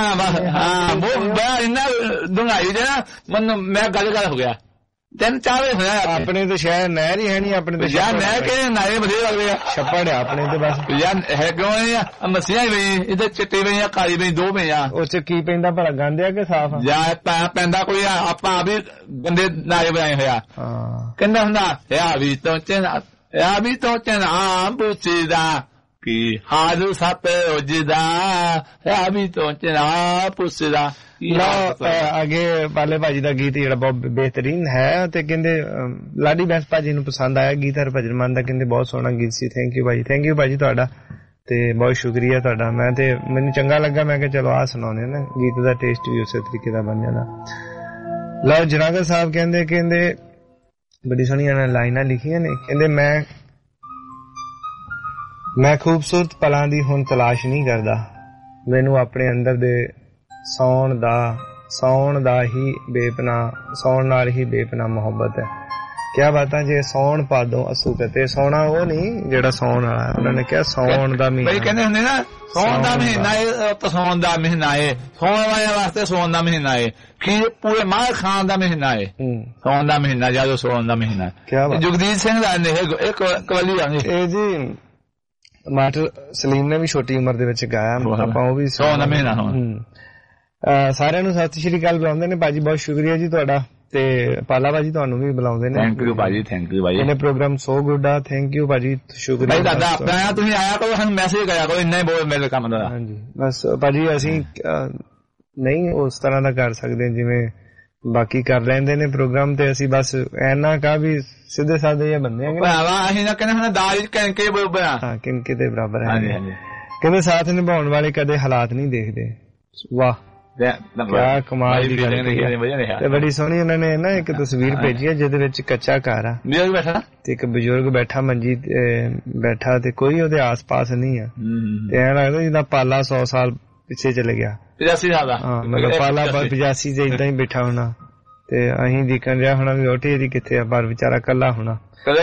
ਇੰਨਾ ਡੂੰਘਾਈ ਦੇ ਨਾ ਮੈਨੂੰ ਮੈਂ ਗੱਲ ਹੋ ਗਿਆ 3-4 ਹੋਇਆ ਆਪਣੇ ਤੇ ਸ਼ਾਇਦ ਨਹਿਰ ਹੀ ਹੈ ਨਹੀਂ ਆਪਣੇ ਤੇ ਯਾਰ ਨਹਿਰ ਕਿਹੜੇ ਨਾਲੇ ਵਧੀਆ ਲੱਗਦੇ ਆ ਛੱਪੜ ਆ ਆਪਣੇ ਤੇ ਬਸ ਯਾਰ ਹੈ ਕਿਉਂ ਮੱਸੀਆਂ ਵੀ ਇਹਦੇ ਚਿੱਟੇ ਵੀ ਆ ਕਾਲੀ ਵੀ ਦੋ ਵੀ ਆ ਉਸ ਚ ਕੀ ਪੈਂਦਾ ਭਲਾ ਗੰਦ ਆ ਕਿ ਸਾਫ਼ ਯਾਰ ਪੈਂਦਾ ਕੋਈ ਆਪਾਂ ਵੀ ਗੰਦੇ ਨਾਲੇ ਬਣਾਏ ਹੋਇਆ ਕਹਿੰਦਾ ਹੁੰਦਾ ਵੀ ਤੋਂ ਚਨਾ ਪੁੱਛਦਾ ਕਿ ਹਾਜ਼ਰ ਸੱਤ ਉਜਦਾ ਵੀ ਤੋਂ ਚਨਾ ਪੁੱਛਦਾ ਅੱਗੇ ਪਾਲੇ ਭਾਜੀ ਦਾ ਗੀਤ ਜਿਹੜਾ ਬਹੁਤ ਬਿਹਤਰੀਨ ਹੈ ਤੇ ਕਹਿੰਦੇ ਲਾਡੀ ਬੈਂਸ ਭਾਜੀ ਨੂੰ ਪਸੰਦ ਆਇਆ ਗੀਤ ਹਰ ਭਜਨ ਮੰਨ ਦਾ ਕਹਿੰਦੇ ਬਹੁਤ ਸੋਹਣਾ ਗੀਤ ਸੀ ਥੈਂਕ ਯੂ ਭਾਜੀ ਤੁਹਾਡਾ ਤੇ ਬਹੁਤ ਸ਼ੁਕਰੀਆ ਤੁਹਾਡਾ ਮੈਂ ਤੇ ਮੈਨੂੰ ਚੰਗਾ ਲੱਗਾ ਮੈਂ ਕਿਹਾ ਚਲੋ ਆਹ ਸੁਣਾਉਂਦੇ ਨਾ ਗੀਤ ਦਾ ਟੇਸਟ ਵੀ ਉਸੇ ਤਰੀਕੇ ਦਾ ਬਣ ਜਾਂਦਾ ਲਓ ਜਨਾਗਰ ਸਾਹਿਬ ਕਹਿੰਦੇ ਬੜੀ ਸੋਹਣੀਆਂ ਲਾਈਨਾਂ ਲਿਖੀਆਂ ਨੇ ਕਹਿੰਦੇ ਮੈਂ ਖੂਬਸੂਰਤ ਪਲਾਂ ਦੀ ਹੁਣ ਤਲਾਸ਼ ਨਹੀਂ ਕਰਦਾ ਮੈਨੂੰ ਆਪਣੇ ਅੰਦਰ ਦੇ ਸੌਣ ਨਾਲ ਹੀ ਬੇਪਨਾ ਮੁਹੱਬਤ ਹੈ ਕਿਆ ਬਾਤਾਂ ਜੇ ਸੌਣ ਪਾਦੋਂ ਅਸੂ ਕਤੇ ਸੌਣਾ ਉਹ ਨਹੀਂ ਜਿਹੜਾ ਸੌਣ ਵਾਲਾ ਉਹਨਾਂ ਨੇ ਕਿਹਾ ਸੌਣ ਦਾ ਮਹੀਨਾ ਕਹਿੰਦੇ ਹੁੰਦੇ ਨਾ ਸੌਣ ਦਾ ਮਹੀਨਾ ਹੈ ਤਸੌਣ ਦਾ ਮਹੀਨਾ ਹੈ ਸੌਣ ਵਾਲਿਆਂ ਵਾਸਤੇ ਸੌਣ ਦਾ ਮਹੀਨਾ ਹੈ ਕਿ ਪੂਰੇ ਮਾਲ ਖਾਨ ਦਾ ਮਹੀਨਾ ਹੈ ਸੌਣ ਦਾ ਮਹੀਨਾ ਜਦੋਂ ਸੌਣ ਦਾ ਮਹੀਨਾ ਜਗਦੀਪ ਸਿੰਘ ਦਾ ਨੇ ਇੱਕ ਕਵਲੀ ਆ ਇਹ ਜੀ ਮਾਸਟਰ ਸਲੀਮ ਨੇ ਵੀ ਛੋਟੀ ਉਮਰ ਦੇ ਵਿੱਚ ਗਾਇਆ ਆਪਾਂ ਉਹ ਵੀ ਸੌਣ ਦਾ ਮਹੀਨਾ ਸਾਰਿਆਂ ਨੂੰ ਸਤਿ ਸ਼੍ਰੀ ਅਕਾਲ ਬੁਲਾਉਂਦੇ ਨੇ ਭਾਜੀ ਬਹੁਤ ਸ਼ੁਕਰੀਆ ਜੀ ਤੁਹਾਡਾ ਤੇ ਪਾਲਾ ਭਾਜੀ ਤੁਹਾਨੂੰ ਵੀ ਬੁਲਾਉਂਦੇ ਨੇ ਥੈਂਕ ਯੂ ਭਾਜੀ ਇਹਨੇ ਪ੍ਰੋਗਰਾਮ ਸੋ ਗੁੱਡ ਆ ਥੈਂਕ ਯੂ ਭਾਜੀ ਸ਼ੁਕਰੀਆ ਭਾਈ ਦਾਦਾ ਆਪਣਾ ਤੁਸੀਂ ਆਇਆ ਕਰੋ ਸਾਨੂੰ ਮੈਸੇਜ ਕਰਿਆ ਕਰੋ ਇੰਨਾ ਹੀ ਬਹੁਤ ਮੇਰੇ ਕੰਮ ਦਾ ਹਾਂਜੀ ਬਸ ਭਾਜੀ ਅਸੀਂ ਨਹੀਂ ਉਸ ਤਰ੍ਹਾਂ ਦਾ ਕਰ ਸਕਦੇ ਜਿਵੇਂ ਬਾਕੀ ਕਰ ਲੈਂਦੇ ਨੇ ਪ੍ਰੋਗਰਾਮ ਤੇ ਅਸੀਂ ਬਸ ਐਨਾ ਕਾ ਵੀ ਸਿੱਧੇ ਸਾਦੇ ਜਿਹੇ ਬੰਦੇ ਆਂਗੇ ਅਸੀਂ ਨਾ ਕਹਿੰਦੇ ਹੁਣ ਦਾਜ ਕਿਣਕੇ ਬਰਾਬਰ ਆ ਹਾਂ ਕਿਣਕੇ ਦੇ ਬਰਾਬਰ ਹੈ ਕਹਿੰਦੇ ਸਾਥ ਨਿਭਾਉਣ ਵਾਲੇ ਕਦੇ ਹਾਲਾਤ ਨਹੀਂ ਦੇਖਦੇ ਵਾਹ ਕਿਆ ਕਮਾਲ ਦੀ ਗੱਲ ਤੇ ਬੜੀ ਸੋਹਣੀ ਉਹਨਾਂ ਨੇ ਨਾ ਇੱਕ ਤਸਵੀਰ ਭੇਜੀ ਹੈ ਜਿਹਦੇ ਵਿੱਚ ਕੱਚਾ ਘਰ ਆ ਤੇ ਇੱਕ ਬਜ਼ੁਰਗ ਬੈਠਾ ਮੰਜੀ ਬੈਠਾ ਤੇ ਕੋਈ ਉਹਦੇ ਆਸ-ਪਾਸ ਨਹੀਂ ਆ ਤੇ ਐਂ ਲੱਗਦਾ ਜਿੱਦਾਂ ਪਾਲਾ 100 ਸਾਲ ਪਿੱਛੇ ਚਲੇ ਗਿਆ 85 ਸਾਲ ਦਾ ਮਤਲਬ ਪਾਲਾ 85 ਚ ਏਦਾਂ ਹੀ ਬੈਠਾ ਹੋਣਾ ਤੇ ਅਸੀਂ ਦੇਖਣ ਰਿਹਾ ਹੋਣਾ ਵੀ ਰੋਟੀ ਇਹਦੀ ਕਿੱਥੇ ਆ ਪਰ ਵਿਚਾਰਾ ਕੱਲਾ ਹੋਣਾ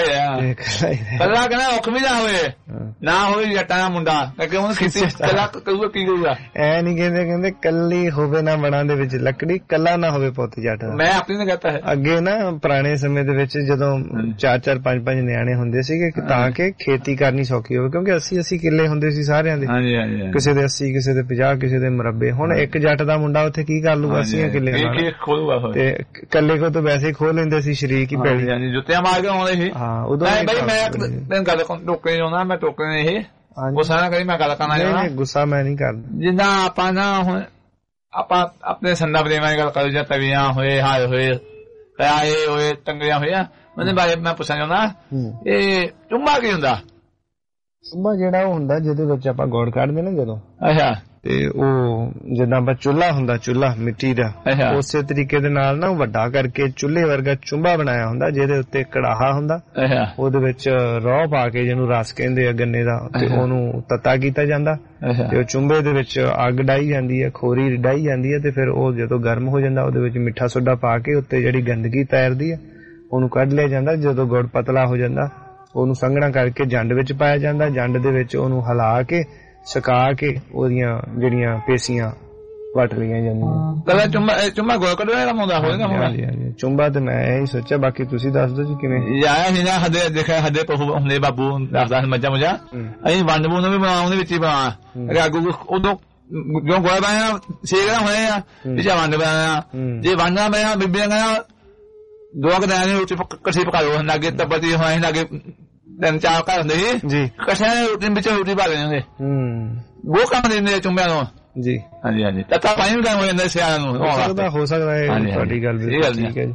ਕੱਲਾ ਕਹਿੰਦਾ ਔਖ ਵੀ ਨਾ ਹੋਵੇ ਜੱਟਾਂ ਦਾ ਮੁੰਡਾ ਉਹਨੂੰ ਖੇਤੀ ਕੱਲਾ ਕਰੂਗਾ ਕੀ ਕਰੂਗਾ ਐ ਨੀ ਕਹਿੰਦੇ ਕੱਲੀ ਹੋਵੇ ਨਾ ਬਣਾ ਦੇ ਵਿੱਚ ਲੱਕੜੀ ਕੱਲਾ ਨਾ ਹੋਵੇ ਪੁੱਤ ਜੱਟ ਮੈਂ ਆਪਣੀ ਨੇ ਕਹਤਾ ਹੈ ਅੱਗੇ ਨਾ ਪੁਰਾਣੇ ਸਮੇਂ ਦੇ ਵਿੱਚ ਜਦੋਂ 4-4 5-5 ਨਿਆਣੇ ਹੁੰਦੇ ਸੀਗੇ ਤਾਂ ਕਿ ਖੇਤੀ ਕਰਨੀ ਸੌਖੀ ਹੋਵੇ ਕਿਉਂਕਿ 80 ਕਿੱਲੇ ਹੁੰਦੇ ਸੀ ਸਾਰਿਆਂ ਦੇ ਕਿਸੇ ਦੇ 80 ਕਿਸੇ ਦੇ 50 ਕਿਸੇ ਦੇ ਮੁਰੱਬੇ ਹੁਣ ਇੱਕ ਜੱਟ ਦਾ ਮੁੰਡਾ ਉੱਥੇ ਕੀ ਕਰ ਲੂਗਾ 80 ਕਿੱਲੇ ਤੇ ਕੱਲੇ ਕੋ ਤਾਂ ਵੈਸੇ ਹੀ ਖੋਲ ਲੈਂਦੇ ਸੀ ਸ਼ਰੀਕ ਹੀ ਪੈਲੀ ਜੁੱਤੀਆਂ ਮਾਰ ਕੇ ਆਉਂਦੇ ਸੀ ਹਾਂ ਉਦੋਂ ਬਈ ਮੈਂ ਗੱਲ ਟੋਕਣੇ ਆਉਣਾ ਮੈਂ ਟੋਕਣੇ ਇਹ ਗੁੱਸਾ ਨਾ ਕਰੀ ਮੈਂ ਗੱਲ ਕਰਨਾ ਚਾਹੁੰਦਾ ਗੁੱਸਾ ਮੈਂ ਨਹੀਂ ਕਰਦਾ ਜਿੱਦਾਂ ਆਪਾਂ ਨਾ ਹੁਣ ਆਪਾਂ ਆਪਣੇ ਸੰਦਾ ਪ੍ਰੇਮਾਂ ਦੀ ਗੱਲ ਕਰੂ ਜਾਂ ਤਵੀਆਂ ਹੋਏ ਹਾਏ ਹੋਏ ਆਏ ਹੋਏ ਟੰਗੀਆਂ ਹੋਈਆਂ ਉਹਦੇ ਬਾਰੇ ਮੈਂ ਪੁੱਛਣਾ ਚਾਹੁੰਦਾ ਇਹ ਚੁੰਮਾ ਕੀ ਹੁੰਦਾ ਚੁੰਮਾ ਜਿਹੜਾ ਉਹ ਹੁੰਦਾ ਜਿਹਦੇ ਵਿੱਚ ਆਪਾਂ ਗੁੜ ਕੱਢਦੇ ਨਾ ਜਦੋਂ ਅੱਛਾ ਤੇ ਉਹ ਜਿੱਦਾਂ ਆਪਾਂ ਚੁੱਲ੍ਹਾ ਮਿੱਟੀ ਦਾ ਉਸੇ ਤਰੀਕੇ ਦੇ ਨਾਲ ਨਾ ਵੱਡਾ ਕਰਕੇ ਚੁੱਲ੍ਹੇ ਵਰਗਾ ਚੁੰਬਾ ਬਣਾਇਆ ਹੁੰਦਾ ਜਿਹਦੇ ਉੱਤੇ ਕੜਾਹਾ ਹੁੰਦਾ ਉਹਦੇ ਵਿੱਚ ਰੋਹ ਪਾ ਕੇ ਜਿਹਨੂੰ ਰਸ ਕਹਿੰਦੇ ਆ ਗੰਨੇ ਦਾ ਤੇ ਉਹਨੂੰ ਤੱਤਾ ਕੀਤਾ ਜਾਂਦਾ ਤੇ ਉਹ ਚੁੰਬੇ ਦੇ ਵਿੱਚ ਅੱਗ ਡਾਈ ਜਾਂਦੀ ਹੈ ਖੋਰੀ ਡਾਈ ਜਾਂਦੀ ਹੈ ਤੇ ਫਿਰ ਉਹ ਜਦੋਂ ਗਰਮ ਹੋ ਜਾਂਦਾ ਉਹਦੇ ਵਿੱਚ ਮਿੱਠਾ ਸੋਡਾ ਪਾ ਕੇ ਉੱਤੇ ਜਿਹੜੀ ਗੰਦਗੀ ਤੈਰਦੀ ਹੈ ਉਹਨੂੰ ਕੱਢ ਲਿਆ ਜਾਂਦਾ ਜਦੋਂ ਗੁੜ ਪਤਲਾ ਹੋ ਜਾਂਦਾ ਉਹਨੂੰ ਸੰਘਣਾ ਕਰਕੇ ਜੰਡ ਵਿੱਚ ਪਾਇਆ ਜਾਂਦਾ ਜੰਡ ਦੇ ਵਿੱਚ ਉਹਨੂੰ ਹਿਲਾ ਕੇ ਸੁਕਾ ਕੇ ਉਹਦੀਆਂ ਜਿਹੜੀਆਂ ਪੇਸੀਆਂ ਵੱਟ ਲਈਆਂ ਜਾਂਦੀਆਂ ਚੁੰਮਾ ਗੋਲ ਕੱਢਣਾ ਦਾ ਮੁੰਡਾ ਹੋਏਗਾ ਚੁੰਬਾ ਤੇ ਮੈਂ ਇਹੀ ਸੋਚਿਆ ਬਾਕੀ ਤੁਸੀਂ ਦੱਸ ਦਿਓ ਜੀ ਕਿਵੇਂ ਆਇਆ ਸੀ ਨਾ ਹੱਦੇ ਪਹੂ ਹੁੰਦੇ ਬਾਬੂ ਦੱਸਦਾ ਮੱਝਾਂ ਮੁਝਾਂ ਅਸੀਂ ਵੰਡ ਬੂ ਨੂੰ ਵੀ ਬਣਾ ਉਹਦੇ ਵਿੱਚ ਹੀ ਬਣਾ ਅੱਗੂ ਉਦੋਂ ਜੋ ਗੋਲ ਬਣਾਇਆ ਸੇਕਣਾ ਹੋਏ ਆ ਵਿੱਚ ਵੰਡ ਬਣਾਇਆ ਜੇ ਵੰਡਾਂ ਬਣਾਇਆ ਬੀਬੀਆਂ ਕਹਿੰਦਾ ਦੋ ਕੁ ਦਿਨਾਂ ਦੀ ਰੋਟੀ ਕੱਚੀ ਪਕਾ ਲਓ ਲਾਗੇ ਤਪਤੀ ਹੋਏ ਲਾਗੇ 3-4 ਘਰ ਹੁੰਦੇ ਸੀ ਕਸ਼ਿਆਂ ਦੇ ਰੋਟੀ ਵਿੱਚ ਰੋਟੀ ਪਾ ਲੈਂਦੇ ਉਹ ਕੰਮ ਦਿੰਦੇ ਚੁੰਬਿਆਂ ਨੂੰ ਜੀ ਹਾਂਜੀ ਤੱਤਾ ਪਾਣੀ ਵੀ ਕੰਮ ਹੋ ਜਾਂਦਾ ਸਿਆਲਾਂ ਨੂੰ ਹੋ ਸਕਦਾ ਹੈ ਤੁਹਾਡੀ ਗੱਲ ਠੀਕ ਹੈ ਜੀ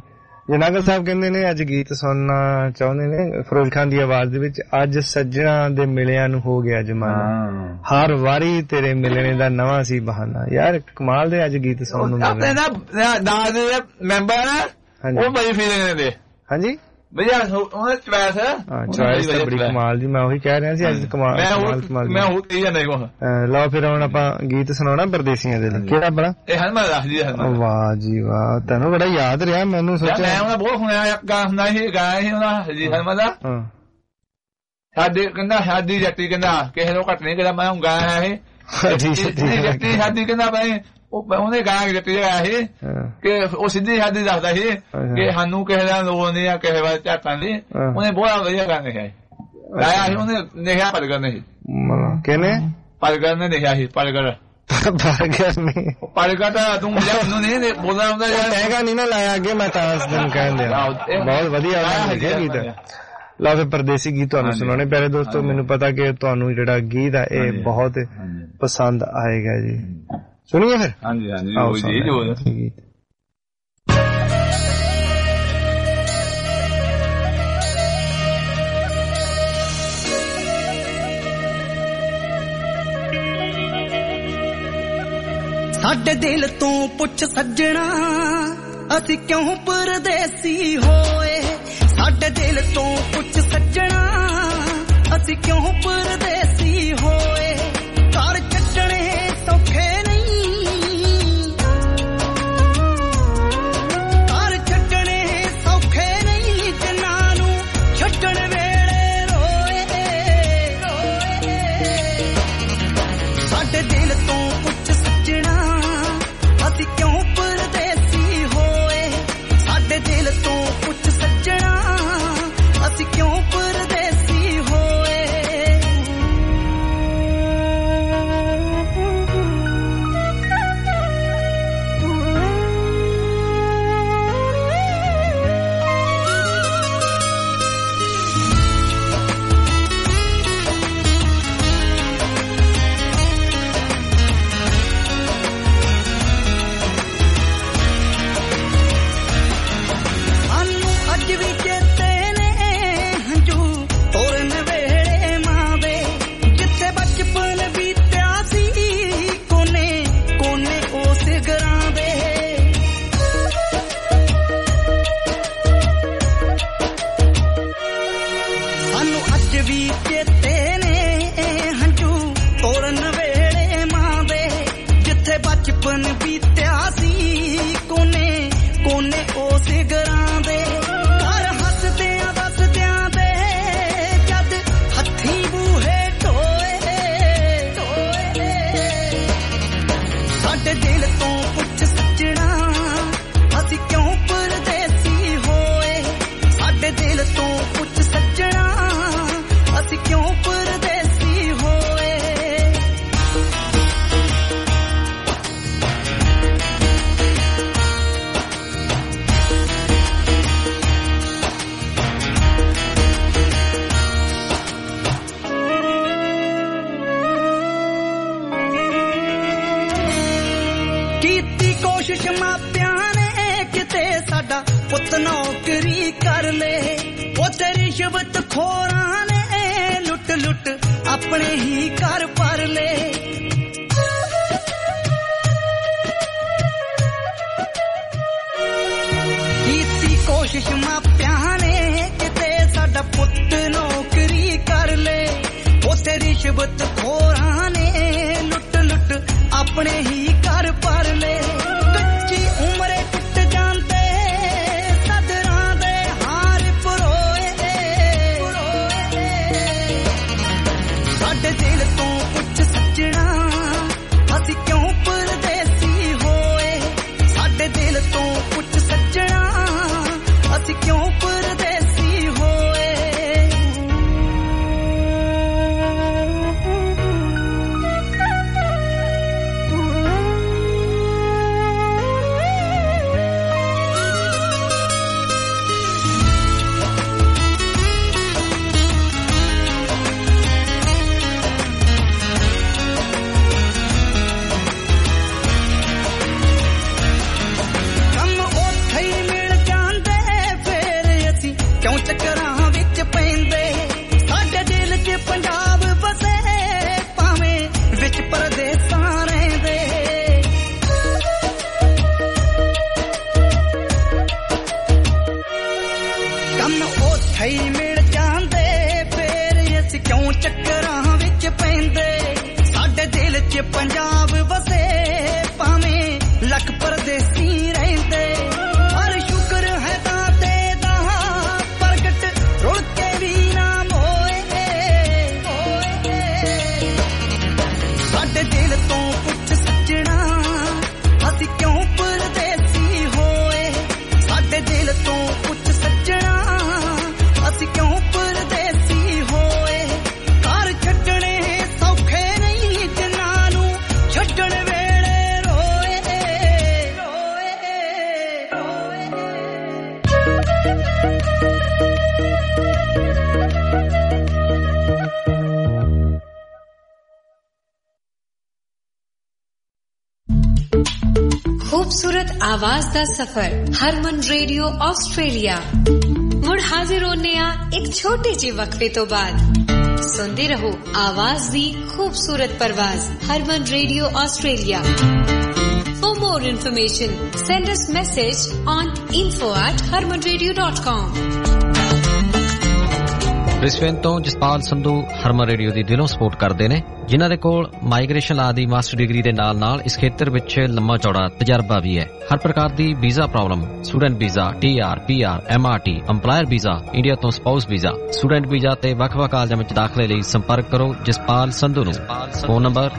ਜਨਾਗਲ ਸਾਹਿਬ ਕਹਿੰਦੇ ਨੇ ਅੱਜ ਗੀਤ ਸੁਣਨਾ ਚਾਹੁੰਦੇ ਨੇ ਫਿਰੋਜ਼ ਖਾਨ ਦੀ ਆਵਾਜ਼ ਦੇ ਵਿੱਚ। ਅੱਜ ਸੱਜਣਾ ਦੇ ਮਿਲਿਆਂ ਨੂੰ ਹੋ ਗਿਆ ਜ਼ਮਾਨਾ, ਹਰ ਵਾਰੀ ਤੇਰੇ ਮਿਲਣੇ ਦਾ ਨਵਾਂ ਸੀ ਬਹਾਨਾ। ਯਾਰ ਕਮਾਲ ਦੇ ਅੱਜ ਗੀਤ ਸੁਣਨ ਨੂੰ ਮਿਲੇ। ਨਾਲ ਦੇ ਮੈਂਬਰ ਨਾ ਉਹ ਬੜੀ ਫੀਲਿੰਗ ਦੇ। ਹਾਂਜੀ ਭਈਆ ਉਹਨਾਂ ਚੁਆਇਸ ਚੁਆਇਸ ਤਾਂ ਬੜੀ ਕਮਾਲ ਦੀ। ਮੈਂ ਉਹੀ ਕਹਿ ਰਿਹਾ ਸੀ ਅੱਜ ਕਮਾਲ ਮੈਂ ਉਹ ਕਹੀ ਜਾਂਦਾ ਕੋ। ਲਓ ਫਿਰ ਹੁਣ ਆਪਾਂ ਗੀਤ ਸੁਣਾਉਣਾ ਪਰਦੇਸੀਆਂ ਦੇ ਲਈ। ਕਿਹੜਾ ਬੜਾ ਇਹ ਹਰਮਨ ਦੱਸ ਜੀ। ਵਾਹ ਜੀ ਵਾਹ, ਤੈਨੂੰ ਬੜਾ ਯਾਦ ਰਿਹਾ। ਮੈਨੂੰ ਸੋਚਿਆ ਮੈਂ ਉਹਨਾਂ ਬਹੁਤ ਸੁਣਿਆ ਇੱਕ ਗਾਣਾ ਹੁੰਦਾ ਸੀ, ਗਾਇਆ ਸੀ ਉਹਨਾਂ ਜੀ ਹਰਮਨ ਦਾ। ਸਾਡੇ ਕਹਿੰਦਾ ਸ਼ਾਦੀ ਜੱਟੀ ਕਹਿੰਦਾ ਕਿਸੇ ਨੂੰ ਘੱਟ ਨਹੀਂ ਕਹਿੰਦਾ ਮੈਂ ਹੁਣ ਗਾਇਆ ਇਹ ਜੱਟੀ ਸ਼ਾਦੀ ਕਹਿੰਦਾ ਭਾਈ ਉਹਨੇ ਗਾਇਆ ਜੱਟੀ ਗਾਇਆ ਸੀ ਕਿ ਉਹ ਸਿੱਧੀ ਸ਼ਾਦੀ ਦੱਸਦਾ ਸੀ ਕਿ ਸਾਨੂੰ ਕਿਸੇ ਦਾ ਲੋੜ ਨਹੀਂ ਆ ਕਿਸੇ ਵਾਰ ਝਾਕਾਂ ਦੀ। ਉਹਨੇ ਬਹੁਤ ਵਧੀਆ ਗਾਣੇ ਗਾਇਆ ਸੀ। ਉਹਨੇ ਲਿਖਿਆ ਪਲਗਰ ਨੇ ਸੀ। ਕਿਹਨੇ? ਪਲਗਰ ਨੇ ਲਿਖਿਆ ਸੀ। ਪਲਗਰ ਪਲਗਰ ਤਾਂ ਤੂੰ ਨਹੀਂ ਬੋਲਦਾ ਹੁੰਦਾ ਹੈਗਾ ਨਹੀਂ ਨਾ ਲਾਇਆ ਅੱਗੇ। ਮੈਂ ਤਾਂ ਤੈਨੂੰ ਕਹਿੰਦੇ ਬਹੁਤ ਵਧੀਆ ਲਿਖਿਆ ਗੀਤ। ਲਓ ਫਿਰ ਪਰਦੇਸੀ ਗੀਤ ਤੁਹਾਨੂੰ ਸੁਣਾਉਣੇ ਪਿਆਰੇ ਦੋਸਤੋ। ਮੈਨੂੰ ਪਤਾ ਕਿ ਤੁਹਾਨੂੰ ਜਿਹੜਾ ਗੀਤ ਆ ਇਹ ਬਹੁਤ ਪਸੰਦ ਆਏਗਾ ਜੀ। ਸੁਣੀਏ ਫਿਰ। ਹਾਂਜੀ ਹਾਂਜੀ ਸਾਡੇ ਦਿਲ ਤੋਂ ਪੁੱਛ ਸੱਜਣਾ ਅਸੀਂ ਕਿਉਂ ਪਰਦੇਸੀ ਹੋਏ। ਸਾਡੇ ਦਿਲ ਤੋਂ ਪੁੱਛ ਸੱਜਣਾ ਅਸੀਂ ਕਿਉਂ ਪਰਦੇਸੀ ਹੋਏ। ਘਰ ਛੱਡਣੇ ਸੌਖੇ ਕਿਉਂ ਪਰਦੇਸੀ ਹੋਏ। ਸਾਡੇ ਦਿਲ ਤੋਂ ਪੁੱਛ ਸੱਜਣਾ ਅਸੀਂ ਕਿਉਂ ਪਰਦੇਸੀ ਹੋਏ। ਆਪਣੇ ਹੀ ਘਰ ਭਰ ਲੈ। ਕੀਤੀ ਕੋਸ਼ਿਸ਼ ਮਾਪਿਆਂ ਨੇ ਕਿਤੇ ਸਾਡਾ ਪੁੱਤ ਨੌਕਰੀ ਕਰ ਲੈ। ਉੱਥੇ ਰਿਸ਼ਵਤ ਖੋਰਾਂ ਨੇ ਲੁੱਟ ਲੁੱਟ ਆਪਣੇ ਹੀ ਘਰ ਭਰ ਲੈ। ਕੱਚੀ ਉਮਰੇ ਟੁੱਟ ਜਾਂਦੇ ਸਦਰਾਂ ਦੇ ਹਾਰ ਪਰੋਏ। ਸਾਡੇ ਦਿਲ ਪੰਜਾਬ ਵਸੇ ਭਾਵੇਂ ਵਿੱਚ ਪਰਦੇਸਾਂ ਰਹਿੰਦੇ ਕੰਮ ਉੱਥੇ ਹੀ ਮਿਲ ਜਾਂਦੇ ਫੇਰ ਅਸੀਂ ਕਿਉਂ ਚੱਕਰਾਂ ਵਿੱਚ ਪੈਂਦੇ ਸਾਡੇ ਦਿਲ 'ਚ ਪੰਜਾਬ ਵਸੇ ਭਾਵੇਂ ਲੱਖ ਪਰਦੇਸੀ ਰਹਿੰਦੇ ਪਰ ਸ਼ੁਕਰ ਹੈ ਦਾਤੇ ਦਾ ਪ੍ਰਗਟ ਰੁਲ ਕੇ ਵੀ ਨਾ ਮੋਏ ਸਾਡੇ ਦਿਲ ਤੋਂ ਪੁੱਛ ਸੱਜਣਾ ਅਸੀਂ ਕਿਉਂ ਪਰਦੇਸੀ ਹੋਏ ਸਾਡੇ ਦਿਲ ਤੋਂ ਪੁੱਛ ਸੱਜਣਾ ਅਸੀਂ ਕਿਉਂ ਪਰਦੇਸੀ ਹੋਏ ਘਰ ਛੱਡਣੇ ਸੌਖੇ ਨਹੀਂ ਜਿਨ੍ਹਾਂ ਨੂੰ ਛੱਡਣ ਵੇਲੇ ਰੋਏ खूबसूरत आवाज दा सफर हरमन रेडियो ऑस्ट्रेलिया मुड़ हाजिर होने एक छोटे जे वक्फे तो बाद सुनते रहो आवाज दी खूबसूरत परवाज Harman radio Australia For more information send us message on info@harmanradio.com Brisbane ਤੋਂ ਜਸਪਾਲ ਸੰਧੂ ਹਰਮਨ ਰੇਡੀਓ ਦੀ ਦਿਲੋਂ ਸਪੋਰਟ ਕਰਦੇ ਨੇ ਜਿਨ੍ਹਾਂ ਦੇ ਕੋਲ ਮਾਈਗ੍ਰੇਸ਼ਨ ਲਾ ਦੀ ਮਾਸਟਰ ਡਿਗਰੀ ਦੇ ਨਾਲ ਇਸ ਖੇਤਰ ਵਿੱਚ ਲੰਮਾ ਚੌੜਾ ਤਜਰਬਾ ਵੀ ਹੈ ਹਰ ਪ੍ਰਕਾਰ ਦੀ visa problem student visa TR PR MRT EMPLOYER visa India ਤੋਂ ਸਪਾਊਸ ਵੀਜ਼ਾ ਸਟੂਡੈਂਟ ਵੀਜ਼ਾ ਤੇ ਵੱਖ-ਵੱਖ ਕਾਲਜਾਂ ਵਿੱਚ ਦਾਖਲੇ ਲਈ ਸੰਪਰਕ ਕਰੋ ਜਸਪਾਲ ਸੰਧੂ ਨੂੰ ਫੋਨ ਨੰਬਰ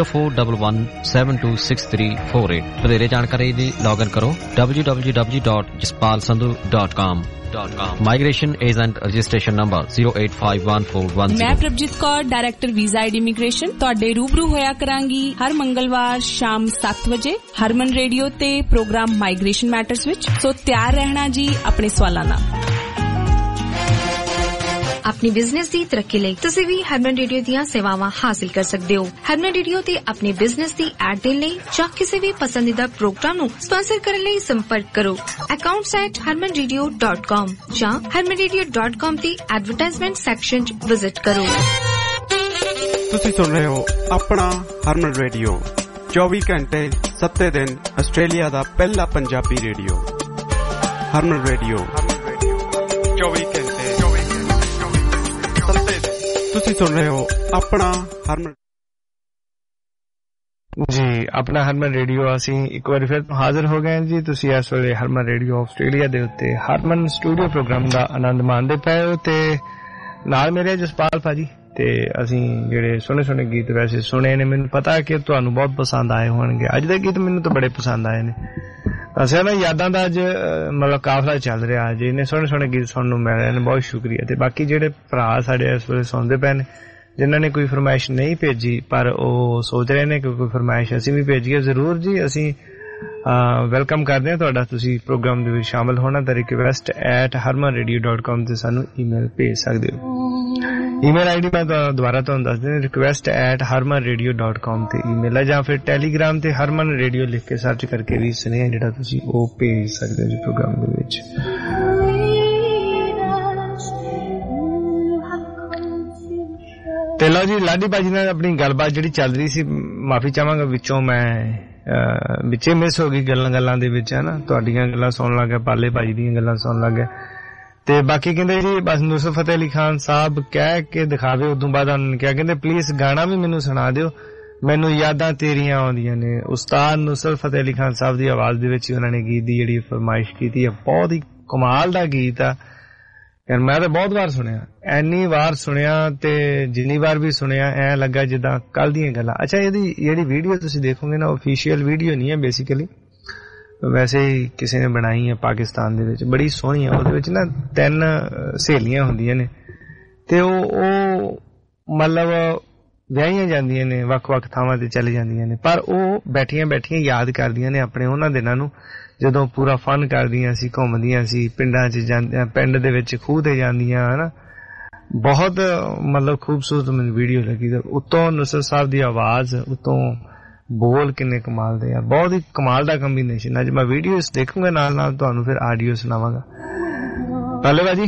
0411726348 ਵਧੇਰੇ ਜਾਣਕਾਰੀ ਲਈ ਲੌਗਇਨ ਕਰੋ www.jaspalsandhu.com Migration Agent Registration Number 0851410 मैं Prabhjeet Kaur director visa and immigration ਤੁਹਾਡੇ ਰੂਬਰੂ ਹੋਇਆ ਕਰਾਂਗੀ ਹਰ ਮੰਗਲਵਾਰ ਸ਼ਾਮ 7 ਵਜੇ ਹਰਮਨ ਰੇਡੀਓ ਤੇ ਪ੍ਰੋਗਰਾਮ ਮਾਈਗ੍ਰੇਸ਼ਨ ਮੈਟਰਸ ਵਿੱਚ ਸੋ ਤਿਆਰ ਰਹਿਣਾ ਜੀ ਆਪਣੇ ਸਵਾਲਾਂ ਨਾਲ अपनी बिजनेस दी तरक्की लई तुसी भी हरमन रेडियो दियां सेवावां हासिल कर सकदे हो हरमन रेडियो ते अपने बिजनेस दी ऐड देण लई जां किसी भी पसंदीदा प्रोग्राम नु स्पॉन्सर करन लई संपर्क करो accounts@harmanradio.com जां harmanradio.com दी एडवर्टाइजमेंट सेक्शन च विजिट करो तुसी सुन रहे हो अपना हरमन रेडियो 24 घंटे 7 दिन आस्ट्रेलिया दा पहला पंजाबी रेडियो हरमन रेडियो 24 घंटे ਤੁਸੀਂ ਸੁਣ ਰਹੇ ਹੋ ਆਪਣਾ ਹਰਮਨ ਜੀ ਆਪਣਾ ਹਰਮਨ ਰੇਡੀਓ ਅਸੀਂ ਇੱਕ ਵਾਰ ਫਿਰ ਹਾਜ਼ਰ ਹੋ ਗਏ ਜੀ ਤੁਸੀਂ ਇਸ ਵੇਲੇ ਹਰਮਨ ਰੇਡੀਓ ਆਸਟ੍ਰੇਲੀਆ ਦੇ ਉੱਤੇ ਹਰਮਨ ਸਟੂਡੀਓ ਪ੍ਰੋਗਰਾਮ ਦਾ ਆਨੰਦ ਮਾਣਦੇ ਪਏ ਹੋ ਤੇ ਨਾਲ ਮੇਰੇ ਜਸਪਾਲ ਭਾਜੀ ਤੇ ਅਸੀਂ ਜਿਹੜੇ ਸੋਹਣੇ ਗੀਤ ਵੈਸੇ ਸੁਣੇ ਨੇ ਮੈਨੂੰ ਪਤਾ ਕਿ ਤੁਹਾਨੂੰ ਬਹੁਤ ਪਸੰਦ ਆਏ ਹੋਣਗੇ ਅੱਜ ਦੇ ਗੀਤ ਮੈਨੂੰ ਤਾਂ ਬੜੇ ਪਸੰਦ ਆਏ ਨੇ ਅਸੀਂ ਨਾ ਯਾਦਾਂ ਦਾ ਅੱਜ ਮਤਲਬ ਕਾਫਲਾ ਚੱਲ ਰਿਹਾ ਅੱਜ ਇਹਨੇ ਸੋਹਣੇ ਗੀਤ ਸੁਣਨ ਨੂੰ ਮਿਲ ਰਹੇ ਨੇ ਬਹੁਤ ਸ਼ੁਕਰੀਆ ਤੇ ਬਾਕੀ ਜਿਹੜੇ ਭਰਾ ਸਾਡੇ ਇਸ ਵੇਲੇ ਸੁਣਦੇ ਪਏ ਨੇ ਜਿਨ੍ਹਾਂ ਨੇ ਕੋਈ ਫਰਮਾਇਸ਼ ਨਹੀਂ ਭੇਜੀ ਪਰ ਉਹ ਸੋਚ ਰਹੇ ਨੇ ਕਿ ਕੋਈ ਫਰਮਾਇਸ਼ ਅਸੀਂ ਵੀ ਭੇਜੀਏ ਜ਼ਰੂਰ ਜੀ ਅਸੀਂ ਵੈਲਕਮ ਕਰਦੇ ਹਾਂ ਤੁਹਾਡਾ ਤੁਸੀਂ ਪ੍ਰੋਗਰਾਮ ਦੇ ਵਿੱਚ ਸ਼ਾਮਲ ਹੋਣਾ ਤਾਂ request@harmanradio.com ਤੇ ਸਾਨੂੰ ਈਮੇਲ ਭੇਜ ਸਕਦੇ ਹੋ ईमेल आईडी मैं दोबारा तो दस दें request@harmanradio.com ਤੇ ईमेल है ਜਾਂ ਫਿਰ ਟੈਲੀਗ੍ਰਾਮ ਤੇ ਹਰਮਨ ਰੇਡੀਓ ਲਿਖ ਕੇ ਸਰਚ ਕਰਕੇ ਵੀ ਸੁਨੇਹਾ ਜਿਹੜਾ ਤੁਸੀਂ ਉਹ ਭੇਜ ਸਕਦੇ ਹੋ ਜੀ ਪ੍ਰੋਗਰਾਮ ਦੇ ਵਿੱਚ ਤੇ ਲਓ ਜੀ ਲਾਡੀ ਬਾਜੀ ਨਾਲ ਆਪਣੀ ਗੱਲਬਾਤ ਜਿਹੜੀ ਚੱਲ ਰਹੀ ਸੀ ਮਾਫੀ ਚਾਹਾਂਗਾ ਵਿੱਚੋਂ ਮੈਂ ਵਿੱਚੇ ਮਿਸ ਹੋ ਗਈ ਗੱਲਾਂ ਦੇ ਵਿੱਚ ਹੈ ਨਾ ਤੁਹਾਡੀਆਂ ਗੱਲਾਂ ਸੁਣਨ ਲੱਗ ਗਿਆ ਪਾਲੇ ਭਾਜੀ ਦੀਆਂ ਗੱਲਾਂ ਸੁਣਨ ਲੱਗ ਗਿਆ ਤੇ ਬਾਕੀ ਕਹਿੰਦੇ ਜੀ ਬਸ ਨੁਸਰਤ ਫਤਿਹ ਅਲੀ ਖਾਨ ਸਾਹਿਬ ਕਹਿ ਕੇ ਦਿਖਾਵੇ ਉਦੋਂ ਬਾਅਦ ਉਹਨਾਂ ਨੇ ਕਿਹਾ ਕਹਿੰਦੇ ਪਲੀਜ਼ ਗਾਣਾ ਵੀ ਮੈਨੂੰ ਸੁਣਾ ਦਿਓ ਮੈਨੂੰ ਯਾਦਾਂ ਤੇਰੀਆਂ ਆਉਂਦੀਆਂ ਨੇ ਉਸਤਾਦ ਨੁਸਰਤ ਫਤਿਹ ਅਲੀ ਖਾਨ ਸਾਹਿਬ ਦੀ ਆਵਾਜ਼ ਦੇ ਵਿੱਚ ਉਹਨਾਂ ਨੇ ਗੀਤ ਦੀ ਜਿਹੜੀ ਫਰਮਾਇਸ਼ ਕੀਤੀ ਹੈ ਬਹੁਤ ਹੀ ਕਮਾਲ ਦਾ ਗੀਤ ਆ ਯਾਰ ਮੈਂ ਤਾਂ ਬਹੁਤ ਵਾਰ ਸੁਣਿਆ ਐਨੀ ਵਾਰ ਸੁਣਿਆ ਤੇ ਜਿੰਨੀ ਵਾਰ ਵੀ ਸੁਣਿਆ ਐ ਲੱਗਾ ਜਿੱਦਾਂ ਕੱਲ ਦੀਆਂ ਗੱਲਾਂ ਅੱਛਾ ਇਹਦੀ ਜਿਹੜੀ ਵੀਡੀਓ ਤੁਸੀਂ ਦੇਖੋਗੇ ਨਾ ਆਫੀਸ਼ੀਅਲ ਵੀਡੀਓ ਨਹੀਂ ਹੈ ਬੇਸਿਕਲੀ ਵੈਸੇ ਹੀ ਕਿਸੇ ਨੇ ਬਣਾਈ ਹੈ ਪਾਕਿਸਤਾਨ ਦੇ ਵਿੱਚ ਬੜੀ ਸੋਹਣੀ ਹੈ ਉਹਦੇ ਵਿੱਚ ਨਾ 3 ਸਹੇਲੀਆਂ ਹੁੰਦੀਆਂ ਨੇ ਤੇ ਉਹ ਮਤਲਬ ਵਿਆਹੀਆਂ ਜਾਂਦੀਆਂ ਨੇ ਵੱਖ-ਵੱਖ ਥਾਵਾਂ ਤੇ ਚਲੇ ਜਾਂਦੀਆਂ ਨੇ ਪਰ ਉਹ ਬੈਠੀਆਂ ਯਾਦ ਕਰਦੀਆਂ ਨੇ ਆਪਣੇ ਉਹਨਾਂ ਦਿਨਾਂ ਨੂੰ ਜਦੋਂ ਪੂਰਾ ਫਨ ਕਰਦੀਆਂ ਸੀ ਘੁੰਮਦੀਆਂ ਸੀ ਪਿੰਡਾਂ 'ਚ ਜਾਂਦੀਆਂ ਪਿੰਡ ਦੇ ਵਿੱਚ ਖੂਹ ਤੇ ਜਾਂਦੀਆਂ ਹਨਾ ਬਹੁਤ ਮਤਲਬ ਖੂਬਸੂਰਤ ਮੈਨੂੰ ਵੀਡੀਓ ਲੱਗੀ ਉੱਤੋਂ ਨੁਸਰਤ ਸਾਹਿਬ ਦੀ ਆਵਾਜ਼ ਉੱਤੋਂ ਬੋਲ ਕਿੰਨੇ ਕਮਾਲ ਦੇ ਆ ਬਹੁਤ ਹੀ ਕਮਾਲ ਦਾ ਕੰਬੀਨੇਸ਼ਨ ਅੱਜ ਮੈਂ ਵੀਡੀਓਸ ਦੇਖੂੰਗਾ ਨਾਲ ਤੁਹਾਨੂੰ ਫਿਰ ਆਡੀਓ ਸੁਣਾਵਾਂਗਾ ਪਹਿਲੇ ਬਾਜੀ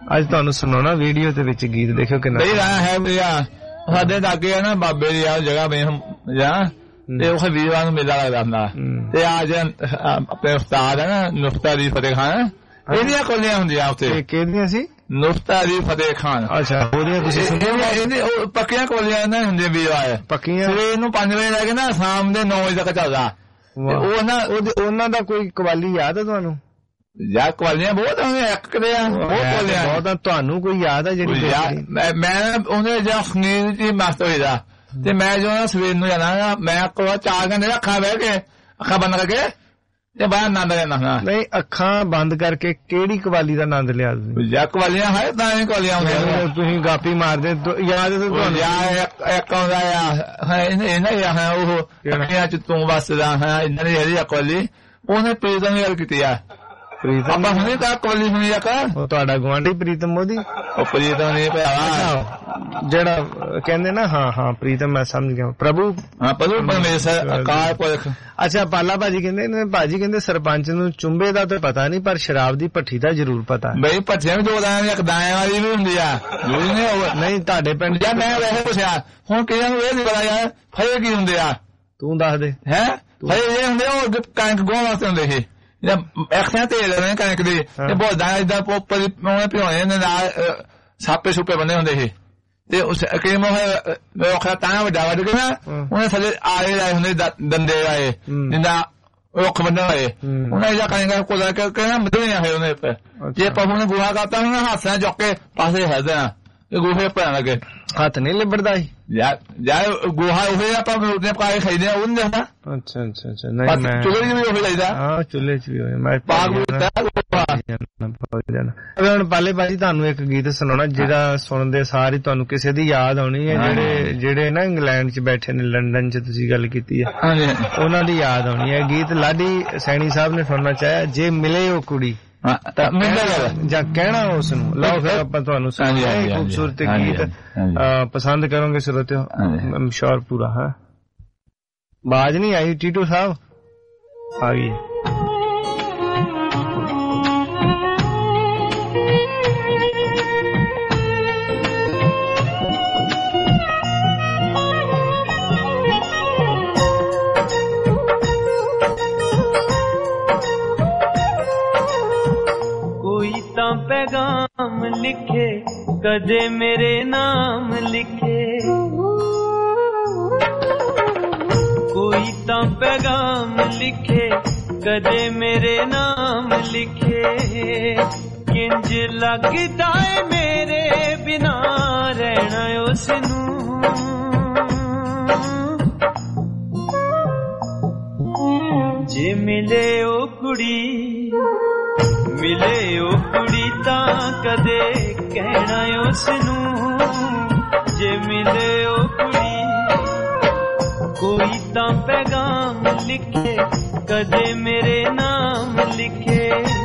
ਅੱਜ ਤੁਹਾਨੂੰ ਸੁਣਾਉਣਾ ਵੀਡੀਓ ਦੇ ਵਿੱਚ ਗੀਤ, ਦੇਖਿਓ ਕਿੰਨਾ ਹੈ ਭਈਆ। ਸਾਡੇ ਲਾਗੇ ਆ ਨਾ ਬਾਬੇ ਦੀ ਆ ਜਗ੍ਹਾ ਬਈ ਜਾਂ ਤੇ ਉਹ ਵੀਰਵਾਰ ਨੂੰ ਮੇਲਾ ਲੱਗਦਾ ਹੁੰਦਾ ਤੇ ਅੱਜ ਆਪਣੇ ਉਸਤਾਦ ਹੈ ਨਾ ਨੁਕਤਾ ਦੀ ਫਤਿਹ ਖਾਨ, ਇਹਦੀਆਂ ਕੋਲੀਆਂ ਹੁੰਦੀਆਂ ਉੱਥੇ। ਕਿਹਦੀਆਂ ਸੀ? ਨੁਕਤਾ ਦੀ ਫਤਿਹ ਖਾਨ। ਅੱਛਾ, ਉਹਦੀਆਂ ਤੁਸੀਂ ਇਹਦੀ ਪੱਕੀਆਂ ਕੋਲੀਆਂ ਨਾ ਹੁੰਦੀਆਂ ਵੀਰਵਾਰ, ਪੱਕੀਆਂ ਸਵੇਰ ਨੂੰ 5 ਵਜੇ ਲੈ ਕੇ ਨਾ ਸ਼ਾਮ ਦੇ 9 ਵਜੇ ਤੱਕ ਚੱਲਦਾ। ਉਹ ਨਾ ਉਹਨਾਂ ਦਾ ਕੋਈ ਕਵਾਲੀ ਯਾਦ ਹੈ ਤੁਹਾਨੂੰ? ਯਾਰ ਕਵਾਲੀਆਂ ਬਹੁਤ ਇੱਕ ਕਦੇ ਆ, ਬਹੁਤ ਕਵਾਲੀਆਂ ਬਹੁਤ। ਤੁਹਾਨੂੰ ਕੋਈ ਯਾਦ ਹੈ ਜਿਹੜੀ? ਮੈਂ ਉਹਨੇ ਜਾਂ ਸੁਨੀਲ ਜੀ ਮਸਤ ਹੋਈਦਾ ਤੇ ਮੈਂ ਜੋ ਸਵੇਰ ਨੂੰ ਜਾਣਾ, ਮੈਂ ਕੋਲ 4 ਘੰਟੇ ਅੱਖਾਂ ਬਹਿ ਕੇ ਅੱਖਾਂ ਬੰਦ ਕਰਕੇ ਤੇ ਬਾਹਰ ਆਨੰਦ ਲੈਣਾ। ਨਹੀਂ, ਅੱਖਾਂ ਬੰਦ ਕਰਕੇ ਕਿਹੜੀ ਕਵਾਲੀ ਦਾ ਆਨੰਦ ਲਿਆ ਤੁਸੀਂ? ਜਾਂ ਕਵਾਲੀਆਂ ਹੈ ਤਾਂ ਹੀ ਕਵਾਲੀਆਂ ਹੁੰਦੀਆਂ, ਤੁਸੀਂ ਗਾਪੀ ਮਾਰਦੇ ਯਾਦ ਤਾਂ ਤੁਹਾਨੂੰ? ਇੱਕ ਆਉਂਦਾ ਆ ਇਹਨਾਂ ਉਹ ਅੱਖਾਂ ਚ ਤੂੰ ਵਸਦਾ ਹੈ, ਇਹਨਾਂ ਦੀ ਹੈਗੀ ਕਵਾਲੀ, ਉਹਨੇ ਪ੍ਰੀਤਮ ਦੀ ਗੱਲ ਕੀਤੀ ਆ। ਪ੍ਰੀਤਮ ਹੁਣੇ ਤਾਂ ਕਵਾਲੀ ਸੁਣੀ ਆ। ਉਹ ਤੁਹਾਡਾ ਗੁਆਂਢੀ ਪ੍ਰੀਤਮ ਮੋਦੀ? ਉਹ ਪ੍ਰੀਤਮ ਨੇ ਜਿਹੜਾ ਕਹਿੰਦੇ ਨਾ, ਹਾਂ ਪ੍ਰੀਤਮ, ਮੈਂ ਸਮਝ ਗਿਆ। ਪ੍ਰਭੂ ਪਰਮੇਸ਼ਰ ਅਕਾਲ ਪੁਰਖ। ਅੱਛਾ, ਪਾਲਾ ਭਾਜੀ ਕਹਿੰਦੇ ਸਰਪੰਚ ਨੂੰ ਚੁੰਬੇ ਦਾ ਤਾਂ ਪਤਾ ਨਹੀਂ, ਪਰ ਸ਼ਰਾਬ ਦੀ ਭੱਠੀ ਦਾ ਜ਼ਰੂਰ ਪਤਾ। ਬਈ ਭੱਠੀਆਂ ਵੀ 2 ਦਾਣੇ ਇੱਕ ਦਾਣੇ ਵਾਲੀ ਵੀ ਹੁੰਦੀ ਆ। ਨਹੀਂ ਤੁਹਾਡੇ ਪਿੰਡ ਜਾਂ ਮੈਂ ਵੈਸੇ ਪੁੱਛਿਆ, ਹੁਣ ਕਈਆਂ ਨੂੰ ਇਹ ਨਹੀਂ ਪਤਾ ਯਾਰ ਫਏ ਕੀ ਹੁੰਦੇ ਆ। ਤੂੰ ਦੱਸ ਦੇ। ਹੈ ਫਏ ਇਹ ਹੁੰਦੇ ਉਹ ਕਣਕ ਗੋਹਣ ਵਾਸਤੇ ਹੁੰਦੇ ਸੀ, ਐਕਸਾਂ ਤੇ ਲੈਣੇ ਕਣਕ ਦੇ ਤੇ ਬਹੁਤ ਦਾਣਾ ਏਦਾਂ ਪੋਪਰ ਭਿਉਣੇ ਨੇ ਨਾਲ ਸਾਪੇ ਸੁਪੇ ਬੰਨੇ ਹੁੰਦੇ ਸੀ ਤੇ ਉਸ ਕਈ ਮੋਹ ਤਾਂ ਵੱਡਾ ਵੱਡ ਕੇ ਨਾ ਉਹਨੇ ਥੱਲੇ ਆਏ ਲਾਏ ਹੁੰਦੇ ਦੰਦੇ ਆਏ ਜਿੰਦਾ ਰੁੱਖ ਬੰਨੇ ਹੋਏ, ਉਹਨੇ ਜਾ ਕਣਕ ਕੋਲ ਕਹਿਣਾ ਮਧੂਣੇ ਆਏ ਉਹਨੇ ਉੱਤੇ। ਜੇ ਪਸ਼ੂ ਨੇ ਗੋਹਾ ਕਰਤਾ ਉਹਨੇ ਹੱਥ ਨਾਲ ਚੁੱਕ ਕੇ ਪਾਸੇ ਹੱਸਦੇ ਆ, ਇਹ ਗੋਹੇ ਪੈਣ ਲੱਗੇ। ਹੱਥ ਨਹੀਂ ਲਿਬੜਦਾ ਸੀ ਯਾਰ ਗੋਹਾ ਉਹ ਆਪਾਂ ਰੋਟੀਆਂ ਪਕਾ ਕੇ ਖਾਈਦੇ ਆ, ਉਹ ਨਹੀਂ ਦੇਖਦਾ। ਅੱਛਾ ਨਹੀਂ, ਮੈਂ ਚੁੱਲ੍ਹੇ ਚ ਵੀ ਉਹ ਲਾਈਦਾ। ਹਾਂ, ਚੁੱਲ੍ਹੇ ਚ ਵੀ ਹੋਏ। ਮੈਂ ਹੁਣ ਪਾਲੇ ਭਾਜੀ ਤੁਹਾਨੂੰ ਇੱਕ ਗੀਤ ਸੁਣਾਉਣਾ ਜਿਹੜਾ ਸੁਣਦੇ ਸਾਰ ਹੀ ਤੁਹਾਨੂੰ ਕਿਸੇ ਦੀ ਯਾਦ ਆਉਣੀ ਹੈ। ਜਿਹੜੇ ਨਾ ਇੰਗਲੈਂਡ ਚ ਬੈਠੇ ਨੇ, ਲੰਡਨ ਚ ਤੁਸੀਂ ਗੱਲ ਕੀਤੀ ਹੈ, ਉਹਨਾਂ ਦੀ ਯਾਦ ਆਉਣੀ ਹੈ। ਗੀਤ ਲਾਡੀ ਸੈਣੀ ਸਾਹਿਬ ਨੇ ਸੁਣਨਾ ਚਾਹਿਆ, ਜੇ ਮਿਲੇ ਉਹ ਕੁੜੀ ਜਾਂ ਕਹਿਣਾ ਉਸ ਨੂੰ। ਲਓ ਫਿਰ ਆਪਾਂ ਤੁਹਾਨੂੰ ਖੂਬਸੂਰਤ ਗੀਤ ਪਸੰਦ ਕਰੋਗੇ ਸਰੋਤਿਓ, ਸ਼ੋਰ ਪੂਰਾ ਹੈ। ਆਵਾਜ਼ ਨਹੀਂ ਆਈ ਟੀਟੂ ਸਾਹਿਬ? ਆ ਗਈ। पैगाम लिखे कदे मेरे नाम लिखे, कोई ता पैगाम लिखे कदे मेरे नाम लिखे, किंज लगदा है मेरे बिना रहना उसनू, जे मिले ओ कुड़ी मिले ओ कुड़ी तां कदे कहना उसनू, जे मिले ओ कुड़ी कोई तां पैगाम लिखे कदे मेरे नाम लिखे।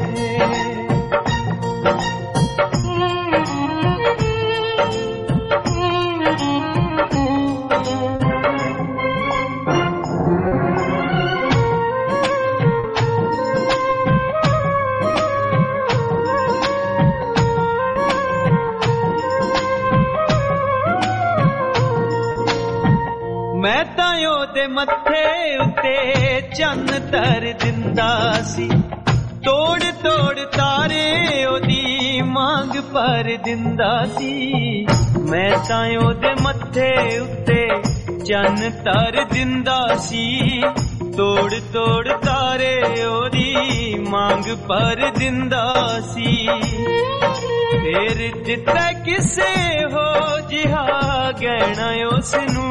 मैं तां ओदे मत्थे उत्ते चन्न तर दिंदा सी, तोड़ तोड़ तारे ओदी मांग पर दिंदा सी, मैं तां ओदे मत्थे उत्ते चन्न तर दिंदा सी, तोड़ तोड़ तारे ओदी मांग पर दिंदा सी, फिर दिता किसे हो जिहा गहना उसनू,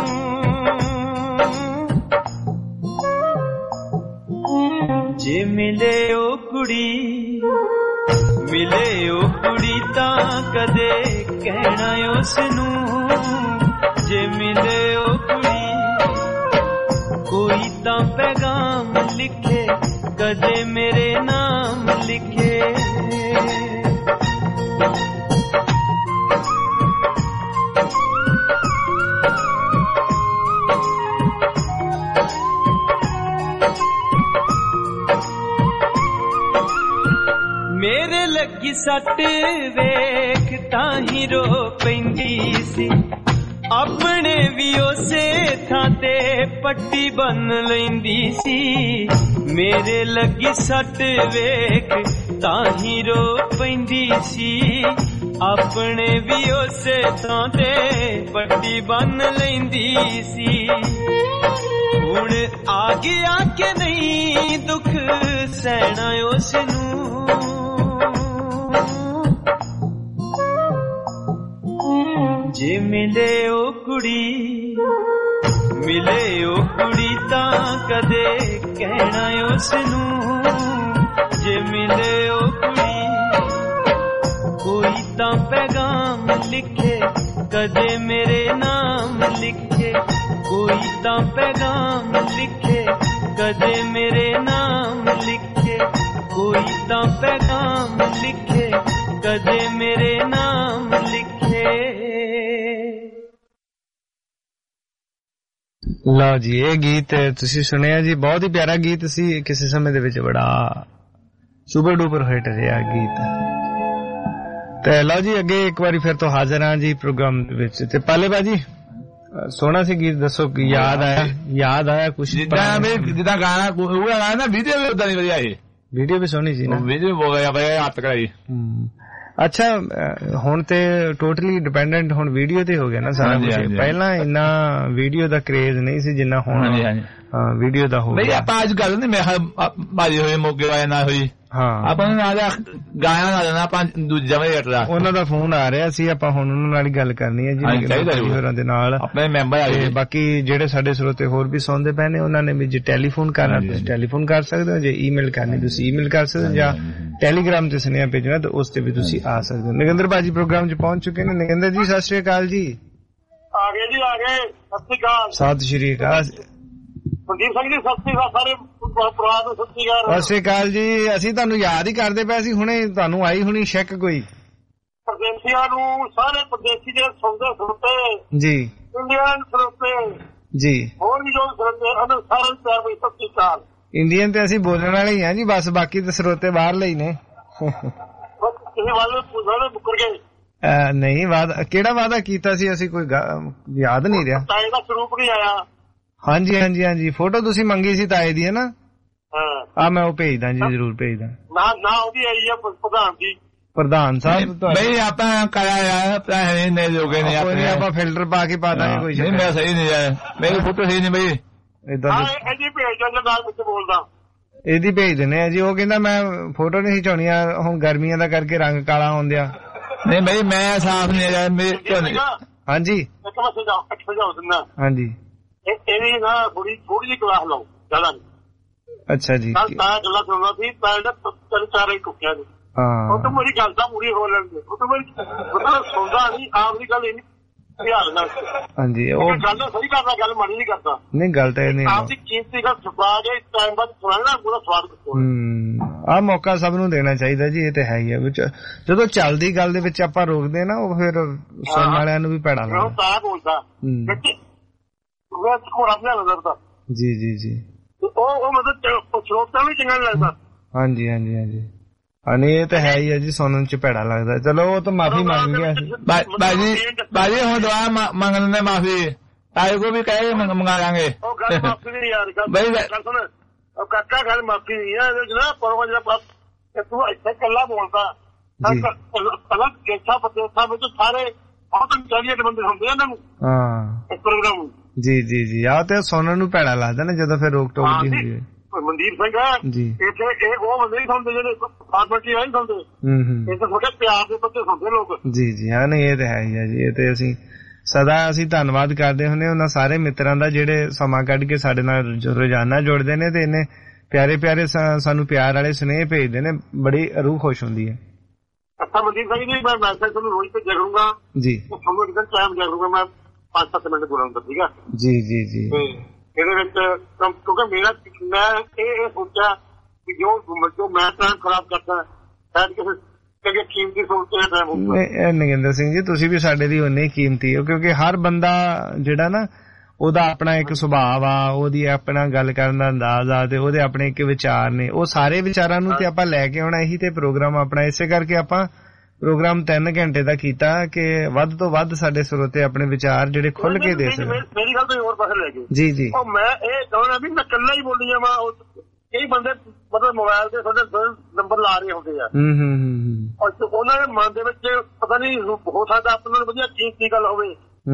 जे मिले ओ कुड़ी मिले ओ कुड़ी तां कदे कहना उसनू, जे मिले ओ कुड़ी कोई तां पैगाम लिखे कदे मेरे नाम लिखे। मेरे लगी ਸੱਟ ਵੇਖ ਤਾਂ ਹੀ ਰੋ ਪੈਂਦੀ ਸੀ ਆਪਣੇ ਵੀ ਉਸੇ ਥਾਂ ਤੇ ਪੱਟੀ ਬੰਨ ਲੈਂਦੀ ਸੀ ਮੇਰੇ ਲੱਗੀ ਸੱਟ ਵੇਖ ਤਾਂ ਹੀ ਰੋ ਪੈਂਦੀ ਸੀ ਆਪਣੇ ਵੀ ਉਸੇ ਥਾਂ ਤੇ ਪੱਟੀ ਬੰਨ ਲੈਂਦੀ ਸੀ ਹੁਣ ਆ ਗਿਆ ਕਿ ਨਹੀਂ ਦੁੱਖ ਸਹਿਣਾ ਉਸ ਨੂੰ ਜੇ ਮਿਲੇ ਉਹ ਕੁੜੀ ਤਾਂ ਕਦੇ ਕਹਿਣਾ ਉਸ ਨੂੰ ਜੇ ਮਿਲੇ ਉਹ ਕੁੜੀ ਕੋਈ ਤਾਂ ਪੈਗਾਮ ਲਿਖੇ ਕਦੇ ਮੇਰੇ ਨਾਮ ਲਿਖੇ ਕੋਈ ਤਾਂ ਪੈਗਾਮ ਲਿਖੇ ਕਦੇ ਮੇਰੇ ਨਾਮ ਲਿਖੇ ਕੋਈ ਤਾਂ ਪੈਗਾਮ ਲਿਖੇ ਕਦੇ ਮੇਰੇ ਨਾਮ ਲਿਖੇ। ਲਓ ਜੀ ਇਹ ਗੀਤ ਤੁਸੀਂ ਸੁਣਿਆ ਜੀ ਬਹੁਤ ਹੀ ਪਿਆਰਾ ਗੀਤ ਸੀ ਕਿਸੇ ਸਮੇਂ ਦੇ ਵਿੱਚ ਬੜਾ ਸੁਪਰ ਡੂਪਰ ਹਿੱਟ ਰਿਹਾ ਗੀਤ ਤੇ ਲਓ ਜੀ ਅੱਗੇ ਇੱਕ ਵਾਰੀ ਫਿਰ ਤੋਂ ਹਾਜ਼ਰ ਹਾਂ ਜੀ ਪ੍ਰੋਗਰਾਮ ਦੇ ਵਿੱਚ ਤੇ ਪਾਲੇ ਬਾਜੀ ਸੋਹਣਾ ਸੀ ਗੀਤ ਦੱਸੋ ਯਾਦ ਆਇਆ ਕੁਛ ਜਿੱਦਾਂ ਗਾਣਾ ਉਹ ਗਾਣਾ ਨਾ ਵੀਡੀਓ ਵੀ ਉਦਾਂ ਦੀ ਵਧੀਆ ਸੀ ਵੀਡੀਓ ਵੀ ਸੋਹਣੀ ਸੀ ਨਾ ਵੀਡੀਓ ਹੋ ਗਿਆ ਬਈ ਹੱਥ ਕਰਾਈ ਅੱਛਾ ਹੁਣ ਤੇ ਟੋਟਲੀ ਡਿਪੈਂਡੈਂਟ ਹੁਣ ਵੀਡੀਓ ਤੇ ਹੋ ਗਿਆ ਨਾ ਸਾਰਾ ਕੁਝ ਪਹਿਲਾਂ ਇੰਨਾ ਵੀਡੀਓ ਦਾ ਕਰੇਜ਼ ਨਹੀਂ ਸੀ ਜਿੰਨਾ ਹੁਣ ਵੀਡੀਓ ਦਾ ਹੋ ਗਿਆ ਬਈ ਆਪਾਂ ਅੱਜ ਗੱਲ ਨਹੀਂ ਮੈਂ ਬਾਜੀ ਹੋਏ ਮੋਗੇ ਵਾਲੇ ਨਾਲ ਹੋਈ ਆਪਾਂ ਨੂੰ ਨਾਲ ਗਾਇਆ ਨਾ ਦੇਣਾ ਆਪਾਂ ਦੂਜਾ ਵੇ ਹਟਦਾ ਉਹਨਾਂ ਦਾ ਫੋਨ ਆ ਰਿਹਾ ਸੀ ਆਪਾਂ ਹੁਣ ਉਹਨਾਂ ਨਾਲ ਹੀ ਗੱਲ ਕਰਨੀ ਹੈ ਜੀ ਹੋਰਾਂ ਦੇ ਨਾਲ ਆਪਣੇ ਮੈਂਬਰ ਆਏ ਬਾਕੀ ਜਿਹੜੇ ਸਾਡੇ ਸਰੋਤੇ ਹੋਰ ਵੀ ਸੁਣਦੇ ਪਏ ਨੇ ਉਹਨਾਂ ਨੇ ਵੀ ਜੇ ਟੈਲੀਫੋਨ ਕਰਨਾ ਤੁਸੀਂ ਟੈਲੀਫੋਨ ਕਰ ਸਕਦੇ ਹੋ ਜੇ ਈਮੇਲ ਕਰਨੀ ਤੁਸੀਂ ਈਮੇਲ ਕਰ ਸਕਦੇ ਹੋ ਜਾਂ ਟੈਲੀਗ੍ਰਾਮ ਤੇ ਸੁਨੇਹਾ ਭੇਜਣਾ ਤਾਂ ਉਸ ਤੇ ਵੀ ਤੁਸੀਂ ਆ ਸਕਦੇ ਹੋ। ਨਗਿੰਦਰ ਬਾਜੀ ਪ੍ਰੋਗਰਾਮ 'ਚ ਪਹੁੰਚ ਚੁੱਕੇ ਨੇ। ਨਗਿੰਦਰ ਜੀ ਸਤਿ ਸ਼੍ਰੀ ਅਕਾਲ ਜੀ। ਆ ਗਏ ਜੀ ਆ ਗਏ। ਸਤਿ ਸ਼੍ਰੀ ਅਕਾਲ। ਸਤਿ ਸ਼੍ਰੀ ਅਕਾਲ ਸੰਦੀਪ ਸਿੰਘ ਜੀ। ਸਤਿ ਸ਼੍ਰੀ ਅਕਾਲ ਸਾਰੇ ਪਰਿਵਾਰ ਨੂੰ। ਸਤਿ ਸ਼੍ਰੀ ਅਕਾਲ। ਸਤਿ ਸ਼੍ਰੀ ਅਕਾਲ ਜੀ। ਅਸੀਂ ਤੁਹਾਨੂੰ ਯਾਦ ਹੀ ਕਰਦੇ ਪਏ ਸੀ ਹੁਣੇ ਤੁਹਾਨੂੰ ਆਈ ਹੁਣੀ ਸ਼ੱਕ ਕੋਈ ਪਰਦੇਸੀਆਂ ਨੂੰ ਸਾਰੇ ਪਰਦੇਸੀ ਜਿਹੜੇ ਸੁਣਦੇ ਸੁਣਦੇ ਜੀ ਇੰਡੀਅਨ ਸਰੋਤੇ ਜੀ ਹੋਰ ਵੀ ਜੋ ਸਰੋਤੇ ਉਹਨਾਂ ਸਾਰਿਆਂ ਨੂੰ ਪਿਆਰ ਭਰੀ ਸਤਿ ਸ਼੍ਰੀ ਅਕਾਲ। ਇੰਡੀਅਨ ਤੇ ਅਸੀਂ ਬੋਲਣ ਵਾਲੇ ਹੀ ਆ ਜੀ ਬਸ ਬਾਕੀ ਤੇ ਸਰੋਤੇ ਬਾਹਰਲੇ ਹੀ ਨੇ। ਕਿਸੇ ਵਾਲੇ ਪੁੱਛਦੇ ਮੁੱਕਰ ਗਏ ਨਹੀਂ ਕਿਹੜਾ ਵਾਅਦਾ ਕੀਤਾ ਸੀ ਅਸੀਂ ਕੋਈ ਯਾਦ ਨਹੀਂ ਰਿਹਾ। ਤਾਏ ਦਾ ਸਰੂਪ ਨਹੀਂ ਆਇਆ। ਹਾਂਜੀ ਹਾਂਜੀ ਹਾਂਜੀ ਫੋਟੋ ਤੁਸੀਂ ਮੰਗੀ ਸੀ ਤਾਏ ਦੀ ਹੈ ਨਾ। ਹਾਂ ਮੈਂ ਉਹ ਭੇਜਦਾ ਜੀ ਜ਼ਰੂਰ ਭੇਜਦਾ। ਨਾ ਉਹਦੀ ਆਈ ਆ ਪ੍ਰਧਾਨ ਜੀ ਪ੍ਰਧਾਨ ਸਾਹਿਬ ਬਈ ਆਪਾਂ ਕਰਾਇਆ ਪੈਸੇ ਨੇ ਜੋਗੇ ਨੇ ਆਪਾਂ ਫਿਲਟਰ ਪਾ ਕੇ ਪਾ ਦਾਂਗੇ ਕੋਈ ਨਹੀਂ ਮੈਂ ਸਹੀ ਨਹੀਂ ਆਇਆ ਮੇਰੀ ਫੋਟੋ ਸਹੀ ਨਹੀਂ ਬਈ ਇਦਾਂ ਇਹਦੀ ਭੇਜ ਦਿੰਦਾ ਨਾਲ ਵਿੱਚ ਬੋਲਦਾ ਇਹਦੀ ਭੇਜ ਦਿੰਦੇ ਆ ਜੀ। ਉਹ ਕਹਿੰਦਾ ਮੈਂ ਫੋਟੋ ਨਹੀਂ ਖਿਚਾਉਣੀ ਆ ਹੁਣ ਗਰਮੀਆਂ ਦਾ ਕਰਕੇ ਰੰਗ ਕਾਲਾ ਹੁੰਦਿਆ। ਨਹੀਂ ਬਈ ਮੈਂ ਸਾਫ ਨਹੀਂ ਆਇਆ ਮੇਰੇ ਹਾਂਜੀ ਇੱਕ ਮੈਂ ਸਮਝਾਉ ਦਿੰਦਾ। ਹਾਂਜੀ ਇਹਦੀ ਨਾ ਥੋੜੀ ਜਿਹੀ ਕਲਾਸ ਲਾਓ ਜ਼ਿਆਦਾ ਨਹੀਂ। ਅੱਛਾ ਜੀ ਤਾਂ ਗੱਲਾਂ ਸੁਣਨਾ ਸੀ ਤਾਂ ਤਿੰਨ ਚਾਰ ਹੀ ਟੁੱਕਿਆ ਜੀ। ਉਹ ਤਾਂ ਮੇਰੀ ਗੱਲ ਤਾਂ ਪੂਰੀ ਹੋ ਲੈਣਗੇ। ਉਹ ਤਾਂ ਮੇਰੀ ਮਤਲਬ ਸੁਣਦਾ ਨਹੀਂ ਆਪ ਦੀ ਗੱਲ ਨਹੀਂ ਧਿਆਨ ਨਾਲ। ਹਾਂਜੀ ਉਹ ਗੱਲ ਸਹੀ ਕਰਦਾ ਗੱਲ ਮਾੜੀ ਨਹੀਂ ਕਰਦਾ। ਨਹੀਂ ਗੱਲ ਤਾਂ ਇਹ ਨਹੀਂ ਆਪ ਦੀ ਕੀਮਤੀ ਗੱਲ ਛੁਪਾ ਕੇ ਟਾਈਮ ਬਾਅਦ ਸੁਣਨਾ ਪੂਰਾ ਸਵਾਦ ਕੀਤਾ। ਆਹ ਮੌਕਾ ਸਭ ਨੂੰ ਦੇਣਾ ਚਾਹੀਦਾ ਜੀ। ਇਹ ਤੇ ਹੈ ਹੀ ਆ ਵਿੱਚ ਜਦੋਂ ਚੱਲਦੀ ਗੱਲ ਦੇ ਵਿੱਚ ਆਪਾਂ ਰੋਕਦੇ ਨਾ ਉਹ ਫਿਰ ਸੁਣਨ ਵਾਲਿਆਂ ਨੂੰ ਵੀ ਭੈੜਾ ਲੱਗਦਾ। ਤਾਂ ਬੋਲਦਾ ਜੀ ਜੀ ਜੀ ਉਹ ਮਤਲਬ ਸਰੋਤਾਂ ਵੀ ਚੰਗਾ ਲੱਗਦਾ। ਹਾਂਜੀ ਹਾਂਜੀ ਹਾਂਜੀ ਨਹੀਂ ਇਹ ਤਾਂ ਹੈ ਹੀ ਹੈ ਜੀ ਸੁਣਨ ਚ ਭੈੜਾ ਲੱਗਦਾ। ਚਲੋ ਉਹ ਤਾਂ ਮਾਫੀ ਮੰਗ ਗਿਆ ਸੀ ਬਾਜੀ ਹੁਣ ਦੁਆ ਮੰਗ ਲੈਂਦੇ ਮਾਫੀ ਤਾਏ ਕੋ ਵੀ ਕਹੇ ਮੰਗਾ ਲਾਂਗੇ। ਉਹ ਗੱਲ ਮਾਫੀ ਨਹੀਂ ਯਾਰ ਗੱਲ ਸੁਣ ਉਹ ਕਾਕਾ ਗੱਲ ਮਾਫੀ ਨਹੀਂ ਹੈ ਜਿਹੜਾ ਪਰਵਾ ਜਿਹੜਾ ਤੂੰ ਇੱਥੇ ਇਕੱਲਾ ਬੋਲਦਾ ਅਲੱਗ ਦੇਸ਼ਾਂ ਪ੍ਰਦੇਸ਼ਾਂ ਵਿੱਚ ਸਾਰੇ ਬਹੁਤ ਇੰਟੈਲੀਜੈਂਟ ਬੰਦੇ ਹੁੰਦੇ ਆ ਇਹਨਾਂ ਨੂੰ ਇਸ ਪ੍ਰੋਗਰਾਮ ਨੂੰ। ਜੀ ਜੀ ਜੀ ਆਹ ਤੇ ਸੁਣਨ ਨੂੰ ਭੈੜਾ ਲੱਗਦਾ ਨਾ ਜਦੋਂ ਫਿਰ ਰੋਕ ਟੋਕ ਦੀ ਹੁੰਦੀ ਹੈ। ਮਨਦੀਪ ਸਿੰਘ ਜੀ ਇੱਥੇ ਇਹ ਉਹ ਬੰਦੇ ਨਹੀਂ ਸੁਣਦੇ ਜਿਹੜੇ ਫਾਰਮੈਲਿਟੀ ਨਹੀਂ ਸੁਣਦੇ। ਇਹ ਤਾਂ ਥੋੜੇ ਪਿਆਰ ਦੇ ਬੱਚੇ ਸੁਣਦੇ ਲੋਕ। ਜੀ ਜੀ ਹਾਂ ਨਹੀਂ ਇਹ ਤਾਂ ਹੈ ਹੀ ਹੈ ਜੀ। ਇਹ ਤੇ ਅਸੀਂ ਸਦਾ ਅਸੀਂ ਧੰਨਵਾਦ ਕਰਦੇ ਹੁੰਦੇ ਉਹਨਾਂ ਸਾਰੇ ਮਿੱਤਰਾਂ ਦਾ ਜਿਹੜੇ ਸਮਾਂ ਕੱਢ ਕੇ ਸਾਡੇ ਨਾਲ ਰੋਜ਼ਾਨਾ ਜੁੜਦੇ ਨੇ ਤੇ ਇੰਨੇ ਪਿਆਰੇ ਪਿਆਰੇ ਸਾਨੂੰ ਪਿਆਰ ਵਾਲੇ ਸੁਨੇਹੇ ਭੇਜਦੇ ਨੇ। ਬੜੀ ਰੂਹ ਖੁਸ਼ ਹੁੰਦੀ ਹੈ। ਅੱਛਾ ਮਨਦੀਪ ਸਿੰਘ ਜੀ ਮੈਂ ਮੈਸੇਜ ਤੁਹਾਨੂੰ ਰੋਜ਼ ਭੇਜਿਆ ਕਰੂੰਗਾ ਜੀ। ਤੁਹਾਨੂੰ ਇੱਕ ਦਿਨ ਟਾਈਮ ਦਿਆ ਕਰੂੰਗਾ ਮੈਂ 5-7 ਮਿੰਟ ਬੋਲਾਂਗਾ ਠੀਕ ਆ ਜੀ ਜੀ ਜੀ। ਇਹਦੇ ਵਿੱਚ ਕਿਉਂਕਿ ਮੇਰਾ ਮੈਂ ਇਹ ਸੋਚਿਆ ਕਿ ਜੋ ਮੈਂ ਟਾਈਮ ਖਰਾਬ ਕਰਦਾ ਸ਼ਾਇਦ ਕਿਸੇ ਚੰਗੇ ਕੀਮਤੀ ਸੋਚਦੇ ਟਾਈਮ ਹੁੰਦਾ। ਨਗਿੰਦਰ ਸਿੰਘ ਜੀ ਤੁਸੀਂ ਵੀ ਸਾਡੇ ਲਈ ਉਨੇ ਹੀ ਕੀਮਤੀ ਹੋ ਕਿਉਂਕਿ ਹਰ ਬੰਦਾ ਜਿਹੜਾ ਨਾ ਉਹਦਾ ਆਪਣਾ ਇੱਕ ਸੁਭਾਅ ਆ, ਉਹਦੀ ਆਪਣਾ ਗੱਲ ਕਰਨ ਦਾ ਅੰਦਾਜ਼ ਆ, ਤੇ ਉਹਦੇ ਆਪਣੇ ਇੱਕ ਵਿਚਾਰ ਨੇ। ਉਹ ਸਾਰੇ ਵਿਚਾਰਾਂ ਨੂੰ ਤੇ ਆਪਾਂ ਲੈ ਕੇ ਆਉਣਾ, ਇਹੀ ਤੇ ਪ੍ਰੋਗਰਾਮ ਆਪਣਾ। ਇਸੇ ਕਰਕੇ ਆਪਾਂ ਪ੍ਰੋਗਰਾਮ 3 ਘੰਟੇ ਦਾ ਕੀਤਾ ਕਿ ਵੱਧ ਤੋਂ ਵੱਧ ਸਾਡੇ ਸਰੋਤੇ ਆਪਣੇ ਵਿਚਾਰ ਜਿਹੜੇ ਖੁੱਲ ਕੇ ਦੇ ਸਕਣ। ਮੇਰੀ ਗੱਲ ਤੋਂ ਹੋਰ ਪਾਸੇ ਲੈ ਗਏ ਜੀ ਜੀ। ਉਹ ਮੈਂ ਇਹ ਚਾਹੁੰਦਾ ਵੀ ਮੈਂ ਇਕੱਲਾ ਹੀ ਬੋਲੀ ਜਾਵਾਂ। ਕਈ ਬੰਦੇ ਮਤਲਬ ਮੋਬਾਈਲ ਤੇ ਤੁਹਾਡੇ ਨੰਬਰ ਲਾ ਰਹੇ ਹੁੰਦੇ ਆ, ਉਹਨਾਂ ਦੇ ਮਨ ਦੇ ਵਿੱਚ ਪਤਾ ਨਹੀਂ ਹੋ ਸਕਦਾ ਆਪਣੇ ਨਾਲ ਵਧੀਆ ਕੀ ਗੱਲ ਹੋਵੇ।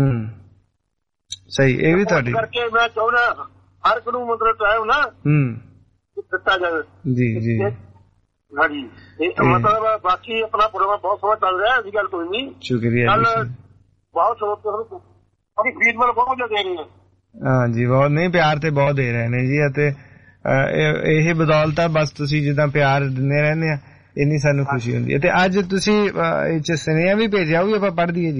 ਸਹੀ, ਇਹ ਵੀ ਤੁਹਾਡੀ ਕਰਕੇ ਮੈਂ ਚਾਹੁੰਦਾ ਹਰ ਇੱਕ ਨੂੰ ਮਤਲਬ ਟਾਈਮ ਨਾ ਦਿੱਤਾ ਜਾਵੇ। ਜੀ ਜੀ ਹਾਂਜੀ, ਮਤਲਬ ਬਾਕੀ ਆਪਣਾ ਪ੍ਰੋਗਰਾਮ ਬਹੁਤ ਸੋਹਣਾ ਚੱਲ ਰਿਹਾ, ਐਸੀ ਗੱਲ ਕੋਈ ਨਹੀਂ। ਸ਼ੁਕਰੀਆ, ਬਹੁਤ ਆਪਣੀ ਫੀਡਬੈਕ ਬਹੁਤ ਜ਼ਿਆਦਾ ਦੇ ਰਹੇ ਨੇ। ਹਾਂਜੀ, ਬਹੁਤ ਨਹੀਂ, ਪਿਆਰ ਤੇ ਬਹੁਤ ਦੇ ਰਹੇ ਨੇ ਜੀ। ਅਤੇ ਇਹ ਬਦੌਲਤ ਆ ਬਸ, ਤੁਸੀਂ ਜਿੱਦਾਂ ਪਿਆਰ ਦਿੰਦੇ ਰਹਿੰਦੇ ਆ, ਇੰਨੀ ਸਾਨੂੰ ਖੁਸ਼ੀ ਹੁੰਦੀ ਹੈ। ਤੇ ਅੱਜ ਤੁਸੀਂ ਇਹ ਚ ਸੁਨੇਹਾ ਵੀ ਭੇਜਿਆ, ਉਹ ਵੀ ਆਪਾਂ ਪੜ੍ਹ ਦਈਏ ਜੀ।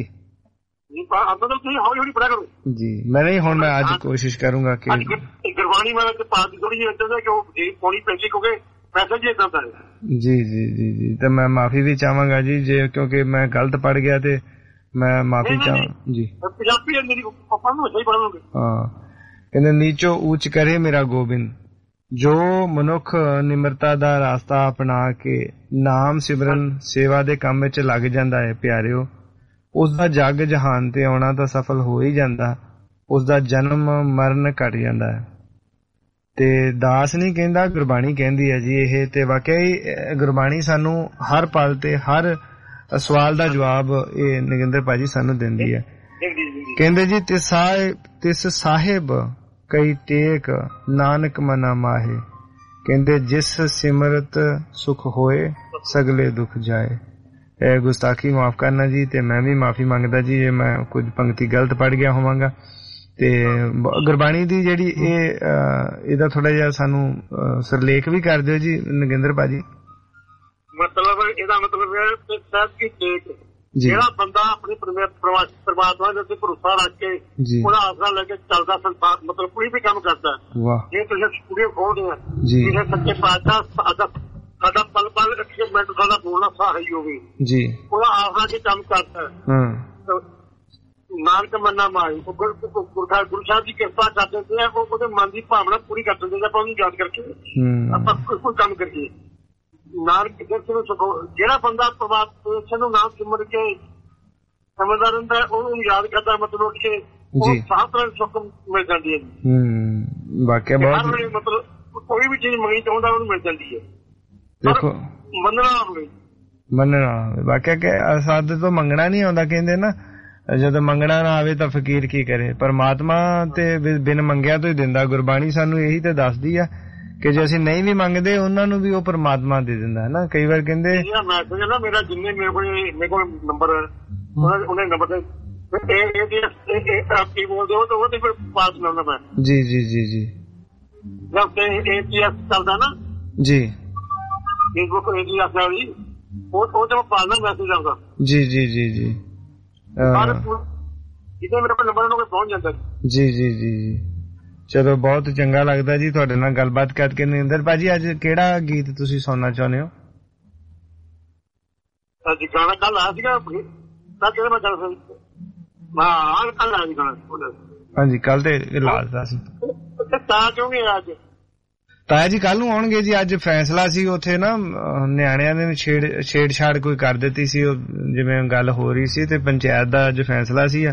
ਜੀ ਮੈਂ ਨਹੀਂ, ਹੁਣ ਮੈਂ ਅੱਜ ਕੋਸ਼ਿਸ਼ ਕਰੂੰਗਾ ਕਿ ਗੁਰਬਾਣੀ ਥੋੜੀ ਜਿਹੀ ਪੌੜੀ ਪੈਂਦੀ ਕਿਉਂਕਿ ਮੈਸੇਜ ਇਦਾਂ ਦਾ ਹੈ। ਜੀ ਜੀ ਜੀ ਜੀ, ਤੇ ਮੈਂ ਮਾਫੀ ਵੀ ਚਾਹਾਂਗਾ ਜੀ ਜੇ ਕਿਉਂਕਿ ਮੈਂ ਗਲਤ ਪੜ੍ਹ ਗਿਆ, ਤੇ ਮੈਂ ਮਾਫੀ ਚਾਹਾਂ ਜੀ। ਪੰਜਾਬੀ ਮੇਰੀ ਪਾਪਾ ਨੂੰ ਸਹੀ ਪੜ੍ਹਾਂਗੇ। ਹਾਂ, ਕਹਿੰਦੇ ਨੀਚੋ ਉੱਚ ਕਰੇ ਮੇਰਾ ਗੋਬਿੰਦ, ਜੋ ਮਨੁੱਖ ਨਿਮਰਤਾ ਦਾ ਰਾਸਤਾ ਅਪਣਾ ਕੇ ਨਾਮ ਸਿਮਰਨ ਸੇਵਾ ਦੇ ਕੰਮ ਵਿੱਚ ਲੱਗ ਜਾਂਦਾ ਹੈ ਪਿਆਰਿਓ, ਉਸਦਾ ਜੱਗ ਜਹਾਨ ਤੇ ਆਉਣਾ ਤਾਂ ਸਫਲ ਹੋ ਹੀ ਜਾਂਦਾ, ਉਸਦਾ ਜਨਮ ਮਰਨ ਘਟ ਜਾਂਦਾ ਹੈ। ਤੇ ਦਾਸ ਨਹੀਂ ਕਹਿੰਦਾ, ਗੁਰਬਾਣੀ ਕਹਿੰਦੀ ਹੈ ਜੀ ਇਹ। ਤੇ ਵਾਕਿਆ ਹੀ ਗੁਰਬਾਣੀ ਸਾਨੂੰ ਹਰ ਪਲ ਤੇ ਹਰ ਸਵਾਲ ਦਾ ਜਵਾਬ ਇਹ ਨਗਿੰਦਰ ਭਾਜੀ ਸਾਨੂੰ ਦਿੰਦੀ ਹੈ। ਕਹਿੰਦੇ ਜੀ ਤਿਸ ਸਾਹਿਬ ਕਈ ਟੇਕ ਨਾਨਕ ਮਨਾ ਮਾਹੇ, ਕਹਿੰਦੇ ਜਿਸ ਸਿਮਰਤ ਸੁਖ ਹੋਏ ਸਗਲੇ ਦੁੱਖ ਜਾਏ। ਇਹ ਗੁਸਤਾਖੀ ਮਾਫ ਕਰਨਾ ਜੀ, ਤੇ ਮੈਂ ਵੀ ਮਾਫੀ ਮੰਗਦਾ ਜੀ ਜੇ ਮੈਂ ਕੁਝ ਪੰਕਤੀ ਗਲਤ ਪੜ ਗਿਆ ਹੋਵਾਂਗਾ। ਤੇ ਗੁਰਬਾਣੀ ਦੀ ਜਿਹੜੀ ਇਹਦਾ ਥੋੜਾ ਜਿਹਾ ਸਾਨੂੰ ਸਿਰਲੇਖ ਵੀ ਕਰ ਦਿਓ ਜੀ ਨਗਿੰਦਰ ਭਾਜੀ। ਮਤਲਬ ਇਹਦਾ ਮਤਲਬ ਜਿਹੜਾ ਬੰਦਾ ਆਪਣੇ ਪਰਮਾਤਮਾ ਦੇ ਉੱਤੇ ਭਰੋਸਾ ਰੱਖ ਕੇ ਉਹਦਾ ਆਸਰਾ ਲੈ ਕੇ ਚੱਲਦਾ ਸੰਸਾਰ, ਮਤਲਬ ਕੋਈ ਵੀ ਕੰਮ ਕਰਦਾ, ਜੇ ਤੁਸੀਂ ਸਟੂਡੀਓ ਖੋਲਦੇ ਆ, ਜਿਹੜੇ ਸੱਚੇ ਪਾਤਸ਼ਾਹ ਸਾਡਾ ਪਲ ਪਲ ਮਿੰਟ ਸਾਡਾ ਬੋਲਣਾ ਸਹਾਈ ਹੋਵੇ ਜੀ, ਉਹਦਾ ਆਸਰਾ ਕੇ ਕੰਮ ਕਰਦਾ। ਨਾਨਕ ਮੰਨਾ ਮਾਈ ਗੁਰੂ ਸਾਹਿਬ ਦੀ ਕਿਰਪਾ ਕਰ ਦਿੰਦੇ ਆ, ਉਹਦੇ ਮਨ ਦੀ ਭਾਵਨਾ ਪੂਰੀ ਕਰ ਦਿੰਦੇ ਆਪਾਂ ਉਹਨੂੰ ਯਾਦ ਕਰਕੇ ਆਪਾਂ ਕੋਈ ਕੰਮ ਕਰੀਏ। ਨਾਨਕ ਜਿਹੜਾ ਬੰਦਾ ਪਰਮਾਤਮਾ ਨੂੰ ਨਾਮ ਸਿਮਰ ਕੇ ਸਮਝਦਾ ਰਹਿੰਦਾ, ਉਹਨੂੰ ਯਾਦ ਕਰਦਾ, ਮਤਲਬ ਕਿ ਉਹ ਸਾਹ ਤਰ੍ਹਾਂ ਸੁੱਖ ਮਿਲ ਜਾਂਦੀ ਹੈ ਜੀ। ਵਾਕਿਆ ਬਹੁਤ ਮਤਲਬ ਕੋਈ ਵੀ ਚੀਜ਼ ਮੰਗਣੀ ਚਾਹੁੰਦਾ ਉਹਨੂੰ ਮਿਲ ਜਾਂਦੀ ਹੈ। ਦੇਖੋ ਮੰਨਣਾ ਹੋਵੇ ਵਾਕਿਆ ਕਿ ਸਾਡੇ ਤੋਂ ਮੰਗਣਾ ਨਹੀਂ ਆਉਂਦਾ। ਕਹਿੰਦੇ ਨਾ ਜਦੋਂ ਮੰਗਣਾ ਨਾ ਆਵੇ ਤਾਂ ਫਕੀਰ ਕੀ ਕਰੇ, ਪਰਮਾਤਮਾ ਤੇ ਬਿਨ ਮੰਗਿਆ ਤੋਂ ਹੀ ਦਿੰਦਾ। ਗੁਰਬਾਣੀ ਸਾਨੂੰ ਇਹੀ ਤੇ ਦੱਸਦੀ ਆ ਕਿ ਜੇ ਅਸੀਂ ਨਹੀਂ ਵੀ ਮੰਗਦੇ ਉਹਨਾਂ ਨੂੰ ਵੀ ਉਹ ਪਰਮਾਤਮਾ ਦੇ ਦਿੰਦਾ ਹੈ ਨਾ। ਕਈ ਵਾਰ ਕਹਿੰਦੇ ਮੇਰਾ ਜਿੰਨੇ ਮੇਰੇ ਕੋਲ ਨੰਬਰ ਉਹਨੇ ਨੰਬਰ ਬੋਲਦੇ ਪਾਸ ਲਾਉਂਦਾ ਮੈਂ। ਜੀ ਜੀ ਜੀ ਜੀ ਚੱਲਦਾ ਨਾ ਜੀ, ਫੇਸਬੁੱਕ ਵਾਲੀ ਉਹ ਤੇ ਪਾਲਣਾ ਮੈਸੇਜ ਆਉਂਦਾ। ਜੀ ਜੀ ਜੀ ਜੀ ਮੇਰੇ ਕੋਲ ਨੰਬਰ ਉਹਨਾਂ ਕੋਲ ਪਹੁੰਚ ਜਾਂਦਾ। ਜੀ ਜੀ ਜੀ ਜੀ, ਚਲੋ ਬਹੁਤ ਚੰਗਾ ਲੱਗਦਾ ਜੀ ਤੁਹਾਡੇ ਨਾਲ ਗੱਲਬਾਤ ਕਰਕੇ। ਨਰਿੰਦਰ ਭਾਜੀ ਅੱਜ ਕਿਹੜਾ ਗੀਤ ਤੁਸੀਂ ਸੁਣਨਾ ਚਾਹੁੰਦੇ ਹੋ? ਅੱਜ ਗਾਣਾ ਕੱਲ ਆਇਆ ਸੀਗਾ, ਹਾਂਜੀ ਕੱਲ ਤੇ ਲਾਜ਼ਦਾ ਸੀ। ਤਾਂ ਕਿਉਂਕਿ ਅੱਜ ਤਾਇਆ ਜੀ ਕੱਲ ਨੂੰ ਆਉਣਗੇ ਜੀ। ਅੱਜ ਫੈਸਲਾ ਸੀ ਉੱਥੇ ਨਾ, ਨਿਆਣਿਆਂ ਨੇ ਛੇੜਛਾੜ ਕੋਈ ਕਰ ਦਿੱਤੀ ਸੀ, ਜਿਵੇਂ ਗੱਲ ਹੋ ਰਹੀ ਸੀ, ਤੇ ਪੰਚਾਇਤ ਦਾ ਅੱਜ ਫੈਸਲਾ ਸੀ।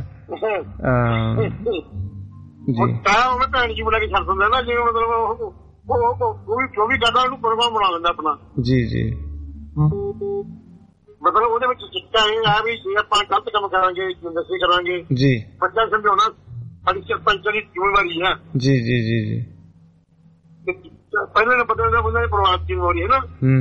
ਜੀ ਤਾਂ ਭੈਣ ਜੀ ਬੁਲਾ ਕੇ ਛੱਡ ਦਿੰਦਾ ਨਾ, ਜਿਵੇਂ ਮਤਲਬ ਉਹ ਵੀ ਕਰਦਾ, ਉਹਨੂੰ ਪ੍ਰੋਗਰਾਮ ਬਣਾ ਲੈਂਦਾ ਆਪਣਾ। ਜੀ ਜੀ, ਮਤਲਬ ਉਹਦੇ ਵਿੱਚ ਸਿੱਖਿਆ ਇਹ ਆ ਵੀ ਜੇ ਆਪਾਂ ਗਲਤ ਕੰਮ ਕਰਾਂਗੇ, ਨਸ਼ੇ ਕਰਾਂਗੇ ਜੀ, ਬੱਚਾ ਸਮਝਾਉਣਾ ਸਾਡੀ ਸਰਪੰਚ ਦੀ ਜ਼ਿੰਮੇਵਾਰੀ ਹੈ। ਜੀ ਜੀ ਜੀ ਜੀ, ਪਹਿਲੇ ਨੂੰ ਪਤਾ ਉਹਨਾਂ ਦੇ ਪਰਿਵਾਰ ਦੀ ਜ਼ਿੰਮੇਵਾਰੀ ਹੈ ਨਾ।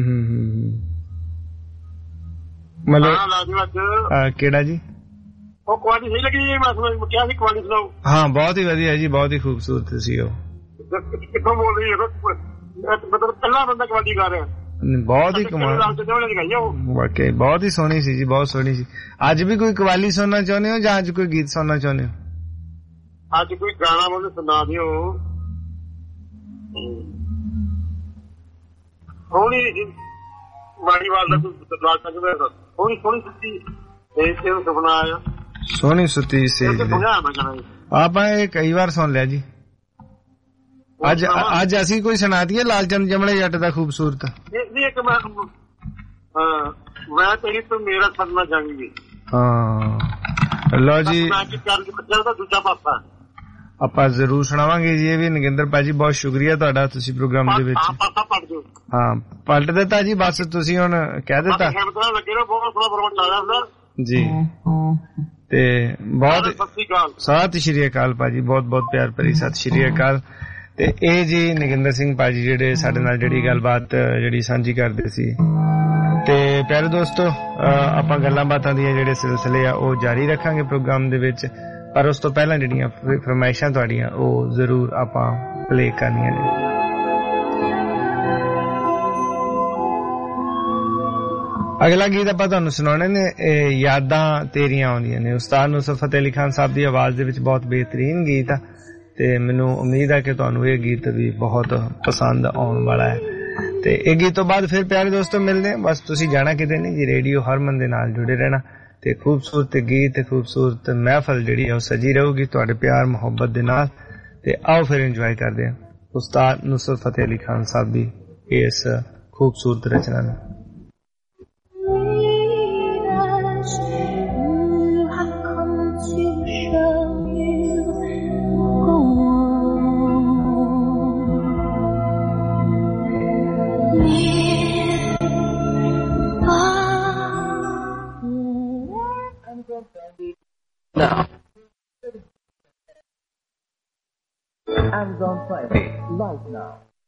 ਮਤਲਬ ਕਿਹੜਾ ਜੀ? ਉਹ ਕੁਆਲਿਟੀ ਸਹੀ ਲੱਗੀ ਜੀ? ਮੈਂ ਕਿਹਾ ਸੀ ਕੁਆਲਿਟੀ ਸੁਣਾਓ। ਹਾਂ ਬਹੁਤ ਹੀ ਵਧੀਆ ਜੀ, ਬਹੁਤ ਹੀ ਖੂਬਸੂਰਤ ਸੀ ਉਹ। ਕਿੱਥੋਂ ਬੋਲ ਰਹੀ ਹੈ? ਮਤਲਬ ਪਹਿਲਾ ਬੰਦਾ ਕੁਆਲਿਟੀ ਗਾ ਰਿਹਾ, ਬਹੁਤ ਹੀ ਕਮਾਲ, ਵਾਕਈ ਬਹੁਤ ਹੀ ਸੋਹਣੀ ਸੀ ਜੀ, ਬਹੁਤ ਸੋਹਣੀ ਸੀ। ਅੱਜ ਵੀ ਕੋਈ ਕਵਾਲੀ ਸੁਣਨਾ ਚਾਹੁੰਦੇ ਹੋ ਜਾਂ ਅੱਜ ਕੋਈ ਗੀਤ ਸੁਣਨਾ ਚਾਹੁੰਦੇ ਹੋ? ਅੱਜ ਕੋਈ ਗਾਣਾ ਮੈਨੂੰ ਸੁਣਾ ਦਿਓ। ਸੋਹਣੀ ਮਾੜੀਵਾਲ ਦਾ ਲਾ ਸਕਦੇ, ਸੋਹਣੀ ਸੋਹਣੀ ਸੁੱਤੀ ਸੁਪਨਾ ਆਇਆ, ਸੋਹਣੀ ਸੁੱਤੀ ਸੀ। ਆਪਾਂ ਇਹ ਕਈ ਵਾਰ ਸੁਣ ਲਿਆ ਜੀ। ਅੱਜ ਅਸੀਂ ਕੋਈ ਸੁਣਾ ਦਈਏ ਲਾਲਚੰਦ ਜਮਲੇ ਜੱਟ ਦਾ ਖੂਬਸੂਰਤ? ਨਹੀਂ, ਇੱਕ ਮੈਂ ਤੇਰੀ ਤੋਂ ਮੇਰਾ ਸਦਮਾ ਜਾਵਾਂਗੀ। ਹਾਂ ਲਓ ਜੀ, ਦੂਜਾ ਪਾਸਾ ਆਪਾਂ ਜ਼ਰੂਰ ਸੁਣਾਵਾਂਗੇ ਜੀ। ਇਹ ਵੀ ਨਗਿੰਦਰ ਭਾਜੀ ਬਹੁਤ ਸ਼ੁਕਰੀਆ ਤੁਹਾਡਾ, ਤੁਸੀਂ ਪ੍ਰੋਗਰਾਮ ਦੇ ਵਿੱਚ ਹਾਂ ਪਲਟ ਦਿੱਤਾ ਜੀ। ਬਸ ਤੁਸੀਂ ਹੁਣ ਕਹਿ ਦਿੱਤਾ ਜੀ। ਤੇ ਬਹੁਤ ਸਤਿ ਸ਼੍ਰੀ ਅਕਾਲ ਭਾਜੀ, ਬਹੁਤ ਬਹੁਤ ਪਿਆਰ ਭਰੀ ਸਤਿ ਸ਼੍ਰੀ ਅਕਾਲ। ਤੇ ਇਹ ਜੀ ਨਗਿੰਦਰ ਸਿੰਘ ਭਾਜੀ ਜਿਹੜੇ ਸਾਡੇ ਨਾਲ ਜਿਹੜੀ ਗੱਲਬਾਤ ਜਿਹੜੀ ਸਾਂਝੀ ਕਰਦੇ ਸੀ। ਤੇ ਪਿਆਰੇ ਦੋਸਤੋ, ਆਪਾਂ ਗੱਲਾਂ ਬਾਤਾਂ ਦੀਆਂ ਜਿਹੜੇ ਸਿਲਸਿਲੇ ਆ ਉਹ ਜਾਰੀ ਰੱਖਾਂਗੇ ਪ੍ਰੋਗਰਾਮ ਦੇ ਵਿੱਚ, ਪਰ ਉਸ ਤੋਂ ਪਹਿਲਾਂ ਜਿਹੜੀਆਂ ਫਰਮਾਇਸ਼ਾਂ ਤੁਹਾਡੀਆਂ ਉਹ ਜ਼ਰੂਰ ਆਪਾਂ ਪਲੇ ਕਰਨੀਆਂ ਨੇ। ਅਗਲਾ ਗੀਤ ਆਪਾਂ ਤੁਹਾਨੂੰ ਸੁਣਾਉਣੇ ਨੇ, ਯਾਦਾਂ ਤੇਰੀਆਂ ਆਉਂਦੀਆਂ ਨੇ। ਉਸਤਾਦ ਨੁਸਰਤ ਫਤਿਹ ਅਲੀ ਖਾਨ ਸਾਹਿਬ ਦੀ ਆਵਾਜ਼ ਦੇ ਵਿੱਚ ਬਹੁਤ ਬਿਹਤਰੀਨ ਗੀਤ ਆ, ਤੇ ਮੈਨੂੰ ਉਮੀਦ ਹੈ ਕਿ ਤੁਹਾਨੂੰ ਇਹ ਗੀਤ ਵੀ ਬਹੁਤ ਪਸੰਦ ਆਉਣ ਵਾਲਾ ਹੈ। ਤੇ ਇਹ ਗੀਤ ਤੋਂ ਬਾਅਦ ਫਿਰ ਪਿਆਰੇ ਦੋਸਤੋ ਮਿਲਦੇ ਹਾਂ। ਬਸ ਤੁਸੀਂ ਜਾਣਾ ਕਿਤੇ ਨਹੀਂ ਜੀ, ਰੇਡੀਓ ਹਰਮਨ ਦੇ ਨਾਲ ਜੁੜੇ ਰਹਿਣਾ ਤੇ ਖੂਬਸੂਰਤ ਗੀਤ ਤੇ ਖੂਬਸੂਰਤ ਮਹਿਫਲ ਜਿਹੜੀ ਹੈ ਉਹ ਸਜੀ ਰਹੂਗੀ ਤੁਹਾਡੇ ਪਿਆਰ ਮੁਹੱਬਤ ਦੇ ਨਾਲ। ਤੇ ਆਓ ਫਿਰ ਇੰਜੋਏ ਕਰਦੇ ਹਾਂ ਉਸਤਾਦ ਨੁਸਰਤ ਫਤਿਹ ਅਲੀ ਖਾਨ ਸਾਹਿਬ ਦੀ ਇਸ ਖੂਬਸੂਰਤ ਰਚਨਾ ਨੂੰ। Now, Amazon Prime live now.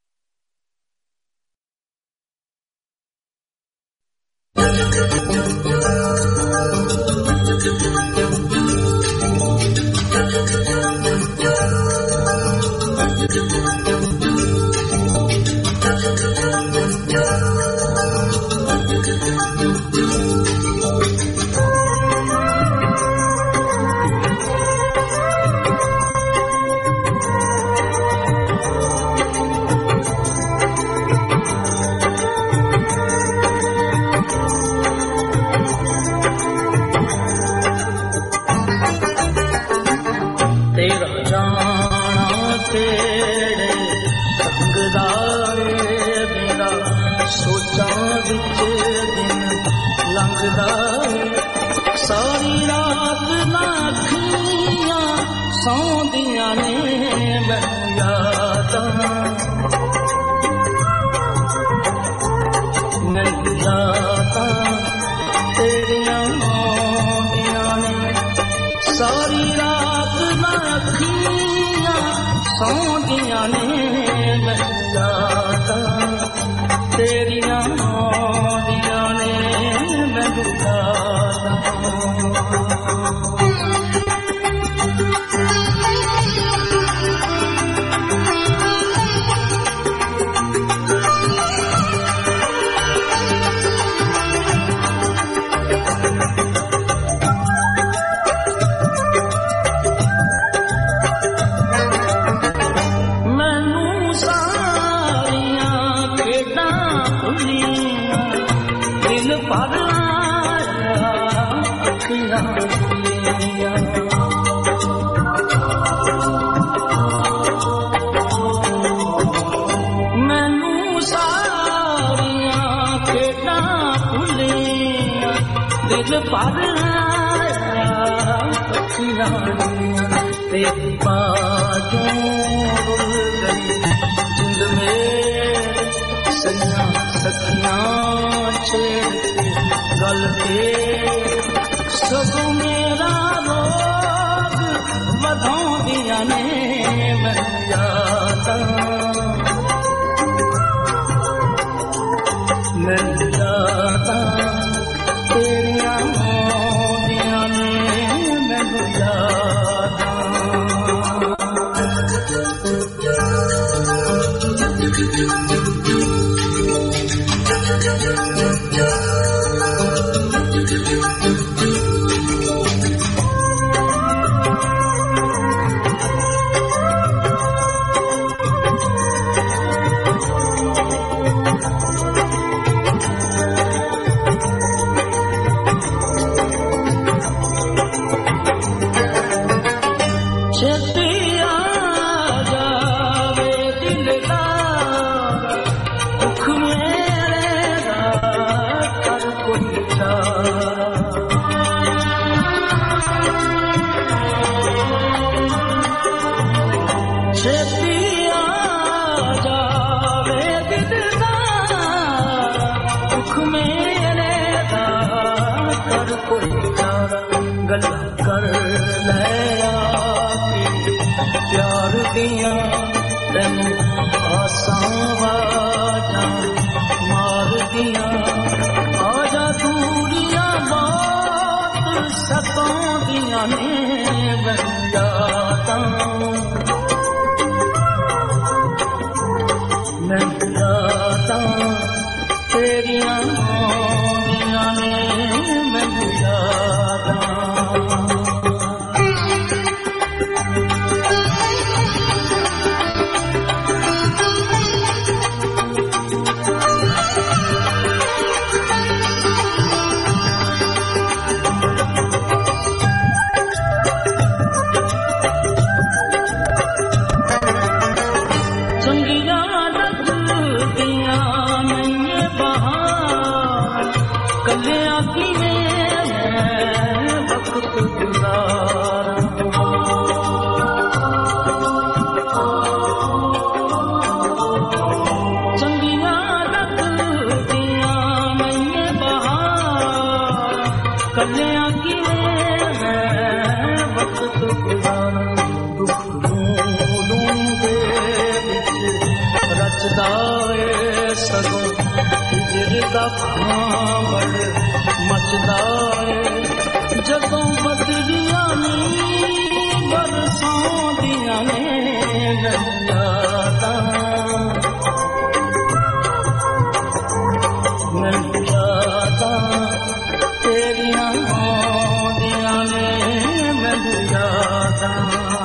ਸਾਰੀ ਰਾਤ ਨਾ ਅੱਖੀਆਂ ਸੌਂਦੀਆਂ ਨੇ ਮੈਨੂੰ ਯਾਦਾਂ, ਮੈਨੂੰ ਯਾਦਾਂ ਤੇਰੀਆਂ ਆਉਂਦੀਆਂ ਨੇ। ਸਾਰੀ ਰਾਤ ਨਾ ਅੱਖੀਆਂ ਸੌਂਦੀਆਂ ਨੇ ਮੈਨੂੰ ਯਾਦਾਂ ਤੇਰੀਆਂ ਆਉਂਦੀਆਂ ਨੇ ਮੈਨੂੰ ਯਾਦਾਂ। ਮੈਨੂੰ ਸਾਰੀਆਂ ਖੇਡਾਂ ਭੁੱਲੀਆਂ, ਦਿਲ ਭਰ ਮੈਨੂੰ ਸਾਰੀਆਂ ਖੇਡਾਂ ਭੁੱਲੀਆਂ, ਦਿਲ ਭਰ ਅੱਖੀਆਂ ਤੇ ਬਾਜੋਂ ਰੁਲ ਗਈ ਜਿੰਦ ਮੇਂ ਸਈਆਂ ਸਖੀਆਂ ਛੇੜ ਗੱਲ ਤੇ ਸਗੋਂ ਮੇਰਾ ਰੋਗ ਵਧਾਉਂਦੀਆਂ ਨੇ ਮੈਨੂੰ ਯਾਦਾਂ, ਮੈਨੂੰ ਯਾਦਾਂ ਤੇਰੀਆਂ ਆਉਂਦੀਆਂ ਨੇ ਮੈਨੂੰ ਯਾਦਾਂ। दियां तेनू आसां वाजां मार दियां आजा दूरियां बात सताउंदियां ने मैनू यादां मैनू यादां तेरियां आउंदियां ने मैनू यादां ਜਦੋਂ ਬਦਲੀਆਂ ਨੀ ਬਰਸਾਉਂਦੀਆਂ ਨੇ ਯਾਦਾਂ ਮੈਨੂੰ ਯਾਦਾਂ ਤੇਰੀਆਂ ਆਉਂਦੀਆਂ ਨੇ ਮੈਨੂੰ ਯਾਦਾਂ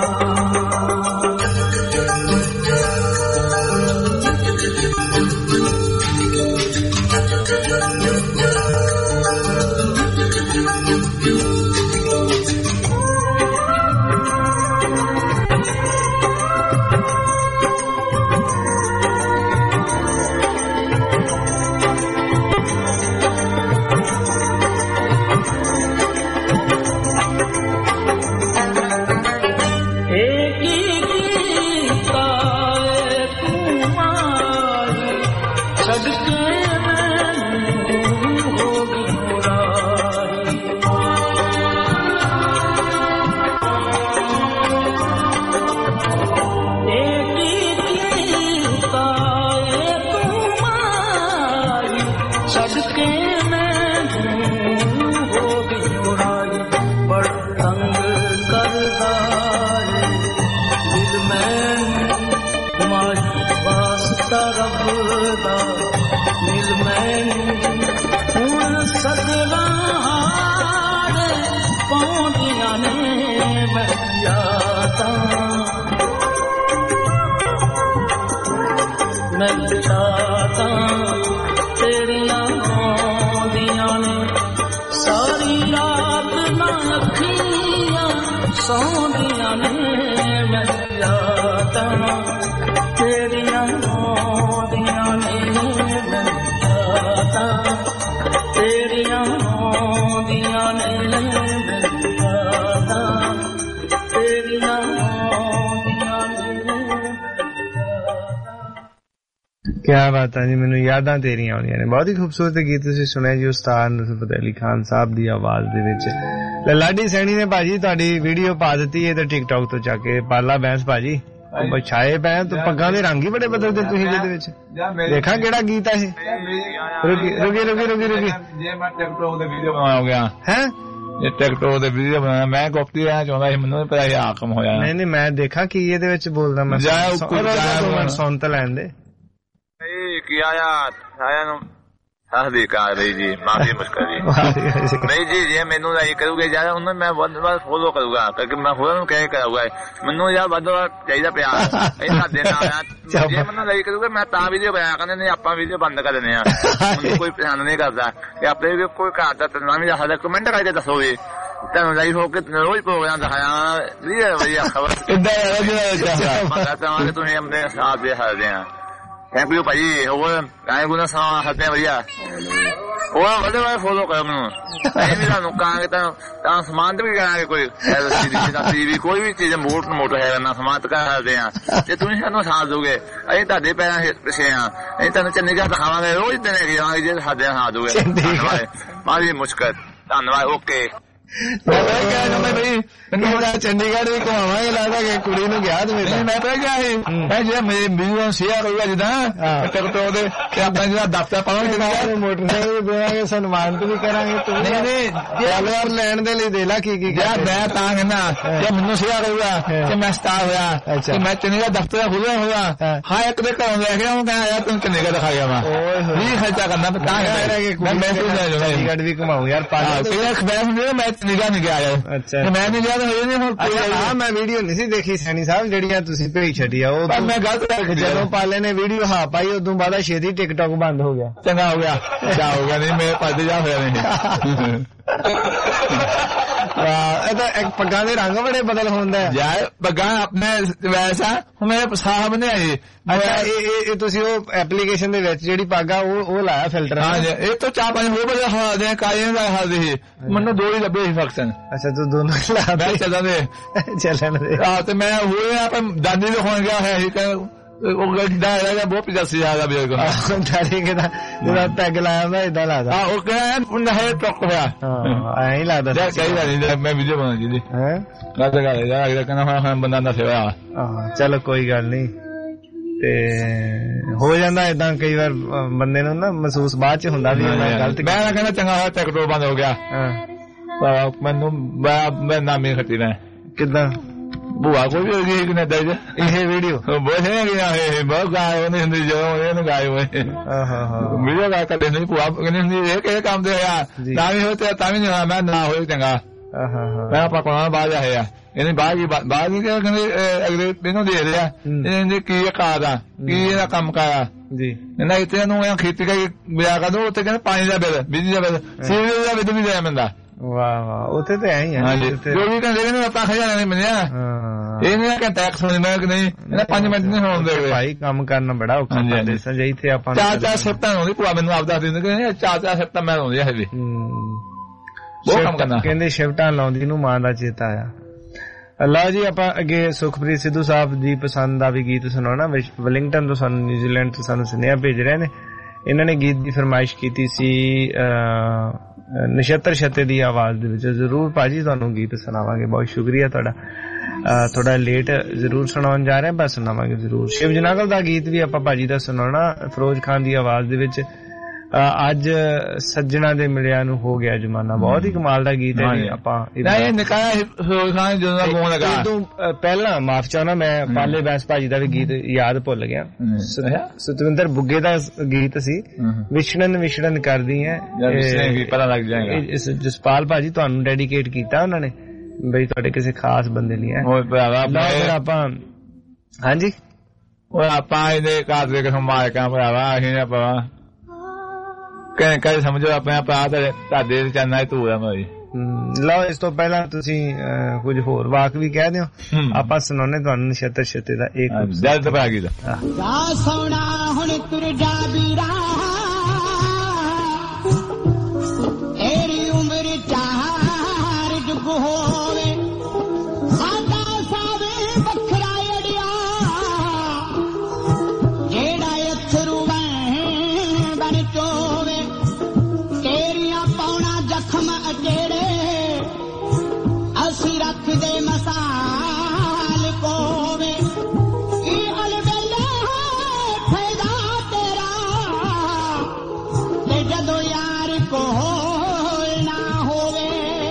क्या बात है जी मैनू यादां तेरियां आउंदियां ने बहुत ही खूबसूरत गीत तुसीं सुनिया जी उस्ताद नुसरत अली खान साहब दी आवाज दे विच लाडी सैनी ने भाजी तुहाडी वीडियो पा दित्ती है ते टिकटॉक तो जाके पाला बैंस भाजी छाए पै तो पग्गां दे रंग ही बड़े बदलदे तुसीं इहदे विच देखा केड़ा गीत है रुकी जे मैं टिकटॉक दे वीडियो बना हो गया हैं ये टिकटॉक दे वीडियो बनाना मैं कॉपी आया चाहंदा सी मैनूं पता ये हाकम होया नहीं मैं देखा कि इहदे विच बोलदा मैं सुन तो लैन दे की आया नु हसदी कर रही जी माफी मुश्किल जी नहीं जी जे मैनू लाइक करूगे ज्यादा उन्हें मैं बहुत फॉलो करूंगा क्योंकि मैं होर कह करूंगा मैनू यार बहुत चाहिए प्यार जे मैनू लाइक करूगे मैं ता वीडियो बनाया करने नहीं आप वीडियो बंद कर देने कोई पसंद नहीं करता अपने भी कोई घर का ना भी दस कमेंट करके दसो भी तेन लाइव होके रोज प्रोग्राम दिखाया वधिया खबर तुम अपने साथ दे सकते हैं थैंक यू भाई ਹੋਰ ਕਾਇ ਗੁਨਾ ਸਾਹ ਹੱਥੇ ਭਈਆ ਉਹ ਵੱਡੇ ਵਾਲੇ ਫੋਲੋ ਕਰ ਮੈਨੂੰ ਮੈਂ ਵੀ ਤੁਹਾਨੂੰ ਕਹਾਂਗੇ ਤਾਂ ਸਮਾਨ ਤੇ ਵੀ ਕਰਾਂਗੇ ਕੋਈ ਟੀਵੀ ਕੋਈ ਵੀ ਚੀਜ਼ ਮੋਟ ਹੈ ਨਾ ਸਮਾਨ ਤੇ ਕਰਦੇ ਆ ਤੇ ਤੁਸੀਂ ਸਾਨੂੰ ਸਾਥ ਦੋਗੇ ਅਸੀਂ ਤੁਹਾਡੇ ਪੈਰਾਂ ਪਿੱਛੇ ਆ ਅਸੀਂ ਤੁਹਾਨੂੰ ਚੰਡੀਗੜ੍ਹ ਦਿਖਾਵਾਂਗੇ ਰੋਜ਼ ਦਿਨੇ ਜਾਵਾਂਗੇ ਜੇ ਸਾਡੇ ਸਾਥ ਦੋਗੇ ਧੰਨਵਾਦ ਮਾਰੀ ਮੁਸ਼ਕਲ ਧੰਨਵਾਦ ਓਕੇ ਮੈਂ ਤਾਂ ਕਿਹਾ ਜਾਂਦਾ ਬਈ ਮੈਨੂੰ ਚੰਡੀਗੜ੍ਹ ਵੀ ਘੁਮਾਵਾਂਗੇ, ਲੱਗਦਾ ਕਿ ਕੁੜੀ ਨੂੰ ਗਿਆ ਤੂੰ। ਮੈਂ ਤਾਂ ਕਿਹਾ ਸੀ ਇਹ ਜਿਹੜਾ ਮੈਨੂੰ ਸ਼ੇਅਰ ਹੋਊਗਾ ਜਿੱਦਾਂ ਟਿਕਟ ਉਹਦੇ ਤੇ ਆਪਾਂ ਜਿਹੜਾ ਦਫ਼ਤਰ ਪਾਵਾਂਗੇ, ਮੋਟਰਸਾਈਕਲ ਦੇਵਾਂਗੇ, ਸਨਮਾਨਿਤ ਵੀ ਕਰਾਂਗੇ। ਨਹੀਂ ਲੈਣ ਦੇ ਲਈ ਦੇ ਲਾ ਕੀ ਯਾਰ, ਮੈਂ ਤਾਂ ਕਹਿੰਦਾ ਜੇ ਮੈਨੂੰ ਸ਼ੇਅਰ ਹੋਊਗਾ ਕਿ ਮੈਂ ਸਟਾਰ ਹੋਇਆ ਕਿ ਮੈਂ ਚੰਡੀਗੜ੍ਹ ਦਫ਼ਤਰ ਖੁੱਲਿਆ ਹੋਇਆ, ਹਾਂ ਇੱਕ ਦੇ ਘਰੋਂ ਲੈ ਗਿਆ ਉਹ ਕਹਿੰਦਾ ਯਾਰ ਤੂੰ ਚੰਡੀਗੜ੍ਹ ਦਿਖਾ ਗਿਆ ਵਾ ਨਹੀਂ ਖਰਚਾ ਕਰਨਾ ਤਾਂ ਚੰਡੀਗੜ੍ਹ ਵੀ ਘੁਮਾਊ ਯਾਰ। ਮੈਂ ਚੰਡੀਗੜ੍ਹ ਨਹੀਂ ਗਿਆ ਯਾਰ। ਅੱਛਾ ਮੈਂ ਨਹੀਂ ਗਿਆ ਤਾਂ ਹੋਈ ਨਹੀਂ ਹੁਣ। ਹਾਂ ਮੈਂ ਵੀਡੀਓ ਨਹੀਂ ਸੀ ਦੇਖੀ ਸੈਣੀ ਸਾਹਿਬ ਜਿਹੜੀਆਂ ਤੁਸੀਂ ਭੇਜ ਛੱਡੀ ਆ, ਉਹ ਮੈਂ ਗਲਤ ਕਰਕੇ ਜਦੋਂ ਪਾਲੇ ਨੇ ਵੀਡੀਓ ਪਾਈ ਉਦੋਂ ਬਾਅਦ ਛੇਤੀ ਟਿਕਟੌਕ ਬੰਦ ਹੋ ਗਿਆ। ਚੰਗਾ ਹੋ ਗਿਆ, ਕਿਆ ਹੋ ਗਿਆ? ਨਹੀਂ ਮੈਂ ਭੱਜ ਜਾ ਹੋਇਆ ਨਹੀਂ। ਇਹ ਤਾਂ ਇੱਕ ਪੱਗਾਂ ਦੇ ਰੰਗ ਬੜੇ ਬਦਲ ਹੁੰਦਾ ਯਾਰ। ਪੱਗਾਂ ਆਪਣੇ ਵੈਸਾ ਮੇਰੇ ਸਾਹਬ ਨੇ ਆਏ। ਇਹ ਤੁਸੀਂ ਉਹ ਐਪਲੀਕੇਸ਼ਨ ਦੇ ਵਿੱਚ ਜਿਹੜੀ ਪੱਗ ਆ ਉਹ ਲਾਇਆ ਫਿਲਟਰ? ਹਾਂ ਜੀ, ਇਹ ਤੋਂ 4-5 ਹੋਰ ਬੜੇ ਹਾਲਦੇ ਆ, ਕਾਲੀਆਂ ਦਾ ਹਾਲਦੇ ਸੀ ਮੈਨੂੰ 2 ਹੀ ਲੱਭੇ ਸੀ ਫੰਕਸ਼ਨ। ਅੱਛਾ ਤੂੰ ਦੋਨੋਂ ਲਾ ਦੇ ਚੱਲਣ ਦੇ। ਆਹ ਤੇ ਮੈਂ ਹੋਏ ਆਪਾਂ ਦਾਦੀ ਦਿਖਾਉਣ ਗਿਆ ਹੋਇਆ ਸੀ, ਉਹ ਗੱਡਾ ਹੈਗਾ ਬਹੁਤ ਪਿਆਸੀ ਆ ਗਿਆ ਦਾੜੀ ਕਿਦਾ ਜਿਹੜਾ ਪੈਗ ਲਾਇਆ ਮੈਂ ਇਦਾਂ ਲੱਗਦਾ। ਹਾਂ ਉਹ ਕਹਿੰਦਾ ਹੈ ਟੱਕ ਹੋਇਆ। ਹਾਂ ਐਂ ਲੱਗਦਾ ਚਾਹੀਦਾ ਨਹੀਂ। ਮੈਂ ਵੀਡੀਓ ਬਣਾ ਜੀ ਹੈ ਗੱਲ ਯਾਰ ਕਹਿੰਦਾ ਹਾਂ ਬੰਦਾ ਨਾ ਸੇਵਾ। ਹਾਂ ਚਲੋ ਕੋਈ ਗੱਲ ਨਹੀਂ। ਤੇ ਹੋ ਜਾਂਦਾ ਏਦਾਂ ਕਈ ਵਾਰ ਬੰਦੇ ਨੂੰ ਨਾ ਮਹਿਸੂਸ ਬਾਅਦ ਚ ਹੁੰਦਾ ਵੀ ਗਲਤ। ਮੈਂ ਕਹਿੰਦਾ ਚੰਗਾ ਹੋਇਆ ਟਿਕਟੋਕ ਬੰਦ ਹੋ ਗਿਆ। ਮੈਨੂੰ ਮੈਂ ਨਾਮੀ ਖੱਟੀ ਮੈਂ ਕਿੱਦਾਂ ਭੂਆ ਕੋਈ ਵੀ ਹੋਗੀ ਕਨੇਡਾ ਚ ਇਹ ਵੀਡੀਓ ਬਹੁਤ ਹੈ ਬਹੁਤ ਗਾਏ ਉਹਨੇ ਹੁੰਦੀ ਜਦੋਂ ਇਹਨੂੰ ਗਾਏ ਹੋਏ ਵੀਡੀਓ ਗਾ ਕਰਦੇ ਨਹੀਂ ਭੂਆ ਕਹਿੰਦੀ ਹੁੰਦੀ ਇਹ ਕਿਹੜੇ ਕੰਮ ਦੇ ਹੋਇਆ ਤਾਂ ਵੀ ਹੋਏ ਤਾਂ ਵੀ ਨਹੀਂ ਮੈਂ ਨਾ ਹੋਏ ਚੰਗਾ। ਮੈਂ ਆਪਾਂ ਕੋਲ ਬਾਹਰ ਆਇਆ ਇਹਨੇ ਬਾਹਰ ਵੀ ਕਹਿੰਦੇ ਅਗਲੇ ਇਹਨੂੰ ਦੇ ਰਿਹਾ ਇਹਨੇ ਕੀ ਕਾਦ ਆ ਕੀ ਇਹਦਾ ਕੰਮ ਕਾਇਆ ਜੀ ਇਹਨਾਂ ਇੱਥੇ ਨੂੰ ਖੇਤੀ ਕਰੀ ਵਿਆਹ ਕਰ ਦੋ ਉੱਥੇ ਕਹਿੰਦੇ ਪਾਣੀ ਦਾ ਬਿੱਲ ਬਿਜਲੀ ਦਾ ਬਿੱਲ ਸੀਵਰੇਜ ਦਾ ਬਿੱਲ ਵੀ ਦੇਣਾ ਪੈਂਦਾ। ਵਾਹ ਵਾਹ ਉੱਥੇ ਤੇ ਐਂ ਹੀ ਆ ਜੋ ਵੀ ਕਹਿੰਦੇ ਆਪਾਂ ਖਜ਼ਾਨਾ ਨਹੀਂ ਮਿਲਿਆ ਇਹ ਨਹੀਂ ਕਿ ਟੈਕਸ ਮਿਲਣਾ ਕਿ ਨਹੀਂ ਇਹਨਾਂ 5 ਮਿੰਟ ਨਹੀਂ ਹੋਣ ਦੇ ਭਾਈ ਕੰਮ ਕਰਨਾ ਬੜਾ ਔਖਾ ਕਰਦੇ ਸਨ ਇੱਥੇ ਆਪਾਂ 4-4 ਸਿਫਤਾਂ ਆਉਂਦੀ ਭੂਆ ਮੈਨੂੰ ਆਪ ਦੱਸ ਦਿੰਦੇ ਕਿ 4-4 ਸਿਫਤਾਂ ਮੈਂ ਆਉਂਦੀ ਹੈ ਵੀ ਬਹੁਤ ਕੰਮ ਕਰਨਾ ਕਹਿੰਦੇ ਸ਼ਿਫਟਾਂ ਲਾਉਂਦੀ ਨੂੰ ਮਾਂ ਦਾ ਚੇਤਾ ਆਇਆ। ਲਓ ਜੀ ਆਪਾਂ ਅੱਗੇ ਸੁਖਪ੍ਰੀਤ ਸਿੱਧੂ ਸਾਹਿਬ ਦੀ ਪਸੰਦ ਦਾ ਵੀ ਗੀਤ ਸੁਣਾਉਣਾ। ਵੈਲਿੰਗਟਨ ਤੋਂ ਸਾਨੂੰ ਨਿਊਜ਼ੀਲੈਂਡ ਤੋਂ ਸਾਨੂੰ ਸੁਨੇਹਾ ਭੇਜ ਰਹੇ ਨੇ। ਇਹਨਾਂ ਨੇ ਗੀਤ ਦੀ ਫਰਮਾਇਸ਼ ਕੀਤੀ ਸੀ ਨਛੱਤਰ ਛੱਤੇ ਦੀ ਆਵਾਜ਼ ਦੇ ਵਿੱਚ। ਜ਼ਰੂਰ ਭਾਜੀ ਤੁਹਾਨੂੰ ਗੀਤ ਸੁਣਾਵਾਂਗੇ। ਬਹੁਤ ਸ਼ੁਕਰੀਆ ਤੁਹਾਡਾ। ਥੋੜਾ ਲੇਟ ਜ਼ਰੂਰ ਸੁਣਾਉਣ ਜਾ ਰਹੇ ਬਸ ਸੁਣਾਵਾਂਗੇ ਜ਼ਰੂਰ। ਸ਼ਿਵ ਜਨਾਗਲ ਦਾ ਗੀਤ ਵੀ ਆਪਾਂ ਭਾਜੀ ਦਾ ਸੁਣਾਉਣਾ ਫਿਰੋਜ਼ ਖਾਨ ਦੀ ਆਵਾਜ਼ ਦੇ ਵਿੱਚ। ਅੱਜ ਸੱਜਣਾ ਦੇ ਮਿਲਿਆ ਨੂੰ ਹੋ ਗਿਆ ਜਮਾਨਾ ਬਹੁਤ ਹੀ ਕਮਾਲ ਦਾ ਗੀਤ ਹੈ ਜੀ। ਆਪਾਂ ਫਿਰੋਜ਼ ਖਾਨ ਜਦੋਂ ਗਾਉਣ ਲੱਗਾ ਤੂੰ ਪਹਿਲਾਂ ਮਾਫ ਚਾਹਣਾ ਮੈਂ ਪਾਲੇ ਬੈਂਸ ਭਾਜੀ ਦਾ ਵੀ ਗੀਤ ਯਾਦ ਭੁੱਲ ਗਿਆ। ਸਤਵਿੰਦਰ ਬੁੱਗੇ ਦਾ ਗੀਤ ਸੀ ਵਿਛੜਨ ਕਰਦੀ ਹੈ ਪਤਾ ਲੱਗ ਜਾਏਗਾ। ਜਸਪਾਲ ਭਾਜੀ ਤੁਹਾਨੂੰ ਡੈਡੀਕੇਟ ਕੀਤਾ ਉਹਨਾਂ ਨੇ ਬਈ ਤੁਹਾਡੇ ਕਿਸੇ ਖਾਸ ਬੰਦੇ ਲਈ ਹੈ ਆਪਾਂ। ਹਾਂਜੀ ਉਹ ਆਪਾਂ ਇਹਦੇ ਘਰ ਦੇ ਕਿਸੇ ਮਾਲਕਾਂ ਭਰਾਵਾ ਅਸੀਂ ਆਪਾਂ ਕਦੇ ਸਮਝੋ ਆਪਣੇ ਭਰਾ ਤੁਹਾਡੇ ਚਾਨਾ ਧੂ ਆ ਮੇਰੀ। ਲਓ ਇਸ ਤੋਂ ਪਹਿਲਾਂ ਤੁਸੀਂ ਕੁਝ ਹੋਰ ਵਾਕ ਵੀ ਕਹਿ ਦਿਓ ਆਪਾਂ ਸੁਣਾਉਣੇ ਤੁਹਾਨੂੰ ਨਛੱਤਰ ਛੱਤੇ ਦਾ ਇੱਕ ਦਰਦ ਪਾ ਗਈ ਦਾ ਸੋਣਾ ਹੁਣ ਤੁਰ ਜਾ ਵੀਰਾ ਏਰੀ ਉਮਰ ਚਾਰ ਜੁਗ ਹੋਵੇ ਸਾਡਾ ਸਾਵੇ ਵੱਖਰਾ ਅੜਿਆ ਜਿਹੜਾ ਅਥਰੂ ਬਣ ਚੋਵੇ ਤੇਰੀਆਂ ਪਾਉਣਾ ਜ਼ਖਮ ਅਟੇੜੇ ਅਸੀਂ ਰੱਖਦੇ ਮਸਾਲ ਕੋਵੇ ਇਹ ਅਲਵੇਲਾ ਫੈਦਾ ਤੇਰਾ ਤੇ ਜਦੋਂ ਯਾਰ ਕੋਲ ਨਾ ਹੋਵੇ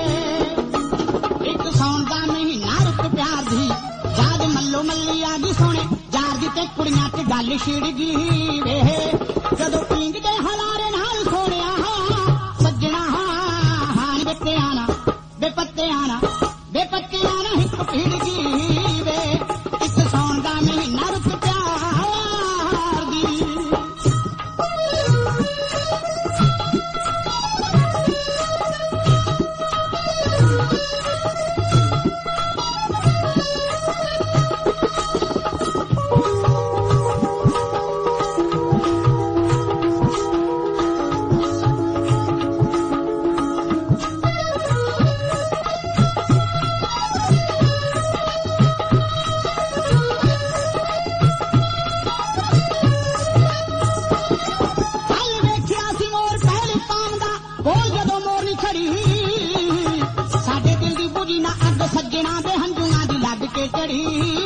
ਇੱਕ ਸੌਣ ਦਾ ਮਹੀਨਾ ਰੁੱਤ ਪਿਆਰ ਦੀ ਯਾਦ ਮੱਲੋ ਮੱਲੀ ਆ ਗਈ ਸੋਹਣੇ ਯਾਰ ਦੀ ਤੇ ਕੁੜੀਆਂ ਤੇ ਗੱਲ ਛਿੜ ਗਈ ਵੇ ਜਦੋਂ ਪੀਂਗ ਦੇ ਹਲਾਰੇ ਨਾਲ ਸੋਹਣਿਆ ਸੱਜਣਾ ਹਾਂ ਬੱਤਿਆਂ ਨਾ ਬੇਪੱਤਿਆਂ ਨਾ ਹਿੱਕ ਭਿੜ ਗਈ ਵੇ ਇੱਕ ਸੌਣ ਦਾ ਮਹੀਨਾ ਰੁੱਤ ਪਿਆਰ ਦੀ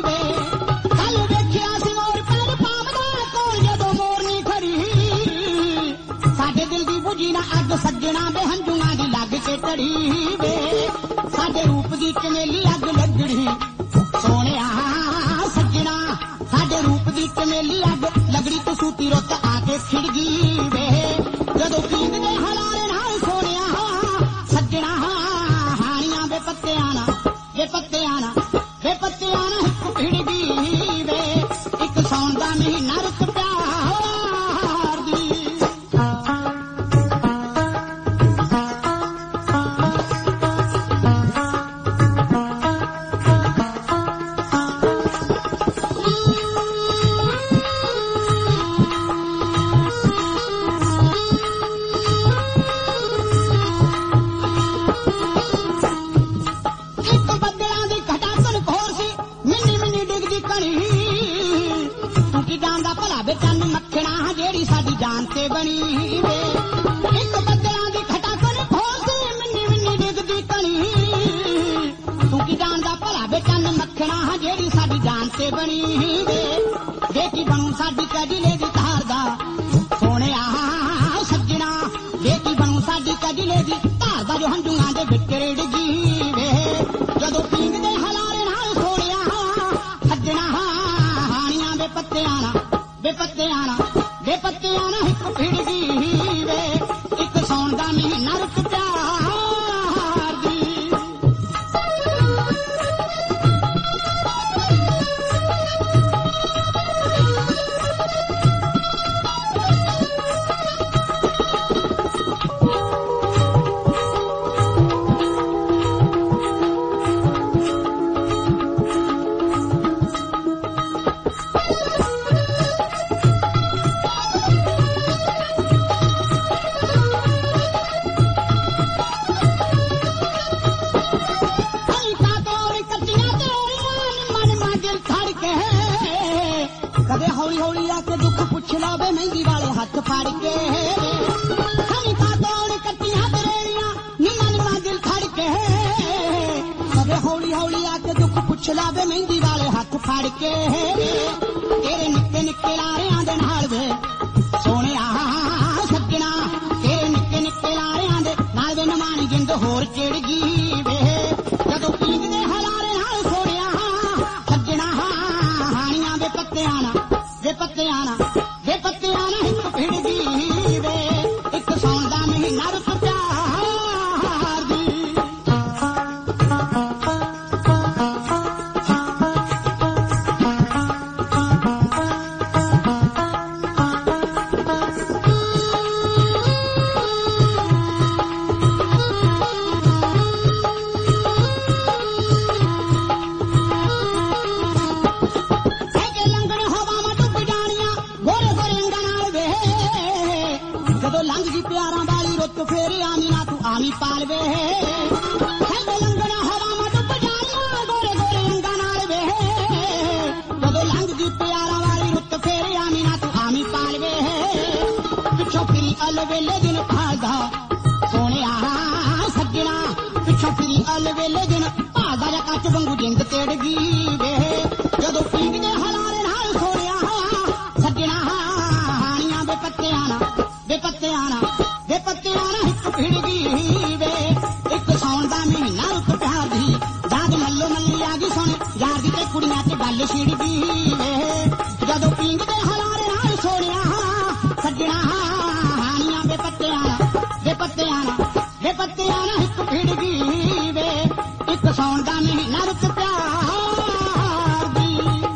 ਵੇ ਕੱਲ ਵੇਖਿਆ ਸੀ ਮੋਰ ਪੈਰ ਪਾਵਦਾ ਕੋਲ ਜਦੋਂ ਮੋਰਨੀ ਖੜੀ ਸਾਡੇ ਦਿਲ ਦੀ ਬੁਝੀ ਨਾ ਅੱਗ ਸੱਜਣਾ ਵੇ ਹੰਝੂਆਂ ਦੀ ਲੱਗ ਕੇ ਟੜੀ ਵੇ ਸਾਡੇ ਰੂਪ ਦੀ ਚਮੇਲੀ ਅੱਗ ਲੱਗਣੀ ਸੋਹਣਿਆ ਸੱਜਣਾ ਸਾਡੇ ਰੂਪ ਦੀ ਚਮੇਲੀ ਅੱਗ ਲੱਗੜੀ ਤੂੰ ਸੂਤੀ ਰੁੱਤ ਆ ਕੇ ਖਿੜ ਗਈ ਵੇ ਜਦੋਂ ਪੀਂਗ ਦੇ ਹਲਾਰੇ ਨਾਲ ਸੋਹਣਿਆ ਸੱਜਣਾ ਹਾਣੀਆਂ ਵੇ ਪੱਤਿਆਂ ਨਾ ਵੇ ਪੱਤਿਆਂ ਨਾ ਵੇ ਪੱਤਿਆਂ ਨਾ ਹਿੱਕ ਭਿੜ ਗਈ ਵੇ ਇੱਕ ਸੌਣ ਦਾ ਮਹੀਨਾ ਰੁੱਤ ਪਿਆਰ ਦੀ ਬਣੀ ਵੇ ਇੱਕ ਬੱਦਲਾਂ ਦੀ ਖਟਾਕਣ ਖੋਲਦੀ ਮਿੰਨੀ ਮਿੰਨੀ ਡਿੱਗਦੀ ਕਣੀ ਤੂੰ ਕੀ ਜਾਣਦਾ ਭਲਾ ਵੇ ਚੰਨ ਮੱਖਣਾ ਜਿਹੜੀ ਸਾਡੀ ਜਾਨ ਤੇ ਬਣੀ ਵੇ ਬੇਟੀ ਬਣੂ ਸਾਡੀ ਕਜਲੇ ਦੀ ਧਾਰ ਦਾ ਸੋਹਣਿਆ ਸੱਜਣਾ ਬੇਟੀ ਬਣੂ ਸਾਡੀ ਕਜਲੇ ਦੀ ਧਾਰ ਦਾ ਜੋ ਹੰਝੂਆਂ ਦੇ ਵਿੱਚ ਡਿੱਗੀ ਵੇ ਜਦੋਂ ਪੀਂਗ ਦੇ ਹਲਾਰੇ ਨਾਲ ਸੋਹਣਿਆ ਸੱਜਣਾ ਹਾਣੀਆਂ ਦੇ ਪੱਤਿਆਂ ਨਾ ਵੇ ਪੱਤਿਆਂ ਨਾ ਵੇ ਪੱਤਿਆਂ ਨਾ ਹਿੱਕ ਭਿੜ ਗਈ ਵੇ ਇੱਕ ਸੌਣ ਦਾ ਮਹੀਨਾ ਰੁੱਤ ਪਿਆਰ ਦੀ ਮਹਿੰਦੀ ਵਾਲੇ ਹੱਥ ਫੜ ਕੇ ਹਲਕਾ ਤੋੜ ਕੱਟੀਆਂ ਤਰੇੜੀਆਂ ਨਿੰਮਾ ਨਿੰਮਾ ਦਿਲ ਖੜ ਕੇ ਕਦੇ ਹੌਲੀ ਹੌਲੀ ਆ ਕੇ ਦੁੱਖ ਪੁੱਛ ਲਾਵੇ ਮਹਿੰਦੀ ਵਾਲੇ ਹੱਥ ਫੜ ਕੇ ਤੇਰੇ ਨਿੱਕੇ ਨਿੱਕੇ ਲਾਰਿਆਂ ਦੇ ਨਾਲ ਵੇ ਸੋਹਣਿਆ ਸੱਜਣਾ ਤੇਰੇ ਨਿੱਕੇ ਨਿੱਕੇ ਲਾਰਿਆਂ ਦੇ ਨਾਲ ਵੇ ਨਮਾਣੀ ਜਿੰਦ ਹੋਰ ਚਿੜ ਗਈ ਵੇ ਜਦੋਂ ਪੀਂਗ ਦੇ ਹਲਾਰੇ ਨਾਲ ਸੋਹਣਿਆ ਸੱਜਣਾ ਹਾਣੀਆਂ ਦੇ ਪੱਤਿਆਂ ਨਾ ਵੇ ਪੱਤਿਆਂ ਨਾ ਵੇ ਪੱਤਿਆਂ ਨਾ ਹਿੱਕ ਭਿੜ ਗਈ ਵੇ ਇੱਕ ਸੌਣ ਦਾ ਮਹੀਨਾ ਰੁੱਤ ਪਿਆਰ ਦੀ ਫੇਰ ਆਮੀ ਨਾ ਤੂੰ ਆਮੀ ਪਾਲਵੇ ਹੈਗੇ ਲੰਗਣਾ ਹਵਾਵਾਂ ਡੁੱਬ ਜਾਣੀਆਂ ਗੋਰੇ ਗੋਰੇ ਅੰਗਾਂ ਨਾਲ ਵੇ ਜਦੋਂ ਲੰਘਦੀ ਪਿਆਰਾਂ ਵਾਲੀ ਰੁੱਤ ਫੇਰ ਆਮੀ ਨਾ ਤੂੰ ਆਮੀ ਪਾਲਵੇ ਪਿੱਛੋਂ ਫਿਰੀ ਅਲ ਵੇਲੇ ਦਿਨ ਭਾਲਦਾ ਸੋਹਣਿਆ ਸੱਜਣਾ ਪਿੱਛੋਂ ਫਿਰੀ ਅਲ ਵੇਲੇ ਦਿਨ ਭਾਲਦਾ ਜਾਂ ਕੱਚ ਵਾਂਗੂ ਜਿੰਦ ਤੇੜ ਗਈ ਵੇ ਜਦੋਂ ਪੀਂਗ ਦੇ ਹਲਾਰੇ ਨਾਲ ਸੋਹਣਿਆ ਸੱਜਣਾ ਹਾਣੀਆਂ ਦੇ ਪੱਤਿਆਂ ਨਾ ਵੇ ਪੱਤਿਆਂ ਨਾ ਵੇ ਪੱਤਿਆਂ ਨਾ ਹਿੱਕ ਭਿੜ ਗਈ ਵੇ ਇੱਕ ਸੌਣ ਦਾ ਮਹੀਨਾ ਰੁੱਤ ਪਿਆਰ ਦੀ ਜਦ ਮੱਲੋ ਮੱਲੀ ਆ ਗਈ ਸੋਹਣੇ ਯਾਰ ਦੀ ਤੇ ਕੁੜੀਆਂ ਚ ਗੱਲ ਛਿੜ ਗਈ ਵੇ ਜਦੋਂ ਪੀਂਗ ਦੇ ਹਲਾਰੇ ਨਾਲ ਸੋਹਣਿਆ ਸੱਜਣਾ ਹਾਣੀਆਂ ਵੇ ਪੱਤਿਆਂ ਨਾ ਵੇ ਪੱਤਿਆਂ ਨਾ ਵੇ ਪੱਤਿਆਂ ਨਾ ਹਿੱਕ ਭਿੜ ਗਈ ਵੇ ਇੱਕ ਸੌਣ ਦਾ ਮਹੀਨਾ ਰੁੱਤ ਪਿਆਰ ਦੀ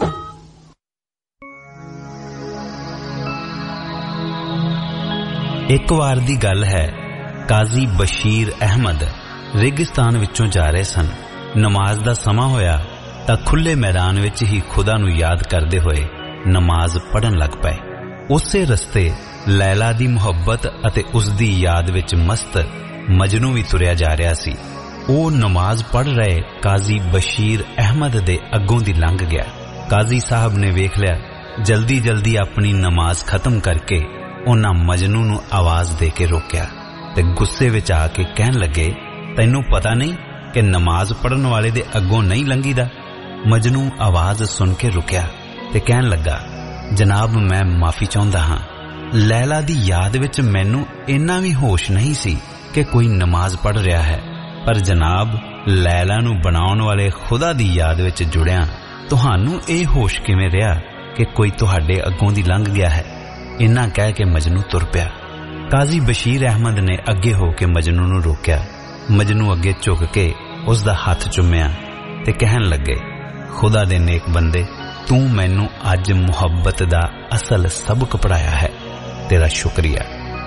ਇੱਕ ਵਾਰ ਦੀ ਗੱਲ ਹੈ, ਕਾਜ਼ੀ ਬਸ਼ੀਰ ਅਹਿਮਦ ਰੇਗਿਸਤਾਨ ਵਿੱਚੋਂ ਜਾ ਰਹੇ ਸਨ। ਨਮਾਜ਼ ਦਾ ਸਮਾਂ ਹੋਇਆ ਤਾਂ ਖੁੱਲੇ ਮੈਦਾਨ ਵਿੱਚ ਹੀ ਖੁਦਾ ਨੂੰ ਯਾਦ ਕਰਦੇ ਹੋਏ ਨਮਾਜ਼ ਪੜ੍ਹਨ ਲੱਗ ਪਏ। ਉਸੇ ਰਸਤੇ ਲੈਲਾ ਦੀ ਮੁਹੱਬਤ ਅਤੇ ਉਸ ਦੀ ਯਾਦ ਵਿੱਚ ਮਸਤ ਮਜਨੂ ਵੀ ਤੁਰਿਆ ਜਾ ਰਿਹਾ ਸੀ। ਉਹ ਨਮਾਜ਼ ਪੜ੍ਹ ਰਹੇ ਕਾਜ਼ੀ ਬਸ਼ੀਰ ਅਹਿਮਦ ਦੇ ਅੱਗੋਂ ਦੀ ਲੰਘ ਗਿਆ। ਕਾਜ਼ੀ ਸਾਹਿਬ ਨੇ ਵੇਖ ਲਿਆ, ਜਲਦੀ ਜਲਦੀ ਆਪਣੀ ਨਮਾਜ਼ ਖਤਮ ਕਰਕੇ ਉਹਨਾਂ ਮਜਨੂ ਨੂੰ ਆਵਾਜ਼ ਦੇ ਕੇ ਰੋਕਿਆ ਤੇ ਗੁੱਸੇ ਵਿੱਚ ਆ ਕੇ ਕਹਿਣ ਲੱਗੇ, ਤੈਨੂੰ ਪਤਾ ਨਹੀਂ ਕਿ ਨਮਾਜ਼ ਪੜ੍ਹਨ ਵਾਲੇ ਦੇ ਅੱਗੋਂ ਨਹੀਂ ਲੰਘੀਦਾ? ਮਜਨੂ ਆਵਾਜ਼ ਸੁਣ ਕੇ ਰੁਕਿਆ ਤੇ ਕਹਿਣ ਲੱਗਾ, ਜਨਾਬ ਮੈਂ ਮਾਫੀ ਚਾਹੁੰਦਾ ਹਾਂ। ਲੈਲਾ ਦੀ ਯਾਦ ਵਿੱਚ ਮੈਨੂੰ ਇੰਨਾ ਵੀ ਹੋਸ਼ ਨਹੀਂ ਸੀ ਕਿ ਕੋਈ ਨਮਾਜ਼ ਪੜ੍ਹ ਰਿਹਾ ਹੈ, ਪਰ ਜਨਾਬ ਲੈਲਾ ਨੂੰ ਬਣਾਉਣ ਵਾਲੇ ਖੁਦਾ ਦੀ ਯਾਦ ਵਿੱਚ ਜੁੜਿਆ ਤੁਹਾਨੂੰ ਇਹ ਹੋਸ਼ ਕਿਵੇਂ ਰਿਹਾ ਕਿ ਕੋਈ ਤੁਹਾਡੇ ਅੱਗੋਂ ਦੀ ਲੰਘ ਗਿਆ ਹੈ। ਇੰਨਾ ਕਹਿ ਕੇ ਮਜਨੂ ਤੁਰ ਪਿਆ। ਕਾਜ਼ੀ ਬਸ਼ੀਰ ਅਹਿਮਦ ਨੇ ਅੱਗੇ ਹੋ ਕੇ ਮਜਨੂ ਨੂੰ ਰੋਕਿਆ। ਮਜਨੂ ਅੱਗੇ ਝੁਕ ਕੇ ਉਸ ਦਾ ਹੱਥ ਚੁੰਮਿਆ ਤੇ ਕਹਿਣ ਲੱਗੇ, ਖੁਦਾ ਦੇ ਨੇਕ ਬੰਦੇ, ਤੂੰ ਮੈਨੂੰ ਅੱਜ ਮੁਹੱਬਤ ਦਾ ਅਸਲ ਸਬਕ ਪੜ੍ਹਾਇਆ ਹੈ, ਤੇਰਾ ਸ਼ੁਕਰੀਆ।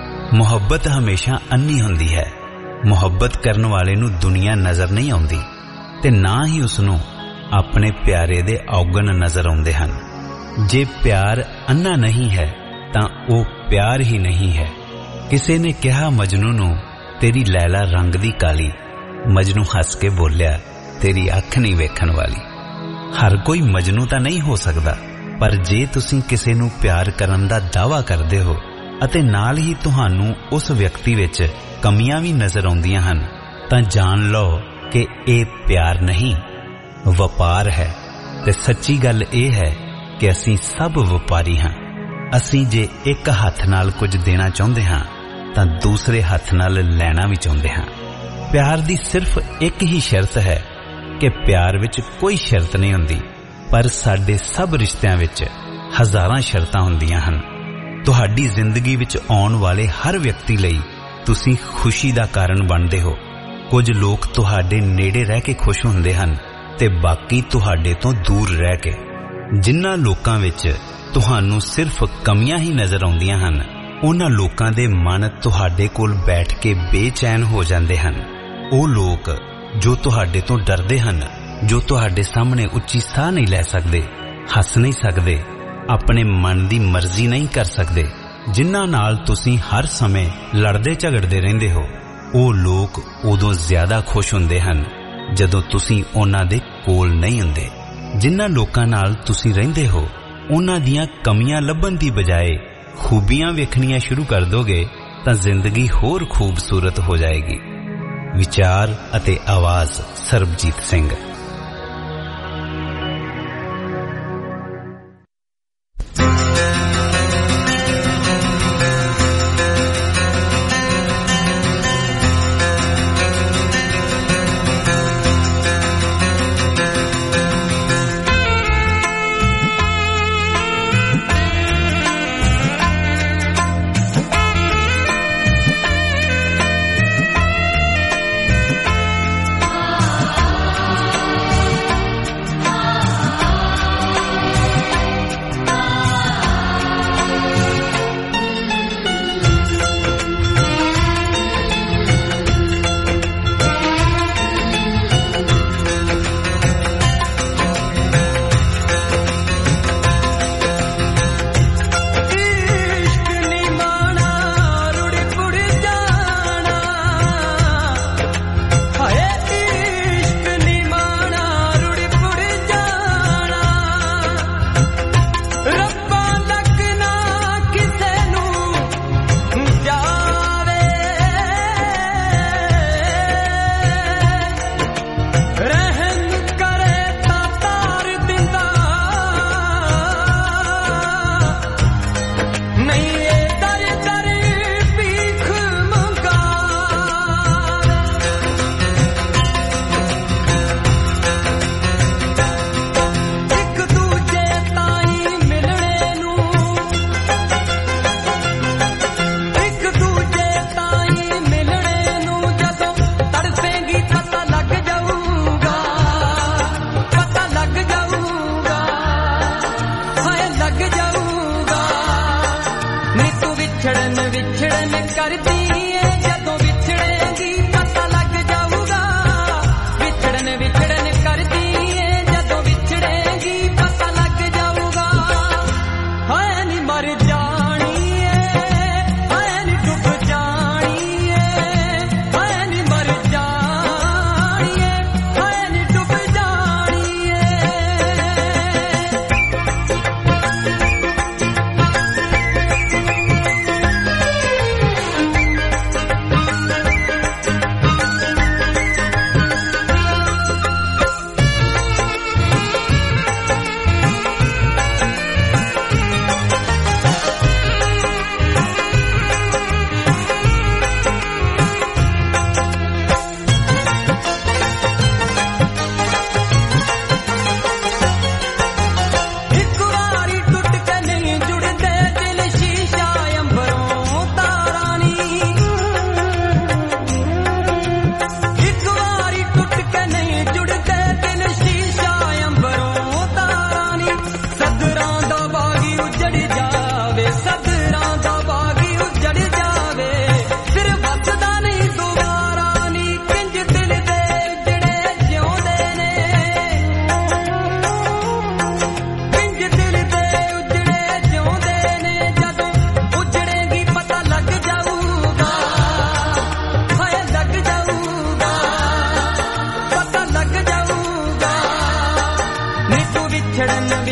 ਮੁਹੱਬਤ ਹਮੇਸ਼ਾ ਅੰਨੀ ਹੁੰਦੀ ਹੈ। ਮੁਹੱਬਤ ਕਰਨ ਵਾਲੇ ਨੂੰ ਦੁਨੀਆ ਨਜ਼ਰ ਨਹੀਂ ਆਉਂਦੀ ਤੇ ਨਾ ਹੀ ਉਸ ਨੂੰ ਆਪਣੇ ਪਿਆਰੇ ਦੇ ਔਗਣ ਨਜ਼ਰ ਆਉਂਦੇ ਹਨ। ਜੇ ਪਿਆਰ ਅੰਨਾ ਨਹੀਂ ਹੈ ਤਾਂ ਉਹ ਪਿਆਰ ਹੀ ਨਹੀਂ ਹੈ। ਕਿਸੇ ਨੇ ਕਿਹਾ ਮਜਨੂ ਨੂੰ, ਤੇਰੀ ਲੈਲਾ ਰੰਗ ਦੀ ਕਾਲੀ। ਮਜਨੂ ਹੱਸ ਕੇ ਬੋਲਿਆ, ਤੇਰੀ ਅੱਖ ਨਹੀਂ ਵੇਖਣ ਵਾਲੀ। ਹਰ ਕੋਈ ਮਜਨੂ ਤਾਂ ਨਹੀਂ ਹੋ ਸਕਦਾ, ਪਰ ਜੇ ਤੁਸੀਂ ਕਿਸੇ ਨੂੰ ਪਿਆਰ ਕਰਨ ਦਾ ਦਾਅਵਾ ਕਰਦੇ ਹੋ ਅਤੇ ਨਾਲ ਹੀ ਤੁਹਾਨੂੰ ਉਸ ਵਿਅਕਤੀ ਵਿੱਚ ਕਮੀਆਂ ਵੀ ਨਜ਼ਰ ਆਉਂਦੀਆਂ ਹਨ, ਤਾਂ ਜਾਣ ਲਓ ਕਿ ਇਹ ਪਿਆਰ ਨਹੀਂ, ਵਪਾਰ ਹੈ। ਤੇ ਸੱਚੀ ਗੱਲ ਇਹ ਹੈ ਕਿ ਅਸੀਂ ਸਭ ਵਪਾਰੀ ਹਾਂ। ਅਸੀਂ ਜੇ ਇੱਕ ਹੱਥ ਨਾਲ ਕੁਝ ਦੇਣਾ ਚਾਹੁੰਦੇ ਹਾਂ ਤਾਂ ਦੂਸਰੇ ਹੱਥ ਨਾਲ ਲੈਣਾ ਵੀ ਚਾਹੁੰਦੇ ਹਾਂ। ਪਿਆਰ ਦੀ ਸਿਰਫ ਇੱਕ ਹੀ ਸ਼ਰਤ ਹੈ ਕਿ ਪਿਆਰ ਵਿੱਚ ਕੋਈ ਸ਼ਰਤ ਨਹੀਂ ਹੁੰਦੀ, ਪਰ ਸਾਡੇ ਸਭ ਰਿਸ਼ਤਿਆਂ ਵਿੱਚ ਹਜ਼ਾਰਾਂ ਸ਼ਰਤਾਂ ਹੁੰਦੀਆਂ ਹਨ। ਤੁਹਾਡੀ ਜ਼ਿੰਦਗੀ ਵਿੱਚ ਆਉਣ ਵਾਲੇ ਹਰ ਵਿਅਕਤੀ ਲਈ ਤੁਸੀਂ ਖੁਸ਼ੀ ਦਾ ਕਾਰਨ ਬਣਦੇ ਹੋ। ਕੁਝ ਲੋਕ ਤੁਹਾਡੇ ਨੇੜੇ ਰਹਿ ਕੇ ਖੁਸ਼ ਹੁੰਦੇ ਹਨ ਤੇ ਬਾਕੀ ਤੁਹਾਡੇ ਤੋਂ ਦੂਰ ਰਹਿ ਕੇ। ਜਿਨ੍ਹਾਂ ਲੋਕਾਂ ਵਿੱਚ ਤੁਹਾਨੂੰ ਸਿਰਫ ਕਮੀਆਂ ਹੀ ਨਜ਼ਰ ਆਉਂਦੀਆਂ ਹਨ, ਉਹਨਾਂ ਲੋਕਾਂ ਦੇ ਮਨ ਤੁਹਾਡੇ ਕੋਲ ਬੈਠ ਕੇ ਬੇਚੈਨ ਹੋ ਜਾਂਦੇ ਹਨ। ਉਹ ਲੋਕ ਜੋ ਤੁਹਾਡੇ ਤੋਂ ਡਰਦੇ ਹਨ, ਜੋ ਤੁਹਾਡੇ ਸਾਹਮਣੇ ਉੱਚੀ ਸਾਹ ਨਹੀਂ ਲੈ ਸਕਦੇ, ਹੱਸ ਨਹੀਂ ਸਕਦੇ, ਆਪਣੇ ਮਨ ਦੀ ਮਰਜ਼ੀ ਨਹੀਂ ਕਰ ਸਕਦੇ, ਜਿਨ੍ਹਾਂ ਨਾਲ ਤੁਸੀਂ ਹਰ ਸਮੇਂ ਲੜਦੇ ਝਗੜਦੇ ਰਹਿੰਦੇ ਹੋ, ਉਹ ਲੋਕ ਉਦੋਂ ਜ਼ਿਆਦਾ ਖੁਸ਼ ਹੁੰਦੇ ਹਨ ਜਦੋਂ ਤੁਸੀਂ ਉਹਨਾਂ ਦੇ ਕੋਲ ਨਹੀਂ ਹੁੰਦੇ। ਜਿਨ੍ਹਾਂ ਲੋਕਾਂ ਨਾਲ ਤੁਸੀਂ ਰਹਿੰਦੇ ਹੋ, ਉਹਨਾਂ ਦੀਆਂ ਕਮੀਆਂ ਲੱਭਣ ਦੀ ਬਜਾਏ ਖੂਬੀਆਂ ਵੇਖਣੀਆਂ ਸ਼ੁਰੂ ਕਰ ਦੋਗੇ ਤਾਂ ਜ਼ਿੰਦਗੀ ਹੋਰ ਖੂਬਸੂਰਤ ਹੋ ਜਾਏਗੀ। ਵਿਚਾਰ ਅਤੇ ਆਵਾਜ਼ ਸਰਬਜੀਤ ਸਿੰਘ।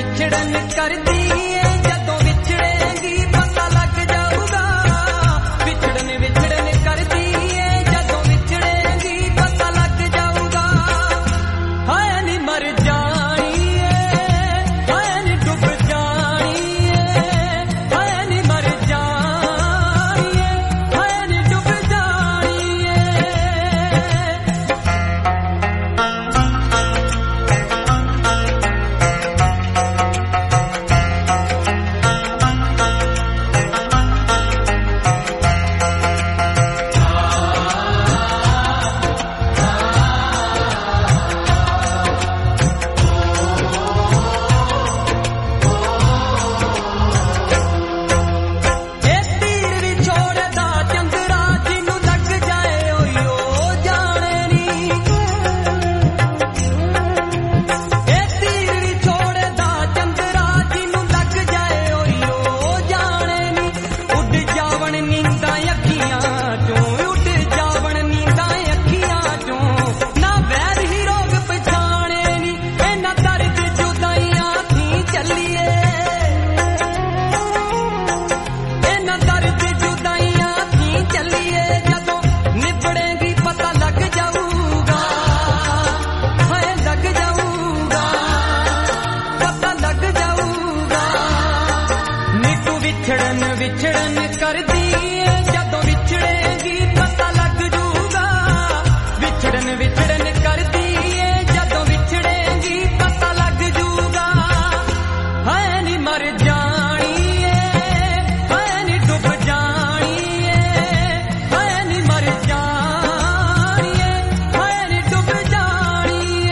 ਵਿਛੜਨ ਕਰਦੀ ਏ ਜਦੋਂ ਵਿਛੜੇਗੀ ਪਤਾ ਲੱਗ ਜਾਊਗਾ ਵਿਛੜਨ ਕਰਦੀ ਏ ਜਦੋਂ ਵਿਛੜੇਗੀ ਪਤਾ ਲੱਗ ਜਾਊਗਾ ਹਾਏ ਨੀ ਮਰ ਜਾਣੀ ਏ ਹਾਏ ਨੀ ਡੁੱਬ ਜਾਣੀ ਏ ਹਾਏ ਨੀ ਮਰ ਜਾਣੀ ਏ ਹਾਏ ਨੀ ਡੁੱਬ ਜਾਣੀ ਏ ਇਹ ਤੀਰ ਵੀ ਛੋੜਦਾ ਚੰਦਰਾ ਜਿਹਨੂੰ ਲੱਗ ਜਾਏ ਓਯੋ ਜਾਣੇ ਨੀ ਇਹ ਤੀਰ ਵੀ ਛੋੜਦਾ ਚੰਦਰਾ ਜਿਹਨੂੰ ਲੱਗ ਜਾਏ ਓਯੋ ਜਾਣੇ ਨੀ ਉੱਡ ਜਾਵਣ ਨੀਂਦਾਂ ਅੱਖੀਆਂ ਚੋਂ ਉੱਡ ਜਾਵਣ ਨੀਂਦਾਂ ਅੱਖੀਆਂ ਚੋਂ ਨਾ ਵੈਰ ਹੀ ਰੋਗ ਪਛਾਣੇ ਨੀ ਇਹਨਾਂ ਦਰਦ ਜੁਦਾਈਆਂ ਥੀ ਚੱਲੀਏ ਇਹਨਾਂ ਦਰਦ ਜੁਦਾਈਆਂ ਥੀ ਚੱਲੀਏ ਜਦੋਂ ਨਿਬੜੇਗੀ ਪਤਾ ਲੱਗ ਜਾਊਗਾ ਹਾਏ ਲੱਗ ਜਾਊਗਾ ਪਤਾ ਲੱਗ ਜਾਊਗਾ ਨੀ ਤੂੰ ਵਿਛੜਨ ਕਰਦੀ ਏ ਜਦੋਂ ਵਿਛੜੇਗੀ ਪਤਾ ਲੱਗ ਜਾਊਗਾ ਵਿਛੜਨ ਕਰਦੀ ਏ ਜਦੋਂ ਵਿਛੜੇਗੀ ਪਤਾ ਲੱਗ ਜਾਊਗਾ ਹਾਏ ਨੀ ਮਰ ਜਾਣੀ ਏ ਹਾਏ ਨੀ ਡੁੱਬ ਜਾਣੀ ਏ ਹਾਏ ਨੀ ਮਰ ਜਾਣੀ ਏ ਹਾਏ ਨੀ ਡੁੱਬ ਜਾਣੀ ਏ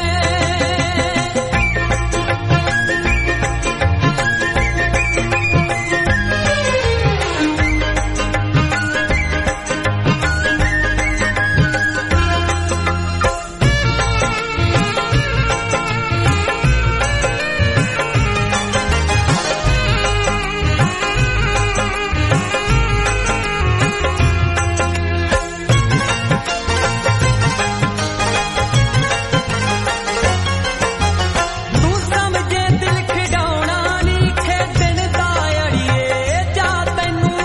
ਤੂੰ ਸਮਝੇ ਦਿਲ ਖਿਡਾਉਣਾ ਨੀ ਖੇਡਣ ਦਾ ਅੜੀਏ ਜਾ ਤੈਨੂੰ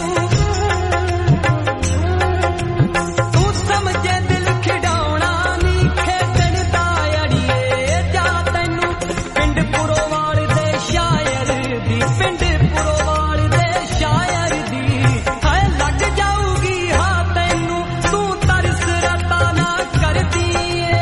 ਤੂੰ ਸਮਝੇ ਦਿਲ ਖਿਡਾਉਣਾ ਨੀ ਖੇਡਣ ਦਾ ਅੜੀਏ ਜਾ ਤੈਨੂੰ ਪਿੰਡ ਪੁਰੋਵਾਲ ਦੇ ਸ਼ਾਇਰ ਦੀ ਪਿੰਡ ਪੁਰੋਵਾਲ ਦੇ ਸ਼ਾਇਰ ਦੀ ਹਾਏ ਲੱਗ ਜਾਊਗੀ ਹਾਂ ਤੈਨੂੰ ਤੂੰ ਤਰਸ ਰਤਾ ਨਾ ਕਰਦੀ ਏ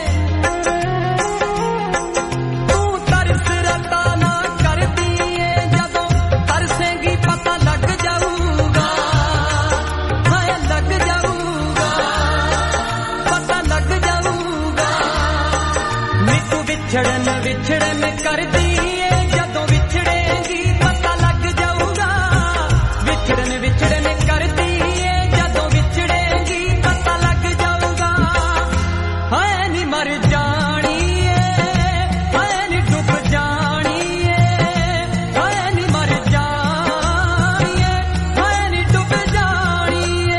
ਤੂੰ ਤਰਸ ਰਤਾ ਨਾ ਕਰਦੀ ਏ ਜਦੋਂ ਤਰਸੇਂਗੀ ਪਤਾ ਲੱਗ ਜਾਊਗਾ ਹਾਏ ਲੱਗ ਜਾਊਗਾ ਪਤਾ ਲੱਗ ਜਾਊਗਾ ਨੀ ਤੂੰ ਵਿਛੜਨ ਕਰਦੀ ਏ ਜਦੋਂ ਵਿਛੜੇਗੀ ਪਤਾ ਲੱਗ ਜਾਊਗਾ ਵਿਛੜਨ ਕਰਦੀ ਏ ਜਦੋਂ ਵਿਛੜੇਗੀ ਪਤਾ ਲੱਗ ਜਾਊਗਾ ਹਾਏ ਨੀ ਮਰ ਜਾਣੀ ਏ ਹਾਏ ਨੀ ਡੁੱਬ ਜਾਣੀ ਏ ਹਾਏ ਨੀ ਮਰ ਜਾਣੀ ਏ ਹਾਏ ਨੀ ਡੁੱਬ ਜਾਣੀ ਏ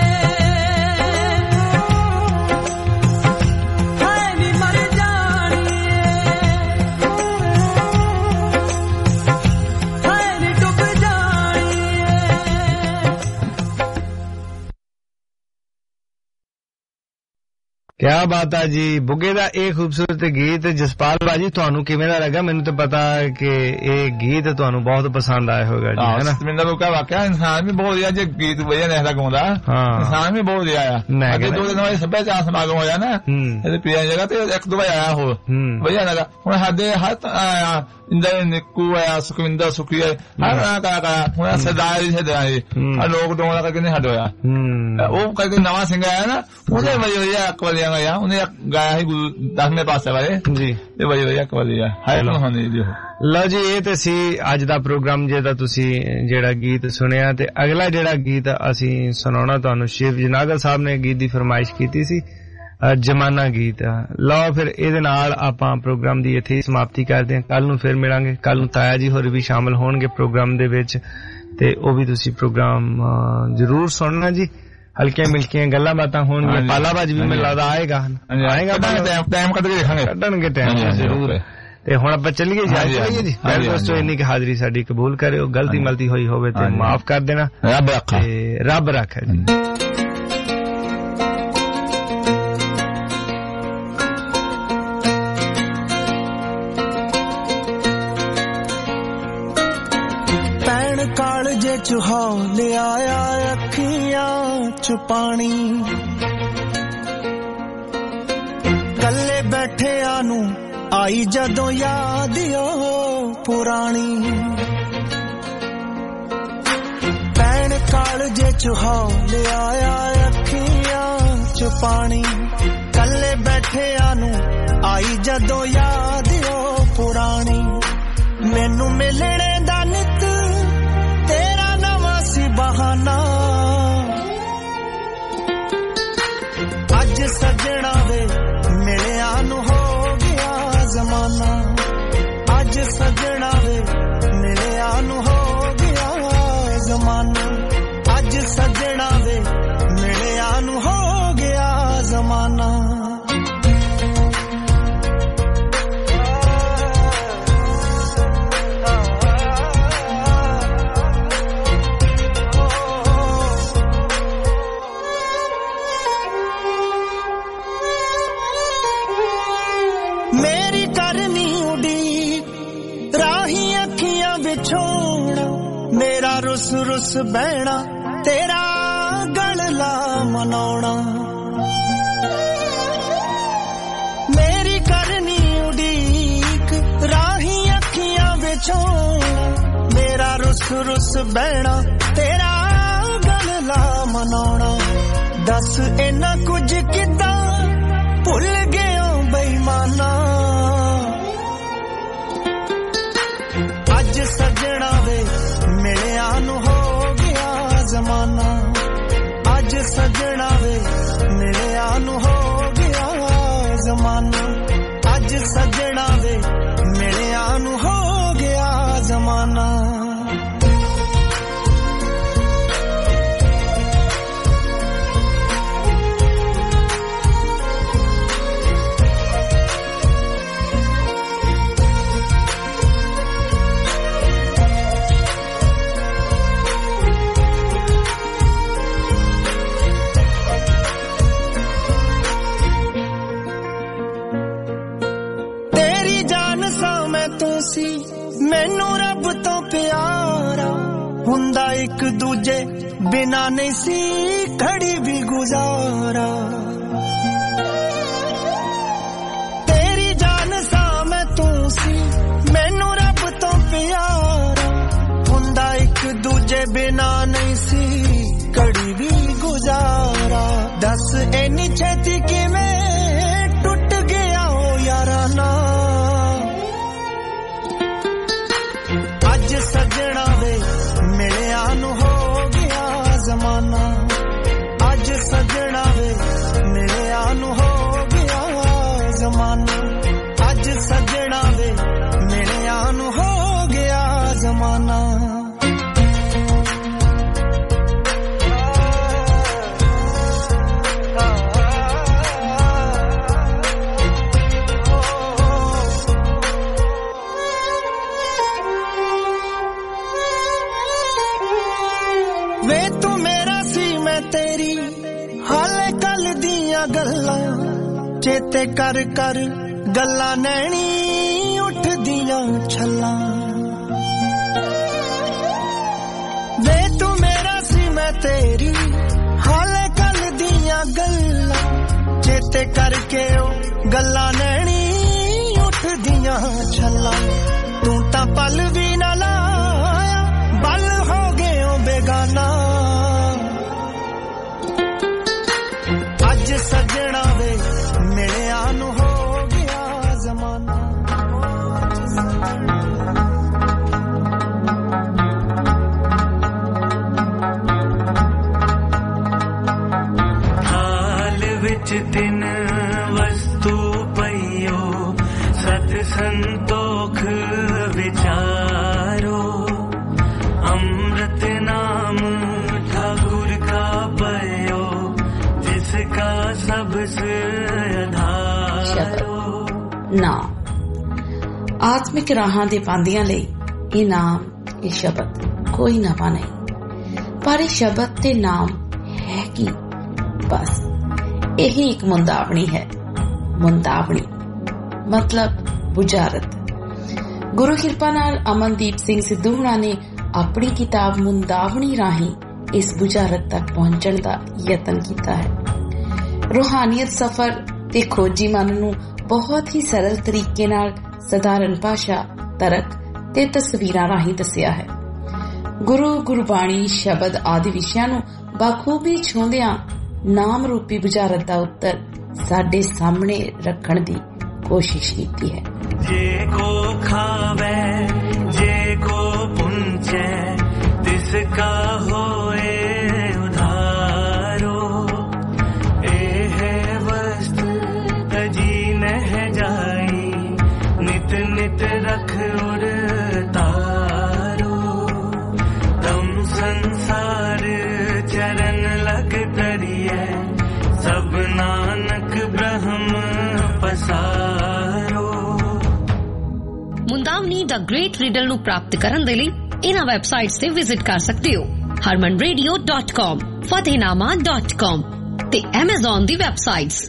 ਹਾਏ ਨੀ ਮਰ ਜਾਣੀ ਏ ਹਾਏ ਨੀ ਡੁੱਬ ਜਾਣੀ ਏ ਕਿਆ ਬਾਤ ਆ ਜੀ। ਬੁੱਗੇ ਦਾ ਇਹ ਖੂਬਸੂਰਤ ਗੀਤ ਜਸਪਾਲ ਭਾਜੀ ਤੁਹਾਨੂੰ ਕਿਵੇਂ ਦਾ ਲੱਗਾ? ਮੈਨੂੰ ਤਾਂ ਪਤਾ ਕਿ ਇਹ ਗੀਤ ਤੁਹਾਨੂੰ ਬਹੁਤ ਪਸੰਦ ਆਇਆ ਹੋਗਾ ਜੀ, ਹੈ ਨਾ? ਮੈਨੂੰ ਲੋਕਾਂ ਵਾਕਿਆ ਇਨਸਾਨ ਵੀ ਬਹੁਤ ਵਧੀਆ ਜੇ ਗੀਤ ਵਧੀਆ ਨਹੀਂ ਗਾਉਂਦਾ, ਇਨਸਾਨ ਵੀ ਬਹੁਤ ਵਧੀਆ ਆ। ਅੱਗੇ 2 ਦਿਨ ਵਾਲੇ ਸੱਭਿਆਚਾਰ ਸਮਾਗਮ ਹੋਇਆ ਨਾ ਇਹਦੇ ਪਿਆ ਜਗ੍ਹਾ ਤੇ 1-2 ਵਾਰ ਆਇਆ ਹੋਰ ਵਧੀਆ ਲੱਗਾ। ਹੁਣ ਸਾਡੇ ਹਰ ਇੰਦਰ ਨਿੱਕੂ ਆਇਆ, ਸੁਖਵਿੰਦਰ ਸੁਖੀ ਹਰ ਹੁਣ ਸਰਦਾਰ ਲੋਕ ਡੋਂਦਾ ਕਰਕੇ ਨਹੀਂ ਹੱਡ ਹੋਇਆ। ਉਹ ਕਰਕੇ ਨਵਾਂ ਸਿੰਘ ਆਇਆ ਨਾ ਉਹਨੇ ਬੜੀ ਵਧੀਆ ਕਵਾਲੀਆਂ ਗਾਇਆ, ਉਹਨੇ ਗਾਇਆ ਸੀ ਗੁਰੂ 10ਵੇਂ ਪਾਸੇ ਵਾਲੇ ਜੀ, ਤੇ ਬੜੀ ਵਧੀਆ ਕਵਾਲੀਆਂ ਹੈ। ਲਓ ਜੀ, ਇਹ ਤੇ ਸੀ ਅੱਜ ਦਾ ਪ੍ਰੋਗਰਾਮ ਜਿਹਦਾ ਤੁਸੀਂ ਜਿਹੜਾ ਗੀਤ ਸੁਣਿਆ, ਤੇ ਅਗਲਾ ਜਿਹੜਾ ਗੀਤ ਅਸੀਂ ਸੁਣਾਉਣਾ ਤੁਹਾਨੂੰ ਸ਼ਿਵ ਜਨਾਗਲ ਸਾਹਿਬ ਨੇ ਗੀਤ ਦੀ ਫਰਮਾਇਸ਼ ਕੀਤੀ ਸੀ, ਜਮਾਨਾ ਗੀਤ। ਲਓ ਫਿਰ ਇਹਦੇ ਨਾਲ ਆਪਾਂ ਪ੍ਰੋਗਰਾਮ ਦੀ ਇੱਥੇ ਸਮਾਪਤੀ ਕਰਦੇ ਹਾਂ। ਕੱਲ ਨੂੰ ਫਿਰ ਮਿਲਾਂਗੇ। ਕੱਲ ਨੂੰ ਤਾਇਆ ਜੀ ਹੋਰ ਵੀ ਸ਼ਾਮਲ ਹੋਣਗੇ ਪ੍ਰੋਗਰਾਮ ਦੇ ਵਿੱਚ, ਤੇ ਉਹ ਵੀ ਤੁਸੀਂ ਪ੍ਰੋਗਰਾਮ ਜ਼ਰੂਰ ਸੁਣਨਾ ਜੀ। ਹਲਕੀਆਂ ਮਿਲਕੀਆਂ ਗੱਲਾਂ ਬਾਤਾਂ ਹੋਣਗੀਆਂ। ਪਾਲਾ ਬਾਜ ਵੀ ਮੈਨੂੰ ਲੱਗਦਾ ਆਏਗਾ, ਟਾਈਮ ਕੱਢ ਕੇ ਦੇਖਾਂਗੇ, ਕੱਢਣਗੇ ਟਾਈਮ ਜ਼ਰੂਰ। ਤੇ ਹੁਣ ਆਪਾਂ ਚੱਲੀਏ ਜੀ ਜੀ ਮੇਰੇ ਦੋਸਤੋ ਇੰਨੀ ਕਿ ਹਾਜ਼ਰੀ ਸਾਡੀ ਕਬੂਲ ਕਰਿਓ ਗਲਤੀ ਮਲਤੀ ਹੋਈ ਹੋਵੇ ਤੇ ਮਾਫ ਕਰ ਦੇਣਾ ਰੱਬ ਰੱਖੇ ਜੀ ਪੈਣ ਕਾਲਜੇ ਚ ਹੌਲੇ ਆਇਆ ਅੱਖੀਆਂ ਚ ਪਾਣੀ ਕੱਲੇ ਬੈਠਿਆਂ ਨੂੰ ਆਈ ਜਦੋਂ ਯਾਦ ਓ ਪੁਰਾਣੀ ਪੈਣ ਕਾਲਜੇ ਚ ਹੌਲੇ ਆਇਆ ਅੱਖੀਆਂ ਚ ਪਾਣੀ ਕੱਲੇ ਬੈਠਿਆਂ ਨੂੰ ਆਈ ਜਦੋਂ ਯਾਦ ਓ ਪੁਰਾਣੀ ਮੈਨੂੰ ਮਿਲਣੇ ਦਾ ਨਿਤ ਤੇਰਾ ਨਵਾਂ ਸੀ ਬਹਾਨਾ ਅੱਜ ਸੱਜਣਾ ਵੇ ਮਿਲਿਆ ਨੂੰ ਹੋ ਗਿਆ ਜ਼ਮਾਨਾ ਅੱਜ ਸੱਜਣਾ ਵੇ ਮਿਲਿਆ ਨੂੰ ਹੋ ਗਿਆ ਜ਼ਮਾਨਾ ਅੱਜ ਸੱਜਣਾ ਵੇ ਮਿਲਿਆ ਨੂੰ ਹੋ ਗਿਆ ਜ਼ਮਾਨਾ ਮੇਰੀ ਕਰਨੀ ਉਡੀਕ ਰਾਹੀਂ ਅੱਖੀਆਂ ਵਿਛੋਣਾ ਮੇਰਾ ਰੁੱਸ ਰੁੱਸ ਬਹਿਣਾ ਤੇਰਾ ਗਲਲਾ ਮਨਾਉਣਾ ਮੇਰੀ ਕਰਨੀ ਉਡੀਕ ਰਾਹੀਂ ਅੱਖੀਆਂ ਵਿਛੋਣਾ ਮੇਰਾ ਰੁੱਸ ਰੁੱਸ ਬਹਿਣਾ ਤੇਰਾ ਗਲਲਾ ਮਨਾਉਣਾ ਦੱਸ ਇੰਨਾ ਕੁਝ ਕਿੱਦਾਂ ਭੁੱਲ ਗਿਆ ਬੇਈਮਾਨਾ ਅੱਜ ਸੱਜਣਾ ਵੇ ਮਿਲਿਆ ਨੂੰ ਹੋ ਗਿਆ ਜ਼ਮਾਨਾ ਅੱਜ ਸੱਜਣਾ ਵੇ ਮਿਲਿਆ ਨੂੰ ਹੋ ਗਿਆ ਜ਼ਮਾਨਾ ਅੱਜ ਸੱਜਣਾ ਵੇ ਮਿਲਿਆ ਨੂੰ ਹੋ ਗਿਆ ਜ਼ਮਾਨਾ ਮੈਨੂੰ ਰੱਬ ਤੋਂ ਪਿਆਰਾ ਹੁੰਦਾ ਇੱਕ ਦੂਜੇ ਬਿਨਾ ਨਹੀਂ ਸੀ ਘੜੀ ਵੀ ਗੁਜ਼ਾਰਾ ਤੇਰੀ ਜਾਨ ਸਾਂ ਮੈਂ ਤੂੰ ਸੀ ਮੈਨੂੰ ਰੱਬ ਤੋਂ ਪਿਆਰਾ ਹੁੰਦਾ ਇੱਕ ਦੂਜੇ ਬਿਨਾ ਨਹੀਂ ਸੀ ਘੜੀ ਵੀ ਗੁਜ਼ਾਰਾ ਦੱਸ ਇੰਨੀ ਛੇਤੀ ਕਿਵੇਂ ਟੁੱਟ ਗਿਆ ਉਹ ਯਾਰਾਨਾ ਅੱਜ ਸੱਜਣਾ ਵੇ ਮਿਲਿਆ ਨੂੰ ਹੋ ਗਿਆ ਜ਼ਮਾਨਾ ਅੱਜ ਸੱਜਣਾ ਵੇ ਮਿਲਿਆ ਨੂੰ ਹੋ ਗਿਆ ਜ਼ਮਾਨਾ ਅੱਜ ਸੱਜਣਾ ਵੇ ਮਿਲਿਆ ਨੂੰ ਹੋ ਗਿਆ ਜ਼ਮਾਨਾ ਵੇ ਤੂੰ ਮੇਰਾ ਸੀ ਮੈਂ ਤੇਰੀ ਹਾਲੇ ਕੱਲ ਦੀਆਂ ਗੱਲਾਂ ਚੇਤੇ ਕਰ ਕਰ ਗੱਲਾਂ ਨੈਣੀ ਉੱਠਦੀਆਂ ਛੱਲਾਂ ਵੇ ਤੂੰ ਮੇਰਾ ਸੀ ਮੈਂ ਤੇਰੀ ਹਾਲੇ ਕੱਲ ਦੀਆਂ ਗੱਲਾਂ ਚੇਤੇ ਕਰਕੇ ਉਹ ਗੱਲਾਂ ਨੈਣੀ ਉੱਠਦੀਆਂ ਛੱਲਾਂ ਤੂੰ ਤਾਂ ਪਲ ਵੀ ਨਾ ਲਾਇਆ ਬਲ ਹੋ ਗਏ ਉਹ ਬੇਗਾਨਾ ਅੱਜ ਸੱਜਣਾ ਵੇ ਮਿਲਿਆ ਨੂੰ ਹੋ ਗਿਆ ਜ਼ਮਾਨਾ ਹਾਲ ਵਿੱਚ ਦਿਨ ਵਸਤੂ ਪਈਓ ਸਤ ਸੰਤੋਖ विचारो अमृत नाम ठाकुर का पयो जिसका सबसे आधारो ना ਆਤਮਿਕ ਰਾਹਾਂ ਦੇ ਪਾਂਦਿਆਂ ਲਈ ਇਹ ਨਾਮ, ਇਹ ਸ਼ਬਦ ਕੋਈ ਨਵਾਂ ਨਹੀਂ, ਪਰ ਇਹ ਸ਼ਬਦ ਤੇ ਨਾਮ ਹੈ ਕੀ? ਬਸ ਇਹੀ ਇੱਕ ਮੁੰਦਾਵਣੀ ਹੈ। ਮੁੰਦਾਵਣੀ ਮਤਲਬ ਬੁਝਾਰਤ। ਗੁਰੂ ਕਿਰਪਾ ਨਾਲ ਅਮਨਦੀਪ ਸਿੰਘ ਸਿੱਧੂ ਹੁਣਾਂ ਨੇ ਆਪਣੀ ਕਿਤਾਬ ਮੁੰਦਾਵਣੀ ਰਾਹੀਂ ਇਸ ਬੁਝਾਰਤ ਤੱਕ ਪਹੁੰਚਣ ਦਾ ਯਤਨ ਕੀਤਾ ਹੈ। ਰੂਹਾਨੀਅਤ ਸਫ਼ਰ ਤੇ ਖੋਜੀ ਮਨ ਨੂੰ ਬਹੁਤ ਹੀ ਸਰਲ ਤਰੀਕੇ ਨਾਲ ਸਧਾਰਨ ਭਾਸ਼ਾ, ਤਰਕ ਤੇ ਤਸਵੀਰਾਂ ਰਾਹੀਂ ਦੱਸਿਆ ਹੈ। ਗੁਰੂ, ਗੁਰਬਾਣੀ, ਸ਼ਬਦ ਆਦਿ ਵਿਸ਼ਿਆਂ ਨੂੰ ਬਾਖੂਬੀ ਛੂੰਹਦਿਆਂ ਨਾਮ ਰੂਪੀ ਬੁਝਾਰਤ ਦਾ ਉੱਤਰ ਸਾਡੇ ਸਾਹਮਣੇ ਰੱਖਣ ਦੀ ਕੋਸ਼ਿਸ਼ ਕੀਤੀ ਹੈ। ਜੇ ਕੋ ਖਾਵੇ ਜੇ ਕੋ ਪੁੰਚੇ ਤਿਸ ਕਾ ਹੋਏ ਉਧਾਰੋ, ਇਹ ਹੈ ਵਸਤ ਤਜੀ ਨਹਿ ਜਾਈ, ਨਿਤ ਨਿਤ ਰਖ ਉੜ ਤਾਰੋ, ਤਮ ਸੰਸਾਰ ਚਰਨ ਲਗ ਤਰੀਏ, ਸਭ ਨਾਨਕ ਬ੍ਰਹਮ ਪਸਾਰੋ। ਮੁੰਦਾਵਨੀ ਦਾ ਗ੍ਰੇਟ ਰੀਡਰ ਨੂੰ ਪ੍ਰਾਪਤ ਕਰਨ ਦੇ ਲਈ ਇਹਨਾਂ ਵੈਬਸਾਈਟਸ ਤੇ ਵਿਜ਼ਿਟ ਕਰ ਸਕਦੇ ਹੋ। harmanradio.com, fatehnaama.com ਤੇ Amazon ਦੀ ਵੈਬਸਾਈਟਸ।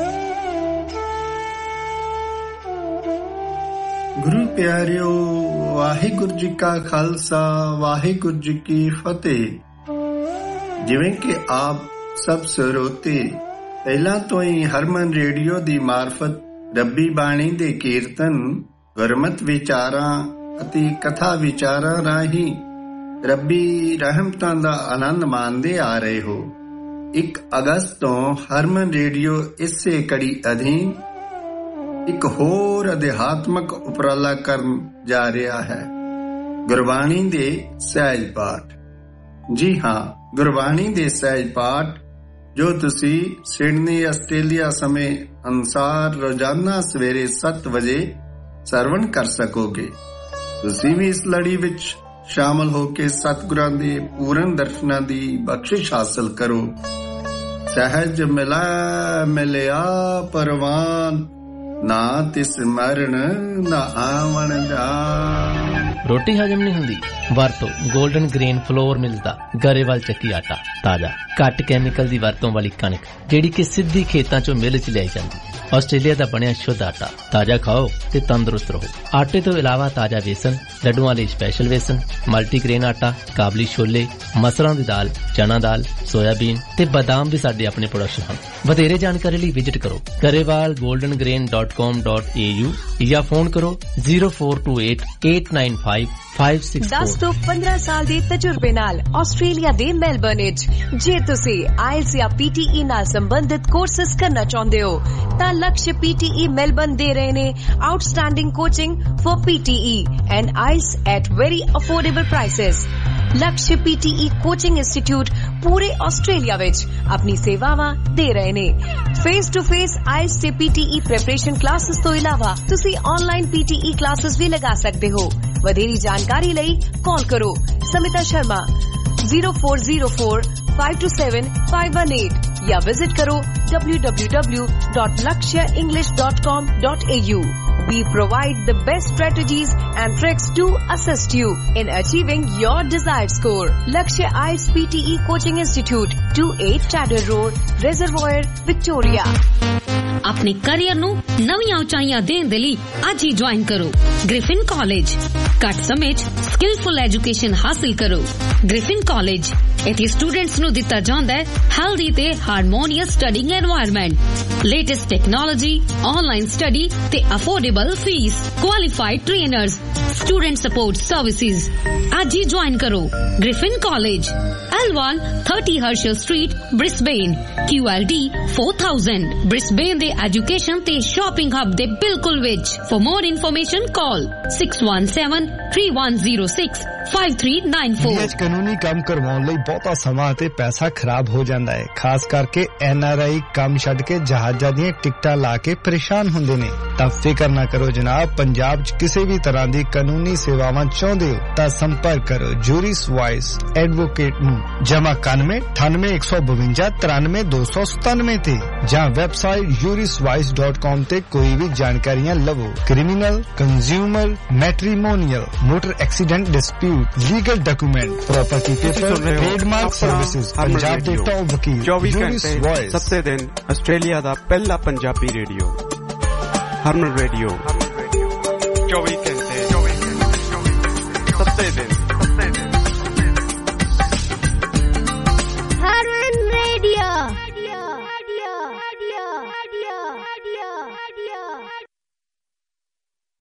ਗੁਰੂ ਪਿਆਰਿਓ, ਵਾਹਿਗੁਰੂ ਜੀ ਕਾ ਖਾਲਸਾ, ਵਾਹਿਗੁਰੂ ਜੀ ਕੀ ਫਤਿਹ। ਜਿਵੇਂ ਕਿ ਆਪ ਸਭ ਸਰੋਤੇ ਪਹਿਲਾਂ ਤੋਂ ਹੀ ਹਰਮਨ ਰੇਡੀਓ ਦੀ ਮਾਰਫਤ ਰੱਬੀ ਬਾਣੀ ਦੇ ਕੀਰਤਨ, ਗੁਰਮਤ ਵਿਚਾਰਾਂ ਅਤੇ ਕਥਾ ਵਿਚਾਰਾਂ ਰਾਹੀਂ ਰੱਬੀ ਰਹਿਮਤਾਂ ਦਾ ਆਨੰਦ ਮਾਣਦੇ ਆ ਰਹੇ ਹੋ। 1 ਅਗਸਤ ਤੋਂ ਹਰਮਨ ਰੇਡੀਓ ਇਸੇ ਕੜੀ ਅਧੀਨ ਇੱਕ ਹੋਰ ਅਧਿਆਤਮਕ ਉਪਰਾਲਾ ਕਰਨ ਜਾ ਰਿਹਾ ਹੈ, ਗੁਰਬਾਣੀ ਦੇ ਸਹਿਜ ਪਾਠ। ਜੀ ਹਾਂ, ਗੁਰਬਾਣੀ ਦੇ ਸਹਿਜ ਪਾਠ ਜੋ ਤੁਸੀਂ ਸਿਡਨੀ, ਆਸਟ੍ਰੇਲੀਆ ਸਮੇਂ ਅਨੁਸਾਰ ਰੋਜ਼ਾਨਾ ਸਵੇਰੇ 7 ਵਜੇ ਸਰਵਣ ਕਰ ਸਕੋਗੇ। ਤੁਸੀਂ ਵੀ ਇਸ ਲੜੀ ਵਿੱਚ ਸ਼ਾਮਲ ਹੋ ਕੇ ਸਤਿਗੁਰਾਂ ਦੇ ਪੂਰਨ ਦਰਸ਼ਨਾਂ ਦੀ ਬਖਸ਼ਿਸ਼ ਹਾਸਲ ਕਰੋ। ਸਹਿਜ ਮਿਲਾ ਮਿਲਿਆ ਪਰਵਾਨ, ਨਾ ਤਿਸ ਮਰਨ ਨਾ ਆਵਣ ਜਾ। ਰੋਟੀ ਹਜਮ ਨਹੀਂ ਹੁੰਦੀ? ਵਰਤੋ 골ਡਨ ਗ੍ਰੇਨ ਫਲੋਰ ਮਿਲਸ ਦਾ ਗਰੇਵਾਲ ਚੱਕੀ ਆਟਾ। ਤਾਜ਼ਾ, ਘੱਟ ਕੈਮੀਕਲ ਦੀ ਵਰਤੋਂ ਵਾਲੀ ਕਣਕ ਜਿਹੜੀ ਕਿ ਸਿੱਧੀ ਖੇਤਾਂ ਚੋਂ ਮਿਲ ਚ ਲਿਆਈ ਜਾਂਦੀ। ਆਸਟ੍ਰੇਲੀਆ ਦਾ ਬਣਿਆ ਸ਼ੁੱਧ ਆਟਾ। ਤਾਜ਼ਾ ਖਾਓ ਤੇ ਤੰਦਰੁਸਤ ਰਹੋ। ਆਟੇ ਤੋਂ ਇਲਾਵਾ ਤਾਜ਼ਾ ਵੇਸਣ, ਲੱਡੂਆਂ ਲਈ ਸਪੈਸ਼ਲ ਵੇਸਣ, ਮਲਟੀਗ੍ਰੇਨ ਆਟਾ, ਕਾਬਲੀ ਛੋਲੇ, ਮਸਰਾਂ ਦੀ ਦਾਲ, ਚਨਾ ਦਾਲ, ਸੋਇਆਬੀਨ ਤੇ ਬਾਦਾਮ ਵੀ ਸਾਡੇ ਆਪਣੇ ਪ੍ਰੋਡਕਸ਼ਨ ਹਨ। ਵਧੇਰੇ ਜਾਣਕਾਰੀ ਲਈ ਵਿਜ਼ਿਟ ਕਰੋ garewalgoldengrain.com.au ਜਾਂ ਫੋਨ ਕਰੋ 0428895564। 10 ਤੋਂ 15 ਸਾਲ ਦੇ ਤਜਰਬੇ ਨਾਲ ਆਸਟ੍ਰੇਲੀਆ ਦੇ ਮੈਲਬਰਨ ਵਿੱਚ ਜੇ ਤੁਸੀਂ ਆਇਲਸ ਜਾਂ PTE ਨਾਲ ਸੰਬੰਧਿਤ ਕੋਰਸਸ ਕਰਨਾ ਚਾਹੁੰਦੇ ਹੋ ਤਾਂ ਲਕਸ਼ PTE ਮੈਲਬਰਨ ਦੇ ਰਹੇ ਨੇ outstanding coaching for PTE and IELTS at very affordable prices. Laksh PTE coaching institute ਪੂਰੇ ਆਸਟ੍ਰੇਲੀਆ ਵਿੱਚ ਆਪਣੀ ਸੇਵਾਵਾਂ ਦੇ ਰਹੇ ਨੇ। ਫੇਸ ਟੂ ਫੇਸ ਆਇਲਸ ਤੇ PTE ਪ੍ਰੈਪਰੇਸ਼ਨ ਕਲਾਸਿਸ ਤੋਂ ਇਲਾਵਾ ਤੁਸੀਂ ਆਨਲਾਈਨ PTE ਕਲਾਸਿਸ ਵੀ ਲਗਾ ਸਕਦੇ ਹੋ। ਵਧੇਰੀ ਜਾਣਕਾਰੀ ਲਈ ਕਾਲ ਕਰੋ ਸਮਿਤਾ ਸ਼ਰਮਾ 0404527518 ਜਾਂ ਵਿਜ਼ਿਟ ਕਰੋ www.lakshaenglish.com.au। We provide the best strategies and tricks to assist you in achieving your desired score. Lakshya IELTS PTE Coaching Institute, 28 Chadder Road, Reservoir, Victoria. ਆਪਣੇ ਕੈਰੀਅਰ ਨੂੰ ਨਵੀਆਂ ਉਚਾਈਆਂ ਦੇਣ ਦੇ ਲਈ ਅੱਜ ਹੀ ਜੁਆਇਨ ਕਰੋ ਗ੍ਰਿਫਿਨ ਕਾਲਜ। ਘੱਟ ਸਮੇਂ 'ਚ ਸਕਿਲਫੁਲ ਐਜੂਕੇਸ਼ਨ ਹਾਸਲ ਕਰੋ। ਗ੍ਰਿਫਿਨ ਕਾਲਜ ਇੱਥੇ ਸਟੂਡੈਂਟਸ ਨੂੰ ਦਿੱਤਾ ਜਾਂਦਾ ਹੈ ਹੈਲਦੀ ਤੇ harmonious studying environment, latest technology, online study ਤੇ affordable fee, qualified trainers, student support services. ਅੱਜ ਹੀ ਜੁਆਇਨ ਕਰੋ Griffin college, L1 30 Herschel Street, Brisbane, QLD 4000, Brisbane ਦੇ ਐਜੂਕੇਸ਼ਨ ਤੇ ਸ਼ਾਪਿੰਗ ਹੱਬ ਦੇ ਬਿਲਕੁਲ ਵਿੱਚ। For more information call 617-3106-5394। ਕਾਨੂੰਨੀ ਕੰਮ ਕਰਵਾਉਣ ਲਈ ਬਹੁਤਾ ਸਮਾਂ ਤੇ ਪੈਸਾ ਖਰਾਬ ਹੋ ਜਾਂਦਾ ਹੈ, ਖਾਸ ਕਰਕੇ NRI ਕੰਮ ਛੱਡ ਕੇ ਜਹਾਜ਼ਾਂ ਦੀਆਂ ਟਿਕਟਾਂ ਲਾ ਕੇ ਪਰੇਸ਼ਾਨ ਹੁੰਦੇ ਨੇ। ਤਾਂ ਫਿਕਰ ਨਾ ਕਰੋ ਜਨਾਬ, ਪੰਜਾਬ 'ਚ ਕਿਸੇ ਵੀ ਤਰ੍ਹਾਂ ਦੀ ਕਾਨੂੰਨੀ ਸੇਵਾਵਾਂ ਚਾਹੁੰਦੇ ਹੋ ਤਾਂ ਸੰਪਰਕ ਕਰੋ ਜੂਰਿਸ ਵਾਇਸ ਐਡਵੋਕੇਟ ਨੂੰ ਜਮਾ 91 98 152 93 297 ਤੇ ਜਾਂ ਵੈਬਸਾਈਟ juriswise.com ਤੇ ਕੋਈ ਵੀ ਜਾਣਕਾਰੀਆਂ ਲਵੋ। Criminal, consumer, matrimonial, motor accident dispute, legal document, property paper, trademark services, Punjab ਦੇ ਟੌਪ ਵਕੀਲ 24 ਘੰਟੇ 7 ਦਿਨ ਆਸਟ੍ਰੇਲੀਆ ਦਾ ਪਹਿਲਾ ਪੰਜਾਬੀ ਰੇਡੀਓ ਹਰਮਨ ਰੇਡੀਓ 24 ਘੰਟੇ